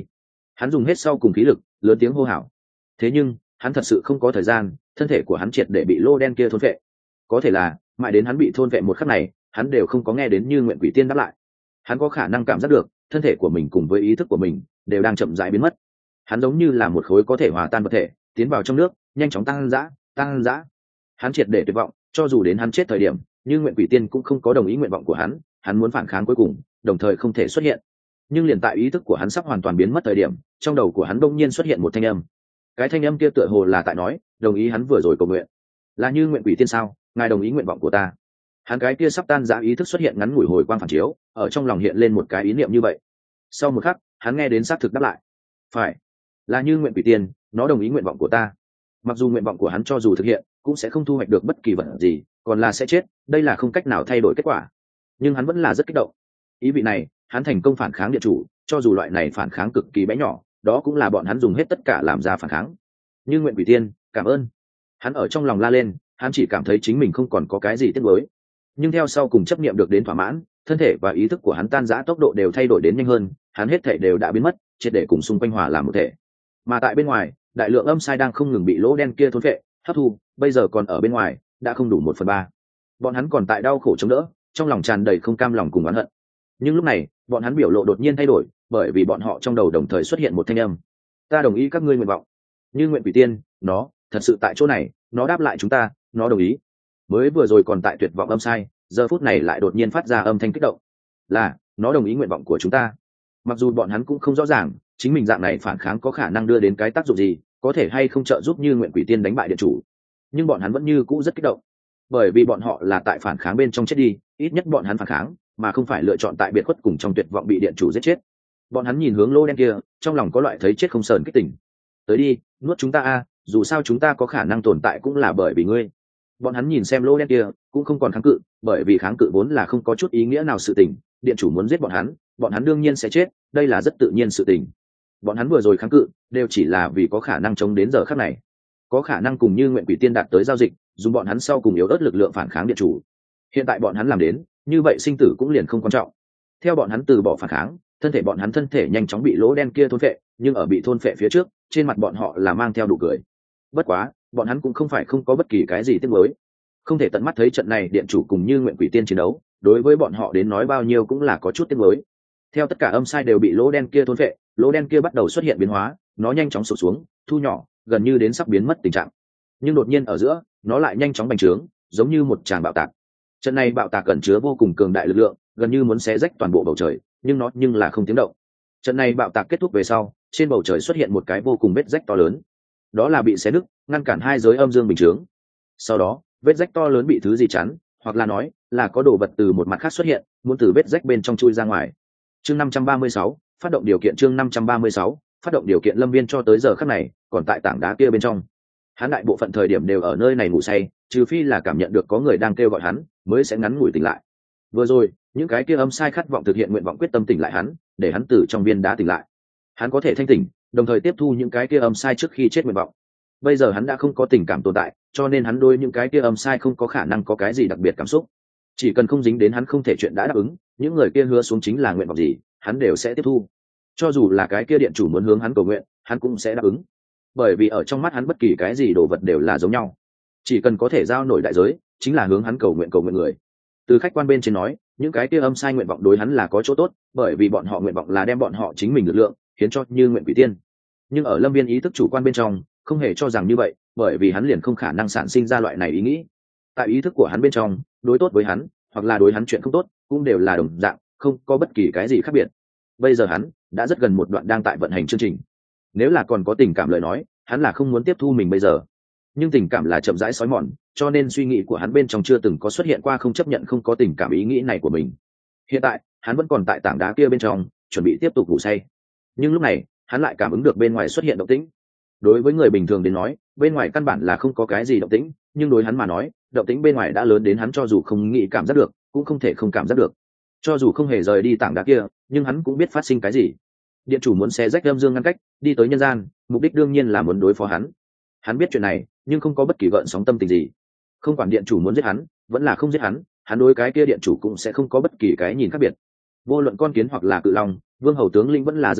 Hắn dùng hết sau cùng khí lực, lớn tiếng hô hào. Thế nhưng hắn thật sự không có thời gian, thân thể của hắn triệt để bị lô đen kia thôn vệ. Có thể là mãi đến hắn bị thôn vệ một khắc này, hắn đều không có nghe đến Như Nguyện Quỷ Tiên đáp lại. Hắn có khả năng cảm giác được thân thể của mình cùng với ý thức của mình đều đang chậm rãi biến mất. Hắn giống như là một khối có thể hòa tan vật thể tiến vào trong nước, nhanh chóng tăng dã tăng dã. Hắn triệt để tuyệt vọng, cho dù đến hắn chết thời điểm, Như Nguyện Quỷ Tiên cũng không có đồng ý nguyện vọng của hắn. Hắn muốn phản kháng cuối cùng đồng thời không thể xuất hiện. Nhưng liền tại ý thức của hắn sắp hoàn toàn biến mất thời điểm, trong đầu của hắn đột nhiên xuất hiện một thanh âm. Cái thanh âm kia tựa hồ là tại nói đồng ý hắn vừa rồi cầu nguyện. Là Như Nguyện Quỷ Tiên sao? Ngài đồng ý nguyện vọng của ta. Hắn cái kia sắp tan rã ý thức xuất hiện ngắn ngủi hồi quang phản chiếu, ở trong lòng hiện lên một cái ý niệm như vậy. Sau một khắc, hắn nghe đến xác thực đáp lại. Phải, là Như Nguyện Quỷ Tiên, nó đồng ý nguyện vọng của ta. Mặc dù nguyện vọng của hắn cho dù thực hiện, cũng sẽ không thu hoạch được bất kỳ vật gì, còn là sẽ chết, đây là không cách nào thay đổi kết quả. Nhưng hắn vẫn là rất kích động. Ý vị này, hắn thành công phản kháng địa chủ, cho dù loại này phản kháng cực kỳ bé nhỏ, đó cũng là bọn hắn dùng hết tất cả làm ra phản kháng. Như Nguyện Quỷ Tiên, cảm ơn. Hắn ở trong lòng la lên, hắn chỉ cảm thấy chính mình không còn có cái gì tiếc nuối. Nhưng theo sau cùng chấp niệm được đến thỏa mãn, thân thể và ý thức của hắn tan rã tốc độ đều thay đổi đến nhanh hơn, hắn hết thể đều đã biến mất, triệt để cùng xung quanh hòa làm một thể. Mà tại bên ngoài, đại lượng âm sai đang không ngừng bị lỗ đen kia thôn phệ, hấp thu, bây giờ còn ở bên ngoài, đã không đủ một phần ba. Bọn hắn còn tại đau khổ chống đỡ, trong lòng tràn đầy không cam lòng cùng oán hận. Nhưng lúc này, bọn hắn biểu lộ đột nhiên thay đổi, bởi vì bọn họ trong đầu đồng thời xuất hiện một thanh âm. Ta đồng ý các ngươi nguyện vọng. Như Nguyện Quỷ Tiên, nó thật sự tại chỗ này, nó đáp lại chúng ta, nó đồng ý. Mới vừa rồi còn tại tuyệt vọng âm sai, giờ phút này lại đột nhiên phát ra âm thanh kích động. Là, nó đồng ý nguyện vọng của chúng ta. Mặc dù bọn hắn cũng không rõ ràng, chính mình dạng này phản kháng có khả năng đưa đến cái tác dụng gì, có thể hay không trợ giúp Như Nguyện Quỷ Tiên đánh bại điện chủ. Nhưng bọn hắn vẫn như cũ rất kích động, bởi vì bọn họ là tại phản kháng bên trong chết đi, ít nhất bọn hắn phản kháng, mà không phải lựa chọn tại biệt khuất cùng trong tuyệt vọng bị điện chủ giết chết. Bọn hắn nhìn hướng lô đen kia, trong lòng có loại thấy chết không sờn kích tỉnh. Tới đi, nuốt chúng ta a, dù sao chúng ta có khả năng tồn tại cũng là bởi vì ngươi. Bọn hắn nhìn xem lô đen kia, cũng không còn kháng cự, bởi vì kháng cự vốn là không có chút ý nghĩa nào sự tình. Điện chủ muốn giết bọn hắn, bọn hắn đương nhiên sẽ chết, đây là rất tự nhiên sự tình. Bọn hắn vừa rồi kháng cự, đều chỉ là vì có khả năng chống đến giờ khắc này, có khả năng cùng Như Nguyện Quỷ Tiên đạt tới giao dịch, dùng bọn hắn sau cùng yếu ớt lực lượng phản kháng điện chủ. Hiện tại bọn hắn làm đến, như vậy sinh tử cũng liền không quan trọng. Theo bọn hắn từ bỏ phản kháng, thân thể bọn hắn thân thể nhanh chóng bị lỗ đen kia thôn phệ, nhưng ở bị thôn phệ phía trước, trên mặt bọn họ là mang theo nụ cười. Bất quá, bọn hắn cũng không phải không có bất kỳ cái gì tiếc nuối. Không thể tận mắt thấy trận này điện chủ cùng Như Nguyện Quỷ Tiên chiến đấu, đối với bọn họ đến nói bao nhiêu cũng là có chút tiếc nuối. Theo tất cả âm sai đều bị lỗ đen kia thôn phệ, lỗ đen kia bắt đầu xuất hiện biến hóa, nó nhanh chóng sụt xuống, thu nhỏ, gần như đến sắp biến mất tình trạng. Nhưng đột nhiên ở giữa, nó lại nhanh chóng bành trướng, giống như một tràng bạo tạc. Trận này bạo tạc cẩn chứa vô cùng cường đại lực lượng, gần như muốn xé rách toàn bộ bầu trời, nhưng nó nhưng là không tiếng động. Trận này bạo tạc kết thúc về sau, trên bầu trời xuất hiện một cái vô cùng vết rách to lớn. Đó là bị xé nứt, ngăn cản hai giới âm dương bình chướng. Sau đó, vết rách to lớn bị thứ gì chắn, hoặc là nói, là có đồ vật từ một mặt khác xuất hiện, muốn từ vết rách bên trong chui ra ngoài. Chương năm trăm ba mươi sáu, phát động điều kiện chương năm trăm ba mươi sáu, phát động điều kiện Lâm Viên cho tới giờ khắc này, còn tại tảng đá kia bên trong. Hắn đại bộ phận thời điểm đều ở nơi này ngủ say, trừ phi là cảm nhận được có người đang kêu gọi hắn, mới sẽ ngắn ngủi tỉnh lại. Vừa rồi, những cái kia âm sai khát vọng thực hiện nguyện vọng quyết tâm tỉnh lại hắn, để hắn từ trong viên đá tỉnh lại. Hắn có thể thanh tỉnh, đồng thời tiếp thu những cái kia âm sai trước khi chết nguyện vọng. Bây giờ hắn đã không có tình cảm tồn tại, cho nên hắn đối những cái kia âm sai không có khả năng có cái gì đặc biệt cảm xúc. Chỉ cần không dính đến hắn không thể chuyện đã đáp ứng, những người kia hứa xuống chính là nguyện vọng gì, hắn đều sẽ tiếp thu. Cho dù là cái kia điện chủ muốn hướng hắn cầu nguyện, hắn cũng sẽ đáp ứng. Bởi vì ở trong mắt hắn bất kỳ cái gì đồ vật đều là giống nhau, chỉ cần có thể giao nổi đại giới, chính là hướng hắn cầu nguyện cầu nguyện người. Từ khách quan bên trên nói, những cái kia âm sai nguyện vọng đối hắn là có chỗ tốt, bởi vì bọn họ nguyện vọng là đem bọn họ chính mình lực lượng hiến cho Như Nguyện Quỷ Tiên. Nhưng ở Lâm Viên ý thức chủ quan bên trong, không hề cho rằng như vậy, bởi vì hắn liền không khả năng sản sinh ra loại này ý nghĩ. Tại ý thức của hắn bên trong, đối tốt với hắn, hoặc là đối hắn chuyện không tốt, cũng đều là đồng dạng, không có bất kỳ cái gì khác biệt. Bây giờ hắn đã rất gần một đoạn đang tại vận hành chương trình. Nếu là còn có tình cảm lời nói, hắn là không muốn tiếp thu mình bây giờ. Nhưng tình cảm là chậm rãi xói mòn, cho nên suy nghĩ của hắn bên trong chưa từng có xuất hiện qua không chấp nhận không có tình cảm ý nghĩ này của mình. Hiện tại, hắn vẫn còn tại tảng đá kia bên trong, chuẩn bị tiếp tục ngủ say. Nhưng lúc này, hắn lại cảm ứng được bên ngoài xuất hiện động tĩnh. Đối với người bình thường đến nói, bên ngoài căn bản là không có cái gì động tĩnh, nhưng đối hắn mà nói, động tĩnh bên ngoài đã lớn đến hắn cho dù không nghĩ cảm giác được, cũng không thể không cảm giác được. Cho dù không hề rời đi tảng đá kia, nhưng hắn cũng biết phát sinh cái gì. Điện chủ muốn xé rách âm dương ngăn cách, đi tới nhân gian, mục đích đương nhiên là muốn đối phó hắn. Hắn biết chuyện này, nhưng không có bất kỳ gợn sóng tâm tình gì. Không quản điện chủ muốn giết hắn, vẫn là không giết hắn, hắn đối cái kia điện chủ cũng sẽ không có bất kỳ cái nhìn khác biệt. Vô luận con kiến hoặc là cự long, vương hầu tướng linh vẫn là dân nghèo,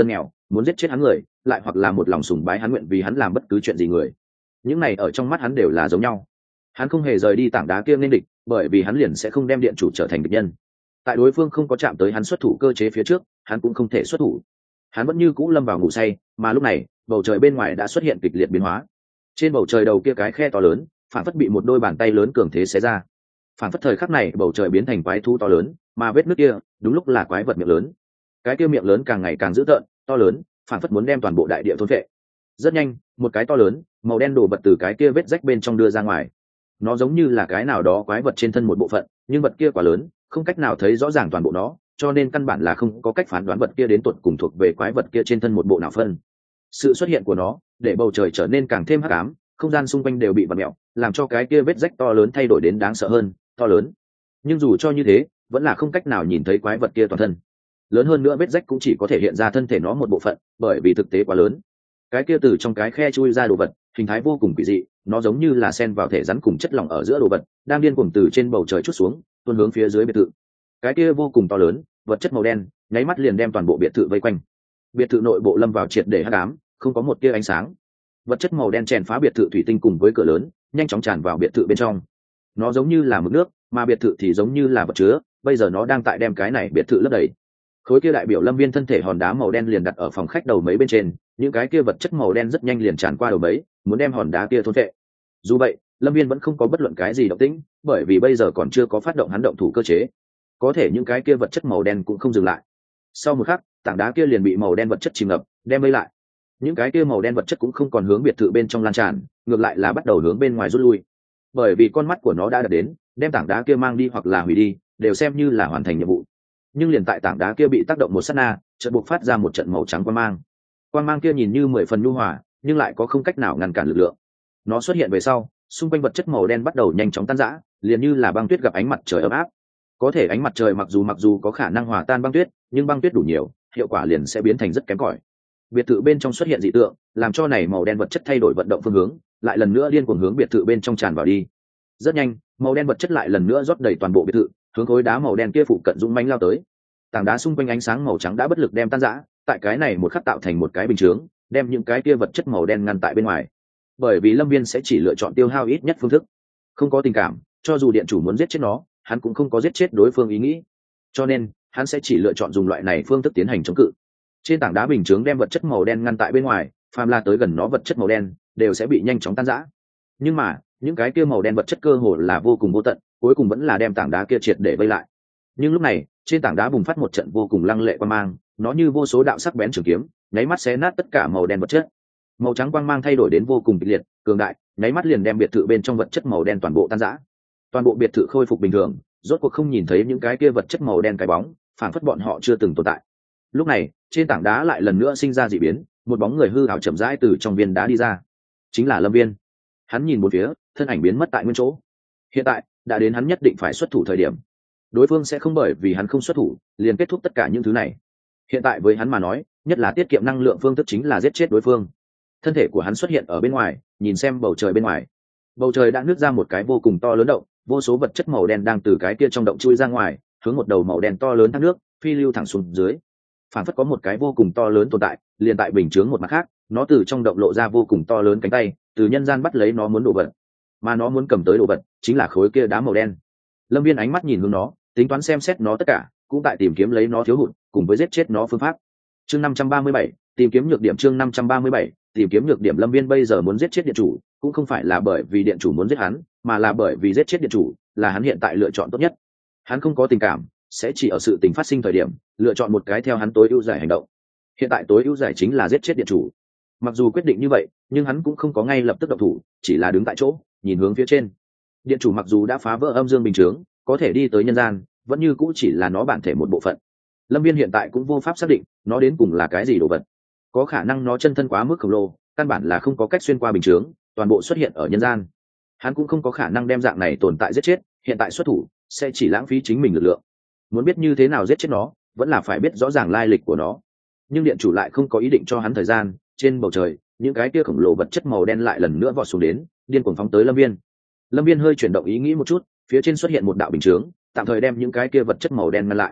muốn giết chết hắn người, lại hoặc là một lòng sùng bái hắn nguyện vì hắn làm bất cứ chuyện gì người. Những này ở trong mắt hắn đều là giống nhau. Hắn không hề rời đi tảng đá kia nên địch, bởi vì hắn liền sẽ không đem điện chủ trở thành địch nhân. Tại đối phương không có chạm tới hắn xuất thủ cơ chế phía trước, hắn cũng không thể xuất thủ. Hắn vẫn như cũ lâm vào ngủ say, mà lúc này bầu trời bên ngoài đã xuất hiện kịch liệt biến hóa. Trên bầu trời đầu kia cái khe to lớn, phản phất bị một đôi bàn tay lớn cường thế xé ra. Phản phất thời khắc này bầu trời biến thành quái thú to lớn, mà vết nước kia đúng lúc là quái vật miệng lớn. Cái kia miệng lớn càng ngày càng dữ tợn, to lớn, phản phất muốn đem toàn bộ đại địa thôn phệ. Rất nhanh, một cái to lớn, màu đen đổ bật từ cái kia vết rách bên trong đưa ra ngoài. Nó giống như là cái nào đó quái vật trên thân một bộ phận, nhưng vật kia quá lớn, không cách nào thấy rõ ràng toàn bộ nó, cho nên căn bản là không có cách phán đoán vật kia đến tuột cùng thuộc về quái vật kia trên thân một bộ nào phân. Sự xuất hiện của nó để bầu trời trở nên càng thêm hắc ám, không gian xung quanh đều bị vặn mèo, làm cho cái kia vết rách to lớn thay đổi đến đáng sợ hơn, to lớn. Nhưng dù cho như thế, vẫn là không cách nào nhìn thấy quái vật kia toàn thân. Lớn hơn nữa vết rách cũng chỉ có thể hiện ra thân thể nó một bộ phận, bởi vì thực tế quá lớn. Cái kia từ trong cái khe chui ra đồ vật, hình thái vô cùng kỳ dị, nó giống như là xen vào thể rắn cùng chất lỏng ở giữa đồ vật, đang điên cuồng từ trên bầu trời trút xuống, tuôn hướng phía dưới biệt thự. Cái kia vô cùng to lớn, vật chất màu đen, nháy mắt liền đem toàn bộ biệt thự vây quanh. Biệt thự nội bộ lâm vào triệt để hắc ám, không có một tia ánh sáng. Vật chất màu đen chèn phá biệt thự thủy tinh cùng với cửa lớn, nhanh chóng tràn vào biệt thự bên trong. Nó giống như là mực nước, mà biệt thự thì giống như là vật chứa, bây giờ nó đang tại đem cái này biệt thự lấp đầy. Khối kia đại biểu Lâm Viên thân thể hòn đá màu đen liền đặt ở phòng khách đầu mấy bên trên, những cái kia vật chất màu đen rất nhanh liền tràn qua đầu mấy, muốn đem hòn đá kia thôn phệ. Dù vậy, Lâm Viên vẫn không có bất luận cái gì động tĩnh, bởi vì bây giờ còn chưa có phát động hắn động thủ cơ chế. Có thể những cái kia vật chất màu đen cũng không dừng lại. Sau một khắc, tảng đá kia liền bị màu đen vật chất chìm ngập, đem vây lại. Những cái kia màu đen vật chất cũng không còn hướng biệt thự bên trong lan tràn, ngược lại là bắt đầu hướng bên ngoài rút lui. Bởi vì con mắt của nó đã đạt đến, đem tảng đá kia mang đi hoặc là hủy đi, đều xem như là hoàn thành nhiệm vụ. Nhưng liền tại tảng đá kia bị tác động một sát na, chợt bộc phát ra một trận màu trắng quang mang. Quang mang kia nhìn như mười phần nhu hòa, nhưng lại có không cách nào ngăn cản lực lượng. Nó xuất hiện về sau, xung quanh vật chất màu đen bắt đầu nhanh chóng tan rã, liền như là băng tuyết gặp ánh mặt trời ấm áp. Có thể ánh mặt trời mặc dù mặc dù có khả năng hòa tan băng tuyết, nhưng băng tuyết đủ nhiều, hiệu quả liền sẽ biến thành rất kém cỏi. Biệt thự bên trong xuất hiện dị tượng, làm cho này màu đen vật chất thay đổi vận động phương hướng, lại lần nữa điên cuồng hướng biệt thự bên trong tràn vào đi. Rất nhanh, màu đen vật chất lại lần nữa rót đầy toàn bộ biệt thự, hướng khối đá màu đen kia phụ cận dũng mãnh lao tới. Tảng đá xung quanh ánh sáng màu trắng đã bất lực đem tan rã, tại cái này một khắc tạo thành một cái bình chướng, đem những cái kia vật chất màu đen ngăn tại bên ngoài. Bởi vì Lâm Viên sẽ chỉ lựa chọn tiêu hao ít nhất phương thức, không có tình cảm, cho dù điện chủ muốn giết chết nó, hắn cũng không có giết chết đối phương ý nghĩ, cho nên hắn sẽ chỉ lựa chọn dùng loại này phương thức tiến hành chống cự. Trên tảng đá bình chướng đem vật chất màu đen ngăn tại bên ngoài, phàm la tới gần nó vật chất màu đen đều sẽ bị nhanh chóng tan rã. Nhưng mà những cái kia màu đen vật chất cơ hồ là vô cùng vô tận, cuối cùng vẫn là đem tảng đá kia triệt để vây lại. Nhưng lúc này trên tảng đá bùng phát một trận vô cùng lăng lệ quang mang, nó như vô số đạo sắc bén trường kiếm, nháy mắt xé nát tất cả màu đen vật chất. Màu trắng quang mang thay đổi đến vô cùng kịch liệt, cường đại, nháy mắt liền đem biệt thự bên trong vật chất màu đen toàn bộ tan rã. Toàn bộ biệt thự khôi phục bình thường, rốt cuộc không nhìn thấy những cái kia vật chất màu đen cái bóng, phản phất bọn họ chưa từng tồn tại. Lúc này trên tảng đá lại lần nữa sinh ra dị biến, một bóng người hư ảo chậm rãi từ trong viên đá đi ra, chính là Lâm Viên. Hắn nhìn một phía, thân ảnh biến mất tại nguyên chỗ. Hiện tại đã đến hắn nhất định phải xuất thủ thời điểm. Đối phương sẽ không bởi vì hắn không xuất thủ liền kết thúc tất cả những thứ này. Hiện tại với hắn mà nói, nhất là tiết kiệm năng lượng phương thức chính là giết chết đối phương. Thân thể của hắn xuất hiện ở bên ngoài, nhìn xem bầu trời bên ngoài. Bầu trời đã nứt ra một cái vô cùng to lớn động, vô số vật chất màu đen đang từ cái kia trong động chui ra ngoài, hướng một đầu màu đen to lớn thác nước phi lưu thẳng xuống dưới. Phản phất có một cái vô cùng to lớn tồn tại liền tại bình chướng một mặt khác, nó từ trong động lộ ra vô cùng to lớn cánh tay, từ nhân gian bắt lấy nó muốn đồ vật, mà nó muốn cầm tới đồ vật chính là khối kia đá màu đen. Lâm Viên ánh mắt nhìn hướng nó, tính toán xem xét nó tất cả, cũng tại tìm kiếm lấy nó thiếu hụt cùng với giết chết nó phương pháp. Chương năm trăm ba mươi bảy, tìm kiếm nhược điểm. Chương năm trăm ba mươi bảy, tìm kiếm nhược điểm. Lâm Viên bây giờ muốn giết chết điện chủ, cũng không phải là bởi vì điện chủ muốn giết hắn, mà là bởi vì giết chết điện chủ là hắn hiện tại lựa chọn tốt nhất. Hắn không có tình cảm, sẽ chỉ ở sự tình phát sinh thời điểm lựa chọn một cái theo hắn tối ưu giải hành động. Hiện tại tối ưu giải chính là giết chết điện chủ. Mặc dù quyết định như vậy, nhưng hắn cũng không có ngay lập tức động thủ, chỉ là đứng tại chỗ nhìn hướng phía trên. Điện chủ mặc dù đã phá vỡ âm dương bình chướng, có thể đi tới nhân gian, vẫn như cũ chỉ là nó bản thể một bộ phận. Lâm Viên hiện tại cũng vô pháp xác định nó đến cùng là cái gì đồ vật. Có khả năng nó chân thân quá mức khổng lồ, căn bản là không có cách xuyên qua bình chướng, toàn bộ xuất hiện ở nhân gian. Hắn cũng không có khả năng đem dạng này tồn tại giết chết, hiện tại xuất thủ sẽ chỉ lãng phí chính mình lực lượng. Muốn biết như thế nào giết chết nó, vẫn là phải biết rõ ràng lai lịch của nó. Nhưng điện chủ lại không có ý định cho hắn thời gian. Trên bầu trời, những cái kia khổng lồ vật chất màu đen lại lần nữa vọt xuống đến, điên cuồng phóng tới Lâm Viên. Lâm Viên hơi chuyển động ý nghĩ một chút, phía trên xuất hiện một đạo bình chướng, tạm thời đem những cái kia vật chất màu đen ngăn lại.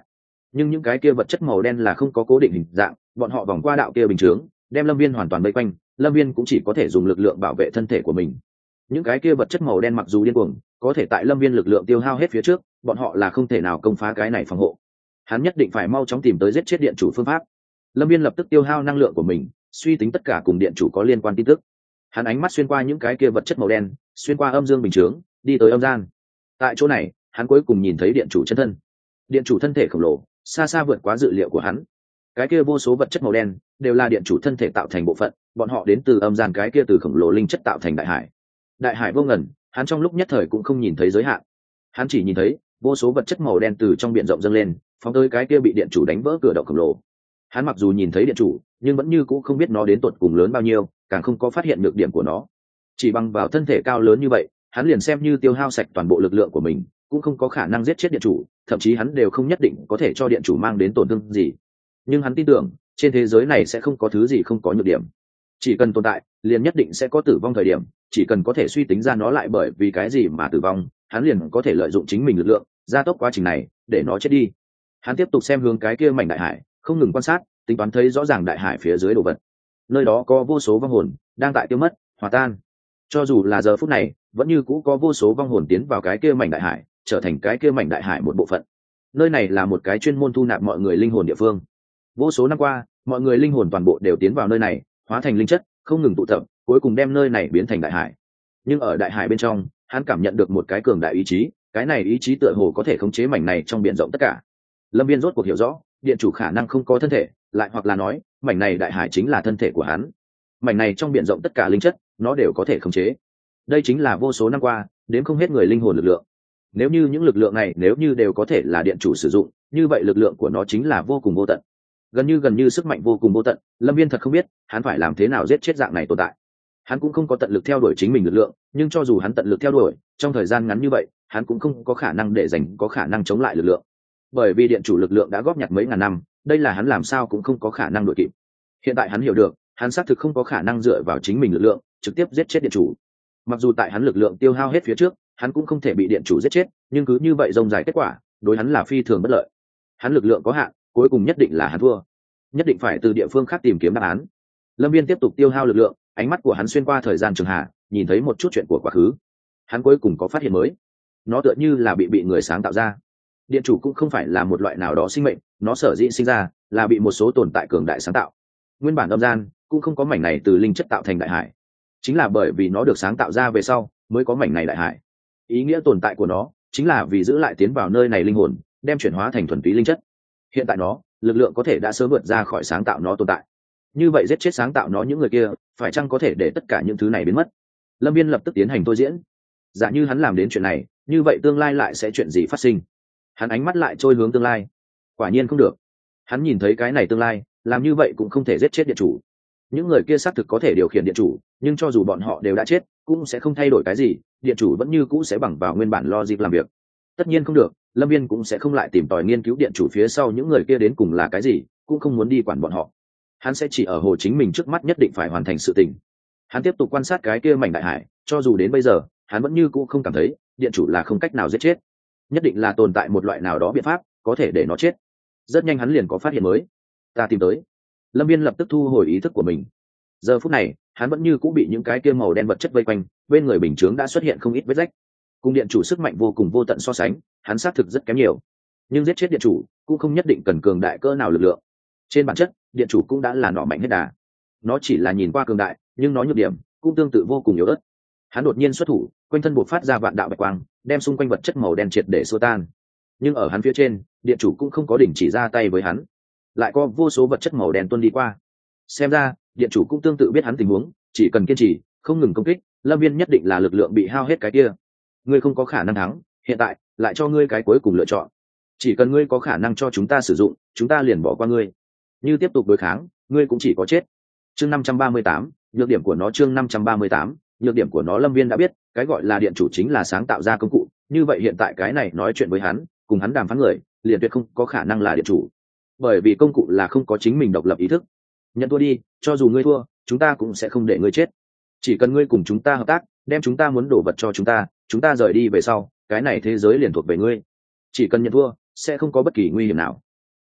nhưng những cái kia vật chất màu đen là không có cố định hình dạng, bọn họ vòng qua đạo kia bình chướng, đem lâm viên hoàn toàn vây quanh. Lâm viên cũng chỉ có thể dùng lực lượng bảo vệ thân thể của mình. Những cái kia vật chất màu đen mặc dù điên cuồng, có thể tại lâm viên lực lượng tiêu hao hết phía trước, bọn họ là không thể nào công phá cái này phòng hộ. Hắn nhất định phải mau chóng tìm tới giết chết điện chủ phương pháp. Lâm viên lập tức tiêu hao năng lượng của mình, suy tính tất cả cùng điện chủ có liên quan tin tức. Hắn ánh mắt xuyên qua những cái kia vật chất màu đen, xuyên qua âm dương bình chướng, đi tới âm gian. Tại chỗ này, hắn cuối cùng nhìn thấy điện chủ chân thân. Điện chủ thân thể khổng lồ, xa xa vượt quá dự liệu của hắn. Cái kia vô số vật chất màu đen đều là điện chủ thân thể tạo thành bộ phận, bọn họ đến từ âm gian cái kia từ khổng lồ linh chất tạo thành đại hải. Đại hải vô ngần, hắn trong lúc nhất thời cũng không nhìn thấy giới hạn. Hắn chỉ nhìn thấy vô số vật chất màu đen từ trong biển rộng dâng lên, phóng tới cái kia bị điện chủ đánh vỡ cửa động khổng lồ. Hắn mặc dù nhìn thấy điện chủ, nhưng vẫn như cũ không biết nó đến tột cùng lớn bao nhiêu, càng không có phát hiện nhược điểm của nó. Chỉ bằng vào thân thể cao lớn như vậy, hắn liền xem như tiêu hao sạch toàn bộ lực lượng của mình, cũng không có khả năng giết chết điện chủ, thậm chí hắn đều không nhất định có thể cho điện chủ mang đến tổn thương gì. Nhưng hắn tin tưởng, trên thế giới này sẽ không có thứ gì không có nhược điểm. Chỉ cần tồn tại, liền nhất định sẽ có tử vong thời điểm, chỉ cần có thể suy tính ra nó lại bởi vì cái gì mà tử vong, hắn liền có thể lợi dụng chính mình lực lượng, gia tốc quá trình này, để nó chết đi. Hắn tiếp tục xem hướng cái kia mảnh đại hải, không ngừng quan sát, tính toán thấy rõ ràng đại hải phía dưới đồ vật. Nơi đó có vô số vong hồn đang tại tiêu mất, hòa tan. Cho dù là giờ phút này, vẫn như cũ có vô số vong hồn tiến vào cái kia mảnh đại hải, trở thành cái kia mảnh đại hải một bộ phận. Nơi này là một cái chuyên môn thu nạp mọi người linh hồn địa phương. Vô số năm qua, mọi người linh hồn toàn bộ đều tiến vào nơi này, hóa thành linh chất, không ngừng tụ tập, cuối cùng đem nơi này biến thành đại hải. Nhưng ở đại hải bên trong, hắn cảm nhận được một cái cường đại ý chí, cái này ý chí tựa hồ có thể khống chế mảnh này trong biển rộng tất cả. Lâm Viên rốt cuộc hiểu rõ, điện chủ khả năng không có thân thể, lại hoặc là nói, mảnh này đại hải chính là thân thể của hắn. Mảnh này trong biển rộng tất cả linh chất, nó đều có thể khống chế. Đây chính là vô số năm qua, đến không hết người linh hồn lực lượng. Nếu như những lực lượng này nếu như đều có thể là điện chủ sử dụng, như vậy lực lượng của nó chính là vô cùng vô tận. Gần như gần như sức mạnh vô cùng vô tận, Lâm Viên thật không biết, hắn phải làm thế nào giết chết dạng này tồn tại. Hắn cũng không có tận lực theo đuổi chính mình lực lượng, nhưng cho dù hắn tận lực theo đuổi, trong thời gian ngắn như vậy, hắn cũng không có khả năng để dành có khả năng chống lại lực lượng. Bởi vì điện chủ lực lượng đã góp nhặt mấy ngàn năm, đây là hắn làm sao cũng không có khả năng đuổi kịp. Hiện tại hắn hiểu được, hắn xác thực không có khả năng dựa vào chính mình lực lượng trực tiếp giết chết điện chủ. Mặc dù tại hắn lực lượng tiêu hao hết phía trước, hắn cũng không thể bị điện chủ giết chết, nhưng cứ như vậy rông dài kết quả, đối hắn là phi thường bất lợi. Hắn lực lượng có hạn, cuối cùng nhất định là hắn thua. Nhất định phải từ địa phương khác tìm kiếm đáp án. Lâm Viên tiếp tục tiêu hao lực lượng, ánh mắt của hắn xuyên qua thời gian trường hạ, nhìn thấy một chút chuyện của quá khứ. Hắn cuối cùng có phát hiện mới. Nó tựa như là bị bị người sáng tạo ra. Điện chủ cũng không phải là một loại nào đó sinh mệnh, nó sở dĩ sinh ra là bị một số tồn tại cường đại sáng tạo. Nguyên bản âm gian cũng không có mảnh này từ linh chất tạo thành đại hải, chính là bởi vì nó được sáng tạo ra về sau mới có mảnh này đại hải. Ý nghĩa tồn tại của nó chính là vì giữ lại tiến vào nơi này linh hồn, đem chuyển hóa thành thuần túy linh chất. Hiện tại nó lực lượng có thể đã sớm vượt ra khỏi sáng tạo nó tồn tại. Như vậy giết chết sáng tạo nó những người kia, phải chăng có thể để tất cả những thứ này biến mất? Lâm Viên lập tức tiến hành thôi diễn. Giả như hắn làm đến chuyện này, như vậy tương lai lại sẽ chuyện gì phát sinh? Hắn ánh mắt lại trôi hướng tương lai. Quả nhiên không được. Hắn nhìn thấy cái này tương lai, làm như vậy cũng không thể giết chết điện chủ. Những người kia xác thực có thể điều khiển điện chủ, nhưng cho dù bọn họ đều đã chết, cũng sẽ không thay đổi cái gì, điện chủ vẫn như cũ sẽ bằng vào nguyên bản logic làm việc. Tất nhiên không được, Lâm Viên cũng sẽ không lại tìm tòi nghiên cứu điện chủ phía sau những người kia đến cùng là cái gì, cũng không muốn đi quản bọn họ. Hắn sẽ chỉ ở hồ chính mình trước mắt nhất định phải hoàn thành sự tình. Hắn tiếp tục quan sát cái kia mảnh đại hải, cho dù đến bây giờ, hắn vẫn như cũ không cảm thấy điện chủ là không cách nào giết chết. Nhất định là tồn tại một loại nào đó biện pháp có thể để nó chết. Rất nhanh hắn liền có phát hiện mới. Ta tìm tới. Lâm Viên lập tức thu hồi ý thức của mình. Giờ phút này, hắn vẫn như cũ bị những cái kia màu đen vật chất vây quanh, bên người bình chướng đã xuất hiện không ít vết rách. Cùng điện chủ sức mạnh vô cùng vô tận so sánh, hắn xác thực rất kém nhiều. Nhưng giết chết điện chủ cũng không nhất định cần cường đại cỡ nào lực lượng. Trên bản chất, điện chủ cũng đã là nọ mạnh hết đà. Nó chỉ là nhìn qua cường đại, nhưng nó nhược điểm cũng tương tự vô cùng yếu ớt. Hắn đột nhiên xuất thủ, quanh thân bộc phát ra vạn đạo bạch quang, đem xung quanh vật chất màu đen triệt để xua tan. Nhưng ở hắn phía trên, điện chủ cũng không có đình chỉ ra tay với hắn, lại có vô số vật chất màu đen tuôn đi qua. Xem ra, điện chủ cũng tương tự biết hắn tình huống, chỉ cần kiên trì, không ngừng công kích, Lâm Viên nhất định là lực lượng bị hao hết cái kia. Ngươi không có khả năng thắng, hiện tại lại cho ngươi cái cuối cùng lựa chọn. Chỉ cần ngươi có khả năng cho chúng ta sử dụng, chúng ta liền bỏ qua ngươi. Như tiếp tục đối kháng, ngươi cũng chỉ có chết. Chương năm trăm ba mươi tám, nhược điểm của nó chương năm trăm ba mươi tám, nhược điểm của nó Lâm Viên đã biết, cái gọi là điện chủ chính là sáng tạo ra công cụ, như vậy hiện tại cái này nói chuyện với hắn, cùng hắn đàm phán người, liền tuyệt không có khả năng là điện chủ. Bởi vì công cụ là không có chính mình độc lập ý thức. Nhận thua đi, cho dù ngươi thua, chúng ta cũng sẽ không để ngươi chết. Chỉ cần ngươi cùng chúng ta hợp tác, đem chúng ta muốn đổ vật cho chúng ta, chúng ta rời đi về sau, cái này thế giới liền thuộc về ngươi. Chỉ cần nhận thua, sẽ không có bất kỳ nguy hiểm nào.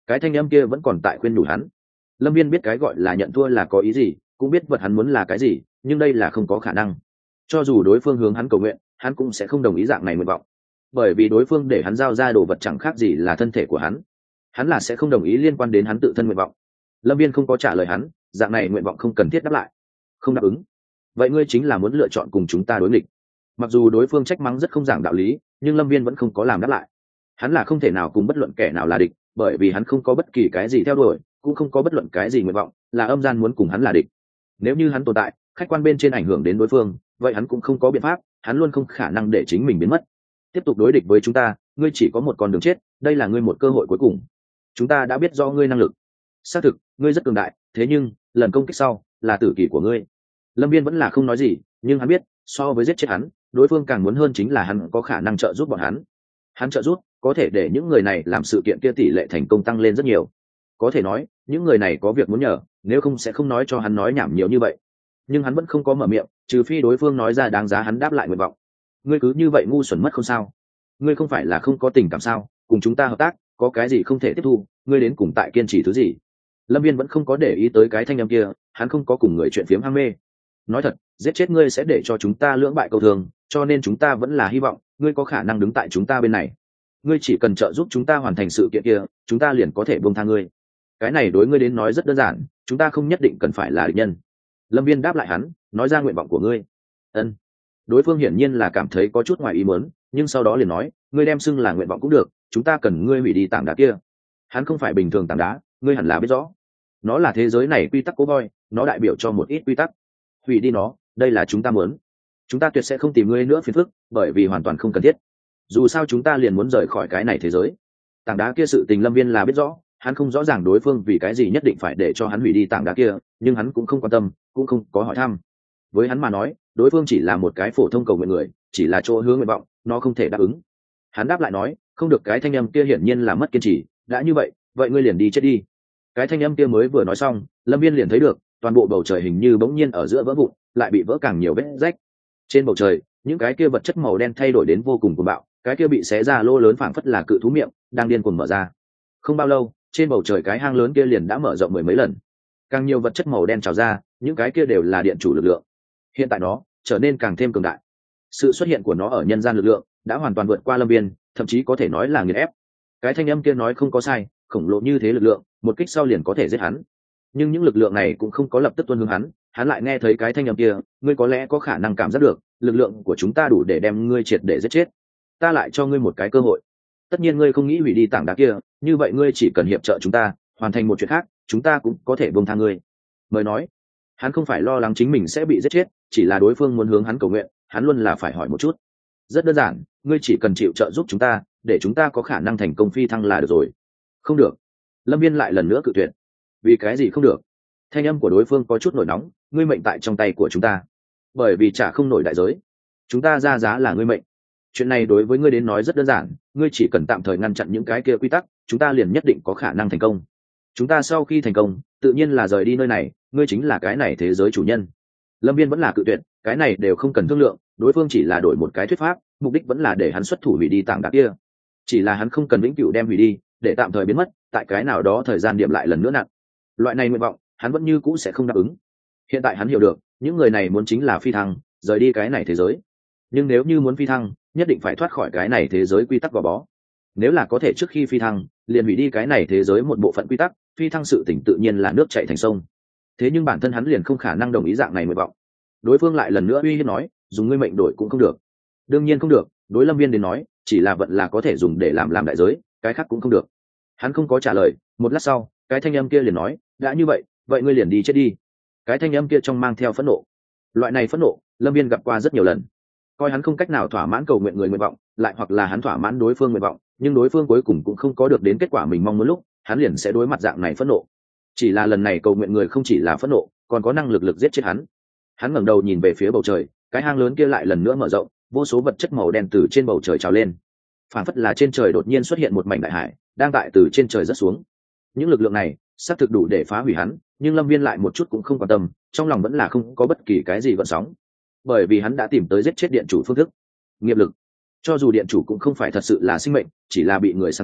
cái thanh âm kia vẫn còn tại khuyên nhủ hắn. Lâm Viên biết cái gọi là nhận thua là có ý gì, cũng biết vật hắn muốn là cái gì, nhưng đây là không có khả năng. Cho dù đối phương hướng hắn cầu nguyện, hắn cũng sẽ không đồng ý dạng này nguyện vọng, bởi vì đối phương để hắn giao ra đồ vật chẳng khác gì là thân thể của hắn, hắn là sẽ không đồng ý liên quan đến hắn tự thân nguyện vọng. Lâm Viên không có trả lời hắn, dạng này nguyện vọng không cần thiết đáp lại. Không đáp ứng, vậy ngươi chính là muốn lựa chọn cùng chúng ta đối nghịch. Mặc dù đối phương trách mắng rất không giảng đạo lý, nhưng Lâm Viên vẫn không có làm đáp lại. Hắn là không thể nào cùng bất luận kẻ nào là địch, bởi vì hắn không có bất kỳ cái gì theo đuổi, cũng không có bất luận cái gì nguyện vọng, là âm gian muốn cùng hắn là địch. Nếu như hắn tồn tại, khách quan bên trên ảnh hưởng đến đối phương, vậy hắn cũng không có biện pháp, hắn luôn không khả năng để chính mình biến mất. Tiếp tục đối địch với chúng ta, ngươi chỉ có một con đường chết, đây là ngươi một cơ hội cuối cùng. Chúng ta đã biết do ngươi năng lực, xác thực ngươi rất cường đại, thế nhưng lần công kích sau là tử kỷ của ngươi. Lâm Viên vẫn là không nói gì, nhưng hắn biết so với giết chết hắn, đối phương càng muốn hơn chính là hắn có khả năng trợ giúp bọn hắn. Hắn trợ giúp có thể để những người này làm sự kiện kia tỷ lệ thành công tăng lên rất nhiều. Có thể nói những người này có việc muốn nhờ, nếu không sẽ không nói cho hắn nói nhảm nhiều như vậy. Nhưng hắn vẫn không có mở miệng, trừ phi đối phương nói ra đáng giá hắn đáp lại nguyện vọng. Ngươi cứ như vậy ngu xuẩn mất không sao? Ngươi không phải là không có tình cảm sao? Cùng chúng ta hợp tác, có cái gì không thể tiếp thu? Ngươi đến cùng tại kiên trì thứ gì? Lâm Viên vẫn không có để ý tới cái thanh âm kia, hắn không có cùng người chuyện phiếm ham mê. Nói thật, giết chết ngươi sẽ để cho chúng ta lưỡng bại câu thường, cho nên chúng ta vẫn là hy vọng ngươi có khả năng đứng tại chúng ta bên này. Ngươi chỉ cần trợ giúp chúng ta hoàn thành sự kiện kia, chúng ta liền có thể buông tha ngươi. Cái này đối ngươi đến nói rất đơn giản, chúng ta không nhất định cần phải là địch nhân. Lâm Viên đáp lại hắn, nói ra nguyện vọng của ngươi. Ân. Đối phương hiển nhiên là cảm thấy có chút ngoài ý muốn, nhưng sau đó liền nói, ngươi đem xưng là nguyện vọng cũng được, chúng ta cần ngươi hủy đi tảng đá kia. Hắn không phải bình thường tảng đá, ngươi hẳn là biết rõ. Nó là thế giới này quy tắc cố boy, nó đại biểu cho một ít quy tắc. Hủy đi nó, đây là chúng ta muốn. Chúng ta tuyệt sẽ không tìm ngươi nữa phiền phức, bởi vì hoàn toàn không cần thiết. Dù sao chúng ta liền muốn rời khỏi cái này thế giới. Tảng đá kia sự tình Lâm Viên là biết rõ, hắn không rõ ràng đối phương vì cái gì nhất định phải để cho hắn hủy đi tảng đá kia, nhưng hắn cũng không quan tâm, cũng không có hỏi thăm. Với hắn mà nói, đối phương chỉ là một cái phổ thông cầu nguyện người, chỉ là chỗ hướng nguyện vọng, nó không thể đáp ứng. Hắn đáp lại nói, không được. Cái thanh âm kia hiển nhiên là mất kiên trì, đã như vậy, vậy ngươi liền đi chết đi. Cái thanh âm kia mới vừa nói xong, Lâm Viên liền thấy được toàn bộ bầu trời hình như bỗng nhiên ở giữa vỡ vụn, lại bị vỡ càng nhiều vết rách. Trên bầu trời, những cái kia vật chất màu đen thay đổi đến vô cùng cuồng bạo, cái kia bị xé ra lỗ lớn phảng phất là cự thú miệng đang điên cuồng mở ra. Không bao lâu, trên bầu trời cái hang lớn kia liền đã mở rộng mười mấy lần, càng nhiều vật chất màu đen trào ra, những cái kia đều là điện chủ lực lượng. Hiện tại nó trở nên càng thêm cường đại, sự xuất hiện của nó ở nhân gian lực lượng đã hoàn toàn vượt qua Lâm Viên, thậm chí có thể nói là nghiền ép. Cái thanh âm kia nói không có sai, khổng lồ như thế lực lượng, một kích sau liền có thể giết hắn. Nhưng những lực lượng này cũng không có lập tức tuân hướng hắn, hắn lại nghe thấy cái thanh âm kia, ngươi có lẽ có khả năng cảm giác được, lực lượng của chúng ta đủ để đem ngươi triệt để giết chết. Ta lại cho ngươi một cái cơ hội. Tất nhiên ngươi không nghĩ hủy đi tảng đá kia, như vậy ngươi chỉ cần hiệp trợ chúng ta, hoàn thành một chuyện khác, chúng ta cũng có thể buông tha ngươi. Mới nói, hắn không phải lo lắng chính mình sẽ bị giết chết, chỉ là đối phương muốn hướng hắn cầu nguyện, hắn luôn là phải hỏi một chút. Rất đơn giản, ngươi chỉ cần chịu trợ giúp chúng ta, để chúng ta có khả năng thành công phi thăng là được rồi. Không được. Lâm Viên lại lần nữa cự tuyệt. Vì cái gì không được? Thanh âm của đối phương có chút nổi nóng, ngươi mệnh tại trong tay của chúng ta, bởi vì trả không nổi đại giới, chúng ta ra giá là ngươi mệnh. Chuyện này đối với ngươi đến nói rất đơn giản, ngươi chỉ cần tạm thời ngăn chặn những cái kia quy tắc, chúng ta liền nhất định có khả năng thành công. Chúng ta sau khi thành công, tự nhiên là rời đi nơi này, ngươi chính là cái này thế giới chủ nhân. Lâm Viên vẫn là cự tuyệt, cái này đều không cần thương lượng, đối phương chỉ là đổi một cái thuyết pháp, mục đích vẫn là để hắn xuất thủ hủy đi tảng đá kia. Chỉ là hắn không cần vĩnh cửu đem hủy đi, để tạm thời biến mất, tại cái nào đó thời gian điểm lại lần nữa nặng. Loại này nguyện vọng, hắn vẫn như cũ sẽ không đáp ứng. Hiện tại hắn hiểu được, những người này muốn chính là phi thăng, rời đi cái này thế giới. Nhưng nếu như muốn phi thăng, nhất định phải thoát khỏi cái này thế giới quy tắc gò bó. Nếu là có thể trước khi phi thăng, liền hủy đi cái này thế giới một bộ phận quy tắc, phi thăng sự tỉnh tự nhiên là nước chảy thành sông. Thế nhưng bản thân hắn liền không khả năng đồng ý dạng này nguyện vọng. Đối phương lại lần nữa uy hiếp nói, dùng ngươi mệnh đổi cũng không được. Đương nhiên không được, đối Lâm Viên đến nói, chỉ là vận là có thể dùng để làm làm đại giới, cái khác cũng không được. Hắn không có trả lời, một lát sau, cái thanh âm kia liền nói, đã như vậy, vậy ngươi liền đi chết đi. Cái thanh âm kia trong mang theo phẫn nộ. Loại này phẫn nộ, Lâm Viên gặp qua rất nhiều lần. Coi hắn không cách nào thỏa mãn cầu nguyện người nguyện vọng, lại hoặc là hắn thỏa mãn đối phương nguyện vọng, nhưng đối phương cuối cùng cũng không có được đến kết quả mình mong muốn lúc, hắn liền sẽ đối mặt dạng này phẫn nộ. Chỉ là lần này cầu nguyện người không chỉ là phẫn nộ, còn có năng lực lực giết chết hắn. Hắn ngẩng đầu nhìn về phía bầu trời, cái hang lớn kia lại lần nữa mở rộng, vô số vật chất màu đen từ trên bầu trời trào lên. Phản phất là trên trời đột nhiên xuất hiện một mảnh đại hải, đang tại từ trên trời rớt xuống. Những lực lượng này xác thực đủ để phá hủy hắn, nhưng Lâm Viên lại một chút cũng không quan tâm, trong lòng vẫn là không có bất kỳ cái gì gợn sóng, bởi vì hắn đã tìm tới giết chết điện chủ phương thức. Nghiệp lực. Cho dù điện chủ cũng không phải thật sự là sinh mệnh, chỉ là bị người sáng tạo,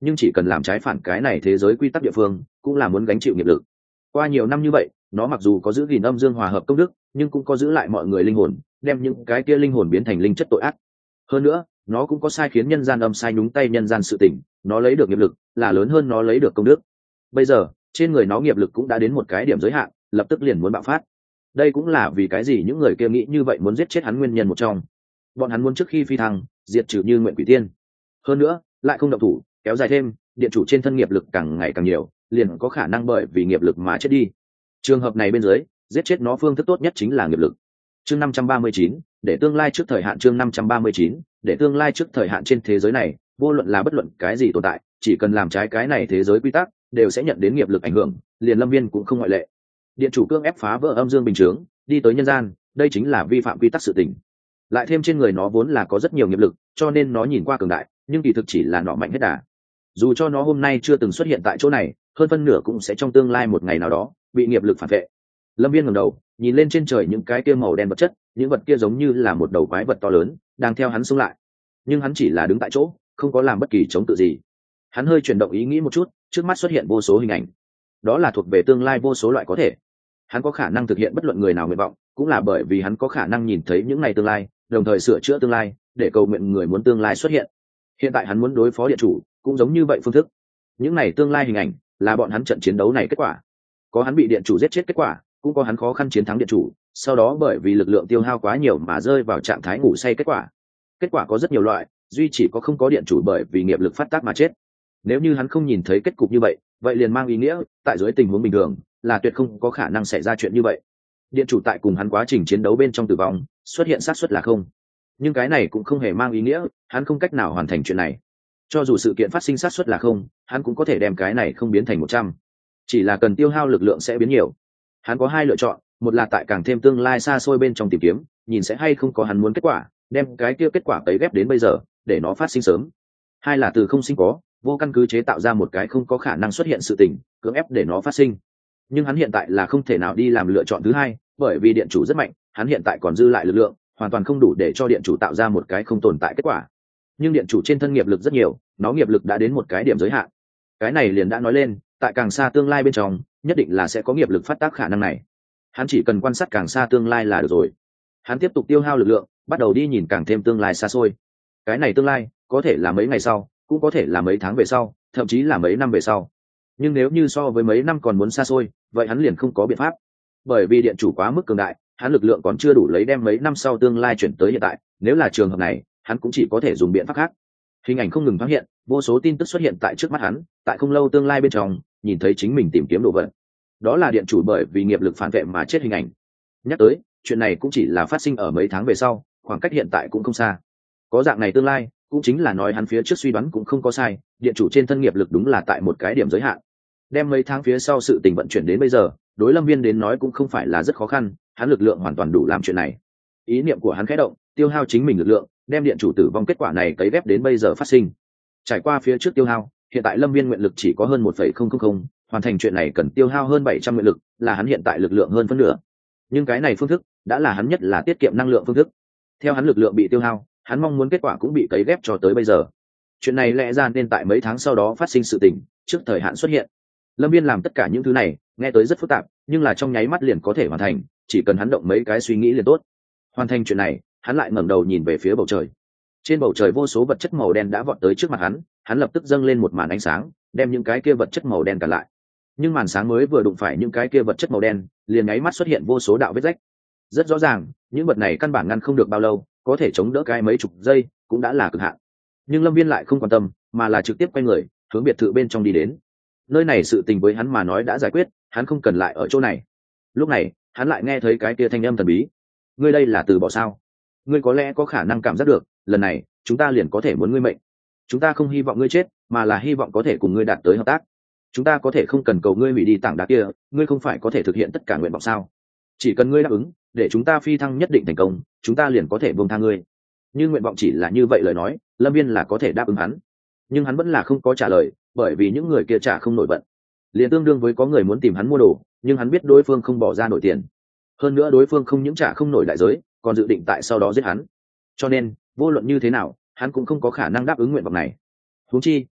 nhưng chỉ cần làm trái phản cái này thế giới quy tắc địa phương cũng là muốn gánh chịu nghiệp lực. Qua nhiều năm như vậy, nó mặc dù có giữ gìn âm dương hòa hợp công đức, nhưng cũng có giữ lại mọi người linh hồn, đem những cái kia linh hồn biến thành linh chất tội ác. Hơn nữa, nó cũng có sai khiến nhân gian âm sai nhúng tay nhân gian sự tình, nó lấy được nghiệp lực là lớn hơn nó lấy được công đức. Bây giờ trên người nó nghiệp lực cũng đã đến một cái điểm giới hạn, lập tức liền muốn bạo phát. Đây cũng là vì cái gì những người kia nghĩ như vậy muốn giết chết hắn nguyên nhân một trong. Bọn hắn muốn trước khi phi thăng diệt trừ Như Nguyện Quỷ Tiên, hơn nữa lại không động thủ kéo dài thêm, điện chủ trên thân nghiệp lực càng ngày càng nhiều, liền có khả năng bởi vì nghiệp lực mà chết đi. Trường hợp này bên dưới, giết chết nó phương thức tốt nhất chính là nghiệp lực. Chương năm trăm ba mươi chín, để tương lai trước thời hạn. Chương năm trăm ba mươi chín, để tương lai trước thời hạn. Trên thế giới này, vô luận là bất luận cái gì tồn tại, chỉ cần làm trái cái này thế giới quy tắc, đều sẽ nhận đến nghiệp lực ảnh hưởng, liền Lâm Viên cũng không ngoại lệ. Điện chủ cưỡng ép phá vỡ âm dương bình chướng, đi tới nhân gian, đây chính là vi phạm quy tắc sự tình. Lại thêm trên người nó vốn là có rất nhiều nghiệp lực, cho nên nó nhìn qua cường đại, nhưng kỳ thực chỉ là nọ mạnh hết đà. Dù cho nó hôm nay chưa từng xuất hiện tại chỗ này, hơn phân nửa cũng sẽ trong tương lai một ngày nào đó bị nghiệp lực phản vệ. Lâm Viên ngẩng đầu, nhìn lên trên trời những cái kia màu đen vật chất, những vật kia giống như là một đầu quái vật to lớn, đang theo hắn xông lại. Nhưng hắn chỉ là đứng tại chỗ, không có làm bất kỳ chống cự gì. Hắn hơi chuyển động ý nghĩ một chút, trước mắt xuất hiện vô số hình ảnh. Đó là thuộc về tương lai vô số loại có thể. Hắn có khả năng thực hiện bất luận người nào nguyện vọng, cũng là bởi vì hắn có khả năng nhìn thấy những ngày tương lai, đồng thời sửa chữa tương lai, để cầu nguyện người muốn tương lai xuất hiện. Hiện tại hắn muốn đối phó điện chủ, cũng giống như vậy phương thức. Những này tương lai hình ảnh là bọn hắn trận chiến đấu này kết quả. Có hắn bị điện chủ giết chết kết quả, cũng có hắn khó khăn chiến thắng điện chủ, sau đó bởi vì lực lượng tiêu hao quá nhiều mà rơi vào trạng thái ngủ say kết quả. Kết quả có rất nhiều loại, duy chỉ có không có điện chủ bởi vì nghiệp lực phát tác mà chết. Nếu như hắn không nhìn thấy kết cục như vậy, vậy liền mang ý nghĩa tại dưới tình huống bình thường là tuyệt không có khả năng xảy ra chuyện như vậy. Điện chủ tại cùng hắn quá trình chiến đấu bên trong tử vong, xuất hiện xác suất là không. Nhưng cái này cũng không hề mang ý nghĩa hắn không cách nào hoàn thành chuyện này. Cho dù sự kiện phát sinh xác suất là không, hắn cũng có thể đem cái này không biến thành một trăm. Chỉ là cần tiêu hao lực lượng sẽ biến nhiều. Hắn có hai lựa chọn, một là tại càng thêm tương lai xa xôi bên trong tìm kiếm, nhìn sẽ hay không có hắn muốn kết quả, đem cái kia kết quả tấy ghép đến bây giờ, để nó phát sinh sớm. Hai là từ không sinh có, vô căn cứ chế tạo ra một cái không có khả năng xuất hiện sự tình, cưỡng ép để nó phát sinh. Nhưng hắn hiện tại là không thể nào đi làm lựa chọn thứ hai, bởi vì điện chủ rất mạnh, hắn hiện tại còn dư lại lực lượng, hoàn toàn không đủ để cho điện chủ tạo ra một cái không tồn tại kết quả. Nhưng điện chủ trên thân nghiệp lực rất nhiều, nó nghiệp lực đã đến một cái điểm giới hạn. Cái này liền đã nói lên, tại càng xa tương lai bên trong, nhất định là sẽ có nghiệp lực phát tác khả năng này. Hắn chỉ cần quan sát càng xa tương lai là được rồi. Hắn tiếp tục tiêu hao lực lượng, bắt đầu đi nhìn càng thêm tương lai xa xôi. Cái này tương lai có thể là mấy ngày sau, cũng có thể là mấy tháng về sau, thậm chí là mấy năm về sau. Nhưng nếu như so với mấy năm còn muốn xa xôi, vậy hắn liền không có biện pháp. Bởi vì điện chủ quá mức cường đại, hắn lực lượng còn chưa đủ lấy đem mấy năm sau tương lai chuyển tới hiện tại. Nếu là trường hợp này, hắn cũng chỉ có thể dùng biện pháp khác. Hình ảnh không ngừng phát hiện, vô số tin tức xuất hiện tại trước mắt hắn, tại không lâu tương lai bên trong, nhìn thấy chính mình tìm kiếm đồ vật. Đó là điện chủ bởi vì nghiệp lực phản vệ mà chết hình ảnh. Nhắc tới, chuyện này cũng chỉ là phát sinh ở mấy tháng về sau, khoảng cách hiện tại cũng không xa. Có dạng này tương lai, cũng chính là nói hắn phía trước suy đoán cũng không có sai, điện chủ trên thân nghiệp lực đúng là tại một cái điểm giới hạn. Đem mấy tháng phía sau sự tình vận chuyển đến bây giờ, đối Lâm Viên đến nói cũng không phải là rất khó khăn, hắn lực lượng hoàn toàn đủ làm chuyện này. Ý niệm của hắn khẽ động, tiêu hao chính mình lực lượng, đem điện chủ tử vong kết quả này cấy ghép đến bây giờ phát sinh. Trải qua phía trước tiêu hao, hiện tại Lâm Viên nguyện lực chỉ có hơn một phẩy không không không, hoàn thành chuyện này cần tiêu hao hơn bảy trăm nguyện lực, là hắn hiện tại lực lượng hơn phân nửa. Nhưng cái này phương thức đã là hắn nhất là tiết kiệm năng lượng phương thức. Theo hắn lực lượng bị tiêu hao, hắn mong muốn kết quả cũng bị cấy ghép cho tới bây giờ. Chuyện này lẽ ra nên tại mấy tháng sau đó phát sinh sự tình, trước thời hạn xuất hiện. Lâm Viên làm tất cả những thứ này, nghe tới rất phức tạp, nhưng là trong nháy mắt liền có thể hoàn thành, chỉ cần hắn động mấy cái suy nghĩ liền tốt. Hoàn thành chuyện này, hắn lại ngẩng đầu nhìn về phía bầu trời. Trên bầu trời vô số vật chất màu đen đã vọt tới trước mặt hắn, hắn lập tức dâng lên một màn ánh sáng, đem những cái kia vật chất màu đen cản lại. Nhưng màn sáng mới vừa đụng phải những cái kia vật chất màu đen, liền nháy mắt xuất hiện vô số đạo vết rách. Rất rõ ràng, những vật này căn bản ngăn không được bao lâu, có thể chống đỡ cái mấy chục giây, cũng đã là cực hạn. Nhưng Lâm Viên lại không quan tâm, mà là trực tiếp quay người, hướng biệt thự bên trong đi đến. Nơi này sự tình với hắn mà nói đã giải quyết, hắn không cần lại ở chỗ này. Lúc này, hắn lại nghe thấy cái kia thanh âm thần bí. Ngươi đây là từ bỏ sao? Ngươi có lẽ có khả năng cảm giác được, lần này, chúng ta liền có thể muốn ngươi mệnh. Chúng ta không hy vọng ngươi chết, mà là hy vọng có thể cùng ngươi đạt tới hợp tác. Chúng ta có thể không cần cầu ngươi hủy đi tảng đá kia, ngươi không phải có thể thực hiện tất cả nguyện vọng sao? Chỉ cần ngươi đáp ứng, để chúng ta phi thăng nhất định thành công, chúng ta liền có thể buông tha ngươi. Nhưng nguyện vọng chỉ là như vậy lời nói, Lâm Viên là có thể đáp ứng hắn. Nhưng hắn vẫn là không có trả lời, bởi vì những người kia trả không nổi bận. Liền tương đương với có người muốn tìm hắn mua đồ, nhưng hắn biết đối phương không bỏ ra nổi tiền. Hơn nữa đối phương không những trả không nổi đại giới, còn dự định tại sau đó giết hắn. Cho nên, vô luận như thế nào, hắn cũng không có khả năng đáp ứng nguyện vọng này. Huống chi,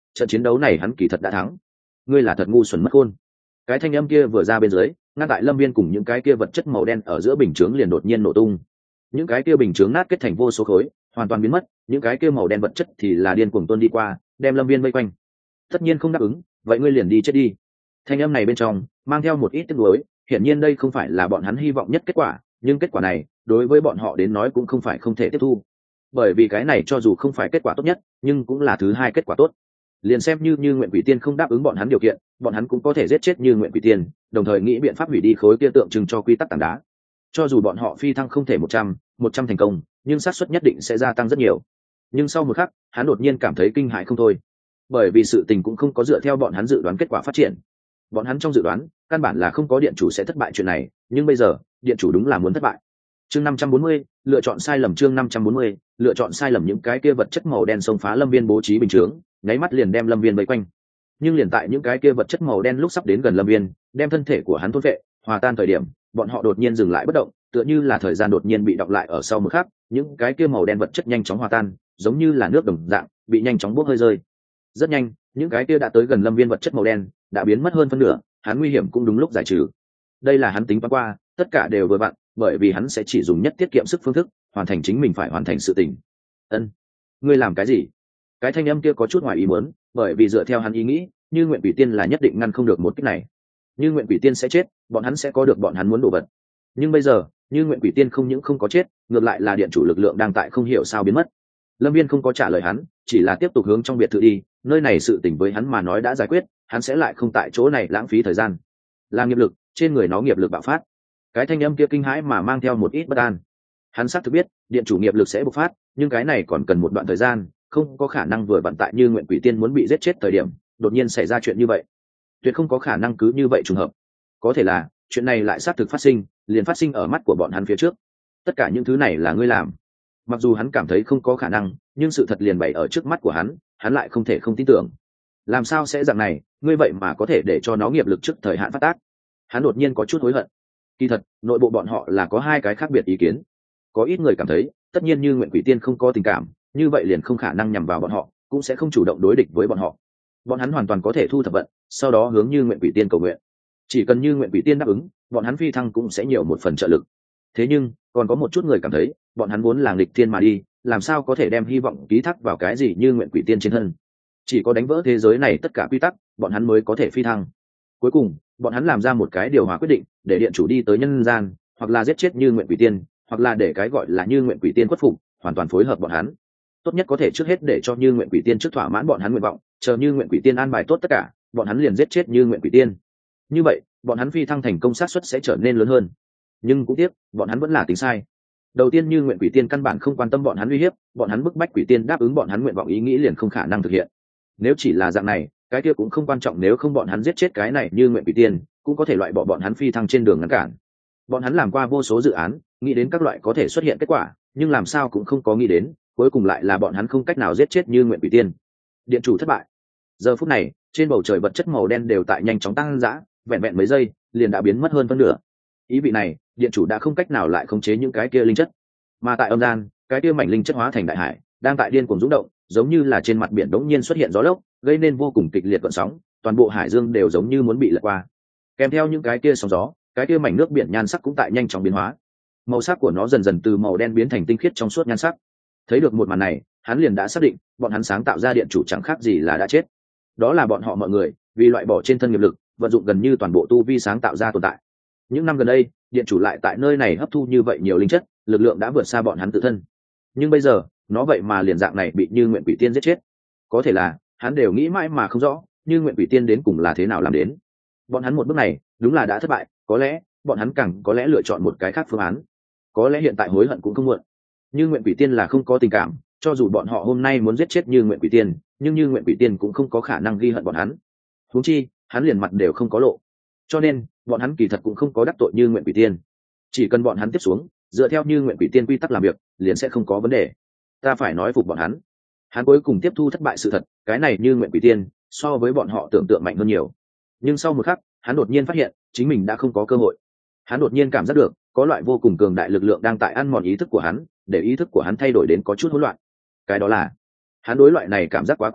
trận chiến đấu này hắn kỳ thật đã thắng. Ngươi là thật ngu xuẩn mất khôn. Cái thanh âm kia vừa ra bên dưới, ngăn tại Lâm Viên cùng những cái kia vật chất màu đen ở giữa bình chướng liền đột nhiên nổ tung. Những cái kia bình chướng nát kết thành vô số khối, hoàn toàn biến mất, những cái kia màu đen vật chất thì là điên cuồng tuôn đi qua, đem Lâm Viên vây quanh. Tất nhiên không đáp ứng, vậy ngươi liền đi chết đi. Thanh âm này bên trong mang theo một ít tiếc nuối, hiển nhiên đây không phải là bọn hắn hy vọng nhất kết quả, nhưng kết quả này đối với bọn họ đến nói cũng không phải không thể tiếp thu. Bởi vì cái này cho dù không phải kết quả tốt nhất, nhưng cũng là thứ hai kết quả tốt. Liền xem như Như Nguyện Quỷ Tiên không đáp ứng bọn hắn điều kiện, bọn hắn cũng có thể giết chết Như Nguyện Quỷ Tiên, đồng thời nghĩ biện pháp hủy đi khối kia tượng trưng cho quy tắc tảng đá. Cho dù bọn họ phi thăng không thể một trăm, một trăm thành công, nhưng xác suất nhất định sẽ gia tăng rất nhiều. Nhưng sau một khắc, hắn đột nhiên cảm thấy kinh hãi không thôi, bởi vì sự tình cũng không có dựa theo bọn hắn dự đoán kết quả phát triển. Bọn hắn trong dự đoán, căn bản là không có điện chủ sẽ thất bại chuyện này, nhưng bây giờ, điện chủ đúng là muốn thất bại. Chương năm trăm bốn mươi, lựa chọn sai lầm. Chương năm trăm bốn mươi, lựa chọn sai lầm. Những cái kia vật chất màu đen xông phá Lâm Viên bố trí bình chướng, nháy mắt liền đem Lâm Viên vây quanh. Nhưng liền tại những cái kia vật chất màu đen lúc sắp đến gần Lâm Viên, đem thân thể của hắn thôn vệ, hòa tan thời điểm, bọn họ đột nhiên dừng lại bất động, tựa như là thời gian đột nhiên bị đọng lại ở sau một khắc, những cái kia màu đen vật chất nhanh chóng hòa tan, giống như là nước đồng dạng, bị nhanh chóng bốc hơi rơi. Rất nhanh, những cái kia đã tới gần Lâm Viên vật chất màu đen đã biến mất hơn phân nửa, hắn nguy hiểm cũng đúng lúc giải trừ. Đây là hắn tính toán qua, tất cả đều vừa vặn, bởi vì hắn sẽ chỉ dùng nhất tiết kiệm sức phương thức, hoàn thành chính mình phải hoàn thành sự tình. Ân, ngươi làm cái gì? Cái thanh âm kia có chút ngoài ý muốn, bởi vì dựa theo hắn ý nghĩ, Như Nguyện Quỷ Tiên là nhất định ngăn không được một kích này. Như Nguyện Quỷ Tiên sẽ chết, bọn hắn sẽ có được bọn hắn muốn đồ vật. Nhưng bây giờ, Như Nguyện Quỷ Tiên không những không có chết, ngược lại là điện chủ lực lượng đang tại không hiểu sao biến mất. Lâm Viên không có trả lời hắn, chỉ là tiếp tục hướng trong biệt thự đi, nơi này sự tình với hắn mà nói đã giải quyết, hắn sẽ lại không tại chỗ này lãng phí thời gian. Là nghiệp lực, trên người nó nghiệp lực bạo phát. Cái thanh âm kia kinh hãi mà mang theo một ít bất an. Hắn xác thực biết, điện chủ nghiệp lực sẽ bộc phát, nhưng cái này còn cần một đoạn thời gian, không có khả năng vừa vận tại Như Nguyện Quỷ Tiên muốn bị giết chết thời điểm, đột nhiên xảy ra chuyện như vậy. Tuyệt không có khả năng cứ như vậy trùng hợp. Có thể là, chuyện này lại xác thực phát sinh, liền phát sinh ở mắt của bọn hắn phía trước. Tất cả những thứ này là ngươi làm. Mặc dù hắn cảm thấy không có khả năng, nhưng sự thật liền bày ở trước mắt của hắn, hắn lại không thể không tin tưởng. Làm sao sẽ dạng này, ngươi vậy mà có thể để cho nó nghiệp lực trước thời hạn phát tác? Hắn đột nhiên có chút hối hận. Kỳ thật, nội bộ bọn họ là có hai cái khác biệt ý kiến. Có ít người cảm thấy, tất nhiên Như Nguyện Quỷ Tiên không có tình cảm, như vậy liền không khả năng nhằm vào bọn họ, cũng sẽ không chủ động đối địch với bọn họ. Bọn hắn hoàn toàn có thể thu thập vận, sau đó hướng Như Nguyện Quỷ Tiên cầu nguyện. Chỉ cần Như Nguyện Quỷ Tiên đáp ứng, bọn hắn phi thăng cũng sẽ nhiều một phần trợ lực. Thế nhưng, còn có một chút người cảm thấy, bọn hắn vốn là nghịch thiên mà đi, làm sao có thể đem hy vọng ký thác vào cái gì Như Nguyện Quỷ Tiên trên thân. Chỉ có đánh vỡ thế giới này tất cả quy tắc, bọn hắn mới có thể phi thăng. Cuối cùng, bọn hắn làm ra một cái điều hòa quyết định, để điện chủ đi tới nhân gian, hoặc là giết chết Như Nguyện Quỷ Tiên, hoặc là để cái gọi là Như Nguyện Quỷ Tiên khuất phục, hoàn toàn phối hợp bọn hắn. Tốt nhất có thể trước hết để cho Như Nguyện Quỷ Tiên trước thỏa mãn bọn hắn nguyện vọng, chờ Như Nguyện Quỷ Tiên an bài tốt tất cả, bọn hắn liền giết chết Như Nguyện Quỷ Tiên. Như vậy, bọn hắn phi thăng thành công xác suất sẽ trở nên lớn hơn. Nhưng cũng tiếc, bọn hắn vẫn là tính sai. Đầu tiên, Như Nguyện Quỷ Tiên căn bản không quan tâm bọn hắn uy hiếp, bọn hắn bức bách Quỷ Tiên đáp ứng bọn hắn nguyện vọng ý nghĩ liền không khả năng thực hiện. Nếu chỉ là dạng này, cái kia cũng không quan trọng, nếu không bọn hắn giết chết cái này Như Nguyện Quỷ Tiên, cũng có thể loại bỏ bọn hắn phi thăng trên đường ngăn cản. Bọn hắn làm qua vô số dự án, nghĩ đến các loại có thể xuất hiện kết quả, nhưng làm sao cũng không có nghĩ đến, cuối cùng lại là bọn hắn không cách nào giết chết Như Nguyện Quỷ Tiên. Điện chủ thất bại. Giờ phút này, trên bầu trời vật chất màu đen đều tại nhanh chóng tăng dã, vẹn vẹn mấy giây, liền đã biến mất hơn phân nửa. Ý vị này, điện chủ đã không cách nào lại khống chế những cái kia linh chất. Mà tại âm gian, cái kia mảnh linh chất hóa thành đại hải, đang tại điên cuồng rung động, giống như là trên mặt biển đống nhiên xuất hiện gió lốc, gây nên vô cùng kịch liệt gợn sóng, toàn bộ hải dương đều giống như muốn bị lật qua. Kèm theo những cái kia sóng gió, cái kia mảnh nước biển nhan sắc cũng tại nhanh chóng biến hóa. Màu sắc của nó dần dần từ màu đen biến thành tinh khiết trong suốt nhan sắc. Thấy được một màn này, hắn liền đã xác định, bọn hắn sáng tạo ra điện chủ chẳng khác gì là đã chết. Đó là bọn họ mọi người, vì loại bỏ trên thân nghiệp lực, vận dụng gần như toàn bộ tu vi sáng tạo ra tồn tại. Những năm gần đây, điện chủ lại tại nơi này hấp thu như vậy nhiều linh chất, lực lượng đã vượt xa bọn hắn tự thân. Nhưng bây giờ, nó vậy mà liền dạng này bị Như Nguyện Quỷ Tiên giết chết. Có thể là, hắn đều nghĩ mãi mà không rõ, Như Nguyện Quỷ Tiên đến cùng là thế nào làm đến. Bọn hắn một bước này, đúng là đã thất bại, có lẽ, bọn hắn càng có lẽ lựa chọn một cái khác phương án. Có lẽ hiện tại hối hận cũng không muộn. Như Nguyện Quỷ Tiên là không có tình cảm, cho dù bọn họ hôm nay muốn giết chết Như Nguyện Quỷ Tiên, nhưng Như Nguyện Quỷ Tiên cũng không có khả năng ghi hận bọn hắn. Huống chi, hắn liền mặt đều không có lộ. Cho nên, bọn hắn kỳ thật cũng không có đắc tội Như Nguyện Quỷ Tiên. Chỉ cần bọn hắn tiếp xuống, dựa theo Như Nguyện Quỷ Tiên quy tắc làm việc, liền sẽ không có vấn đề. Ta phải nói phục bọn hắn. Hắn cuối cùng tiếp thu thất bại sự thật, cái này Như Nguyện Quỷ Tiên so với bọn họ tưởng tượng mạnh hơn nhiều. Nhưng sau một khắc, hắn đột nhiên phát hiện, chính mình đã không có cơ hội. Hắn đột nhiên cảm giác được, có loại vô cùng cường đại lực lượng đang tại ăn mòn ý thức của hắn, để ý thức của hắn thay đổi đến có chút hỗn loạn. Cái đó là, hắn đối loại này cảm giác quá quen thuộc,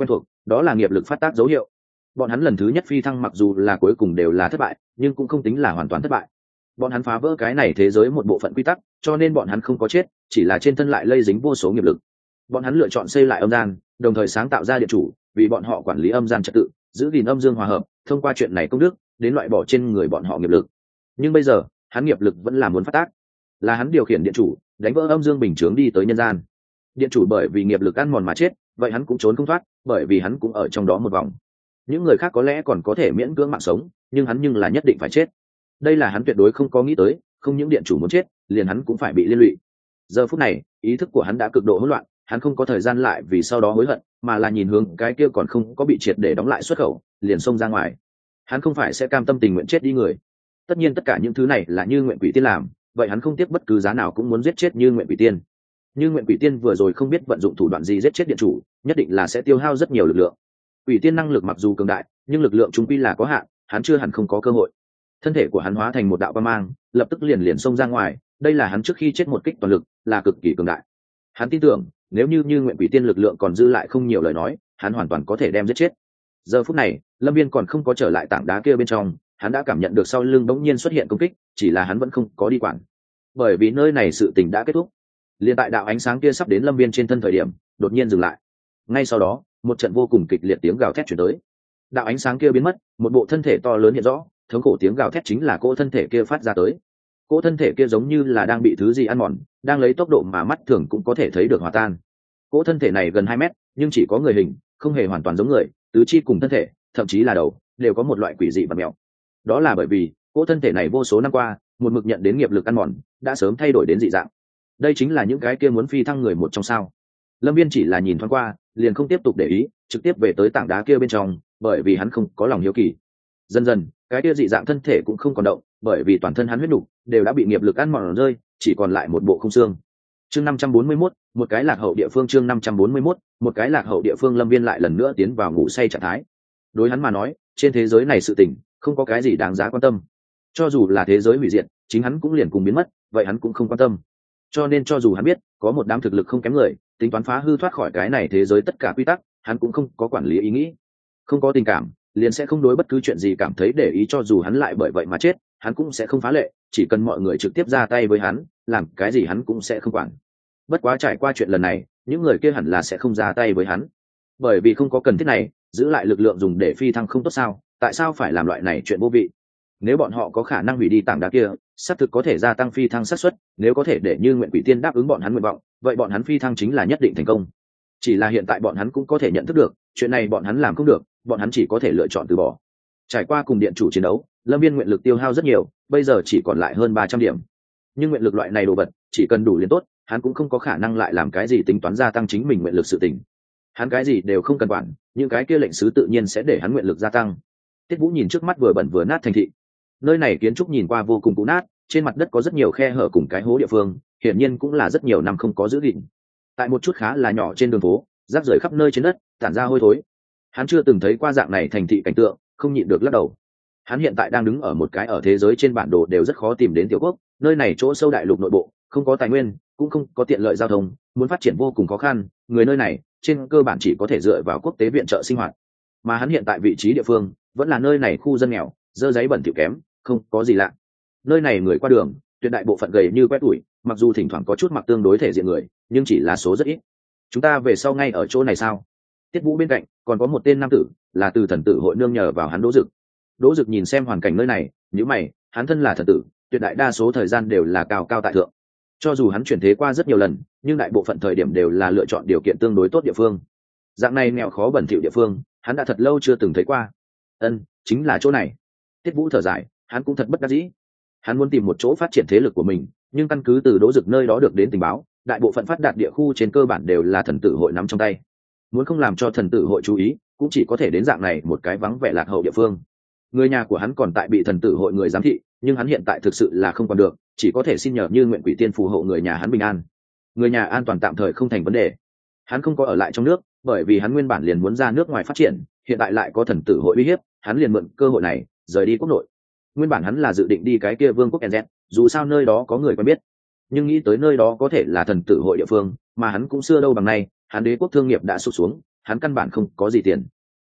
đó là nghiệp lực phát tác dấu hiệu. Bọn hắn lần thứ nhất phi thăng mặc dù là cuối cùng đều là thất bại, nhưng cũng không tính là hoàn toàn thất bại. Bọn hắn phá vỡ cái này thế giới một bộ phận quy tắc, cho nên bọn hắn không có chết, chỉ là trên thân lại lây dính vô số nghiệp lực. Bọn hắn lựa chọn xây lại âm gian, đồng thời sáng tạo ra điện chủ, vì bọn họ quản lý âm gian trật tự, giữ gìn âm dương hòa hợp, thông qua chuyện này công đức đến loại bỏ trên người bọn họ nghiệp lực. Nhưng bây giờ hắn nghiệp lực vẫn là muốn phát tác, là hắn điều khiển điện chủ đánh vỡ âm dương bình chướng đi tới nhân gian. Điện chủ bởi vì nghiệp lực ăn mòn mà chết, vậy hắn cũng trốn không thoát, bởi vì hắn cũng ở trong đó một vòng. Những người khác có lẽ còn có thể miễn cưỡng mạng sống, nhưng hắn nhưng là nhất định phải chết. Đây là hắn tuyệt đối không có nghĩ tới, không những điện chủ muốn chết, liền hắn cũng phải bị liên lụy. Giờ phút này ý thức của hắn đã cực độ hỗn loạn, hắn không có thời gian lại vì sau đó hối hận, mà là nhìn hướng cái kia còn không có bị triệt để đóng lại xuất khẩu, liền xông ra ngoài. Hắn không phải sẽ cam tâm tình nguyện chết đi người. Tất nhiên tất cả những thứ này là Như Nguyện Quỷ Tiên làm, vậy hắn không tiếc bất cứ giá nào cũng muốn giết chết Như Nguyện Quỷ Tiên. Như Nguyện Quỷ Tiên vừa rồi không biết vận dụng thủ đoạn gì giết chết điện chủ, nhất định là sẽ tiêu hao rất nhiều lực lượng. Quỷ Tiên năng lực mặc dù cường đại, nhưng lực lượng chúng quy là có hạn, hắn chưa hẳn không có cơ hội. Thân thể của hắn hóa thành một đạo quang mang, lập tức liền liền xông ra ngoài, đây là hắn trước khi chết một kích toàn lực, là cực kỳ cường đại. Hắn tin tưởng, nếu như Như Nguyện Quỷ Tiên lực lượng còn dư lại không nhiều lời nói, hắn hoàn toàn có thể đem giết chết. Giờ phút này, Lâm Viên còn không có trở lại tảng đá kia bên trong, hắn đã cảm nhận được sau lưng bỗng nhiên xuất hiện công kích, chỉ là hắn vẫn không có đi quản, bởi vì nơi này sự tình đã kết thúc. Liên tại đạo ánh sáng kia sắp đến Lâm Viên trên thân thời điểm, đột nhiên dừng lại. Ngay sau đó, một trận vô cùng kịch liệt tiếng gào thét chuyển tới. Đạo ánh sáng kia biến mất, một bộ thân thể to lớn hiện rõ, thống khổ tiếng gào thét chính là cỗ thân thể kia phát ra tới. Cỗ thân thể kia giống như là đang bị thứ gì ăn mòn, đang lấy tốc độ mà mắt thường cũng có thể thấy được hòa tan. Cỗ thân thể này gần hai mét, nhưng chỉ có người hình, không hề hoàn toàn giống người, tứ chi cùng thân thể, thậm chí là đầu, đều có một loại quỷ dị và mèo. Đó là bởi vì cỗ thân thể này vô số năm qua, một mực nhận đến nghiệp lực ăn mòn, đã sớm thay đổi đến dị dạng. Đây chính là những cái kia muốn phi thăng người một trong sao. Lâm Viên chỉ là nhìn thoáng qua, liền không tiếp tục để ý, trực tiếp về tới tảng đá kia bên trong, bởi vì hắn không có lòng hiếu kỳ. Dần dần, cái kia dị dạng thân thể cũng không còn động, bởi vì toàn thân hắn huyết nục đều đã bị nghiệp lực ăn mòn rơi, chỉ còn lại một bộ không xương. Chương năm trăm bốn mươi mốt, một cái lạc hậu địa phương. Chương năm trăm bốn mươi mốt, một cái lạc hậu địa phương. Lâm Viên lại lần nữa tiến vào ngủ say trạng thái. Đối hắn mà nói, trên thế giới này sự tình không có cái gì đáng giá quan tâm. Cho dù là thế giới hủy diệt, chính hắn cũng liền cùng biến mất, vậy hắn cũng không quan tâm. Cho nên cho dù hắn biết có một đám thực lực không kém người tính toán phá hư thoát khỏi cái này thế giới tất cả quy tắc, hắn cũng không có quản lý ý nghĩ. Không có tình cảm liền sẽ không đối bất cứ chuyện gì cảm thấy để ý, cho dù hắn lại bởi vậy mà chết, hắn cũng sẽ không phá lệ, chỉ cần mọi người trực tiếp ra tay với hắn, làm cái gì hắn cũng sẽ không quản. Bất quá trải qua chuyện lần này, những người kia hẳn là sẽ không ra tay với hắn, bởi vì không có cần thiết này, giữ lại lực lượng dùng để phi thăng không tốt sao? Tại sao phải làm loại này chuyện vô vị? Nếu bọn họ có khả năng hủy đi tảng đá kia, xác thực có thể gia tăng phi thăng xác suất, nếu có thể để Như Nguyện Quỷ Tiên đáp ứng bọn hắn nguyện vọng, vậy bọn hắn phi thăng chính là nhất định thành công. Chỉ là hiện tại bọn hắn cũng có thể nhận thức được, chuyện này bọn hắn làm không được, bọn hắn chỉ có thể lựa chọn từ bỏ. Trải qua cùng điện chủ chiến đấu, Lâm Viên nguyện lực tiêu hao rất nhiều, bây giờ chỉ còn lại hơn ba trăm điểm. Nhưng nguyện lực loại này đồ vật, chỉ cần đủ liền tốt, hắn cũng không có khả năng lại làm cái gì tính toán gia tăng chính mình nguyện lực sự tình. Hắn cái gì đều không cần quản, những cái kia lệnh sứ tự nhiên sẽ để hắn nguyện lực gia tăng. Tiết Vũ nhìn trước mắt vừa bẩn vừa nát thành thị. Nơi này kiến trúc nhìn qua vô cùng cũ nát, trên mặt đất có rất nhiều khe hở cùng cái hố địa phương, hiển nhiên cũng là rất nhiều năm không có giữ gìn. Tại một chút khá là nhỏ trên đường phố, rác rưởi khắp nơi trên đất, tản ra hôi thối. Hắn chưa từng thấy qua dạng này thành thị cảnh tượng, không nhịn được lắc đầu. Hắn hiện tại đang đứng ở một cái ở thế giới trên bản đồ đều rất khó tìm đến tiểu quốc, nơi này chỗ sâu đại lục nội bộ, không có tài nguyên, cũng không có tiện lợi giao thông, muốn phát triển vô cùng khó khăn, người nơi này trên cơ bản chỉ có thể dựa vào quốc tế viện trợ sinh hoạt. Mà hắn hiện tại vị trí địa phương, vẫn là nơi này khu dân nghèo, dơ giấy bẩn thỉu kém, không có gì lạ. Nơi này người qua đường, tuyệt đại bộ phận gầy như quét tủi, mặc dù thỉnh thoảng có chút mặc tương đối thể diện người, nhưng chỉ là số rất ít. Chúng ta về sau ngay ở chỗ này sao? Tiết Vũ bên cạnh còn có một tên nam tử, là từ thần tử hội nương nhờ vào hắn Đỗ Dực. Đỗ Dực nhìn xem hoàn cảnh nơi này, nhíu mày, hắn thân là thần tử, tuyệt đại đa số thời gian đều là cao cao tại thượng. Cho dù hắn chuyển thế qua rất nhiều lần, nhưng đại bộ phận thời điểm đều là lựa chọn điều kiện tương đối tốt địa phương. Dạng này nghèo khó bẩn thỉu địa phương, hắn đã thật lâu chưa từng thấy qua. Ân, chính là chỗ này. Tiết Vũ thở dài, hắn cũng thật bất đắc dĩ. Hắn muốn tìm một chỗ phát triển thế lực của mình, nhưng căn cứ từ Đỗ Dực nơi đó được đến tình báo, đại bộ phận phát đạt địa khu trên cơ bản đều là thần tử hội nắm trong tay. Muốn không làm cho thần tử hội chú ý, cũng chỉ có thể đến dạng này một cái vắng vẻ lạc hậu địa phương. Người nhà của hắn còn tại bị thần tử hội người giám thị, nhưng hắn hiện tại thực sự là không còn được, chỉ có thể xin nhờ Như Nguyện Quỷ Tiên phù hộ người nhà hắn bình an. Người nhà an toàn tạm thời không thành vấn đề. Hắn không có ở lại trong nước, bởi vì hắn nguyên bản liền muốn ra nước ngoài phát triển, hiện tại lại có thần tử hội uy hiếp, hắn liền mượn cơ hội này rời đi quốc nội. Nguyên bản hắn là dự định đi cái kia vương quốc en dét, dù sao nơi đó có người quen biết, nhưng nghĩ tới nơi đó có thể là thần tử hội địa phương, mà hắn cũng xưa đâu bằng nay, hắn đế quốc thương nghiệp đã sụt xuống, hắn căn bản không có gì tiền,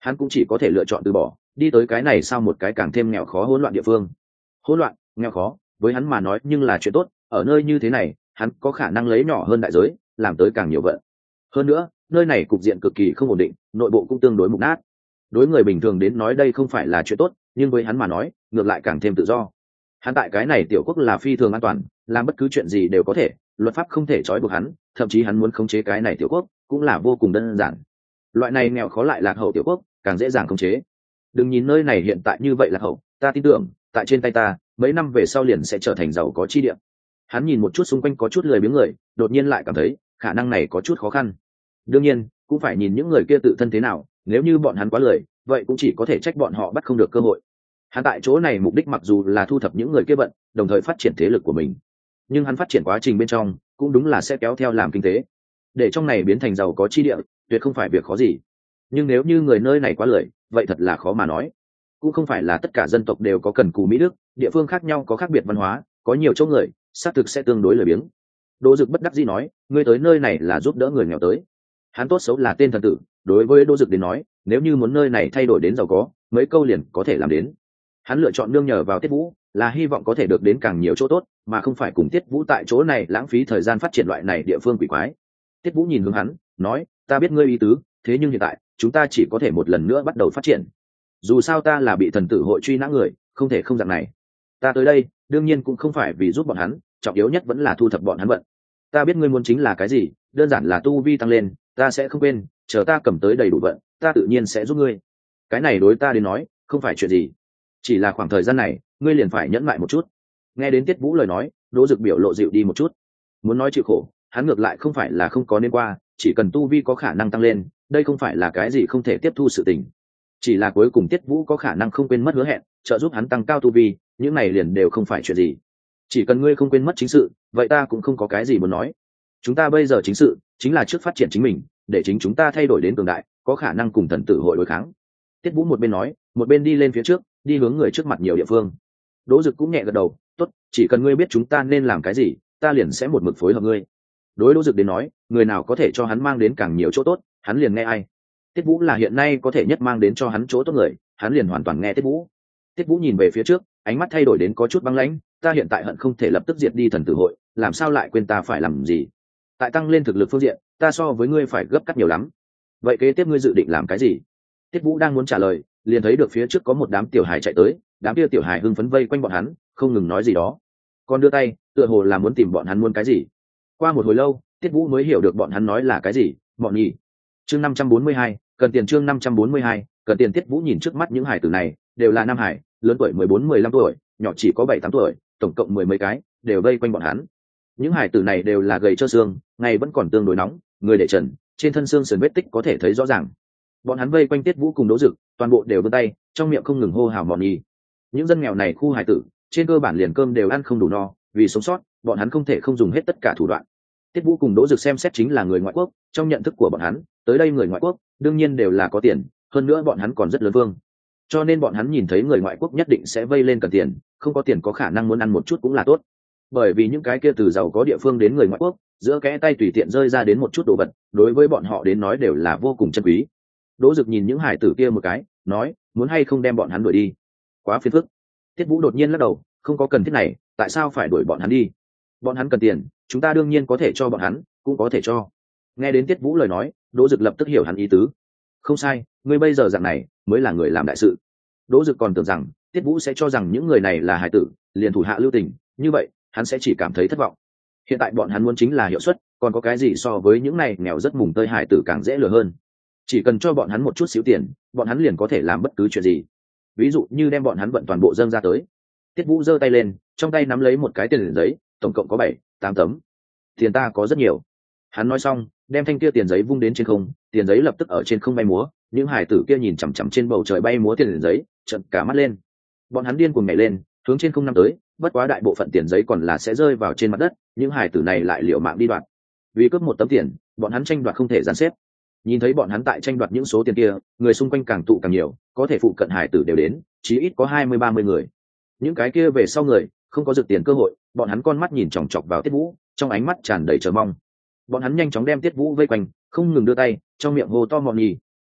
hắn cũng chỉ có thể lựa chọn từ bỏ, đi tới cái này sau một cái càng thêm nghèo khó hỗn loạn địa phương. Hỗn loạn, nghèo khó, với hắn mà nói nhưng là chuyện tốt, ở nơi như thế này, hắn có khả năng lấy nhỏ hơn đại giới, làm tới càng nhiều vận. Hơn nữa, nơi này cục diện cực kỳ không ổn định, nội bộ cũng tương đối mục nát. Đối người bình thường đến nói đây không phải là chuyện tốt, nhưng với hắn mà nói, ngược lại càng thêm tự do. Hắn tại cái này tiểu quốc là phi thường an toàn, làm bất cứ chuyện gì đều có thể, luật pháp không thể trói buộc hắn, thậm chí hắn muốn khống chế cái này tiểu quốc cũng là vô cùng đơn giản. Loại này nghèo khó lại lạc hậu tiểu quốc càng dễ dàng khống chế. Đừng nhìn nơi này hiện tại như vậy lạc hậu, ta tin tưởng tại trên tay ta mấy năm về sau liền sẽ trở thành giàu có chi địa. Hắn nhìn một chút xung quanh có chút lười biếng người, đột nhiên lại cảm thấy khả năng này có chút khó khăn. Đương nhiên cũng phải nhìn những người kia tự thân thế nào, nếu như bọn hắn quá lười, vậy cũng chỉ có thể trách bọn họ bắt không được cơ hội. Hắn tại chỗ này mục đích mặc dù là thu thập những người kia bận, đồng thời phát triển thế lực của mình, nhưng hắn phát triển quá trình bên trong cũng đúng là sẽ kéo theo làm kinh tế, để trong này biến thành giàu có chi địa tuyệt không phải việc khó gì. Nhưng nếu như người nơi này quá lười, vậy thật là khó mà nói. Cũng không phải là tất cả dân tộc đều có cần cù mỹ đức, địa phương khác nhau có khác biệt văn hóa, có nhiều chỗ người xác thực sẽ tương đối lười biếng. Đỗ Dực bất đắc dĩ nói, ngươi tới nơi này là giúp đỡ người nghèo tới. Hắn tốt xấu là tên thần tử, đối với Đỗ Dực đến nói, nếu như muốn nơi này thay đổi đến giàu có, mấy câu liền có thể làm đến. Hắn lựa chọn nương nhờ vào Tiết Vũ, là hy vọng có thể được đến càng nhiều chỗ tốt, mà không phải cùng Tiết Vũ tại chỗ này lãng phí thời gian phát triển loại này địa phương quỷ quái. Tiết Vũ nhìn hướng hắn, nói, ta biết ngươi ý tứ, thế nhưng hiện tại chúng ta chỉ có thể một lần nữa bắt đầu phát triển. Dù sao ta là bị thần tử hội truy nã người, không thể không dạng này. Ta tới đây đương nhiên cũng không phải vì giúp bọn hắn, trọng yếu nhất vẫn là thu thập bọn hắn vận. Ta biết ngươi muốn chính là cái gì, đơn giản là tu vi tăng lên, ta sẽ không quên, chờ ta cầm tới đầy đủ vận, ta tự nhiên sẽ giúp ngươi. Cái này đối ta đến nói không phải chuyện gì, chỉ là khoảng thời gian này ngươi liền phải nhẫn lại một chút. Nghe đến Tiết Vũ lời nói, Đỗ Dực biểu lộ dịu đi một chút. Muốn nói chịu khổ, hắn ngược lại không phải là không có nên qua, chỉ cần tu vi có khả năng tăng lên, đây không phải là cái gì không thể tiếp thu sự tình. Chỉ là cuối cùng Tiết Vũ có khả năng không quên mất hứa hẹn, trợ giúp hắn tăng cao tu vi, những này liền đều không phải chuyện gì. Chỉ cần ngươi không quên mất chính sự, vậy ta cũng không có cái gì muốn nói. Chúng ta bây giờ chính sự chính là trước phát triển chính mình, để chính chúng ta thay đổi đến cường đại, có khả năng cùng thần tử hội đối kháng. Tiết Vũ một bên nói, một bên đi lên phía trước, đi hướng người trước mặt nhiều địa phương. Đỗ Dực cũng nhẹ gật đầu, tốt, chỉ cần ngươi biết chúng ta nên làm cái gì, ta liền sẽ một mực phối hợp ngươi. Đối Đỗ Dực đến nói, người nào có thể cho hắn mang đến càng nhiều chỗ tốt, hắn liền nghe ai. Tiết Vũ là hiện nay có thể nhất mang đến cho hắn chỗ tốt người, hắn liền hoàn toàn nghe Tiết Vũ. Tiết Vũ nhìn về phía trước, ánh mắt thay đổi đến có chút băng lãnh, ta hiện tại hận không thể lập tức diệt đi thần tử hội, làm sao lại quên ta phải làm gì? Tại tăng lên thực lực phương diện, ta so với ngươi phải gấp cắt nhiều lắm. Vậy kế tiếp ngươi dự định làm cái gì? Tiết Vũ đang muốn trả lời, liền thấy được phía trước có một đám tiểu hài chạy tới, đám kia tiểu hài hưng phấn vây quanh bọn hắn, không ngừng nói gì đó. Còn đưa tay, tựa hồ là muốn tìm bọn hắn muốn cái gì. Qua một hồi lâu, Tiết Vũ mới hiểu được bọn hắn nói là cái gì, bọn nhỉ. Chương năm trăm bốn mươi hai, cần tiền chương năm trăm bốn mươi hai, cần tiền. Tiết Vũ nhìn trước mắt những hải tử này, đều là nam hải, lớn tuổi mười bốn mười lăm tuổi, nhỏ chỉ có bảy tám tuổi, tổng cộng mười mấy cái, đều vây quanh bọn hắn. Những hải tử này đều là gầy trơ xương, ngày vẫn còn tương đối nóng, người để trần, trên thân xương sườn vết tích có thể thấy rõ ràng. Bọn hắn vây quanh Tiết Vũ cùng Đỗ Dực, toàn bộ đều vươn tay, trong miệng không ngừng hô hào mọn nhì. Những dân nghèo này khu hải tử, trên cơ bản liền cơm đều ăn không đủ no, vì sống sót, bọn hắn không thể không dùng hết tất cả thủ đoạn. Tiết Vũ cùng Đỗ Dực xem xét chính là người ngoại quốc, trong nhận thức của bọn hắn, tới đây người ngoại quốc, đương nhiên đều là có tiền, hơn nữa bọn hắn còn rất lớn vương. Cho nên bọn hắn nhìn thấy người ngoại quốc nhất định sẽ vây lên cần tiền, không có tiền có khả năng muốn ăn một chút cũng là tốt. Bởi vì những cái kia từ giàu có địa phương đến người ngoại quốc, giữa kẽ tay tùy tiện rơi ra đến một chút đồ vật, đối với bọn họ đến nói đều là vô cùng chân quý. Đỗ Dực nhìn những hải tử kia một cái, nói, muốn hay không đem bọn hắn đuổi đi? Quá phiền phức. Tiết Vũ đột nhiên lắc đầu, không có cần thiết này, tại sao phải đuổi bọn hắn đi? Bọn hắn cần tiền, chúng ta đương nhiên có thể cho bọn hắn, cũng có thể cho. Nghe đến Tiết Vũ lời nói, Đỗ Dực lập tức hiểu hắn ý tứ. Không sai, ngươi bây giờ dạng này mới là người làm đại sự. Đỗ Dực còn tưởng rằng Tiết Vũ sẽ cho rằng những người này là hải tử, liền thủ hạ lưu tình, như vậy hắn sẽ chỉ cảm thấy thất vọng. Hiện tại bọn hắn muốn chính là hiệu suất, còn có cái gì so với những này nghèo rất mùng tơi hải tử càng dễ lừa hơn. Chỉ cần cho bọn hắn một chút xíu tiền, bọn hắn liền có thể làm bất cứ chuyện gì. Ví dụ như đem bọn hắn vận toàn bộ dâng ra tới. Tiết Vũ giơ tay lên, trong tay nắm lấy một cái tiền giấy, tổng cộng có bảy, tám tấm. Tiền ta có rất nhiều. Hắn nói xong, đem thanh kia tiền giấy vung đến trên không, tiền giấy lập tức ở trên không bay múa, những hải tử kia nhìn chằm chằm trên bầu trời bay múa tiền giấy, trợn cả mắt lên. Bọn hắn điên cuồng nhảy lên, hướng trên không năm tới, bất quá đại bộ phận tiền giấy còn là sẽ rơi vào trên mặt đất, những hải tử này lại liều mạng đi đoạt. Vì cướp một tấm tiền, bọn hắn tranh đoạt không thể gián xếp. Nhìn thấy bọn hắn tại tranh đoạt những số tiền kia, người xung quanh càng tụ càng nhiều, có thể phụ cận hải tử đều đến, chí ít có hai mươi ba mươi người. Những cái kia về sau người, không có rực tiền cơ hội, bọn hắn con mắt nhìn chòng chọc vào Tiết Vũ, trong ánh mắt tràn đầy chờ mong. Bọn hắn nhanh chóng đem Tiết Vũ vây quanh, không ngừng đưa tay, trong miệng hô to mọn nhì.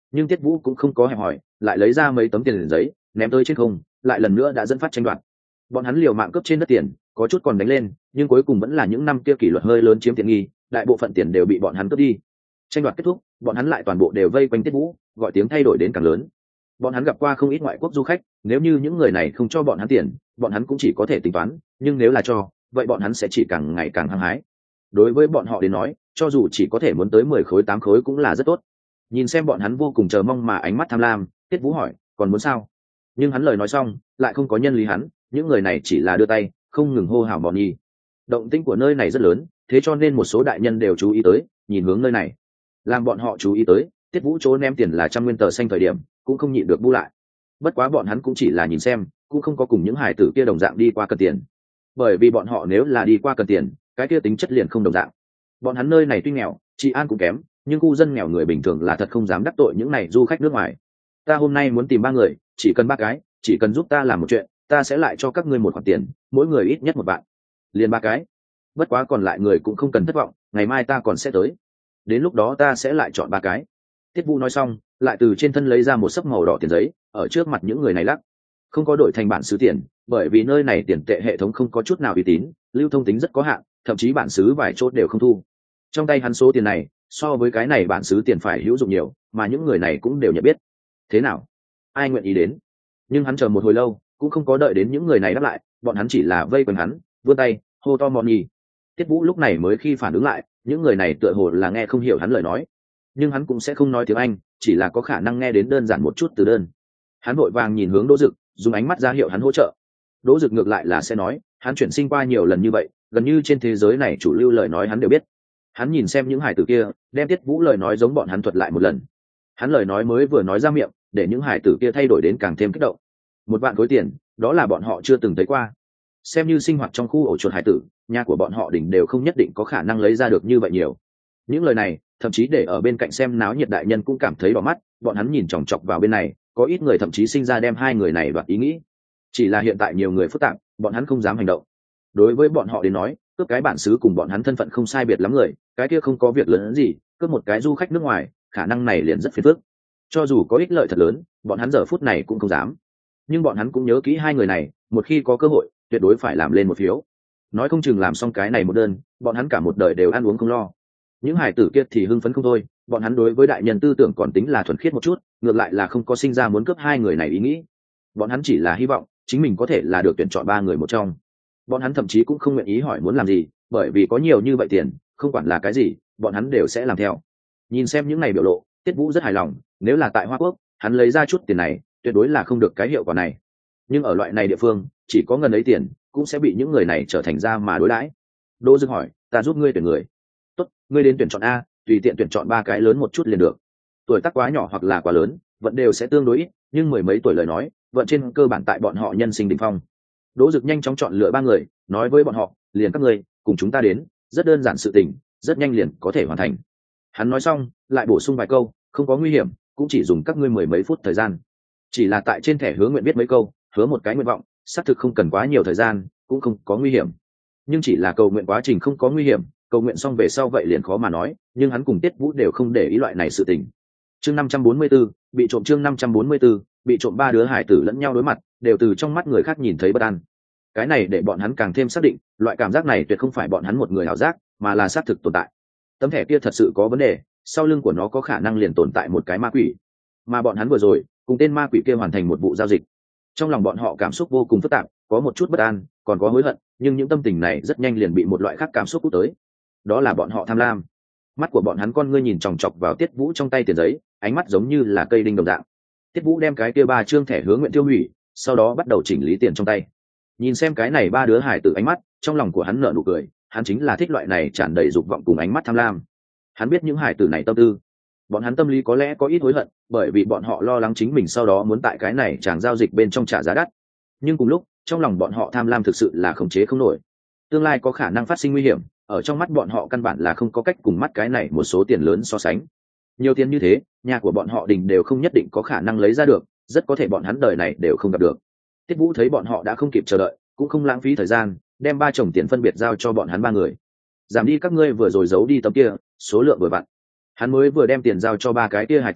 Nhưng Tiết Vũ cũng không có hẹp hỏi, lại lấy ra mấy tấm tiền giấy ném tới trên không, lại lần nữa đã dẫn phát tranh đoạt. Bọn hắn liều mạng cướp trên đất tiền, có chút còn đánh lên, nhưng cuối cùng vẫn là những năm kia kỷ luật hơi lớn chiếm tiện nghi, đại bộ phận tiền đều bị bọn hắn cướp đi. Tranh đoạt kết thúc, bọn hắn lại toàn bộ đều vây quanh Tiết Vũ, gọi tiếng thay đổi đến càng lớn. Bọn hắn gặp qua không ít ngoại quốc du khách, nếu như những người này không cho bọn hắn tiền, bọn hắn cũng chỉ có thể tính toán, nhưng nếu là cho, vậy bọn hắn sẽ chỉ càng ngày càng hăng hái. Đối với bọn họ đến nói, cho dù chỉ có thể muốn tới mười khối tám khối cũng là rất tốt. Nhìn xem bọn hắn vô cùng chờ mong mà ánh mắt tham lam, Tiết Vũ hỏi, còn muốn sao? Nhưng hắn lời nói xong, lại không có nhân lý hắn, những người này chỉ là đưa tay, không ngừng hô hào bọn nhi. Động tĩnh của nơi này rất lớn, thế cho nên một số đại nhân đều chú ý tới, nhìn hướng nơi này. Làm bọn họ chú ý tới, Tiết Vũ chỗ ném tiền là trăm nguyên tờ xanh thời điểm, cũng không nhịn được bu lại. Bất quá bọn hắn cũng chỉ là nhìn xem, cũng không có cùng những hải tử kia đồng dạng đi qua cần tiền. Bởi vì bọn họ nếu là đi qua cần tiền, cái kia tính chất liền không đồng dạng. Bọn hắn nơi này tuy nghèo, trị an cũng kém, nhưng khu dân nghèo người bình thường là thật không dám đắc tội những này du khách nước ngoài. Ta hôm nay muốn tìm ba người, chỉ cần ba cái, chỉ cần giúp ta làm một chuyện, ta sẽ lại cho các ngươi một khoản tiền, mỗi người ít nhất một vạn. Liền ba cái. Bất quá còn lại người cũng không cần thất vọng, ngày mai ta còn sẽ tới. Đến lúc đó ta sẽ lại chọn ba cái. Tiết Vũ nói xong, lại từ trên thân lấy ra một xấp màu đỏ tiền giấy, ở trước mặt những người này lắc. Không có đổi thành bản xứ tiền, bởi vì nơi này tiền tệ hệ thống không có chút nào uy tín, lưu thông tính rất có hạn, thậm chí bản xứ vài chốt đều không thu. Trong tay hắn số tiền này, so với cái này bản xứ tiền phải hữu dụng nhiều, mà những người này cũng đều nhận biết. Thế nào? Ai nguyện ý đến? Nhưng hắn chờ một hồi lâu, cũng không có đợi đến những người này đáp lại, bọn hắn chỉ là vây quanh hắn, vươn tay, hô to mòn nhì. Tiết Vũ lúc này mới khi phản ứng lại, những người này tựa hồ là nghe không hiểu hắn lời nói, nhưng hắn cũng sẽ không nói tiếng Anh, chỉ là có khả năng nghe đến đơn giản một chút từ đơn. Hắn vội vàng nhìn hướng Đỗ Dực, dùng ánh mắt ra hiệu hắn hỗ trợ. Đỗ Dực ngược lại là sẽ nói, hắn chuyển sinh qua nhiều lần như vậy, gần như trên thế giới này chủ lưu lời nói hắn đều biết. Hắn nhìn xem những hải tử kia, đem Tiết Vũ lời nói giống bọn hắn thuật lại một lần. Hắn lời nói mới vừa nói ra miệng, để những hải tử kia thay đổi đến càng thêm kích động. Một vạn khối tiền, đó là bọn họ chưa từng thấy qua. Xem như sinh hoạt trong khu ổ chuột hải tử, nhà của bọn họ đỉnh đều không nhất định có khả năng lấy ra được như vậy nhiều. Những lời này, thậm chí để ở bên cạnh xem náo nhiệt đại nhân cũng cảm thấy đỏ mắt, bọn hắn nhìn chòng chọc vào bên này, có ít người thậm chí sinh ra đem hai người này đoạt ý nghĩ. Chỉ là hiện tại nhiều người phức tạp, bọn hắn không dám hành động. Đối với bọn họ đến nói, cướp cái bản xứ cùng bọn hắn thân phận không sai biệt lắm người, cái kia không có việc lớn gì, cướp một cái du khách nước ngoài, khả năng này liền rất phiền phức. Cho dù có ích lợi thật lớn, bọn hắn giờ phút này cũng không dám. Nhưng bọn hắn cũng nhớ kỹ hai người này, một khi có cơ hội, tuyệt đối phải làm lên một phiếu. Nói không chừng làm xong cái này một đơn, bọn hắn cả một đời đều ăn uống không lo. Những hải tử kia thì hưng phấn không thôi, bọn hắn đối với đại nhân tư tưởng còn tính là thuần khiết một chút, ngược lại là không có sinh ra muốn cướp hai người này ý nghĩ. Bọn hắn chỉ là hy vọng chính mình có thể là được tuyển chọn ba người một trong. Bọn hắn thậm chí cũng không nguyện ý hỏi muốn làm gì, bởi vì có nhiều như vậy tiền, không quản là cái gì, bọn hắn đều sẽ làm theo. Nhìn xem những này biểu lộ, Tiết Vũ rất hài lòng, nếu là tại Hoa Quốc, hắn lấy ra chút tiền này, tuyệt đối là không được cái hiệu quả này. Nhưng ở loại này địa phương, chỉ có ngần ấy tiền, cũng sẽ bị những người này trở thành ra mà đối đãi. Đỗ Dương hỏi, ta giúp ngươi tuyển người. Tốt, ngươi đến tuyển chọn a, tùy tiện tuyển chọn ba cái lớn một chút liền được. Tuổi tác quá nhỏ hoặc là quá lớn, vẫn đều sẽ tương đối ít, nhưng mười mấy tuổi lời nói, vận trên cơ bản tại bọn họ nhân sinh đỉnh phong. Đỗ Dực nhanh chóng chọn lựa ba người, nói với bọn họ, liền các ngươi, cùng chúng ta đến, rất đơn giản sự tình, rất nhanh liền có thể hoàn thành. Hắn nói xong, lại bổ sung vài câu, không có nguy hiểm, cũng chỉ dùng các ngươi mười mấy phút thời gian. Chỉ là tại trên thẻ hứa nguyện viết mấy câu, hứa một cái nguyện vọng, xác thực không cần quá nhiều thời gian, cũng không có nguy hiểm. Nhưng chỉ là cầu nguyện quá trình không có nguy hiểm, cầu nguyện xong về sau vậy liền khó mà nói, nhưng hắn cùng Tiết Vũ đều không để ý loại này sự tình. Chương năm trăm bốn mươi 44, bị trộm chương năm trăm bốn mươi 44, bị trộm ba đứa hải tử lẫn nhau đối mặt, đều từ trong mắt người khác nhìn thấy bất an. Cái này để bọn hắn càng thêm xác định, loại cảm giác này tuyệt không phải bọn hắn một người ảo giác, mà là xác thực tồn tại. Tấm thẻ kia thật sự có vấn đề, sau lưng của nó có khả năng liền tồn tại một cái ma quỷ. Mà bọn hắn vừa rồi, cùng tên ma quỷ kia hoàn thành một vụ giao dịch. Trong lòng bọn họ cảm xúc vô cùng phức tạp, có một chút bất an, còn có hối hận, nhưng những tâm tình này rất nhanh liền bị một loại khác cảm xúc hút tới. Đó là bọn họ tham lam. Mắt của bọn hắn con ngươi nhìn chòng chọc vào Tiết Vũ trong tay tiền giấy, ánh mắt giống như là cây đinh đồng dạng. Tiết Vũ đem cái kia ba trương thẻ hứa nguyện tiêu hủy, sau đó bắt đầu chỉnh lý tiền trong tay. Nhìn xem cái này ba đứa hải tử ánh mắt, trong lòng của hắn nở nụ cười, hắn chính là thích loại này tràn đầy dục vọng cùng ánh mắt tham lam. Hắn biết những hải tử này tâm tư, bọn hắn tâm lý có lẽ có ít hối hận, bởi vì bọn họ lo lắng chính mình sau đó muốn tại cái này chàng giao dịch bên trong trả giá đắt. Nhưng cùng lúc, trong lòng bọn họ tham lam thực sự là khống chế không nổi. Tương lai có khả năng phát sinh nguy hiểm, ở trong mắt bọn họ căn bản là không có cách cùng mắt cái này một số tiền lớn so sánh. Nhiều tiền như thế, nhà của bọn họ đình đều không nhất định có khả năng lấy ra được, rất có thể bọn hắn đời này đều không gặp được. Tiết Vũ thấy bọn họ đã không kịp chờ đợi, cũng không lãng phí thời gian, đem ba chồng tiền phân biệt giao cho bọn hắn ba người. Giảm đi các ngươi vừa rồi giấu đi tấm kia, số lượng vừa vặn. Hắn mới vừa đem tiền giao cho ba cái kia hải tử,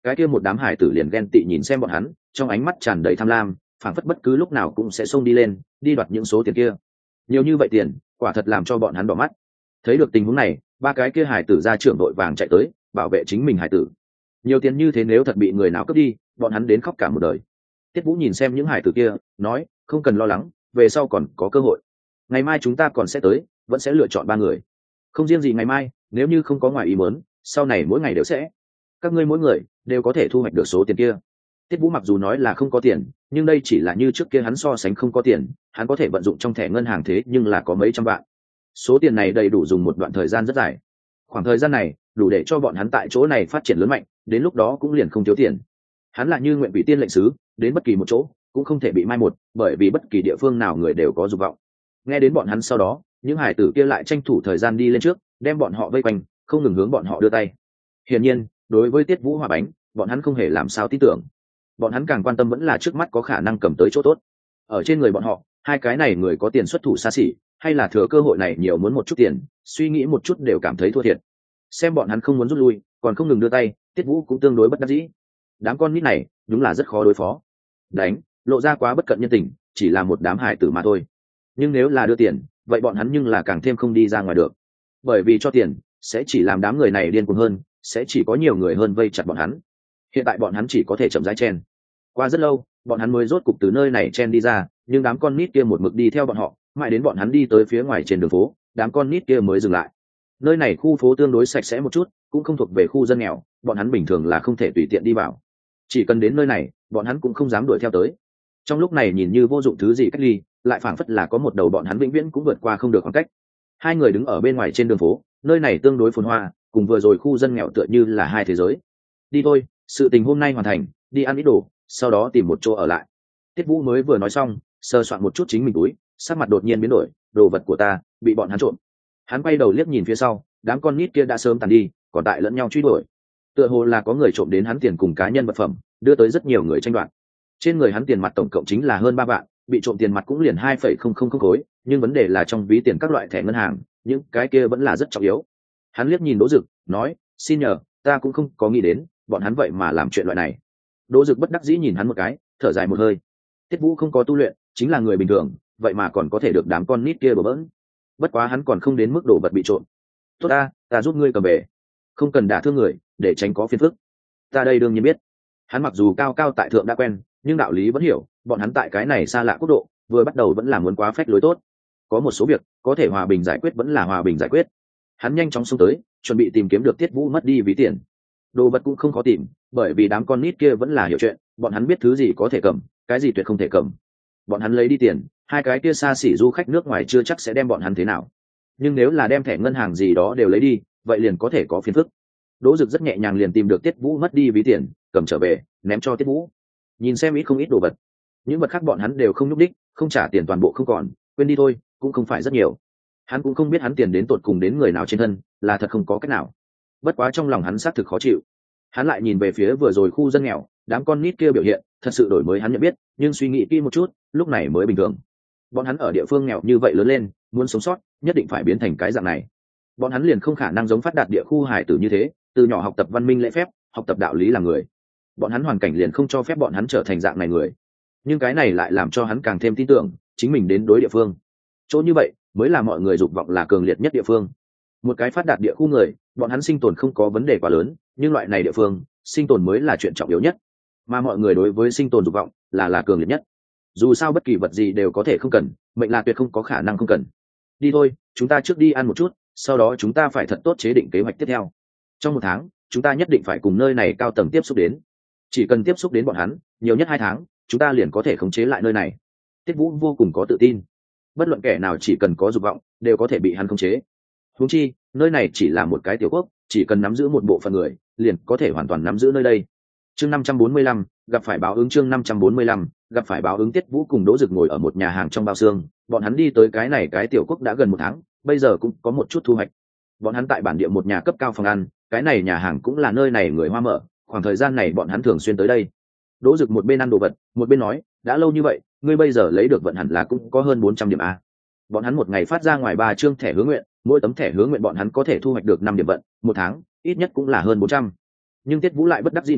cái kia một đám hải tử liền ghen tị nhìn xem bọn hắn, trong ánh mắt tràn đầy tham lam, phảng phất bất cứ lúc nào cũng sẽ xông đi lên đi đoạt những số tiền kia. Nhiều như vậy tiền, quả thật làm cho bọn hắn đỏ mắt. Thấy được tình huống này, ba cái kia hải tử ra trưởng đội vàng chạy tới bảo vệ chính mình hải tử. Nhiều tiền như thế nếu thật bị người nào cướp đi, bọn hắn đến khóc cả một đời. Tiết Vũ nhìn xem những hải tử kia, nói, không cần lo lắng, về sau còn có cơ hội. Ngày mai chúng ta còn sẽ tới, vẫn sẽ lựa chọn ba người. Không riêng gì ngày mai, nếu như không có ngoài ý muốn, sau này mỗi ngày đều sẽ. Các ngươi mỗi người đều có thể thu hoạch được số tiền kia. Tiết Vũ mặc dù nói là không có tiền, nhưng đây chỉ là như trước kia hắn so sánh không có tiền, hắn có thể vận dụng trong thẻ ngân hàng thế nhưng là có mấy trăm vạn. Số tiền này đầy đủ dùng một đoạn thời gian rất dài. Khoảng thời gian này, đủ để cho bọn hắn tại chỗ này phát triển lớn mạnh, đến lúc đó cũng liền không thiếu tiền. Hắn là như nguyện vị tiên lệnh sứ, đến bất kỳ một chỗ cũng không thể bị mai một, bởi vì bất kỳ địa phương nào người đều có dục vọng. Nghe đến bọn hắn sau đó, những hải tử kia lại tranh thủ thời gian đi lên trước, đem bọn họ vây quanh, không ngừng hướng bọn họ đưa tay. Hiển nhiên, đối với Tiết Vũ hòa bánh, bọn hắn không hề làm sao tin tưởng. Bọn hắn càng quan tâm vẫn là trước mắt có khả năng cầm tới chỗ tốt. Ở trên người bọn họ, hai cái này người có tiền xuất thủ xa xỉ, hay là thừa cơ hội này nhiều muốn một chút tiền, suy nghĩ một chút đều cảm thấy thua thiệt. Xem bọn hắn không muốn rút lui, còn không ngừng đưa tay, Tiết Vũ cũng tương đối bất đắc dĩ. Đám con nít này đúng là rất khó đối phó. Đánh, lộ ra quá bất cận nhân tình, chỉ là một đám hải tử mà thôi. Nhưng nếu là đưa tiền, vậy bọn hắn nhưng là càng thêm không đi ra ngoài được. Bởi vì cho tiền sẽ chỉ làm đám người này điên cuồng hơn, sẽ chỉ có nhiều người hơn vây chặt bọn hắn. Hiện tại bọn hắn chỉ có thể chậm rãi chen. Qua rất lâu, bọn hắn mới rốt cục từ nơi này chen đi ra, nhưng đám con nít kia một mực đi theo bọn họ, mãi đến bọn hắn đi tới phía ngoài trên đường phố, đám con nít kia mới dừng lại. Nơi này khu phố tương đối sạch sẽ một chút, cũng không thuộc về khu dân nghèo, bọn hắn bình thường là không thể tùy tiện đi vào. Chỉ cần đến nơi này, bọn hắn cũng không dám đuổi theo tới. Trong lúc này nhìn như vô dụng thứ gì cách ly, lại phảng phất là có một đầu bọn hắn vĩnh viễn cũng vượt qua không được khoảng cách. Hai người đứng ở bên ngoài trên đường phố, nơi này tương đối phồn hoa, cùng vừa rồi khu dân nghèo tựa như là hai thế giới. Đi thôi, sự tình hôm nay hoàn thành, đi ăn ít đồ, sau đó tìm một chỗ ở lại. Tiết Vũ mới vừa nói xong, sơ soạn một chút chính mình túi, sắc mặt đột nhiên biến đổi, đồ vật của ta bị bọn hắn trộm. Hắn quay đầu liếc nhìn phía sau, đám con nít kia đã sớm tàn đi, còn tại lẫn nhau truy đuổi. Tựa hồ là có người trộm đến hắn tiền cùng cá nhân vật phẩm, đưa tới rất nhiều người tranh đoạt. Trên người hắn tiền mặt tổng cộng chính là hơn ba vạn, bị trộm tiền mặt cũng liền hai phẩy không không không khối, nhưng vấn đề là trong ví tiền các loại thẻ ngân hàng, những cái kia vẫn là rất trọng yếu. Hắn liếc nhìn Đỗ Dực, nói, xin nhờ, ta cũng không có nghĩ đến, bọn hắn vậy mà làm chuyện loại này. Đỗ Dực bất đắc dĩ nhìn hắn một cái, thở dài một hơi. Tiết Vũ không có tu luyện, chính là người bình thường, vậy mà còn có thể được đám con nít kia bừa bỡn. Bất quá hắn còn không đến mức đồ vật bị trộm. Tốt ta, ta giúp ngươi cầm về. Không cần đả thương người, để tránh có phiền phức. Ta đây đương nhiên biết. Hắn mặc dù cao cao tại thượng đã quen, nhưng đạo lý vẫn hiểu, bọn hắn tại cái này xa lạ quốc độ, vừa bắt đầu vẫn là muốn quá phách lối tốt. Có một số việc, có thể hòa bình giải quyết vẫn là hòa bình giải quyết. Hắn nhanh chóng xông tới, chuẩn bị tìm kiếm được Tiết Vũ mất đi ví tiền. Đồ vật cũng không khó tìm, bởi vì đám con nít kia vẫn là hiểu chuyện, bọn hắn biết thứ gì có thể cầm, cái gì tuyệt không thể cầm. Bọn hắn lấy đi tiền, hai cái kia xa xỉ du khách nước ngoài chưa chắc sẽ đem bọn hắn thế nào. Nhưng nếu là đem thẻ ngân hàng gì đó đều lấy đi, vậy liền có thể có phiền phức. Đỗ Dực rất nhẹ nhàng liền tìm được Tiết Vũ mất đi ví tiền, cầm trở về, ném cho Tiết Vũ. Nhìn xem ít không ít đồ vật, những vật khác bọn hắn đều không nhúc đích, không trả tiền toàn bộ không còn, quên đi thôi, cũng không phải rất nhiều. Hắn cũng không biết hắn tiền đến tột cùng đến người nào trên thân, là thật không có cách nào. Bất quá trong lòng hắn xác thực khó chịu. Hắn lại nhìn về phía vừa rồi khu dân nghèo, đám con nít kia biểu hiện, thật sự đổi mới hắn nhận biết, nhưng suy nghĩ kỹ một chút, lúc này mới bình thường. Bọn hắn ở địa phương nghèo như vậy lớn lên, muốn sống sót, nhất định phải biến thành cái dạng này. Bọn hắn liền không khả năng giống phát đạt địa khu hải tử như thế, từ nhỏ học tập văn minh lễ phép, học tập đạo lý làm người. Bọn hắn hoàn cảnh liền không cho phép bọn hắn trở thành dạng này người. Nhưng cái này lại làm cho hắn càng thêm tin tưởng, chính mình đến đối địa phương. Chỗ như vậy, mới là mọi người dục vọng là cường liệt nhất địa phương. Một cái phát đạt địa khu người, bọn hắn sinh tồn không có vấn đề quá lớn, nhưng loại này địa phương, sinh tồn mới là chuyện trọng yếu nhất. Mà mọi người đối với sinh tồn dục vọng là là cường liệt nhất. Dù sao bất kỳ vật gì đều có thể không cần, mệnh là tuyệt không có khả năng không cần. Đi thôi, chúng ta trước đi ăn một chút, sau đó chúng ta phải thật tốt chế định kế hoạch tiếp theo. Trong một tháng, chúng ta nhất định phải cùng nơi này cao tầng tiếp xúc đến. Chỉ cần tiếp xúc đến bọn hắn, nhiều nhất hai tháng, chúng ta liền có thể khống chế lại nơi này. Tiết Vũ vô cùng có tự tin. Bất luận kẻ nào chỉ cần có dục vọng, đều có thể bị hắn khống chế. Huống chi, nơi này chỉ là một cái tiểu quốc, chỉ cần nắm giữ một bộ phận người, liền có thể hoàn toàn nắm giữ nơi đây. Chương năm trăm bốn mươi lăm, gặp phải báo ứng chương năm trăm bốn mươi lăm, gặp phải báo ứng. Tiết Vũ cùng Đỗ Dực ngồi ở một nhà hàng trong bao xương, bọn hắn đi tới cái này cái tiểu quốc đã gần một tháng, bây giờ cũng có một chút thu hoạch. Bọn hắn tại bản địa một nhà cấp cao phòng ăn, cái này nhà hàng cũng là nơi này người Hoa mở, khoảng thời gian này bọn hắn thường xuyên tới đây. Đỗ Dực một bên ăn đồ vật, một bên nói, đã lâu như vậy, ngươi bây giờ lấy được vận hẳn là cũng có hơn bốn trăm điểm a. Bọn hắn một ngày phát ra ngoài ba chương thẻ hứa nguyện, mỗi tấm thẻ hứa nguyện bọn hắn có thể thu hoạch được năm điểm vận, một tháng ít nhất cũng là hơn bốn trăm. Nhưng Tiết Vũ lại bất đắc dĩ nói,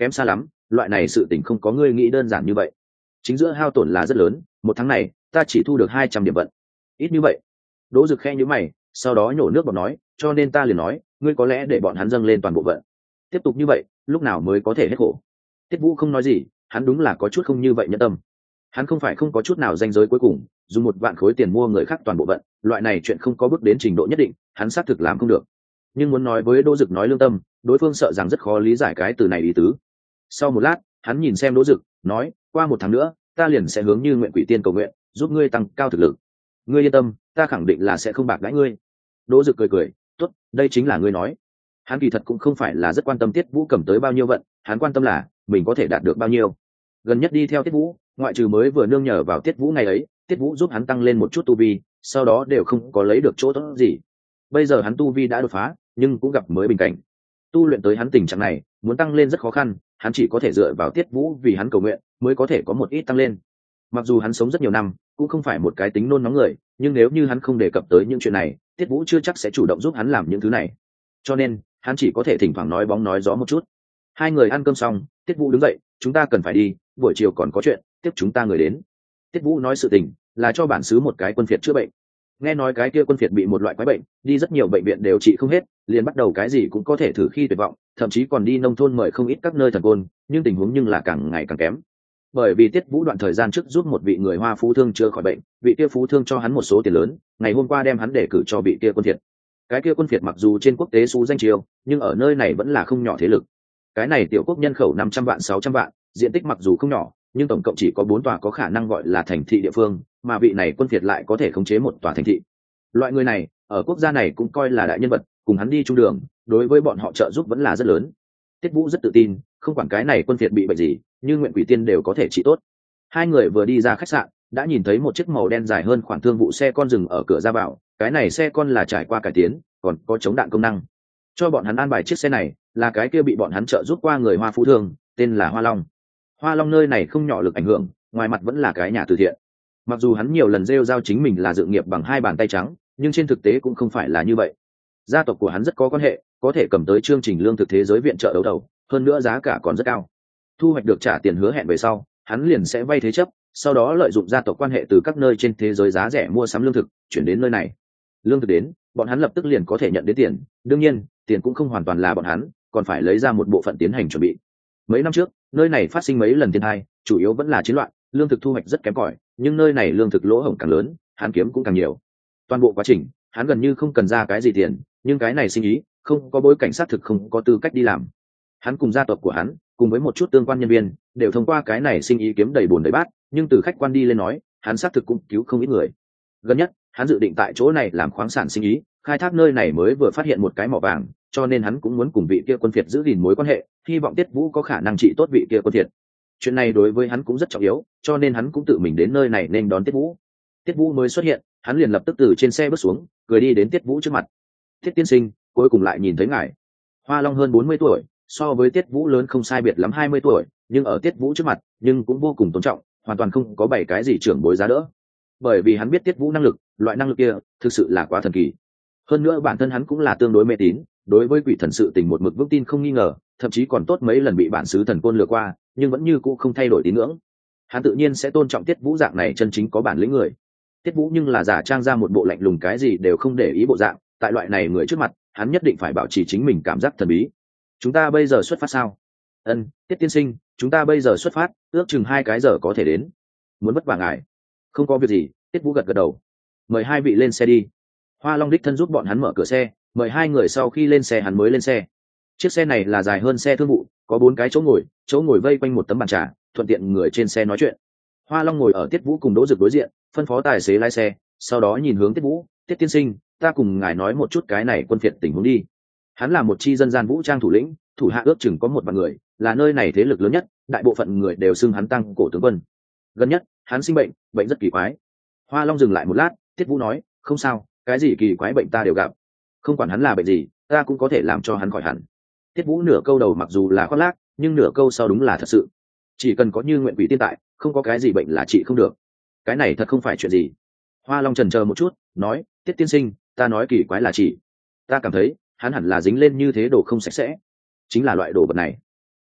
kém xa lắm, loại này sự tình không có ngươi nghĩ đơn giản như vậy. Chính giữa hao tổn là rất lớn, một tháng này ta chỉ thu được hai trăm điểm vận. Ít như vậy. Đỗ Dực khe nhíu mày, sau đó nhổ nước bọt nói, cho nên ta liền nói, ngươi có lẽ để bọn hắn dâng lên toàn bộ vận. Tiếp tục như vậy, lúc nào mới có thể hết khổ. Tiết Vũ không nói gì, hắn đúng là có chút không như vậy nhẫn tâm. Hắn không phải không có chút nào danh giới cuối cùng, dùng một vạn khối tiền mua người khác toàn bộ vận, loại này chuyện không có bước đến trình độ nhất định, hắn xác thực làm không được. Nhưng muốn nói với Đỗ Dực nói lương tâm, đối phương sợ rằng rất khó lý giải cái từ này ý tứ. Sau một lát, hắn nhìn xem Đỗ Dực, nói, qua một tháng nữa, ta liền sẽ hướng như nguyện quỷ tiên cầu nguyện, giúp ngươi tăng cao thực lực. Ngươi yên tâm, ta khẳng định là sẽ không bạc đãi ngươi. Đỗ Dực cười cười, tốt, đây chính là ngươi nói. Hắn kỳ thật cũng không phải là rất quan tâm Tiết Vũ cầm tới bao nhiêu vận, hắn quan tâm là mình có thể đạt được bao nhiêu. Gần nhất đi theo Tiết Vũ, ngoại trừ mới vừa nương nhờ vào Tiết Vũ ngày ấy, Tiết Vũ giúp hắn tăng lên một chút tu vi, sau đó đều không có lấy được chỗ tốt gì. Bây giờ hắn tu vi đã đột phá, nhưng cũng gặp mới bình cảnh. Tu luyện tới hắn tình trạng này, muốn tăng lên rất khó khăn, hắn chỉ có thể dựa vào Tiết Vũ vì hắn cầu nguyện, mới có thể có một ít tăng lên. Mặc dù hắn sống rất nhiều năm, cũng không phải một cái tính nôn nóng người, nhưng nếu như hắn không đề cập tới những chuyện này, Tiết Vũ chưa chắc sẽ chủ động giúp hắn làm những thứ này. Cho nên, hắn chỉ có thể thỉnh thoảng nói bóng nói gió một chút. Hai người ăn cơm xong, Tiết Vũ đứng dậy, chúng ta cần phải đi, buổi chiều còn có chuyện, tiếp chúng ta người đến. Tiết Vũ nói sự tình là cho bản xứ một cái quân phiệt chữa bệnh. Nghe nói cái kia quân phiệt bị một loại quái bệnh, đi rất nhiều bệnh viện đều trị không hết, liền bắt đầu cái gì cũng có thể thử khi tuyệt vọng, thậm chí còn đi nông thôn mời không ít các nơi thần côn, nhưng tình huống nhưng là càng ngày càng kém. Bởi vì Tiết Vũ đoạn thời gian trước giúp một vị người Hoa phú thương chữa khỏi bệnh, vị kia phú thương cho hắn một số tiền lớn, ngày hôm qua đem hắn đề cử cho vị kia quân phiệt. Cái kia quân phiệt mặc dù trên quốc tế xú danh chiêu, nhưng ở nơi này vẫn là không nhỏ thế lực. Cái này tiểu quốc nhân khẩu năm trăm vạn sáu trăm vạn, diện tích mặc dù không nhỏ, nhưng tổng cộng chỉ có bốn tòa có khả năng gọi là thành thị địa phương, mà vị này quân phiệt lại có thể khống chế một tòa thành thị. Loại người này ở quốc gia này cũng coi là đại nhân vật, cùng hắn đi chung đường, đối với bọn họ trợ giúp vẫn là rất lớn. Tiết Vũ rất tự tin, không quản cái này quân phiệt bị bệnh gì, như nguyện quỷ tiên đều có thể trị tốt. Hai người vừa đi ra khách sạn, đã nhìn thấy một chiếc màu đen dài hơn khoảng thương vụ xe con dừng ở cửa ra vào. Cái này xe con là trải qua cải tiến, còn có chống đạn công năng. Cho bọn hắn an bài chiếc xe này, là cái kia bị bọn hắn trợ giúp qua người Hoa phú thương, tên là Hoa Long. Hoa Long nơi này không nhỏ lực ảnh hưởng, ngoài mặt vẫn là cái nhà từ thiện. Mặc dù hắn nhiều lần rêu rao chính mình là dự nghiệp bằng hai bàn tay trắng, nhưng trên thực tế cũng không phải là như vậy. Gia tộc của hắn rất có quan hệ, có thể cầm tới chương trình lương thực thế giới viện trợ đấu đầu, hơn nữa giá cả còn rất cao. Thu hoạch được trả tiền hứa hẹn về sau, hắn liền sẽ vay thế chấp, sau đó lợi dụng gia tộc quan hệ từ các nơi trên thế giới giá rẻ mua sắm lương thực, chuyển đến nơi này. Lương thực đến, bọn hắn lập tức liền có thể nhận đến tiền, đương nhiên, tiền cũng không hoàn toàn là bọn hắn, còn phải lấy ra một bộ phận tiến hành chuẩn bị. Mấy năm trước, nơi này phát sinh mấy lần thiên tai, chủ yếu vẫn là chiến loạn, lương thực thu hoạch rất kém cỏi, nhưng nơi này lương thực lỗ hổng càng lớn, hắn kiếm cũng càng nhiều. Toàn bộ quá trình, hắn gần như không cần ra cái gì tiền, nhưng cái này sinh ý, không có bối cảnh xác thực không có tư cách đi làm. Hắn cùng gia tộc của hắn, cùng với một chút tương quan nhân viên, đều thông qua cái này sinh ý kiếm đầy bùn đầy bát, nhưng từ khách quan đi lên nói, hắn xác thực cũng cứu không ít người. Gần nhất, hắn dự định tại chỗ này làm khoáng sản sinh ý, khai thác nơi này mới vừa phát hiện một cái mỏ vàng, cho nên hắn cũng muốn cùng vị kia quân phiệt giữ gìn mối quan hệ, hy vọng Tiết Vũ có khả năng trị tốt vị kia quân phiệt. Chuyện này đối với hắn cũng rất trọng yếu, cho nên hắn cũng tự mình đến nơi này nên đón Tiết Vũ. Tiết Vũ mới xuất hiện, hắn liền lập tức từ trên xe bước xuống, cười đi đến Tiết Vũ trước mặt. Tiết tiên sinh, cuối cùng lại nhìn thấy ngài. Hoa Long hơn bốn mươi tuổi, so với Tiết Vũ lớn không sai biệt lắm hai mươi tuổi, nhưng ở Tiết Vũ trước mặt, nhưng cũng vô cùng tôn trọng, hoàn toàn không có bảy cái gì trưởng bối giá đỡ. Bởi vì hắn biết Tiết Vũ năng lực, loại năng lực kia thực sự là quá thần kỳ. Hơn nữa bản thân hắn cũng là tương đối mê tín, đối với quỷ thần sự tình một mực vững tin không nghi ngờ, thậm chí còn tốt mấy lần bị bản xứ thần côn lừa qua, nhưng vẫn như cũ không thay đổi tín ngưỡng. Hắn tự nhiên sẽ tôn trọng Tiết Vũ dạng này chân chính có bản lĩnh người. Tiết Vũ nhưng là giả trang ra một bộ lạnh lùng cái gì đều không để ý bộ dạng, tại loại này người trước mặt, hắn nhất định phải bảo trì chính mình cảm giác thần bí. Chúng ta bây giờ xuất phát sao? Ân, Tiết tiên sinh, chúng ta bây giờ xuất phát, ước chừng hai cái giờ có thể đến. Muốn vất vả ngài? Không có việc gì. Tiết Vũ gật gật đầu. Mời hai vị lên xe đi. Hoa Long đích thân giúp bọn hắn mở cửa xe, mời hai người sau khi lên xe hắn mới lên xe. Chiếc xe này là dài hơn xe thương vụ, có bốn cái chỗ ngồi, chỗ ngồi vây quanh một tấm bàn trà, thuận tiện người trên xe nói chuyện. Hoa Long ngồi ở Tiết Vũ cùng Đỗ Dực đối diện, phân phó tài xế lái xe, sau đó nhìn hướng Tiết Vũ, Tiết tiên sinh, ta cùng ngài nói một chút cái này quân phiệt tình huống đi. Hắn là một chi dân gian vũ trang thủ lĩnh, thủ hạ ước chừng có một vạn người, là nơi này thế lực lớn nhất, đại bộ phận người đều xưng hắn tăng cổ tướng quân. Gần nhất, hắn sinh bệnh, bệnh rất kỳ quái. Hoa Long dừng lại một lát, Tiết Vũ nói, không sao, cái gì kỳ quái bệnh ta đều gặp, không quản hắn là bệnh gì, ta cũng có thể làm cho hắn khỏi hẳn. Tiết Vũ nửa câu đầu mặc dù là khoác lác, nhưng nửa câu sau đúng là thật sự. Chỉ cần có như nguyện quỷ tiên tại, không có cái gì bệnh là trị không được. Cái này thật không phải chuyện gì. Hoa Long chần chờ một chút, nói, Tiết tiên sinh, ta nói kỳ quái là chỉ, ta cảm thấy hắn hẳn là dính lên như thế đồ không sạch sẽ, chính là loại đồ vật này.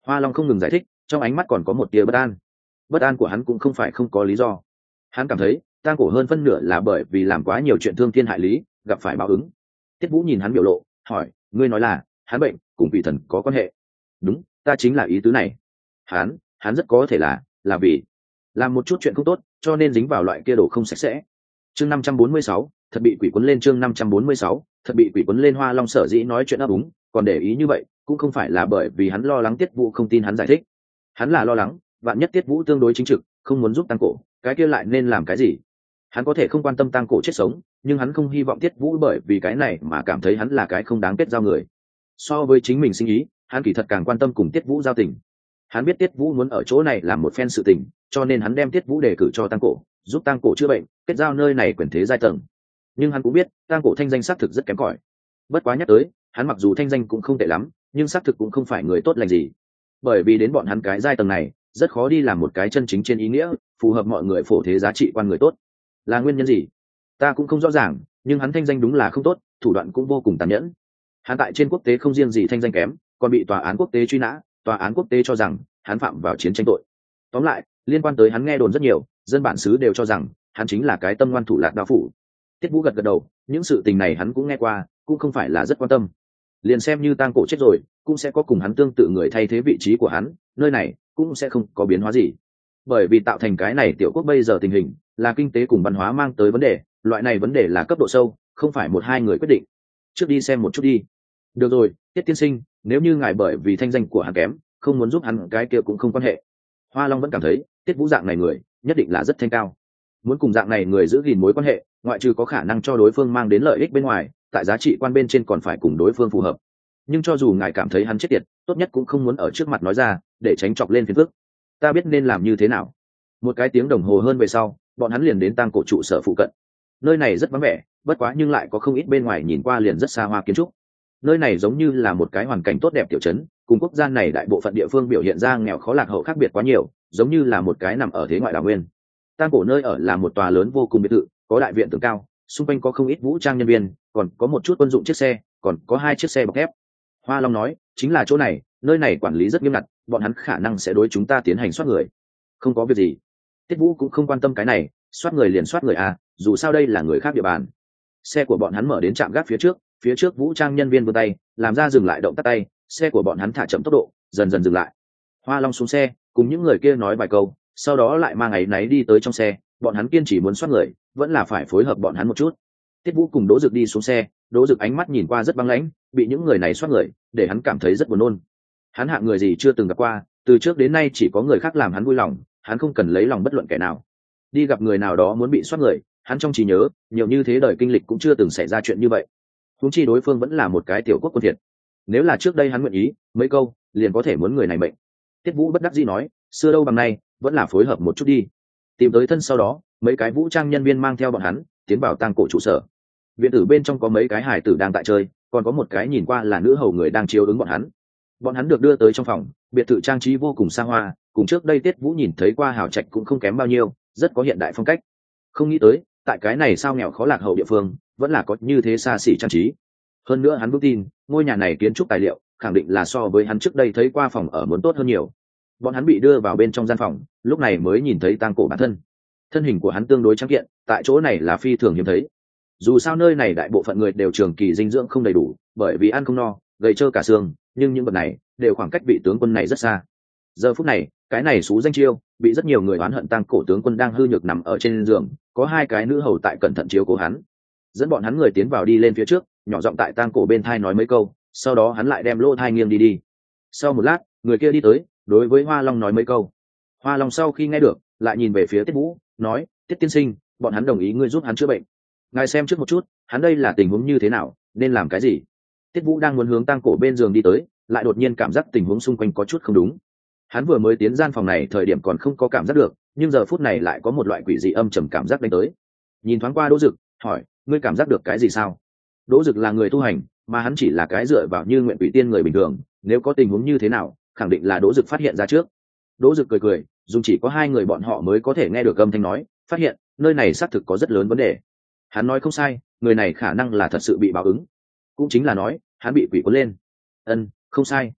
Hoa Long không ngừng giải thích, trong ánh mắt còn có một tia bất an. Bất an của hắn cũng không phải không có lý do. Hắn cảm thấy tang cổ hơn phân nửa là bởi vì làm quá nhiều chuyện thương thiên hại lý, gặp phải báo ứng. Tiết Vũ nhìn hắn biểu lộ, hỏi, ngươi nói là hắn bệnh cùng quỷ thần có quan hệ? Đúng, ta chính là ý tứ này. Hắn, hắn rất có thể là là vì làm một chút chuyện không tốt, cho nên dính vào loại kia đồ không sạch sẽ. Chương năm trăm bốn mươi sáu, thật bị quỷ quấn lên. Chương năm trăm bốn mươi sáu, thật bị quỷ quấn lên. Hoa Long sở dĩ nói chuyện ấp úng, còn để ý như vậy, cũng không phải là bởi vì hắn lo lắng Tiết Vũ không tin hắn giải thích. Hắn là lo lắng, vạn nhất Tiết Vũ tương đối chính trực, không muốn giúp tang cổ, cái kia lại nên làm cái gì? Hắn có thể không quan tâm tang cổ chết sống, nhưng hắn không hy vọng Tiết Vũ bởi vì cái này mà cảm thấy hắn là cái không đáng kết giao người. So với chính mình sinh ý, hắn kỳ thật càng quan tâm cùng Tiết Vũ giao tình. Hắn biết Tiết Vũ muốn ở chỗ này làm một phen sự tình, cho nên hắn đem Tiết Vũ đề cử cho tang cổ, giúp tang cổ chữa bệnh, kết giao nơi này quyền thế giai tầng. Nhưng hắn cũng biết tang cổ thanh danh xác thực rất kém cỏi. Bất quá nhắc tới, hắn mặc dù thanh danh cũng không tệ lắm, nhưng xác thực cũng không phải người tốt lành gì. Bởi vì đến bọn hắn cái giai tầng này, rất khó đi làm một cái chân chính trên ý nghĩa phù hợp mọi người phổ thế giá trị quan người tốt. Là nguyên nhân gì ta cũng không rõ ràng, nhưng hắn thanh danh đúng là không tốt, thủ đoạn cũng vô cùng tàn nhẫn. Hắn tại trên quốc tế không riêng gì thanh danh kém, còn bị tòa án quốc tế truy nã, tòa án quốc tế cho rằng hắn phạm vào chiến tranh tội. Tóm lại, liên quan tới hắn nghe đồn rất nhiều, dân bản xứ đều cho rằng hắn chính là cái tâm ngoan thủ lạc đao phủ. Tiết Vũ gật gật đầu, những sự tình này hắn cũng nghe qua, cũng không phải là rất quan tâm. Liền xem như tang cổ chết rồi, cũng sẽ có cùng hắn tương tự người thay thế vị trí của hắn, nơi này cũng sẽ không có biến hóa gì. Bởi vì tạo thành cái này tiểu quốc bây giờ tình hình là kinh tế cùng văn hóa mang tới vấn đề, loại này vấn đề là cấp độ sâu, không phải một hai người quyết định. Trước đi xem một chút đi. Được rồi, Tiết tiên sinh, nếu như ngài bởi vì thanh danh của hắn kém, không muốn giúp hắn, cái kia cũng không quan hệ. Hoa Long vẫn cảm thấy Tiết Vũ dạng này người nhất định là rất thanh cao. Muốn cùng dạng này người giữ gìn mối quan hệ, ngoại trừ có khả năng cho đối phương mang đến lợi ích bên ngoài, tại giá trị quan bên trên còn phải cùng đối phương phù hợp. Nhưng cho dù ngài cảm thấy hắn chết tiệt, tốt nhất cũng không muốn ở trước mặt nói ra, để tránh chọc lên phiền phức. Ta biết nên làm như thế nào. Một cái tiếng đồng hồ hơn về sau, bọn hắn liền đến tang cổ trụ sở phụ cận. Nơi này rất vắng vẻ, bất quá nhưng lại có không ít bên ngoài nhìn qua liền rất xa hoa kiến trúc. Nơi này giống như là một cái hoàn cảnh tốt đẹp tiểu trấn, cùng quốc gia này đại bộ phận địa phương biểu hiện ra nghèo khó lạc hậu khác biệt quá nhiều, giống như là một cái nằm ở thế ngoại đảo nguyên. Tang cổ nơi ở là một tòa lớn vô cùng biệt thự, có đại viện tường cao, xung quanh có không ít vũ trang nhân viên, còn có một chút quân dụng chiếc xe, còn có hai chiếc xe bọc thép. Hoa Long nói, chính là chỗ này, nơi này quản lý rất nghiêm ngặt, bọn hắn khả năng sẽ đối chúng ta tiến hành soát người. Không có việc gì. Tiết Vũ cũng không quan tâm cái này, soát người liền soát người à, dù sao đây là người khác địa bàn. Xe của bọn hắn mở đến trạm gác phía trước, phía trước vũ trang nhân viên vươn tay, làm ra dừng lại động tác tay, xe của bọn hắn thả chậm tốc độ, dần dần dừng lại. Hoa Long xuống xe, cùng những người kia nói vài câu, sau đó lại mang ấy náy đi tới trong xe, bọn hắn kiên trì muốn soát người, vẫn là phải phối hợp bọn hắn một chút. Tiết Vũ cùng Đỗ Dực đi xuống xe, Đỗ Dực ánh mắt nhìn qua rất băng lãnh, bị những người này soát người, để hắn cảm thấy rất buồn nôn. Hắn hạng người gì chưa từng gặp qua, từ trước đến nay chỉ có người khác làm hắn vui lòng, hắn không cần lấy lòng bất luận kẻ nào. Đi gặp người nào đó muốn bị soát người, hắn trong trí nhớ, nhiều như thế đời kinh lịch cũng chưa từng xảy ra chuyện như vậy. Huống chi đối phương vẫn là một cái tiểu quốc quân thiệt. Nếu là trước đây hắn nguyện ý, mấy câu, liền có thể muốn người này mệnh. Tiết Vũ bất đắc dĩ nói, xưa đâu bằng nay, vẫn là phối hợp một chút đi. Tìm tới thân sau đó, mấy cái vũ trang nhân viên mang theo bọn hắn, tiến vào tang cổ trụ sở. Viện tử bên trong có mấy cái hải tử đang tại chơi, còn có một cái nhìn qua là nữ hầu người đang chiếu ứng bọn hắn. Bọn hắn được đưa tới trong phòng, biệt thự trang trí vô cùng xa hoa, cùng trước đây Tiết Vũ nhìn thấy qua hào trạch cũng không kém bao nhiêu, rất có hiện đại phong cách. Không nghĩ tới, tại cái này sao nghèo khó lạc hậu địa phương, vẫn là có như thế xa xỉ trang trí. Hơn nữa hắn vững tin, ngôi nhà này kiến trúc tài liệu, khẳng định là so với hắn trước đây thấy qua phòng ở muốn tốt hơn nhiều. Bọn hắn bị đưa vào bên trong gian phòng, lúc này mới nhìn thấy tang cổ bản thân. Thân hình của hắn tương đối trắng kiện, tại chỗ này là phi thường hiếm thấy. Dù sao nơi này đại bộ phận người đều trường kỳ dinh dưỡng không đầy đủ, bởi vì ăn không no, gầy trơ cả xương, nhưng những vật này đều khoảng cách vị tướng quân này rất xa. Giờ phút này, cái này xú danh chiêu, bị rất nhiều người oán hận tang cổ tướng quân đang hư nhược nằm ở trên giường, có hai cái nữ hầu tại cẩn thận chiếu cố hắn. Dẫn bọn hắn người tiến vào đi lên phía trước, nhỏ giọng tại tang cổ bên thai nói mấy câu, sau đó hắn lại đem lỗ thai nghiêng đi đi. Sau một lát, người kia đi tới, đối với Hoa Long nói mấy câu. Hoa Long sau khi nghe được, lại nhìn về phía Tiết Vũ, nói, Tiết tiên sinh, bọn hắn đồng ý ngươi giúp hắn chữa bệnh. Ngài xem trước một chút, hắn đây là tình huống như thế nào, nên làm cái gì? Tiết Vũ đang muốn hướng tang cổ bên giường đi tới, lại đột nhiên cảm giác tình huống xung quanh có chút không đúng. Hắn vừa mới tiến gian phòng này thời điểm còn không có cảm giác được, nhưng giờ phút này lại có một loại quỷ dị âm trầm cảm giác đánh tới. Nhìn thoáng qua Đỗ Dực, hỏi, ngươi cảm giác được cái gì sao? Đỗ Dực là người tu hành, mà hắn chỉ là cái dựa vào như nguyện quỷ tiên người bình thường, nếu có tình huống như thế nào, khẳng định là Đỗ Dực phát hiện ra trước. Đỗ Dực cười cười, dùng chỉ có hai người bọn họ mới có thể nghe được âm thanh nói, phát hiện nơi này xác thực có rất lớn vấn đề. Hắn nói không sai, người này khả năng là thật sự bị báo ứng, cũng chính là nói hắn bị quỷ cuốn lên. Ân, không sai.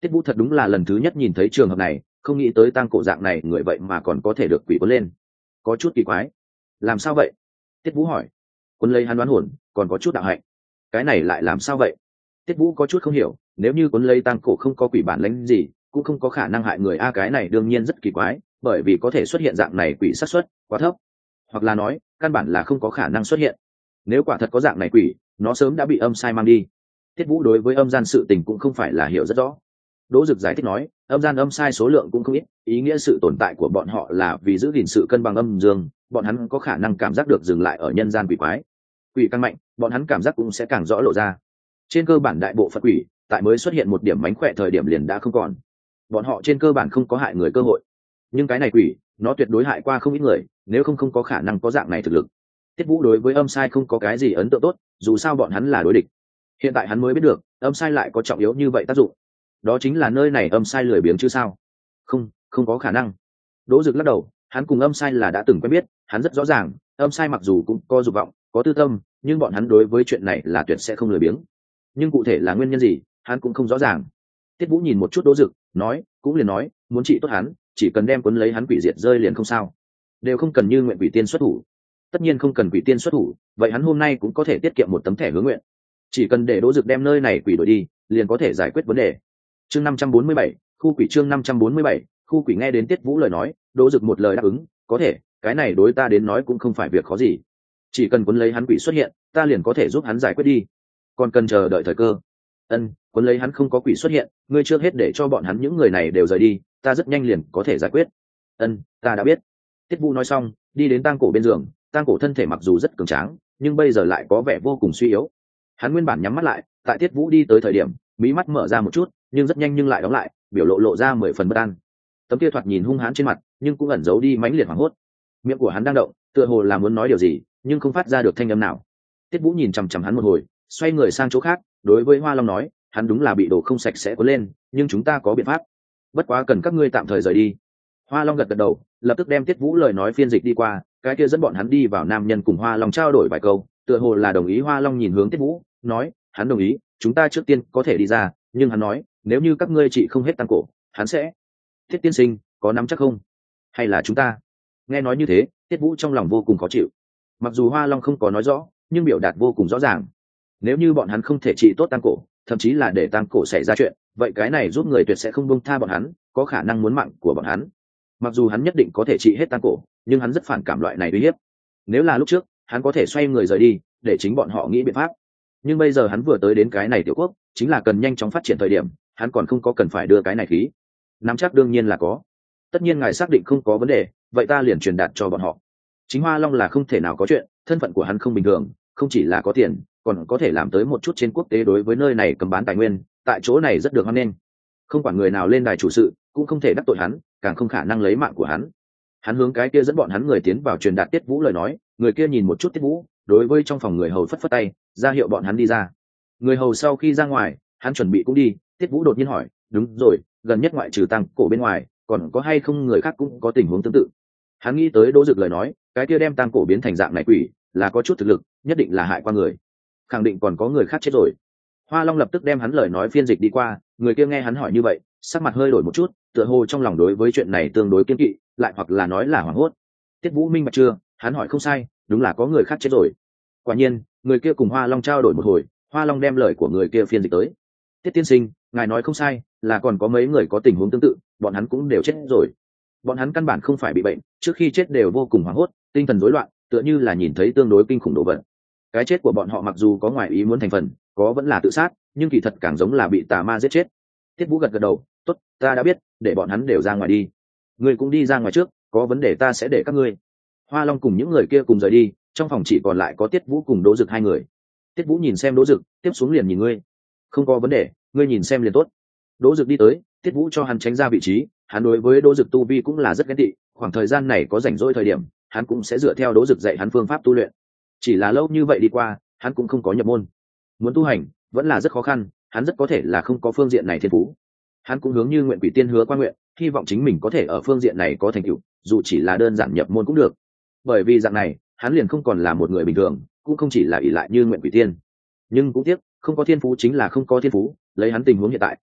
Tiết Vũ thật đúng là lần thứ nhất nhìn thấy trường hợp này, không nghĩ tới tang cổ dạng này người vậy mà còn có thể được quỷ cuốn lên, có chút kỳ quái. Làm sao vậy? Tiết Vũ hỏi. Cuốn lấy hắn đoán hồn, còn có chút đạo hạnh. Cái này lại làm sao vậy? Tiết Vũ có chút không hiểu, nếu như cuốn lấy tang cổ không có quỷ bản lĩnh gì, cũng không có khả năng hại người a, cái này đương nhiên rất kỳ quái, bởi vì có thể xuất hiện dạng này quỷ xác suất quá thấp, hoặc là nói căn bản là không có khả năng xuất hiện. Nếu quả thật có dạng này quỷ, nó sớm đã bị âm sai mang đi. Tiết Vũ đối với âm gian sự tình cũng không phải là hiểu rất rõ. Đỗ Dực giải thích nói, âm gian âm sai số lượng cũng không ít, ý nghĩa sự tồn tại của bọn họ là vì giữ gìn sự cân bằng âm dương, bọn hắn có khả năng cảm giác được dừng lại ở nhân gian quỷ quái. Quỷ càng mạnh, bọn hắn cảm giác cũng sẽ càng rõ lộ ra. Trên cơ bản đại bộ phận quỷ, tại mới xuất hiện một điểm mánh khỏe thời điểm liền đã không còn. Bọn họ trên cơ bản không có hại người cơ hội. Nhưng cái này quỷ, nó tuyệt đối hại qua không ít người, nếu không không có khả năng có dạng này thực lực. Tiết Vũ đối với âm sai không có cái gì ấn tượng tốt, dù sao bọn hắn là đối địch. Hiện tại hắn mới biết được, âm sai lại có trọng yếu như vậy tác dụng. Đó chính là nơi này âm sai lười biếng chứ sao? Không, không có khả năng. Đỗ Dực lắc đầu, hắn cùng âm sai là đã từng quen biết, hắn rất rõ ràng, âm sai mặc dù cũng có dục vọng, có tư tâm, nhưng bọn hắn đối với chuyện này là tuyệt sẽ không lười biếng. Nhưng cụ thể là nguyên nhân gì, hắn cũng không rõ ràng. Tiết Vũ nhìn một chút Đỗ Dực, nói, cũng liền nói, muốn trị tốt hắn, chỉ cần đem cuốn lấy hắn quỷ diệt rơi liền không sao, đều không cần như nguyện quỷ tiên xuất thủ. Tất nhiên không cần quỷ tiên xuất thủ, vậy hắn hôm nay cũng có thể tiết kiệm một tấm thẻ hứa nguyện. Chỉ cần để Đỗ Dực đem nơi này quỷ đuổi đi, liền có thể giải quyết vấn đề. Chương năm trăm bốn mươi bảy, khu quỷ chương năm trăm bốn mươi bảy, khu quỷ nghe đến Tiết Vũ lời nói, Đỗ Dực một lời đáp ứng, có thể, cái này đối ta đến nói cũng không phải việc khó gì. Chỉ cần cuốn lấy hắn quỷ xuất hiện, ta liền có thể giúp hắn giải quyết đi. Còn cần chờ đợi thời cơ. Ân, cuốn lấy hắn không có quỷ xuất hiện, ngươi trước hết để cho bọn hắn những người này đều rời đi, ta rất nhanh liền có thể giải quyết. Ân, ta đã biết. Tiết Vũ nói xong, đi đến tang cổ bên giường, tang cổ thân thể mặc dù rất cường tráng, nhưng bây giờ lại có vẻ vô cùng suy yếu. Hắn nguyên bản nhắm mắt lại, tại Tiết Vũ đi tới thời điểm, mí mắt mở ra một chút, nhưng rất nhanh nhưng lại đóng lại, biểu lộ lộ ra mười phần bất an. Tấm kia thoạt nhìn hung hãn trên mặt, nhưng cũng ẩn giấu đi mãnh liệt hoảng hốt. Miệng của hắn đang động, tựa hồ là muốn nói điều gì, nhưng không phát ra được thanh âm nào. Tiết Vũ nhìn chằm chằm hắn một hồi, xoay người sang chỗ khác, đối với Hoa Long nói, hắn đúng là bị đồ không sạch sẽ cuốn lên, nhưng chúng ta có biện pháp. Bất quá cần các ngươi tạm thời rời đi. Hoa Long gật gật đầu, lập tức đem Tiết Vũ lời nói phiên dịch đi qua, cái kia dẫn bọn hắn đi vào nam nhân cùng Hoa Long trao đổi vài câu, tựa hồ là đồng ý. Hoa Long nhìn hướng Tiết Vũ, nói, hắn đồng ý, chúng ta trước tiên có thể đi ra, nhưng hắn nói, nếu như các ngươi trị không hết tăng cổ, hắn sẽ. Thiết tiên sinh, có nắm chắc không? Hay là chúng ta? Nghe nói như thế, Tiết Vũ trong lòng vô cùng khó chịu. Mặc dù Hoa Long không có nói rõ, nhưng biểu đạt vô cùng rõ ràng. Nếu như bọn hắn không thể trị tốt tăng cổ, thậm chí là để tăng cổ xảy ra chuyện, vậy cái này giúp người tuyệt sẽ không buông tha bọn hắn, có khả năng muốn mạng của bọn hắn. Mặc dù hắn nhất định có thể trị hết tăng cổ, nhưng hắn rất phản cảm loại này uy hiếp. Nếu là lúc trước, hắn có thể xoay người rời đi, để chính bọn họ nghĩ biện pháp. Nhưng bây giờ hắn vừa tới đến cái này tiểu quốc, chính là cần nhanh chóng phát triển thời điểm, hắn còn không có cần phải đưa cái này khí. Nắm chắc đương nhiên là có. Tất nhiên ngài xác định không có vấn đề, vậy ta liền truyền đạt cho bọn họ. Chính Hoa Long là không thể nào có chuyện, thân phận của hắn không bình thường, không chỉ là có tiền, còn có thể làm tới một chút trên quốc tế đối với nơi này cầm bán tài nguyên, tại chỗ này rất được hoan nghênh. Không quản người nào lên đài chủ sự, cũng không thể đắc tội hắn, càng không khả năng lấy mạng của hắn. Hắn hướng cái kia dẫn bọn hắn người tiến vào truyền đạt Tiết Vũ lời nói, người kia nhìn một chút Tiết Vũ, đối với trong phòng người hầu phất phất tay, ra hiệu bọn hắn đi ra. Người hầu sau khi ra ngoài, hắn chuẩn bị cũng đi. Tiết Vũ đột nhiên hỏi, đúng rồi, gần nhất ngoại trừ tăng cổ bên ngoài, còn có hay không người khác cũng có tình huống tương tự? Hắn nghĩ tới Đỗ Dực lời nói, cái kia đem tăng cổ biến thành dạng này quỷ, là có chút thực lực, nhất định là hại qua người. Khẳng định còn có người khác chết rồi. Hoa Long lập tức đem hắn lời nói phiên dịch đi qua, người kia nghe hắn hỏi như vậy, sắc mặt hơi đổi một chút, tựa hồ trong lòng đối với chuyện này tương đối kiên kỵ, lại hoặc là nói là hoảng hốt. Tiết Vũ minh bạch chưa, hắn hỏi không sai, đúng là có người khác chết rồi. Quả nhiên, người kia cùng Hoa Long trao đổi một hồi, Hoa Long đem lời của người kia phiên dịch tới. Tiết tiên sinh, ngài nói không sai, là còn có mấy người có tình huống tương tự, bọn hắn cũng đều chết rồi. Bọn hắn căn bản không phải bị bệnh, trước khi chết đều vô cùng hoảng hốt, tinh thần rối loạn, tựa như là nhìn thấy tương đối kinh khủng đồ vật. Cái chết của bọn họ mặc dù có ngoài ý muốn thành phần, có vẫn là tự sát, nhưng kỳ thật càng giống là bị tà ma giết chết. Tiết Vũ gật gật đầu, tốt, ta đã biết, để bọn hắn đều ra ngoài đi. Ngươi cũng đi ra ngoài trước, có vấn đề ta sẽ để các ngươi. Hoa Long cùng những người kia cùng rời đi, trong phòng chỉ còn lại có Tiết Vũ cùng Đỗ Dực hai người. Tiết Vũ nhìn xem Đỗ Dực, tiếp xuống liền nhìn ngươi. Không có vấn đề, ngươi nhìn xem liền tốt. Đỗ Dực đi tới, Tiết Vũ cho hắn tránh ra vị trí, hắn đối với Đỗ Dực tu vi cũng là rất ghen tị, khoảng thời gian này có rảnh rỗi thời điểm, hắn cũng sẽ dựa theo Đỗ Dực dạy hắn phương pháp tu luyện. Chỉ là lâu như vậy đi qua, hắn cũng không có nhập môn. Muốn tu hành, vẫn là rất khó khăn, hắn rất có thể là không có phương diện này thiên phú. Hắn cũng hướng như nguyện quỷ tiên hứa qua nguyện, hy vọng chính mình có thể ở phương diện này có thành tựu, dù chỉ là đơn giản nhập môn cũng được. Bởi vì dạng này, hắn liền không còn là một người bình thường, cũng không chỉ là ỷ lại như nguyện quỷ tiên. Nhưng cũng tiếc, không có thiên phú chính là không có thiên phú, lấy hắn tình huống hiện tại,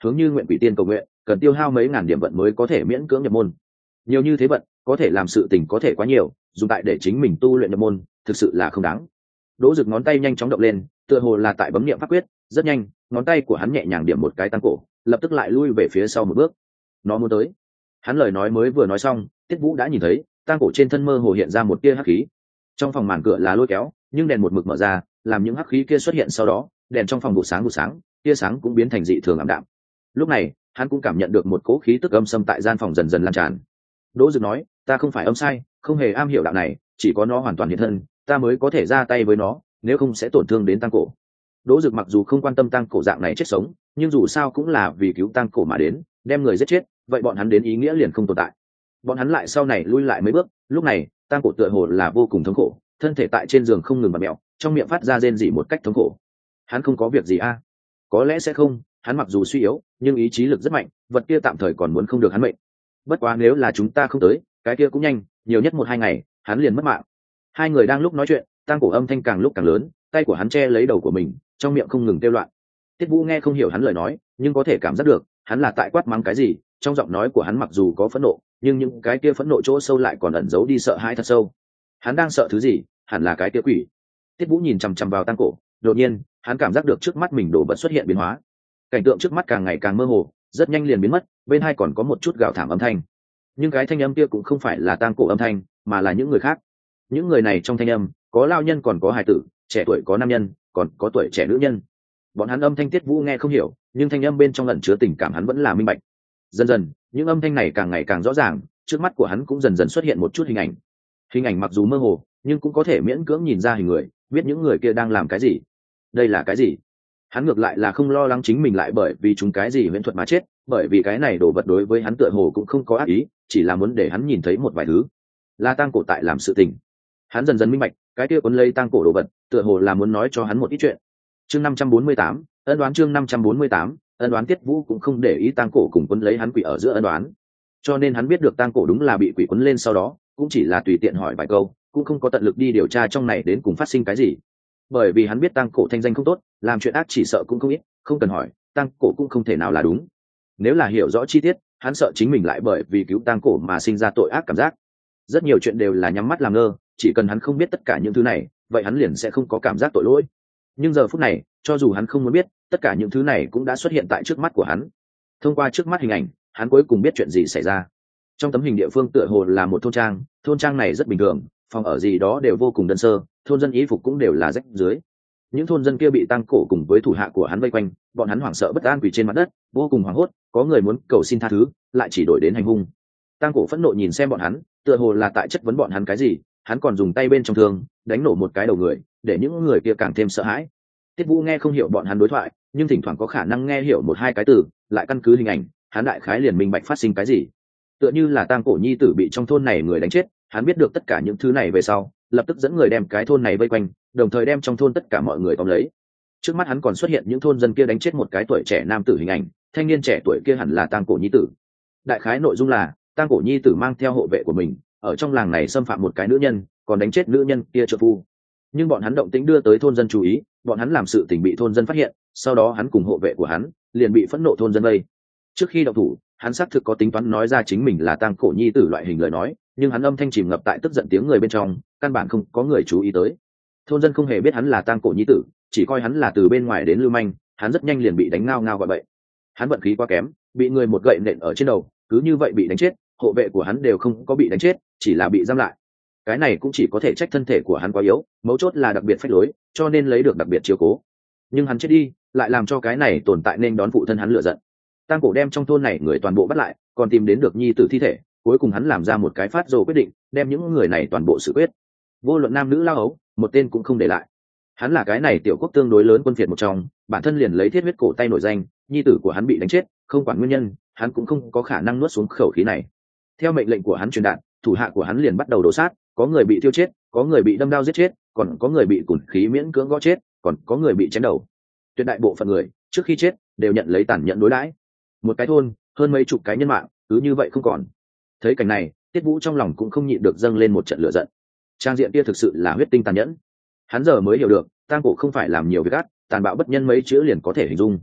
hướng như nguyện quỷ tiên cầu nguyện cần tiêu hao mấy ngàn điểm vận mới có thể miễn cưỡng nhập môn. Nhiều như thế vận có thể làm sự tình có thể quá nhiều, dùng tại để chính mình tu luyện nhập môn thực sự là không đáng. Đỗ Dực ngón tay nhanh chóng động lên, tựa hồ là tại bấm niệm pháp quyết, rất nhanh ngón tay của hắn nhẹ nhàng điểm một cái tăng cổ, lập tức lại lui về phía sau một bước. Nó muốn tới. Hắn lời nói mới vừa nói xong, Tiết Vũ đã nhìn thấy tăng cổ trên thân mơ hồ hiện ra một tia hắc khí. Trong phòng màn cửa là lôi kéo, nhưng đèn một mực mở ra, làm những hắc khí kia xuất hiện sau đó, đèn trong phòng vụ sáng vụ sáng, tia sáng cũng biến thành dị thường ảm đạm. Lúc này, hắn cũng cảm nhận được một cỗ khí tức âm xâm tại gian phòng dần dần lan tràn. Đỗ Dực nói, ta không phải âm sai, không hề am hiểu đạo này, chỉ có nó hoàn toàn hiện thân, ta mới có thể ra tay với nó, nếu không sẽ tổn thương đến tăng cổ. Đỗ Dực mặc dù không quan tâm tăng cổ dạng này chết sống, nhưng dù sao cũng là vì cứu tăng cổ mà đến, đem người giết chết, vậy bọn hắn đến ý nghĩa liền không tồn tại. Bọn hắn lại sau này lui lại mấy bước, lúc này tăng cổ tựa hồ là vô cùng thống khổ, thân thể tại trên giường không ngừng bật mẹo, trong miệng phát ra rên rỉ một cách thống khổ. Hắn không có việc gì a? À? Có lẽ sẽ không, hắn mặc dù suy yếu, nhưng ý chí lực rất mạnh, vật kia tạm thời còn muốn không được hắn mệnh. Bất quá nếu là chúng ta không tới, cái kia cũng nhanh, nhiều nhất một hai ngày, hắn liền mất mạng. Hai người đang lúc nói chuyện, tăng cổ âm thanh càng lúc càng lớn, tay của hắn che lấy đầu của mình, trong miệng không ngừng kêu loạn. Tiết Vũ nghe không hiểu hắn lời nói, nhưng có thể cảm giác được, hắn là tại quát mắng cái gì, trong giọng nói của hắn mặc dù có phẫn nộ, nhưng những cái kia phẫn nộ chỗ sâu lại còn ẩn giấu đi sợ hãi thật sâu. Hắn đang sợ thứ gì? Hẳn là cái kia quỷ. Tiết Vũ nhìn chằm chằm vào tăng cổ, đột nhiên, hắn cảm giác được trước mắt mình đổ vật xuất hiện biến hóa. Cảnh tượng trước mắt càng ngày càng mơ hồ, rất nhanh liền biến mất, bên hai còn có một chút gào thảm âm thanh. Nhưng cái thanh âm kia cũng không phải là tăng cổ âm thanh, mà là những người khác. Những người này trong thanh âm, có lao nhân còn có hài tử, trẻ tuổi có nam nhân, còn có tuổi trẻ nữ nhân. Bọn hắn âm thanh Tiết Vũ nghe không hiểu, nhưng thanh âm bên trong ẩn chứa tình cảm hắn vẫn là minh bạch. Dần dần, những âm thanh này càng ngày càng rõ ràng, trước mắt của hắn cũng dần dần xuất hiện một chút hình ảnh. Hình ảnh mặc dù mơ hồ, nhưng cũng có thể miễn cưỡng nhìn ra hình người, biết những người kia đang làm cái gì. Đây là cái gì? Hắn ngược lại là không lo lắng chính mình lại bởi vì chúng cái gì huyễn thuật mà chết, bởi vì cái này đồ vật đối với hắn tựa hồ cũng không có ác ý, chỉ là muốn để hắn nhìn thấy một vài thứ. Là tang cổ tại làm sự tình. Hắn dần dần minh bạch, cái kia cuốn lấy tang cổ đồ vật, tựa hồ là muốn nói cho hắn một ít chuyện. Chương năm trăm bốn mươi tám, ân đoán chương năm trăm bốn mươi tám, ân đoán. Tiết Vũ cũng không để ý tang cổ cùng cuốn lấy hắn quỷ ở giữa ân đoán. Cho nên hắn biết được tang cổ đúng là bị quỷ cuốn lên sau đó, cũng chỉ là tùy tiện hỏi vài câu, cũng không có tận lực đi điều tra trong này đến cùng phát sinh cái gì. Bởi vì hắn biết tang cổ thanh danh không tốt, làm chuyện ác chỉ sợ cũng không ít, không cần hỏi, tang cổ cũng không thể nào là đúng. Nếu là hiểu rõ chi tiết, hắn sợ chính mình lại bởi vì cứu tang cổ mà sinh ra tội ác cảm giác. Rất nhiều chuyện đều là nhắm mắt làm ngơ, chỉ cần hắn không biết tất cả những thứ này, vậy hắn liền sẽ không có cảm giác tội lỗi. Nhưng giờ phút này, cho dù hắn không muốn biết, tất cả những thứ này cũng đã xuất hiện tại trước mắt của hắn. Thông qua trước mắt hình ảnh, hắn cuối cùng biết chuyện gì xảy ra. Trong tấm hình địa phương tựa hồ là một thôn trang, thôn trang này rất bình thường, phòng ở gì đó đều vô cùng đơn sơ, thôn dân y phục cũng đều là rách dưới. Những thôn dân kia bị tang cổ cùng với thủ hạ của hắn vây quanh, bọn hắn hoảng sợ bất an quỳ trên mặt đất, vô cùng hoảng hốt, có người muốn cầu xin tha thứ, lại chỉ đổi đến hành hung. Tang cổ phẫn nộ nhìn xem bọn hắn, tựa hồ là tại chất vấn bọn hắn cái gì, hắn còn dùng tay bên trong thương đánh nổ một cái đầu người, để những người kia càng thêm sợ hãi. Tiết Vũ nghe không hiểu bọn hắn đối thoại, nhưng thỉnh thoảng có khả năng nghe hiểu một hai cái từ, lại căn cứ hình ảnh, hắn đại khái liền minh bạch phát sinh cái gì. Tựa như là tang cổ nhi tử bị trong thôn này người đánh chết, hắn biết được tất cả những thứ này về sau, lập tức dẫn người đem cái thôn này vây quanh, đồng thời đem trong thôn tất cả mọi người tóm lấy. Trước mắt hắn còn xuất hiện những thôn dân kia đánh chết một cái tuổi trẻ nam tử hình ảnh, thanh niên trẻ tuổi kia hẳn là tang cổ nhi tử. Đại khái nội dung là tang cổ nhi tử mang theo hộ vệ của mình, ở trong làng này xâm phạm một cái nữ nhân, còn đánh chết nữ nhân kia trợ phu. Nhưng bọn hắn động tĩnh đưa tới thôn dân chú ý, bọn hắn làm sự tình bị thôn dân phát hiện, sau đó hắn cùng hộ vệ của hắn liền bị phẫn nộ thôn dân vây. Trước khi động thủ, hắn xác thực có tính toán nói ra chính mình là tang cổ nhi tử loại hình lời nói, nhưng hắn âm thanh chìm ngập tại tức giận tiếng người bên trong, căn bản không có người chú ý tới. Thôn dân không hề biết hắn là tang cổ nhi tử, chỉ coi hắn là từ bên ngoài đến lưu manh, hắn rất nhanh liền bị đánh ngao ngao gọi bậy. Hắn vận khí quá kém, bị người một gậy nện ở trên đầu, cứ như vậy bị đánh chết, hộ vệ của hắn đều không có bị đánh chết, chỉ là bị giam lại. Cái này cũng chỉ có thể trách thân thể của hắn quá yếu, mấu chốt là đặc biệt phách lối, cho nên lấy được đặc biệt chiếu cố. Nhưng hắn chết đi, lại làm cho cái này tồn tại nên đón phụ thân hắn lựa giận. Tang cổ đem trong thôn này người toàn bộ bắt lại, còn tìm đến được nhi tử thi thể, cuối cùng hắn làm ra một cái phát rồ quyết định, đem những người này toàn bộ xử quyết. Vô luận nam nữ lao ấu, một tên cũng không để lại. Hắn là cái này tiểu quốc tương đối lớn quân phiệt một trong, bản thân liền lấy thiết huyết cổ tay nổi danh, nhi tử của hắn bị đánh chết, không quản nguyên nhân, hắn cũng không có khả năng nuốt xuống khẩu khí này. Theo mệnh lệnh của hắn truyền đạt, thủ hạ của hắn liền bắt đầu đổ sát, có người bị tiêu chết, có người bị đâm đao giết chết, còn có người bị cùn khí miễn cưỡng gõ chết, còn có người bị chém đầu. Tuyệt đại bộ phận người, trước khi chết, đều nhận lấy tàn nhẫn đối đãi. Một cái thôn, hơn mấy chục cái nhân mạng, cứ như vậy không còn. Thấy cảnh này, Tiết Vũ trong lòng cũng không nhịn được dâng lên một trận lửa giận. Trang diện kia thực sự là huyết tinh tàn nhẫn. Hắn giờ mới hiểu được, tang cổ không phải làm nhiều việc ác, tàn bạo bất nhân mấy chữ liền có thể hình dung.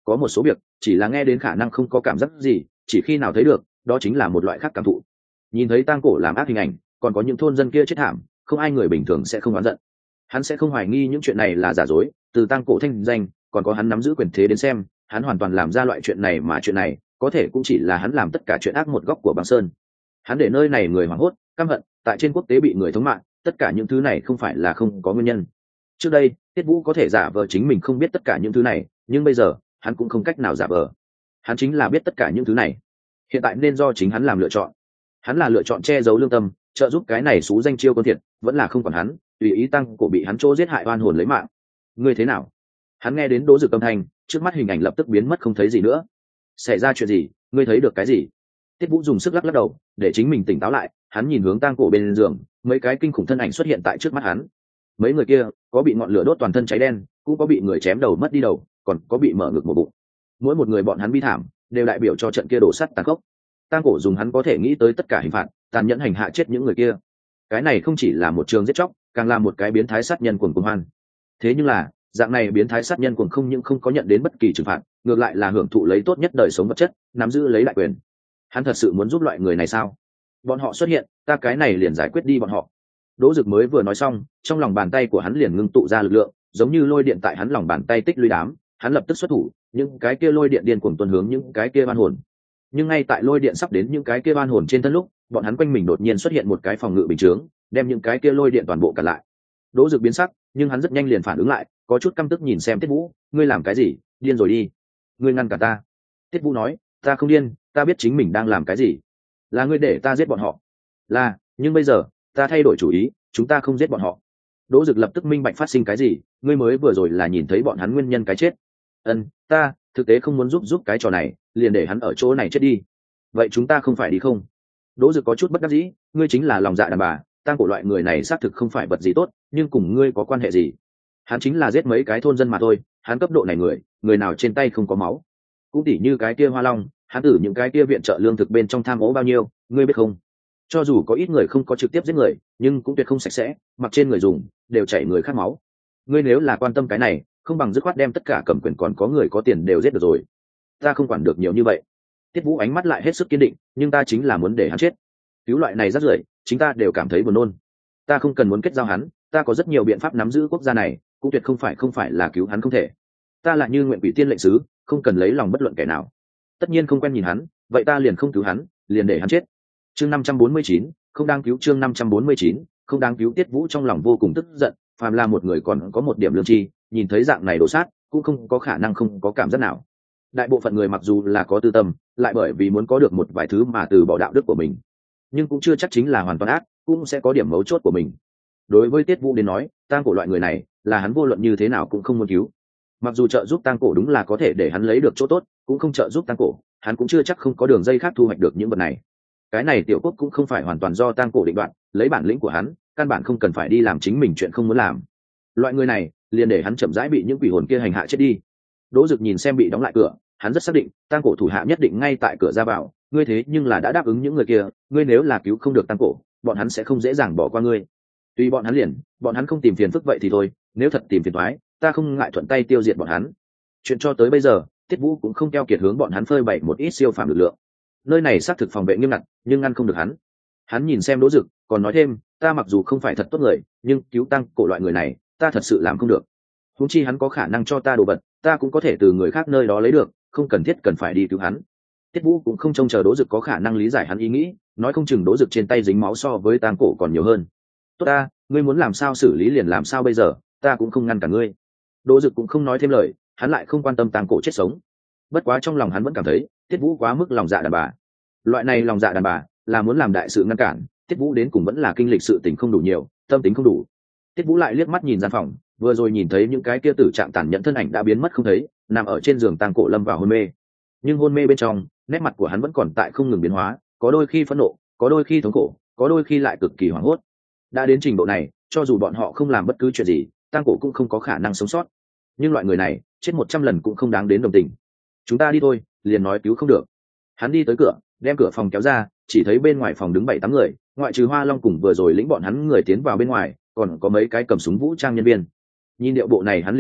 có một số việc chỉ là nghe đến khả năng không có cảm giác gì, chỉ khi nào thấy được đó chính là một loại khác cảm thụ. Nhìn thấy tang cổ làm ác hình ảnh, còn có những thôn dân kia chết thảm, không ai người bình thường sẽ không oán giận. Hắn sẽ không hoài nghi những chuyện này là giả dối, từ tang cổ thanh danh còn có hắn nắm giữ quyền thế đến xem, hắn hoàn toàn làm ra loại chuyện này, mà chuyện này có thể cũng chỉ là hắn làm tất cả chuyện ác một góc của băng sơn. Hắn để nơi này người hoảng hốt căm hận, tại trên quốc tế bị người thống mạng, tất cả những thứ này không phải là không có nguyên nhân. Trước đây Tiết Vũ có thể giả vờ chính mình không biết tất cả những thứ này, nhưng bây giờ hắn cũng không cách nào giả vờ, hắn chính là biết tất cả những thứ này. Hiện tại nên do chính hắn làm lựa chọn. Hắn là lựa chọn che giấu lương tâm, trợ giúp cái này xú danh chiêu con thiệt, vẫn là không còn hắn tùy ý tăng cổ bị hắn chỗ giết hại oan hồn lấy mạng. Ngươi thế nào? Hắn nghe đến Đỗ Dực âm thanh, trước mắt hình ảnh lập tức biến mất không thấy gì nữa. Xảy ra chuyện gì? Ngươi thấy được cái gì? Tiết Vũ dùng sức lắc lắc đầu để chính mình tỉnh táo lại. Hắn nhìn hướng tang cổ bên giường, mấy cái kinh khủng thân ảnh xuất hiện tại trước mắt hắn. Mấy người kia có bị ngọn lửa đốt toàn thân cháy đen, cũng có bị người chém đầu mất đi đầu, còn có bị mở ngực một bụng. Mỗi một người bọn hắn bi thảm đều đại biểu cho trận kia đổ sắt tàn khốc. Tang cổ dùng hắn có thể nghĩ tới tất cả hình phạt, tàn nhẫn hành hạ chết những người kia. Cái này không chỉ là một trường giết chóc, càng là một cái biến thái sát nhân cuồng cuồng hoan. Thế nhưng là dạng này biến thái sát nhân cuồng không những không có nhận đến bất kỳ trừng phạt, ngược lại là hưởng thụ lấy tốt nhất đời sống vật chất, nắm giữ lấy đại quyền. Hắn thật sự muốn giúp loại người này sao? Bọn họ xuất hiện, ta cái này liền giải quyết đi bọn họ. Đỗ Dực mới vừa nói xong, trong lòng bàn tay của hắn liền ngưng tụ ra lực lượng, giống như lôi điện tại hắn lòng bàn tay tích lũy đám. Hắn lập tức xuất thủ, những cái kia lôi điện điên cuồng tuôn hướng những cái kia oan hồn. Nhưng ngay tại lôi điện sắp đến những cái kia oan hồn trên thân lúc, bọn hắn quanh mình đột nhiên xuất hiện một cái phòng ngự bình chướng, đem những cái kia lôi điện toàn bộ cản lại. Đỗ Dực biến sắc, nhưng hắn rất nhanh liền phản ứng lại, có chút căm tức nhìn xem Tiết Vũ, ngươi làm cái gì? Điên rồi đi, ngươi ngăn cả ta. Tiết Vũ nói, ta không điên, ta biết chính mình đang làm cái gì. Là ngươi để ta giết bọn họ. Là, nhưng bây giờ ta thay đổi chủ ý, chúng ta không giết bọn họ. Đỗ Dực lập tức minh bạch phát sinh cái gì, ngươi mới vừa rồi là nhìn thấy bọn hắn nguyên nhân cái chết. Ân, ta thực tế không muốn giúp giúp cái trò này, liền để hắn ở chỗ này chết đi. Vậy chúng ta không phải đi không? Đỗ Dực có chút bất đắc dĩ, ngươi chính là lòng dạ đàn bà, tang cổ loại người này xác thực không phải vật gì tốt, nhưng cùng ngươi có quan hệ gì? Hắn chính là giết mấy cái thôn dân mà thôi, hắn cấp độ này người, người nào trên tay không có máu? Cũng tỉ như cái kia Hoa Long, hắn tử những cái kia viện trợ lương thực bên trong tham ô bao nhiêu, ngươi biết không? Cho dù có ít người không có trực tiếp giết người, nhưng cũng tuyệt không sạch sẽ, mặc trên người dùng đều chảy người khác máu. Ngươi nếu là quan tâm cái này, không bằng dứt khoát đem tất cả cầm quyền còn có người có tiền đều giết được rồi. Ta không quản được nhiều như vậy. Tiết Vũ ánh mắt lại hết sức kiên định, nhưng ta chính là muốn để hắn chết. Cứu loại này rất rưởi, chính ta đều cảm thấy buồn nôn. Ta không cần muốn kết giao hắn, ta có rất nhiều biện pháp nắm giữ quốc gia này, cũng tuyệt không phải không phải là cứu hắn không thể. Ta là như nguyện quỷ tiên lệnh sứ, không cần lấy lòng bất luận kẻ nào. Tất nhiên không quen nhìn hắn, vậy ta liền không cứu hắn, liền để hắn chết. Chương năm trăm bốn mươi chín, không đang cứu chương năm trăm bốn mươi chín, không đang cứu. Tiết Vũ trong lòng vô cùng tức giận, phàm là một người còn có một điểm lương tri, nhìn thấy dạng này đổ sát, cũng không có khả năng không có cảm giác nào. Đại bộ phận người mặc dù là có tư tâm, lại bởi vì muốn có được một vài thứ mà từ bỏ đạo đức của mình, nhưng cũng chưa chắc chính là hoàn toàn ác, cũng sẽ có điểm mấu chốt của mình. Đối với Tiết Vũ đến nói, tang cổ loại người này là hắn vô luận như thế nào cũng không muốn cứu. Mặc dù trợ giúp tang cổ đúng là có thể để hắn lấy được chỗ tốt, cũng không trợ giúp tang cổ, hắn cũng chưa chắc không có đường dây khác thu hoạch được những vật này. Cái này tiểu quốc cũng không phải hoàn toàn do tang cổ định đoạt, lấy bản lĩnh của hắn, căn bản không cần phải đi làm chính mình chuyện không muốn làm. Loại người này liền để hắn chậm rãi bị những quỷ hồn kia hành hạ chết đi. Đỗ Dực nhìn xem bị đóng lại cửa, hắn rất xác định tang cổ thủ hạ nhất định ngay tại cửa ra vào. Ngươi thế nhưng là đã đáp ứng những người kia, ngươi nếu là cứu không được tang cổ, bọn hắn sẽ không dễ dàng bỏ qua ngươi. Tuy bọn hắn liền, bọn hắn không tìm phiền phức vậy thì thôi, nếu thật tìm phiền toái, ta không ngại thuận tay tiêu diệt bọn hắn. Chuyện cho tới bây giờ, Tiết Vũ cũng không keo kiệt hướng bọn hắn phơi bày một ít siêu phàm lực lượng. Nơi này xác thực phòng vệ nghiêm ngặt, nhưng ngăn không được hắn. Hắn nhìn xem Đỗ Dực, còn nói thêm, ta mặc dù không phải thật tốt người, nhưng cứu tang cổ loại người này, ta thật sự làm không được. Huống chi hắn có khả năng cho ta đồ vật, ta cũng có thể từ người khác nơi đó lấy được, không cần thiết cần phải đi cứu hắn. Tiết Vũ cũng không trông chờ Đỗ Dực có khả năng lý giải hắn ý nghĩ, nói không chừng Đỗ Dực trên tay dính máu so với tang cổ còn nhiều hơn. Tốt ta, ngươi muốn làm sao xử lý liền làm sao bây giờ, ta cũng không ngăn cả ngươi. Đỗ Dực cũng không nói thêm lời, hắn lại không quan tâm tang cổ chết sống. Bất quá trong lòng hắn vẫn cảm thấy Tiết Vũ quá mức lòng dạ đàn bà. Loại này lòng dạ đàn bà là muốn làm đại sự ngăn cản, Tiết Vũ đến cùng vẫn là kinh lịch sự tình không đủ nhiều, tâm tính không đủ. Tiết Vũ lại liếc mắt nhìn gian phòng, vừa rồi nhìn thấy những cái kia tử trạng tàn nhẫn thân ảnh đã biến mất không thấy, nằm ở trên giường tang cổ lâm vào hôn mê. Nhưng hôn mê bên trong, nét mặt của hắn vẫn còn tại không ngừng biến hóa, có đôi khi phẫn nộ, có đôi khi thống khổ, có đôi khi lại cực kỳ hoảng hốt. Đã đến trình độ này, cho dù bọn họ không làm bất cứ chuyện gì, tang cổ cũng không có khả năng sống sót. Nhưng loại người này chết một trăm lần cũng không đáng đến đồng tình. Chúng ta đi thôi, liền nói cứu không được. Hắn đi tới cửa, đem cửa phòng kéo ra, chỉ thấy bên ngoài phòng đứng bảy tám người, ngoại trừ Hoa Long cùng vừa rồi lĩnh bọn hắn người tiến vào bên ngoài, còn có mấy cái cầm súng vũ trang nhân viên. Nhìn điệu bộ này hắn liền biết,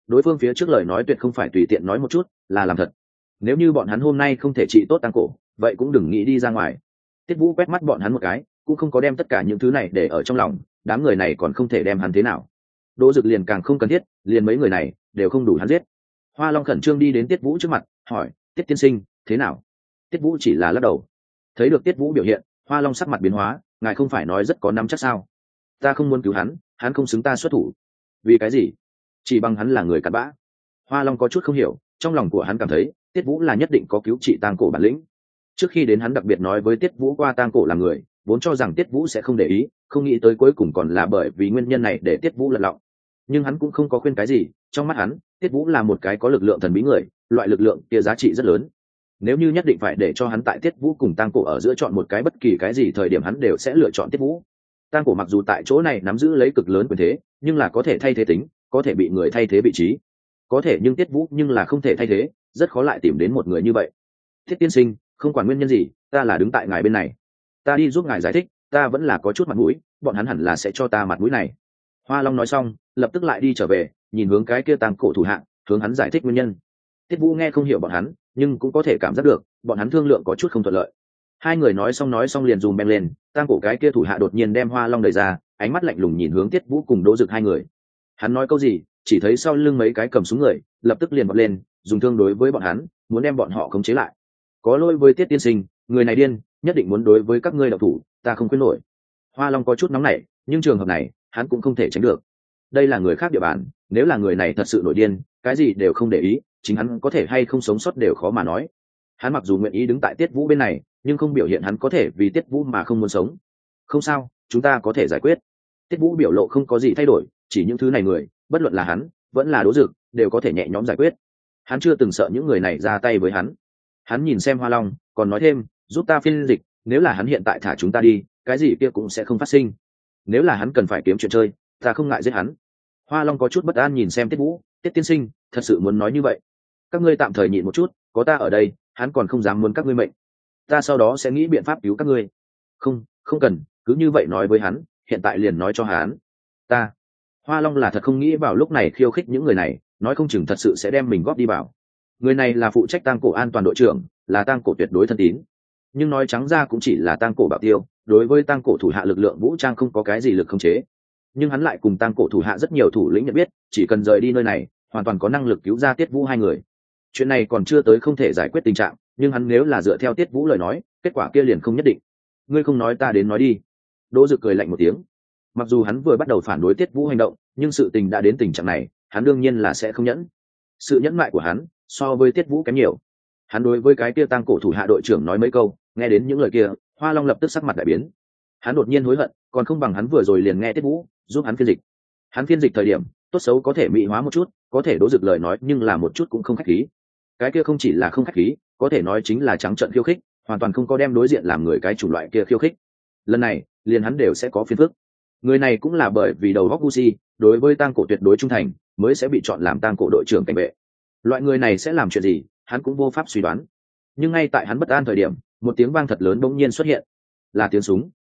đối phương phía trước lời nói tuyệt không phải tùy tiện nói một chút, là làm thật. Nếu như bọn hắn hôm nay không thể trị tốt tang cổ, vậy cũng đừng nghĩ đi ra ngoài. Tiết Vũ quét mắt bọn hắn một cái, cũng không có đem tất cả những thứ này để ở trong lòng, đám người này còn không thể đem hắn thế nào. Đỗ Dực liền càng không cần thiết, liền mấy người này đều không đủ hắn giết. Hoa Long khẩn trương đi đến Tiết Vũ trước mặt, hỏi: "Tiết tiên sinh, thế nào?" Tiết Vũ chỉ là lắc đầu. Thấy được Tiết Vũ biểu hiện, Hoa Long sắc mặt biến hóa, ngài không phải nói rất có nắm chắc sao? Ta không muốn cứu hắn, hắn không xứng ta xuất thủ. Vì cái gì? Chỉ bằng hắn là người cặn bã. Hoa Long có chút không hiểu, trong lòng của hắn cảm thấy Tiết Vũ là nhất định có cứu trị tang cổ bản lĩnh. Trước khi đến hắn đặc biệt nói với Tiết Vũ qua tang cổ là người, vốn cho rằng Tiết Vũ sẽ không để ý, không nghĩ tới cuối cùng còn là bởi vì nguyên nhân này để Tiết Vũ lật lọng. Nhưng hắn cũng không có khuyên cái gì, trong mắt hắn, Tiết Vũ là một cái có lực lượng thần bí người, loại lực lượng kia giá trị rất lớn. Nếu như nhất định phải để cho hắn tại Tiết Vũ cùng tang cổ ở giữa chọn một cái bất kỳ cái gì thời điểm hắn đều sẽ lựa chọn Tiết Vũ. Tang cổ mặc dù tại chỗ này nắm giữ lấy cực lớn quyền thế, nhưng là có thể thay thế tính, có thể bị người thay thế vị trí. Có thể nhưng Tiết Vũ nhưng là không thể thay thế, rất khó lại tìm đến một người như vậy. Thiết tiên sinh, không quản nguyên nhân gì, ta là đứng tại ngài bên này. Ta đi giúp ngài giải thích, ta vẫn là có chút mặt mũi, bọn hắn hẳn là sẽ cho ta mặt mũi này. Hoa Long nói xong, lập tức lại đi trở về, nhìn hướng cái kia tang cổ thủ hạng, hướng hắn giải thích nguyên nhân. Tiết Vũ nghe không hiểu bọn hắn, nhưng cũng có thể cảm giác được, bọn hắn thương lượng có chút không thuận lợi. Hai người nói xong nói xong liền dùm beng lên, tang cổ cái kia thủ hạ đột nhiên đem Hoa Long đẩy ra, ánh mắt lạnh lùng nhìn hướng Tiết Vũ cùng Đỗ Dực hai người. Hắn nói câu gì, chỉ thấy sau lưng mấy cái cầm súng người, lập tức liền vọt lên, dùng thương đối với bọn hắn, muốn đem bọn họ khống chế lại. Có lỗi với Tiết tiên sinh, người này điên, nhất định muốn đối với các ngươi đạo thủ, ta không khuyên nổi. Hoa Long có chút nóng nảy, nhưng trường hợp này, hắn cũng không thể tránh được. Đây là người khác địa bàn, nếu là người này thật sự nổi điên, cái gì đều không để ý, chính hắn có thể hay không sống sót đều khó mà nói. Hắn mặc dù nguyện ý đứng tại Tiết Vũ bên này, nhưng không biểu hiện hắn có thể vì Tiết Vũ mà không muốn sống. Không sao, chúng ta có thể giải quyết. Tiết Vũ biểu lộ không có gì thay đổi, chỉ những thứ này người, bất luận là hắn, vẫn là Đỗ Dực, đều có thể nhẹ nhõm giải quyết. Hắn chưa từng sợ những người này ra tay với hắn. Hắn nhìn xem Hoa Long, còn nói thêm, giúp ta phiên dịch, nếu là hắn hiện tại thả chúng ta đi, cái gì kia cũng sẽ không phát sinh. Nếu là hắn cần phải kiếm chuyện chơi, ta không ngại giết hắn. Hoa Long có chút bất an nhìn xem Tiết Vũ, Tiết tiên sinh, thật sự muốn nói như vậy? Các ngươi tạm thời nhịn một chút, có ta ở đây, hắn còn không dám muốn các ngươi mệnh. Ta sau đó sẽ nghĩ biện pháp cứu các ngươi. Không, không cần, cứ như vậy nói với hắn, hiện tại liền nói cho hắn. Ta. Hoa Long là thật không nghĩ vào lúc này khiêu khích những người này, nói không chừng thật sự sẽ đem mình góp đi vào. Người này là phụ trách tang cổ an toàn đội trưởng, là tang cổ tuyệt đối thân tín. Nhưng nói trắng ra cũng chỉ là tang cổ bảo tiêu, đối với tang cổ thủ hạ lực lượng vũ trang không có cái gì lực khống chế. Nhưng hắn lại cùng tang cổ thủ hạ rất nhiều thủ lĩnh nhận biết, chỉ cần rời đi nơi này, hoàn toàn có năng lực cứu ra Tiết Vũ hai người. Chuyện này còn chưa tới không thể giải quyết tình trạng, nhưng hắn nếu là dựa theo Tiết Vũ lời nói, kết quả kia liền không nhất định. Ngươi không nói ta đến nói đi. Đỗ Dực cười lạnh một tiếng. Mặc dù hắn vừa bắt đầu phản đối Tiết Vũ hành động, nhưng sự tình đã đến tình trạng này, hắn đương nhiên là sẽ không nhẫn. Sự nhẫn nại của hắn so với Tiết Vũ kém nhiều. Hắn đối với cái kia tang cổ thủ hạ đội trưởng nói mấy câu, nghe đến những lời kia, Hoa Long lập tức sắc mặt đại biến. Hắn đột nhiên hối hận, còn không bằng hắn vừa rồi liền nghe Tiết Vũ giúp hắn phiên dịch. Hắn phiên dịch thời điểm, tốt xấu có thể mỹ hóa một chút, có thể Đỗ Dực lời nói nhưng là một chút cũng không khách khí. Cái kia không chỉ là không khách khí, có thể nói chính là trắng trợn khiêu khích, hoàn toàn không có đem đối diện làm người cái chủng loại kia khiêu khích. Lần này, liền hắn đều sẽ có phiền phức. Người này cũng là bởi vì đầu óc ngu si, đối với tang cổ tuyệt đối trung thành, mới sẽ bị chọn làm tang cổ đội trưởng cảnh vệ. Loại người này sẽ làm chuyện gì, hắn cũng vô pháp suy đoán. Nhưng ngay tại hắn bất an thời điểm, một tiếng vang thật lớn bỗng nhiên xuất hiện, là tiếng súng.